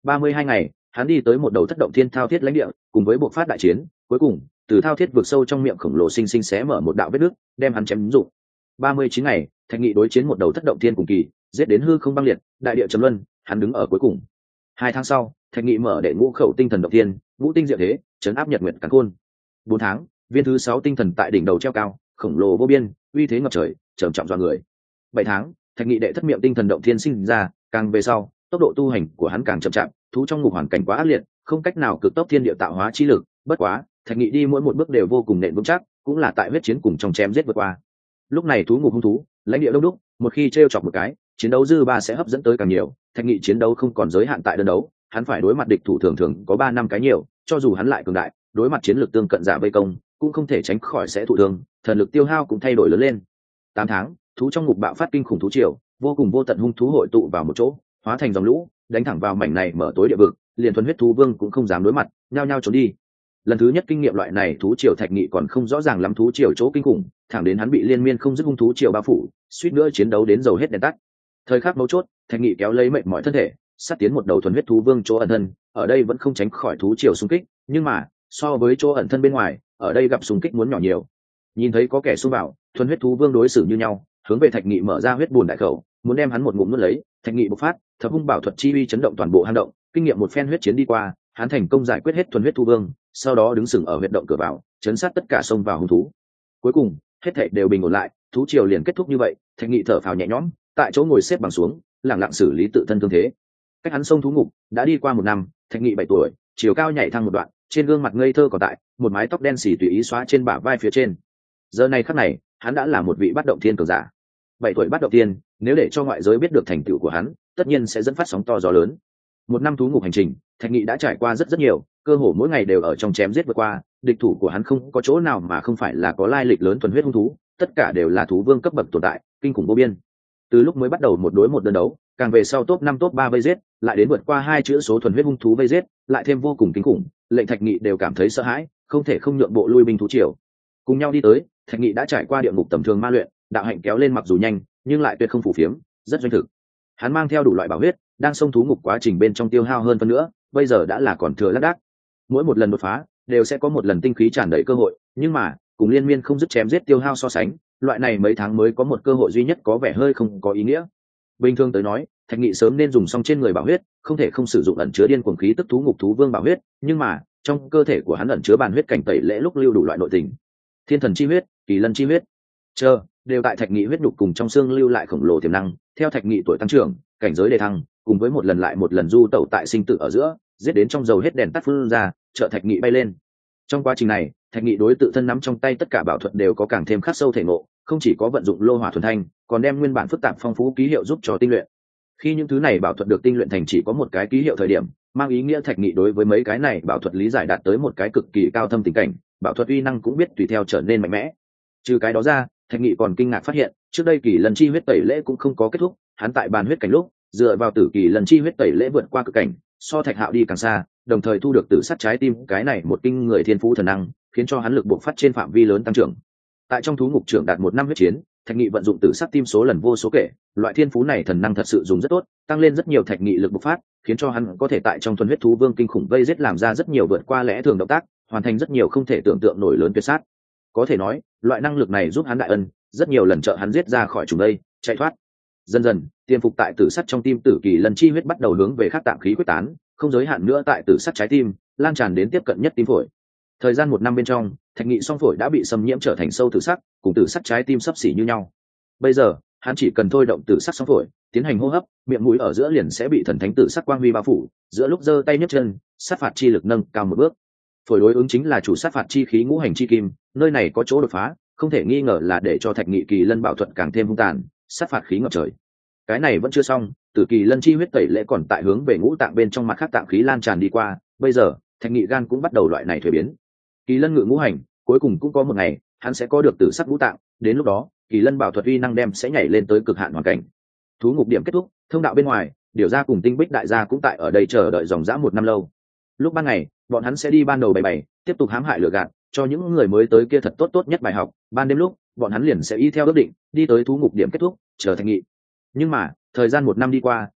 ba mươi hai ngày hắn đi tới một đầu thất động thiên thao thiết lãnh địa, cùng với buộc phát đại chiến, cuối cùng từ thao thiết vượt sâu trong miệng khổng lồ sinh sinh xé mở một đạo vết nứt, đem hắn chém dụng. ba mươi chín ngày thạch nghị đối chiến một đầu thất động thiên cùng kỳ, giết đến hư không băng liệt, đại địa trầm luân, hắn đứng ở cuối cùng. Hai tháng sau thạch nghị mở đệ ngũ khẩu tinh thần động thiên, ngũ tinh diệu thế, chấn áp nhật nguyệt càn khôn. Bốn tháng viên thứ sáu tinh thần tại đỉnh đầu treo cao, khổng lồ vô biên, uy thế ngập trời, trầm trọng dọa người. Bảy tháng thạch nghị đệ thất miệng tinh thần động thiên sinh ra, càng về sau tốc độ tu hành của hắn càng chậm chạp, thú trong ngục hoàn cảnh quá ác liệt, không cách nào cực tốc thiên địa tạo hóa chi lực. Bất quá thạch nghị đi mỗi một bước đều vô cùng nện vững chắc, cũng là tại huyết chiến cùng trong chém giết vượt qua. Lúc này thú ngục hung thú lãnh địa đông đúc, một khi trêu chọc một cái, chiến đấu dư ba sẽ hấp dẫn tới càng nhiều. Thạch nghị chiến đấu không còn giới hạn tại đơn đấu, hắn phải đối mặt địch thủ thường thường có ba năm cái nhiều, cho dù hắn lại cường đại, đối mặt chiến lược tương cận giả vây công cũng không thể tránh khỏi sẽ thụ thương, thần lực tiêu hao cũng thay đổi lớn lên. Tám tháng thú trong ngục bạo phát kinh khủng thú triều, vô cùng vô tận hung thú hội tụ vào một chỗ, hóa thành dòng lũ, đánh thẳng vào mảnh này mở tối địa vực, liền thuần huyết thú vương cũng không dám đối mặt, nhao nhao trốn đi. Lần thứ nhất kinh nghiệm loại này thú triều, thạch nghị còn không rõ ràng lắm thú triều chỗ kinh khủng, thẳng đến hắn bị liên miên không dứt hung thú triều bao phủ, suýt nữa chiến đấu đến dầu hết đèn tắt. Thời khắc mấu chốt, thạch nghị kéo lấy mệnh mọi thân thể, sát tiến một đầu thuần huyết thú vương chỗ ẩn thân. Ở đây vẫn không tránh khỏi thú triều xung kích, nhưng mà so với chỗ ẩn thân bên ngoài, ở đây gặp xung kích muốn nhỏ nhiều. Nhìn thấy có kẻ xung vào, thuần huyết thú vương đối xử như nhau, hướng về thạch nghị mở ra huyết bùn đại khẩu, muốn đem hắn một ngụm nuốt lấy. Thạch nghị bộc phát thập hung bảo thuật chi uy chấn động toàn bộ hang động, kinh nghiệm một phen huyết chiến đi qua, hắn thành công giải quyết hết thuần huyết thú vương, sau đó đứng sừng ở huyệt động cửa vào, chấn sát tất cả xông vào hung thú. Cuối cùng hết thảy đều bình ổn lại, thú triều liền kết thúc như vậy. Thạch nghị thở phào nhẹ nhõm, tại chỗ ngồi xếp bằng xuống, lặng lặng xử lý tự thân thương thế. Cách hắn sông thú ngục đã đi qua một năm, thạch nghị bảy tuổi, chiều cao nhảy thăng một đoạn, trên gương mặt ngây thơ còn tại, một mái tóc đen xì tùy ý xóa trên bả vai phía trên. Giờ này khắc này hắn đã là một vị bát động thiên cường giả. Bảy tuổi bát động thiên, nếu để cho ngoại giới biết được thành tựu của hắn, tất nhiên sẽ dẫn phát sóng to gió lớn. Một năm thú ngục hành trình, thạch nghị đã trải qua rất rất nhiều, cơ hồ mỗi ngày đều ở trong chém giết vượt qua. Địch thủ của hắn không có chỗ nào mà không phải là có lai lịch lớn thuần huyết hung thú, tất cả đều là thú vương cấp bậc tồn tại, kinh khủng vô biên. Từ lúc mới bắt đầu một đối một đơn đấu, càng về sau top năm top ba vây giết, lại đến vượt qua hai chữ số thuần huyết hung thú vây giết, lại thêm vô cùng kinh khủng, lệnh thạch nghị đều cảm thấy sợ hãi, không thể không nhượng bộ lui binh thú triều. Cùng nhau đi tới, thạch nghị đã trải qua địa ngục tầm thường ma luyện, đạo hạnh kéo lên mặc dù nhanh, nhưng lại tuyệt không phủ phiếm, rất doanh thực. Hắn mang theo đủ loại bảo huyết, đang xông thú ngục quá trình bên trong tiêu hao hơn phân nữa, bây giờ đã là còn thừa lác đác. Mỗi một lần đột phá, đều sẽ có một lần tinh khí tràn đầy cơ hội, nhưng mà cùng liên miên không dứt chém giết tiêu hao so sánh, loại này mấy tháng mới có một cơ hội duy nhất có vẻ hơi không có ý nghĩa. Bình thường tới nói, thạch nghị sớm nên dùng xong trên người bảo huyết, không thể không sử dụng ẩn chứa điên cuồng khí tức thú ngục thú vương bảo huyết, nhưng mà trong cơ thể của hắn ẩn chứa bàn huyết cảnh tẩy lễ lúc lưu đủ loại nội tình, thiên thần chi huyết, kỳ lân chi huyết, chờ đều tại thạch nghị huyết nhục cùng trong xương lưu lại khổng lồ tiềm năng. Theo thạch nghị tuổi tăng trưởng, cảnh giới đề thăng, cùng với một lần lại một lần du tẩu tại sinh tử ở giữa, giết đến trong dầu hết đèn tắt phun ra, trợ thạch nghị bay lên. Trong quá trình này, thạch nghị đối tự thân nắm trong tay tất cả bảo thuật đều có càng thêm khắc sâu thể ngộ, không chỉ có vận dụng lô hỏa thuần thanh, còn đem nguyên bản phức tạp phong phú ký hiệu giúp cho tinh luyện. Khi những thứ này bảo thuật được tinh luyện thành chỉ có một cái ký hiệu thời điểm, mang ý nghĩa thạch nghị đối với mấy cái này bảo thuật lý giải đạt tới một cái cực kỳ cao thâm tình cảnh, bảo thuật uy năng cũng biết tùy theo trở nên mạnh mẽ. Trừ cái đó ra, thạch nghị còn kinh ngạc phát hiện, trước đây kỳ lần chi huyết tẩy lễ cũng không có kết thúc, hắn tại bàn huyết cảnh lúc dựa vào tử kỳ lần chi huyết tẩy lễ vượt qua cực cảnh, so thạch hạo đi càng xa, đồng thời thu được tử sắt trái tim cái này một kinh người thiên phú thần năng, khiến cho hắn lực bộc phát trên phạm vi lớn tăng trưởng. Tại trong thú ngục trưởng đạt một năm huyết chiến, thạch nghị vận dụng tử sắt tim số lần vô số kể, loại thiên phú này thần năng thật sự dùng rất tốt, tăng lên rất nhiều thạch nghị lực bộc phát, khiến cho hắn có thể tại trong thuần huyết thú vương kinh khủng vây giết làm ra rất nhiều vượt qua lẽ thường động tác, hoàn thành rất nhiều không thể tưởng tượng nổi lớn tuyệt sát. Có thể nói, loại năng lực này giúp hắn đại ân, rất nhiều lần trợ hắn giết ra khỏi trùng đây, chạy thoát. Dần dần, tiềm phục tại tử sắt trong tim tử kỳ lần chi huyết bắt đầu hướng về các tạng khí quyết tán, không giới hạn nữa tại tử sắt trái tim, lan tràn đến tiếp cận nhất tim phổi. Thời gian một năm bên trong, thạch nghị song phổi đã bị xâm nhiễm trở thành sâu tử sắc, cùng tử sắt trái tim sấp xỉ như nhau. Bây giờ, hắn chỉ cần thôi động tử sắc song phổi, tiến hành hô hấp, miệng mũi ở giữa liền sẽ bị thần thánh tử sắc quang huy bao phủ, giữa lúc giơ tay nhấc chân, sát phạt chi lực nâng cao một bước. Phổi đối ứng chính là chủ sát phạt chi khí ngũ hành chi kim, nơi này có chỗ đột phá, không thể nghi ngờ là để cho thạch nghị kỳ lân bảo thuận càng thêm hung tàn, sát phạt khí ngập trời. Cái này vẫn chưa xong, tử kỳ lân chi huyết tẩy lễ còn tại hướng về ngũ tạng bên trong mặt khác tạng khí lan tràn đi qua, bây giờ thạch nghị gan cũng bắt đầu loại này thuế biến. Kỳ lân ngự ngũ hành, cuối cùng cũng có một ngày hắn sẽ có được tử sắc ngũ tạng, đến lúc đó kỳ lân bảo thuật uy năng đem sẽ nhảy lên tới cực hạn hoàn cảnh. Thú ngục điểm kết thúc, thông đạo bên ngoài, điều gia cùng tinh bích đại gia cũng tại ở đây chờ đợi dòng dã một năm lâu. Lúc ban ngày, bọn hắn sẽ đi ban đầu bày bày, tiếp tục hãm hại lừa gạt, cho những người mới tới kia thật tốt tốt nhất bài học. Ban đêm lúc, bọn hắn liền sẽ y theo ước định, đi tới thú ngục điểm kết thúc, chờ thạch nghị. Nhưng mà thời gian một năm đi qua,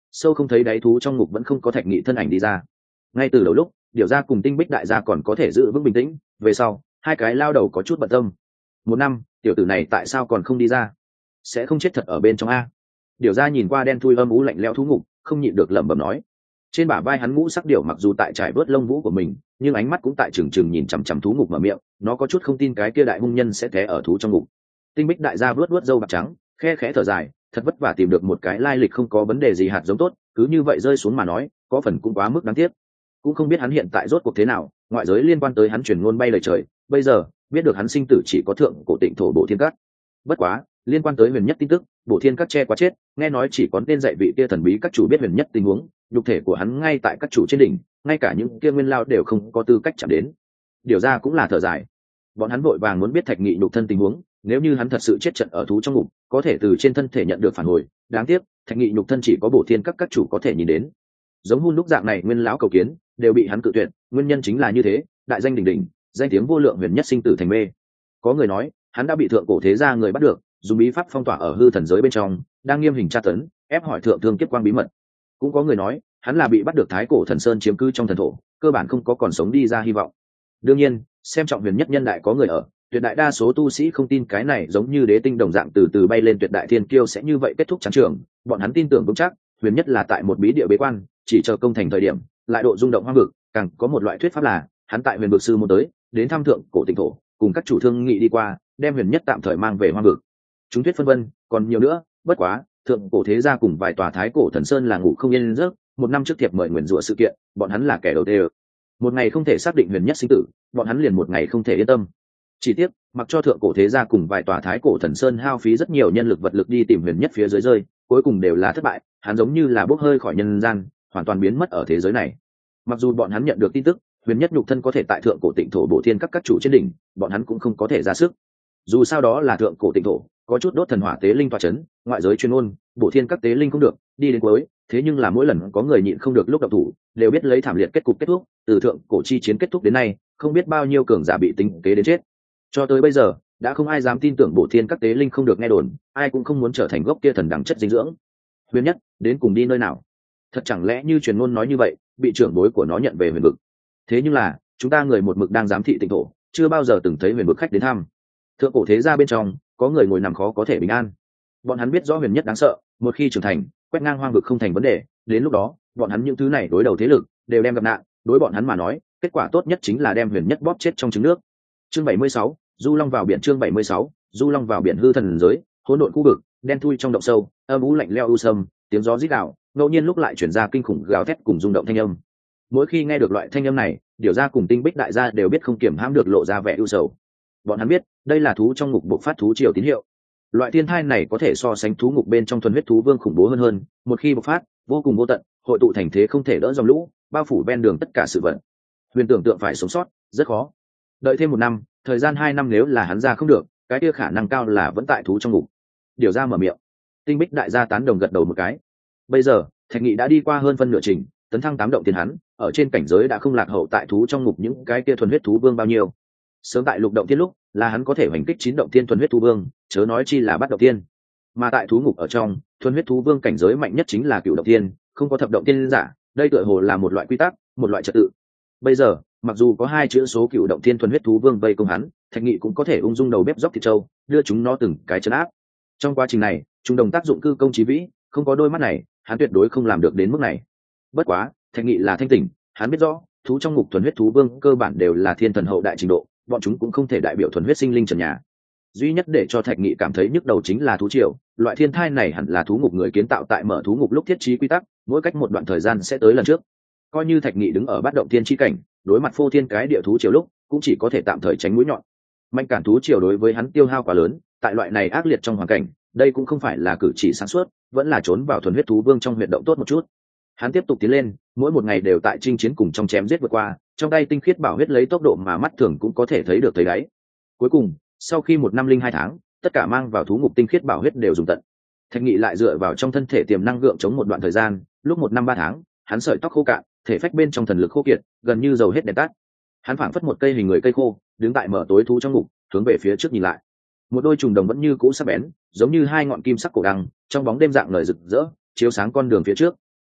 sâu không thấy đáy thú trong ngục vẫn không có Thạch Nghị thân ảnh đi ra. Ngay từ đầu lúc Điểu Gia cùng Tinh Bích đại gia còn có thể giữ vững bình tĩnh, về sau hai cái lao đầu có chút bận tâm. Một năm tiểu tử này tại sao còn không đi ra, sẽ không chết thật ở bên trong a? Điểu Gia nhìn qua đen thui âm ú lạnh lẽo thú ngục, không nhịn được lẩm bẩm nói. Trên bả vai hắn ngũ sắc điểu mặc dù tại trải vớt lông vũ của mình, nhưng ánh mắt cũng tại trừng trừng nhìn chằm chằm thú ngục mở miệng, nó có chút không tin cái kia đại hung nhân sẽ té ở thú trong ngục. Tinh Bích đại gia vuốt vuốt râu bạc trắng, khe khẽ thở dài, thật vất vả tìm được một cái lai lịch không có vấn đề gì hạt giống tốt, cứ như vậy rơi xuống mà nói, có phần cũng quá mức đáng tiếc. Cũng không biết hắn hiện tại rốt cuộc thế nào, ngoại giới liên quan tới hắn truyền ngôn bay lời trời, bây giờ biết được hắn sinh tử chỉ có thượng cổ tịnh thổ Bộ Thiên Các. Bất quá, liên quan tới huyền nhất tin tức, Bộ Thiên Các che quá chết, nghe nói chỉ có tên dạy vị kia thần bí các chủ biết huyền nhất tình huống, nhục thể của hắn ngay tại các chủ trên đỉnh, ngay cả những kia nguyên lao đều không có tư cách chạm đến. Điều ra cũng là thở dài, bọn hắn vội vàng muốn biết Thạch Nghị nhục thân tình huống, nếu như hắn thật sự chết trận ở thú trong ngục, có thể từ trên thân thể nhận được phản hồi. Đáng tiếc Thạch Nghị nhục thân chỉ có Bộ Thiên Các các chủ có thể nhìn đến, giống hun đúc dạng này nguyên lão cầu kiến đều bị hắn cự tuyệt, nguyên nhân chính là như thế, đại danh đỉnh đỉnh, danh tiếng vô lượng huyền nhất sinh tử thành mê. Có người nói hắn đã bị thượng cổ thế gia người bắt được, dùng bí pháp phong tỏa ở hư thần giới bên trong, đang nghiêm hình tra tấn, ép hỏi thượng thương kiếp quang bí mật. Cũng có người nói hắn là bị bắt được thái cổ thần sơn chiếm cư trong thần thổ, cơ bản không có còn sống đi ra hy vọng. Đương nhiên xem trọng huyền nhất nhân đại có người ở, tuyệt đại đa số tu sĩ không tin cái này giống như đế tinh đồng dạng từ từ bay lên tuyệt đại thiên kiêu sẽ như vậy kết thúc trắng trường. Bọn hắn tin tưởng vững chắc huyền nhất là tại một bí địa bế quan, chỉ chờ công thành thời điểm lại độ rung động hoang vực. Càng có một loại thuyết pháp là hắn tại huyền vực sư môn tới đến thăm thượng cổ tịnh thổ, cùng các chủ thương nghị đi qua, đem huyền nhất tạm thời mang về hoang vực. Chúng thuyết phân vân còn nhiều nữa, bất quá thượng cổ thế gia cùng vài tòa thái cổ thần sơn là ngủ không yên giấc. Một năm trước thiệp mời nguyền rủa sự kiện, bọn hắn là kẻ đầu tiên, một ngày không thể xác định huyền nhất sinh tử, bọn hắn liền một ngày không thể yên tâm. Chỉ tiếc mặc cho thượng cổ thế gia cùng vài tòa thái cổ thần sơn hao phí rất nhiều nhân lực vật lực đi tìm huyền nhất phía dưới rơi, cuối cùng đều là thất bại. Hắn giống như là bốc hơi khỏi nhân gian, hoàn toàn biến mất ở thế giới này. Mặc dù bọn hắn nhận được tin tức huyền nhất nhục thân có thể tại thượng cổ tịnh thổ Bộ Thiên Các các chủ trên đỉnh, bọn hắn cũng không có thể ra sức. Dù sao đó là thượng cổ tịnh thổ, có chút đốt thần hỏa tế linh tọa chấn, ngoại giới chuyên môn Bộ Thiên Các tế linh không được đi đến cuối. Thế nhưng là mỗi lần có người nhịn không được lúc độc thủ, đều biết lấy thảm liệt kết cục kết thúc. Từ thượng cổ chi chiến kết thúc đến nay, không biết bao nhiêu cường giả bị tính kế đến chết. Cho tới bây giờ đã không ai dám tin tưởng Bộ Thiên Các tế linh không được nghe đồn, ai cũng không muốn trở thành gốc kia thần đẳng chất dinh dưỡng. Huyền nhất đến cùng đi nơi nào? Thật chẳng lẽ như truyền ngôn nói như vậy, bị trưởng bối của nó nhận về huyền vực? Thế nhưng là chúng ta người một mực đang giám thị tịnh thổ, chưa bao giờ từng thấy huyền vực khách đến thăm. Thượng cổ thế gia bên trong có người ngồi nằm khó có thể bình an. Bọn hắn biết rõ huyền nhất đáng sợ, một khi trưởng thành quét ngang hoang vực không thành vấn đề, đến lúc đó bọn hắn những thứ này đối đầu thế lực đều đem gặp nạn. Đối bọn hắn mà nói, kết quả tốt nhất chính là đem huyền nhất bóp chết trong trứng nước. Chương bảy mươi sáu, du long vào biển. Chương bảy mươi sáu, du long vào biển. Hư thần giới, hỗn độn khu vực, đen thui trong động sâu, âm u lạnh lẽo u sâm, tiếng gió rít gào, ngẫu nhiên lúc lại chuyển ra kinh khủng gào thét cùng rung động thanh âm. Mỗi khi nghe được loại thanh âm này, Điểu Gia cùng Tinh Bích đại gia đều biết không kiểm hãm được lộ ra vẻ ưu sầu. Bọn hắn biết đây là thú trong ngục bộc phát thú triều tín hiệu. Loại thiên thai này có thể so sánh thú ngục bên trong thuần huyết thú vương khủng bố hơn hơn, một khi bộc phát vô cùng vô tận, hội tụ thành thế không thể đỡ dòng lũ, bao phủ ven đường tất cả sự vật. Huyền tưởng tượng phải sống sót rất khó. Đợi thêm một năm, thời gian hai năm, nếu là hắn ra không được, cái kia khả năng cao là vẫn tại thú trong ngục. Điểu Gia mở miệng. Tinh Bích đại gia tán đồng gật đầu một cái. Bây giờ Thạch Nghị đã đi qua hơn phân nửa trình, tấn thăng tám động thiên, hắn ở trên cảnh giới đã không lạc hậu tại thú trong ngục những cái kia thuần huyết thú vương bao nhiêu. Sớm tại lục động thiên lúc là hắn có thể hành kích chín động thiên thuần huyết thú vương, chớ nói chi là bắt động thiên. Mà tại thú ngục ở trong, thuần huyết thú vương cảnh giới mạnh nhất chính là cửu động thiên, không có thập động thiên giả. Đây tựa hồ là một loại quy tắc, một loại trật tự. Bây giờ mặc dù có hai chữ số cửu động thiên thuần huyết thú vương vây công hắn, Thạch Nghị cũng có thể ung dung đầu bếp dốc thịt trâu, đưa chúng nó từng cái trấn áp. Trong quá trình này chúng đồng tác dụng cư công chí vĩ, không có đôi mắt này hắn tuyệt đối không làm được đến mức này. Bất quá Thạch Nghị là thanh tỉnh, hắn biết rõ thú trong ngục thuần huyết thú vương cơ bản đều là thiên thần hậu đại trình độ, bọn chúng cũng không thể đại biểu thuần huyết sinh linh trần nhà. Duy nhất để cho Thạch Nghị cảm thấy nhức đầu chính là thú triều. Loại thiên thai này hẳn là thú ngục người kiến tạo tại mở thú ngục lúc thiết trí quy tắc, mỗi cách một đoạn thời gian sẽ tới lần trước. Coi như Thạch Nghị đứng ở bát động thiên chi cảnh, đối mặt phô thiên cái địa thú triều lúc cũng chỉ có thể tạm thời tránh mũi nhọn. Mạnh cản thú triều đối với hắn tiêu hao quá lớn, tại loại này ác liệt trong hoàn cảnh, đây cũng không phải là cử chỉ sáng suốt, vẫn là trốn vào thuần huyết thú vương trong huyệt động tốt một chút. Hắn tiếp tục tiến lên, mỗi một ngày đều tại chinh chiến cùng trong chém giết vượt qua, trong tay tinh khiết bảo huyết lấy tốc độ mà mắt thường cũng có thể thấy được thấy đáy. Cuối cùng sau khi một năm linh hai tháng, tất cả mang vào thú ngục tinh khiết bảo huyết đều dùng tận. Thạch Nghị lại dựa vào trong thân thể tiềm năng gượng chống một đoạn thời gian, lúc một năm ba tháng hắn sợi tóc khô cạn, thể phách bên trong thần lực khô kiệt, gần như dầu hết đèn tắt. Hắn phảng phất một cây hình người cây khô, đứng tại mở tối thú trong ngục, hướng về phía trước nhìn lại. Một đôi trùng đồng vẫn như cũ sắc bén, giống như hai ngọn kim sắc cổ đăng, trong bóng đêm dạng ngời rực rỡ, chiếu sáng con đường phía trước.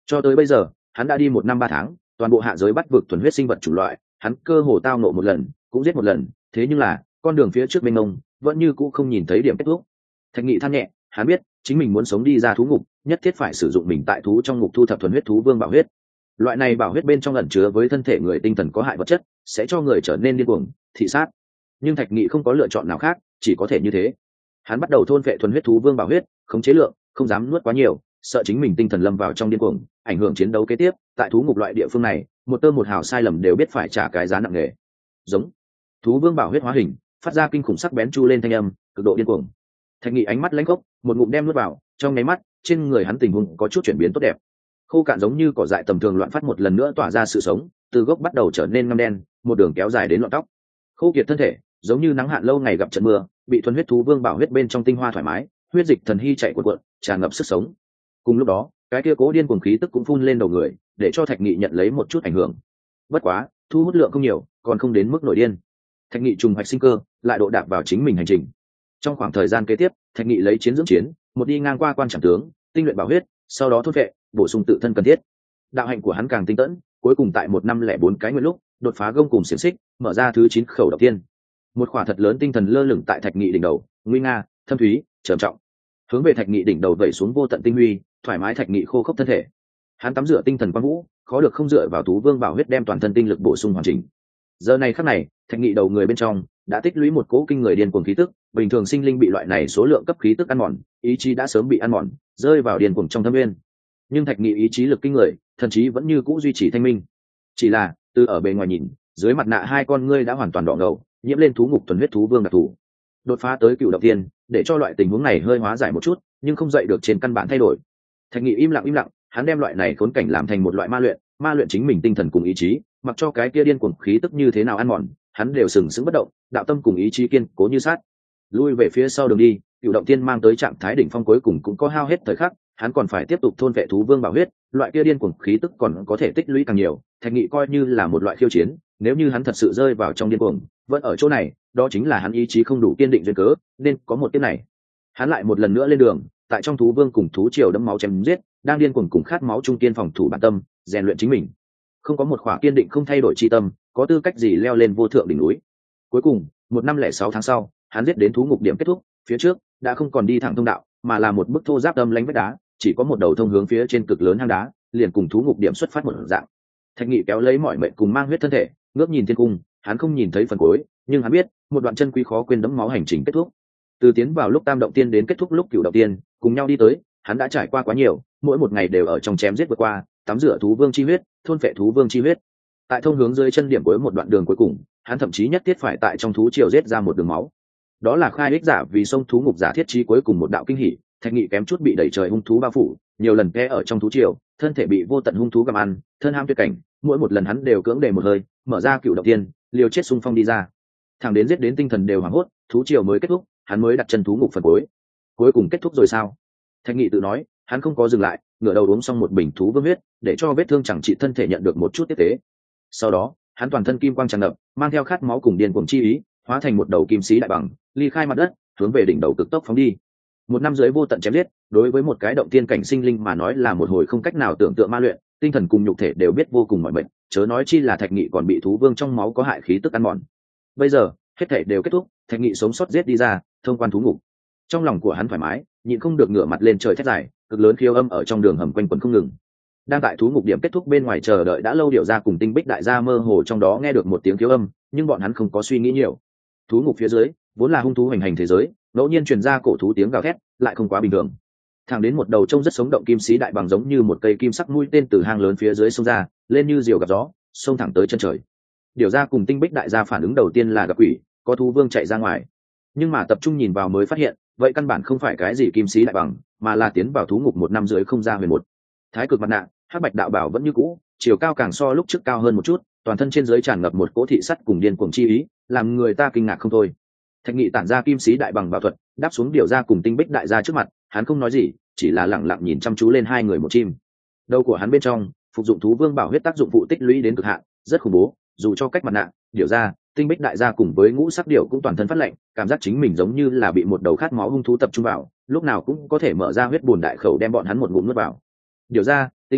Cho tới bây giờ hắn đã đi một năm ba tháng, toàn bộ hạ giới bắt vực thuần huyết sinh vật chủng loại hắn cơ hồ tao nộ một lần cũng giết một lần, thế nhưng là con đường phía trước mênh mông vẫn như cũ không nhìn thấy điểm kết thúc. Thạch Nghị than nhẹ, hắn biết chính mình muốn sống đi ra thú ngục nhất thiết phải sử dụng mình tại thú trong ngục thu thập thuần huyết thú vương bảo huyết. Loại này bảo huyết bên trong ẩn chứa với thân thể người tinh thần có hại vật chất, sẽ cho người trở nên điên cuồng thị sát. Nhưng Thạch Nghị không có lựa chọn nào khác, chỉ có thể như thế. Hắn bắt đầu thôn phệ thuần huyết thú vương bảo huyết, khống chế lượng, không dám nuốt quá nhiều, sợ chính mình tinh thần lâm vào trong điên cuồng, ảnh hưởng chiến đấu kế tiếp. Tại thú ngục loại địa phương này, một tơ một hào sai lầm đều biết phải trả cái giá nặng nề. Giống thú vương bảo huyết hóa hình, phát ra kinh khủng sắc bén chu lên thanh âm, cực độ điên cuồng. Thạch Nghị ánh mắt lãnh khốc, một ngụm đem nuốt vào, trong nháy mắt, trên người hắn tình huống có chút chuyển biến tốt đẹp. Khô cạn giống như cỏ dại tầm thường loạn phát một lần nữa tỏa ra sự sống, từ gốc bắt đầu trở nên ngăm đen, một đường kéo dài đến lọn tóc. Khô kiệt thân thể, giống như nắng hạn lâu ngày gặp trận mưa, bị thuần huyết thú vương bảo huyết bên trong tinh hoa thoải mái, huyết dịch thần hy chạy cuộn cuộn, tràn ngập sức sống. Cùng lúc đó, cái kia cố điên cuồng khí tức cũng phun lên đầu người, để cho Thạch Nghị nhận lấy một chút ảnh hưởng. Bất quá, thu hút lượng không nhiều, còn không đến mức nổi điên. Thạch Nghị trùng hoạch sinh cơ, lại độ đạp vào chính mình hành trình. Trong khoảng thời gian kế tiếp, Thạch Nghị lấy chiến dưỡng chiến, một đi ngang qua quan trảm tướng, tinh luyện bảo huyết, sau đó thôn vệ, bổ sung tự thân cần thiết. Đạo hạnh của hắn càng tinh tẫn, cuối cùng tại một năm lẻ bốn cái nguyên lúc, đột phá gông cùng xiềng xích, mở ra thứ chín khẩu đầu tiên. Một khỏa thật lớn tinh thần lơ lửng tại Thạch Nghị đỉnh đầu, nguy nga, thâm thúy, trầm trọng, hướng về Thạch Nghị đỉnh đầu vẩy xuống vô tận tinh huy, thoải mái Thạch Nghị khô khốc thân thể. Hắn tắm rửa tinh thần quang vũ, khó được không dựa vào thú vương bảo huyết đem toàn thân tinh lực bổ sung hoàn chỉnh. Giờ này khắc này, Thạch Nghị đầu người bên trong đã tích lũy một cỗ kinh người điên cuồng khí tức, bình thường sinh linh bị loại này số lượng cấp khí tức ăn mòn, ý chí đã sớm bị ăn mòn, rơi vào điên cuồng trong thâm nguyên. Nhưng Thạch Nghị ý chí lực kinh người, thần trí vẫn như cũ duy trì thanh minh. Chỉ là, từ ở bề ngoài nhìn, dưới mặt nạ hai con ngươi đã hoàn toàn đỏ ngầu, nhiễm lên thú ngục thuần huyết thú vương đặc thù. Đột phá tới cựu động tiên, để cho loại tình huống này hơi hóa giải một chút, nhưng không dậy được trên căn bản thay đổi. Thạch Nghị im lặng im lặng, hắn đem loại này khốn cảnh làm thành một loại ma luyện, ma luyện chính mình tinh thần cùng ý chí, mặc cho cái kia điên cuồng khí tức như thế nào ăn mòn, hắn đều sừng sững bất động, đạo tâm cùng ý chí kiên cố như sắt. Lui về phía sau đường đi, cựu động tiên mang tới trạng thái đỉnh phong cuối cùng cũng có hao hết thời khắc, hắn còn phải tiếp tục thôn vệ thú vương bảo huyết, loại kia điên cuồng khí tức còn có thể tích lũy càng nhiều. Thạch Nghị coi như là một loại khiêu chiến, nếu như hắn thật sự rơi vào trong điên cuồng, vẫn ở chỗ này, đó chính là hắn ý chí không đủ kiên định duyên cớ, nên có một kiếp này. Hắn lại một lần nữa lên đường, tại trong thú vương cùng thú triều đẫm máu chém giết, đang điên cuồng cùng khát máu trung kiên phòng thủ bản tâm, rèn luyện chính mình. Không có một khỏa kiên định không thay đổi chi tâm, có tư cách gì leo lên vô thượng đỉnh núi. Cuối cùng, một năm lẻ sáu tháng sau, hắn giết đến thú ngục điểm kết thúc, phía trước đã không còn đi thẳng thông đạo, mà là một bức thô giáp âm lánh vách đá, chỉ có một đầu thông hướng phía trên cực lớn hang đá, liền cùng thú ngục điểm xuất phát một dạng. Thạch Nghị kéo lấy mọi mệnh cùng mang huyết thân thể, ngước nhìn thiên cung, hắn không nhìn thấy phần cuối, nhưng hắn biết, một đoạn chân quý khó quên đẫm máu hành trình kết thúc. Từ tiến vào lúc tam động tiên đến kết thúc lúc cửu động tiên, cùng nhau đi tới, hắn đã trải qua quá nhiều, mỗi một ngày đều ở trong chém giết vượt qua, tắm rửa thú vương chi huyết, thôn phệ thú vương chi huyết. Tại thông hướng dưới chân điểm cuối một đoạn đường cuối cùng, hắn thậm chí nhất thiết phải tại trong thú triều giết ra một đường máu. Đó là khai ích giả vì sông thú ngục giả thiết trí cuối cùng một đạo kinh hỉ. Thạch Nghị kém chút bị đẩy trời hung thú bao phủ, nhiều lần té ở trong thú triều, thân thể bị vô tận hung thú gặm ăn, thân ham tuyệt cảnh, mỗi một lần hắn đều cưỡng để một hơi, mở ra cựu động tiên, liều chết xung phong đi ra. Thẳng đến giết đến tinh thần đều hoảng hốt, thú triều mới kết thúc, hắn mới đặt chân thú ngục phần cuối. Cuối cùng kết thúc rồi sao? Thạch Nghị tự nói, hắn không có dừng lại, ngửa đầu uống xong một bình thú vương huyết, để cho vết thương chẳng trị thân thể nhận được một chút tiếp tế. Sau đó, hắn toàn thân kim quang tràn ngập, mang theo khát máu cùng điên cuồng chi ý, hóa thành một đầu kim sĩ đại bằng, ly khai mặt đất, hướng về đỉnh đầu cực tốc phóng đi. Một năm dưới vô tận chém giết, đối với một cái động tiên cảnh sinh linh mà nói là một hồi không cách nào tưởng tượng ma luyện, tinh thần cùng nhục thể đều biết vô cùng mỏi mệt, chớ nói chi là Thạch Nghị còn bị thú vương trong máu có hại khí tức ăn mòn. Bây giờ, hết thảy đều kết thúc, Thạch Nghị sống sót giết đi ra, thông quan thú ngục. Trong lòng của hắn thoải mái, nhịn không được ngửa mặt lên trời thét dài, cực lớn khiêu âm ở trong đường hầm quanh quẩn không ngừng. Đang tại thú ngục điểm kết thúc bên ngoài chờ đợi đã lâu, Điểu Gia cùng Tinh Bích đại gia mơ hồ trong đó nghe được một tiếng khiêu âm, nhưng bọn hắn không có suy nghĩ nhiều. Thú ngục phía dưới vốn là hung thú hành hành thế giới, ngẫu nhiên truyền ra cổ thú tiếng gào thét, lại không quá bình thường. Thẳng đến một đầu trông rất sống động kim sĩ đại bằng giống như một cây kim sắc mũi tên từ hang lớn phía dưới xông ra, lên như diều gặp gió, xông thẳng tới chân trời. Điểu Gia cùng Tinh Bích đại gia phản ứng đầu tiên là gặp quỷ, có thú vương chạy ra ngoài. Nhưng mà tập trung nhìn vào mới phát hiện, vậy căn bản không phải cái gì kim sĩ đại bằng, mà là tiến vào thú ngục một năm dưới không ra huyền một. Thái cực mặt nạ, hắc bạch đạo bảo vẫn như cũ, chiều cao càng so lúc trước cao hơn một chút, toàn thân trên dưới tràn ngập một cỗ thị sắt cùng điên cuồng chi ý, làm người ta kinh ngạc không thôi. Thạch Nghị tản ra kim sĩ đại bằng bảo thuật, đáp xuống Điểu Gia cùng Tinh Bích đại gia trước mặt, hắn không nói gì, chỉ là lặng lặng nhìn chăm chú lên hai người một chim. Đầu của hắn bên trong, phục dụng thú vương bảo huyết tác dụng phụ tích lũy đến cực hạn, rất khủng bố, dù cho cách mặt nạ, Điểu Gia, Tinh Bích đại gia cùng với ngũ sắc điểu cũng toàn thân phát lạnh, cảm giác chính mình giống như là bị một đầu khát máu hung thú tập trung vào, lúc nào cũng có thể mở ra huyết bùn đại khẩu đem bọn hắn một ngụm nuốt vào. Điểu Gia, Tinh Bích,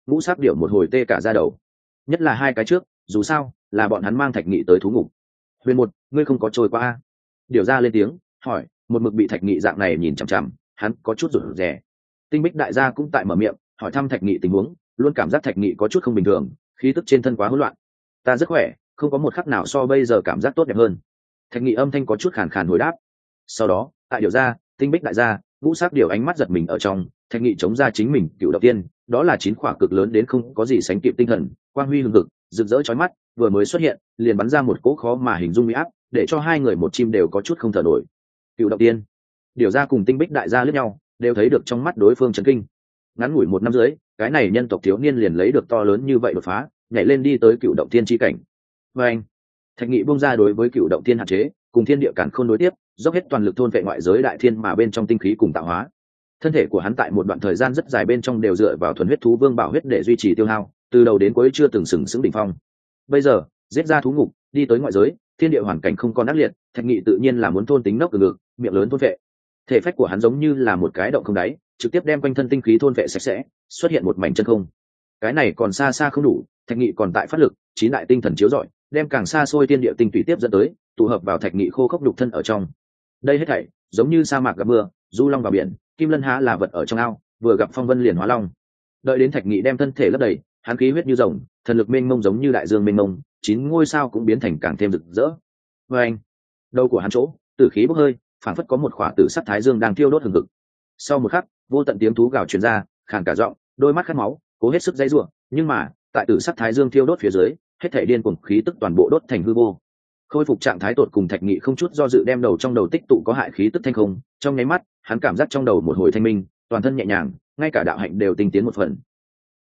ngũ sắc điểu một hồi tê cả ra đầu, nhất là hai cái trước, dù sao là bọn hắn mang thạch nghị tới thú ngục. Huyền một, ngươi không có trôi qua a? Điểu ra lên tiếng hỏi, một mực bị thạch nghị dạng này nhìn chằm chằm, hắn có chút rụt rè. Tinh Bích đại gia cũng tại mở miệng hỏi thăm thạch nghị tình huống, luôn cảm giác thạch nghị có chút không bình thường, khí tức trên thân quá hỗn loạn. Ta rất khỏe, không có một khắc nào so bây giờ cảm giác tốt đẹp hơn. Thạch nghị âm thanh có chút khàn khàn hồi đáp. Sau đó tại Điểu ra, Tinh Bích đại gia, ngũ sắc điểu ánh mắt giật mình ở trong, thạch nghị chống ra chính mình cựu đầu tiên, đó là chín quả cực lớn đến không có gì sánh kịp tinh thần, quang huy hừng hực, rực rỡ chói mắt, vừa mới xuất hiện liền bắn ra một cỗ khó mà hình dung uy áp, để cho hai người một chim đều có chút không thở nổi. Cựu đầu tiên, Điểu ra cùng Tinh Bích đại gia liếc nhau, đều thấy được trong mắt đối phương chấn kinh. Ngắn ngủi một năm dưới, cái này nhân tộc thiếu niên liền lấy được to lớn như vậy đột phá, nhảy lên đi tới cựu động thiên chi cảnh. Và anh, thạch nghị bung ra đối với cựu động thiên hạn chế, cùng thiên địa cản khôn đối tiếp, dốc hết toàn lực thôn vệ ngoại giới đại thiên mà bên trong tinh khí cùng tạo hóa. Thân thể của hắn tại một đoạn thời gian rất dài bên trong đều dựa vào thuần huyết thú vương bảo huyết để duy trì tiêu hao, từ đầu đến cuối chưa từng sừng sững đỉnh phong. Bây giờ giết ra thú ngục, đi tới ngoại giới, thiên địa hoàn cảnh không còn ác liệt, thạch nghị tự nhiên là muốn thôn tính nốc từ ngực, miệng lớn thôn vệ. Thể phách của hắn giống như là một cái động không đáy, trực tiếp đem quanh thân tinh khí thôn vệ sạch sẽ, xuất hiện một mảnh chân không. Cái này còn xa xa không đủ, thạch nghị còn tại phát lực, chín đại tinh thần chiếu rọi, đem càng xa xôi thiên địa tinh tùy tiếp dẫn tới, tụ hợp vào thạch nghị khô khốc đục thân ở trong. Đây hết thảy giống như sa mạc gặp mưa, du long vào biển, kim lân há là vật ở trong ao, vừa gặp phong vân liền hóa long. Đợi đến thạch nghị đem thân thể lấp đầy, hắn khí huyết như rồng, thần lực mênh mông giống như đại dương mênh mông, chín ngôi sao cũng biến thành càng thêm rực rỡ. Và anh, đầu của hắn chỗ, tử khí bốc hơi, phảng phất có một khỏa tử sắc thái dương đang thiêu đốt hừng hực. Sau một khắc, vô tận tiếng thú gào truyền ra, khàn cả giọng, đôi mắt khát máu, cố hết sức dãy rủa, nhưng mà, tại tử sắc thái dương thiêu đốt phía dưới, hết thảy điên cuồng khí tức toàn bộ đốt thành hư vô. Khôi phục trạng thái tột cùng, thạch nghị không chút do dự đem đầu trong đầu tích tụ có hại khí tức thanh không, trong nháy mắt, hắn cảm giác trong đầu một hồi thanh minh, toàn thân nhẹ nhàng, ngay cả đạo hạnh đều tinh tiến một phần.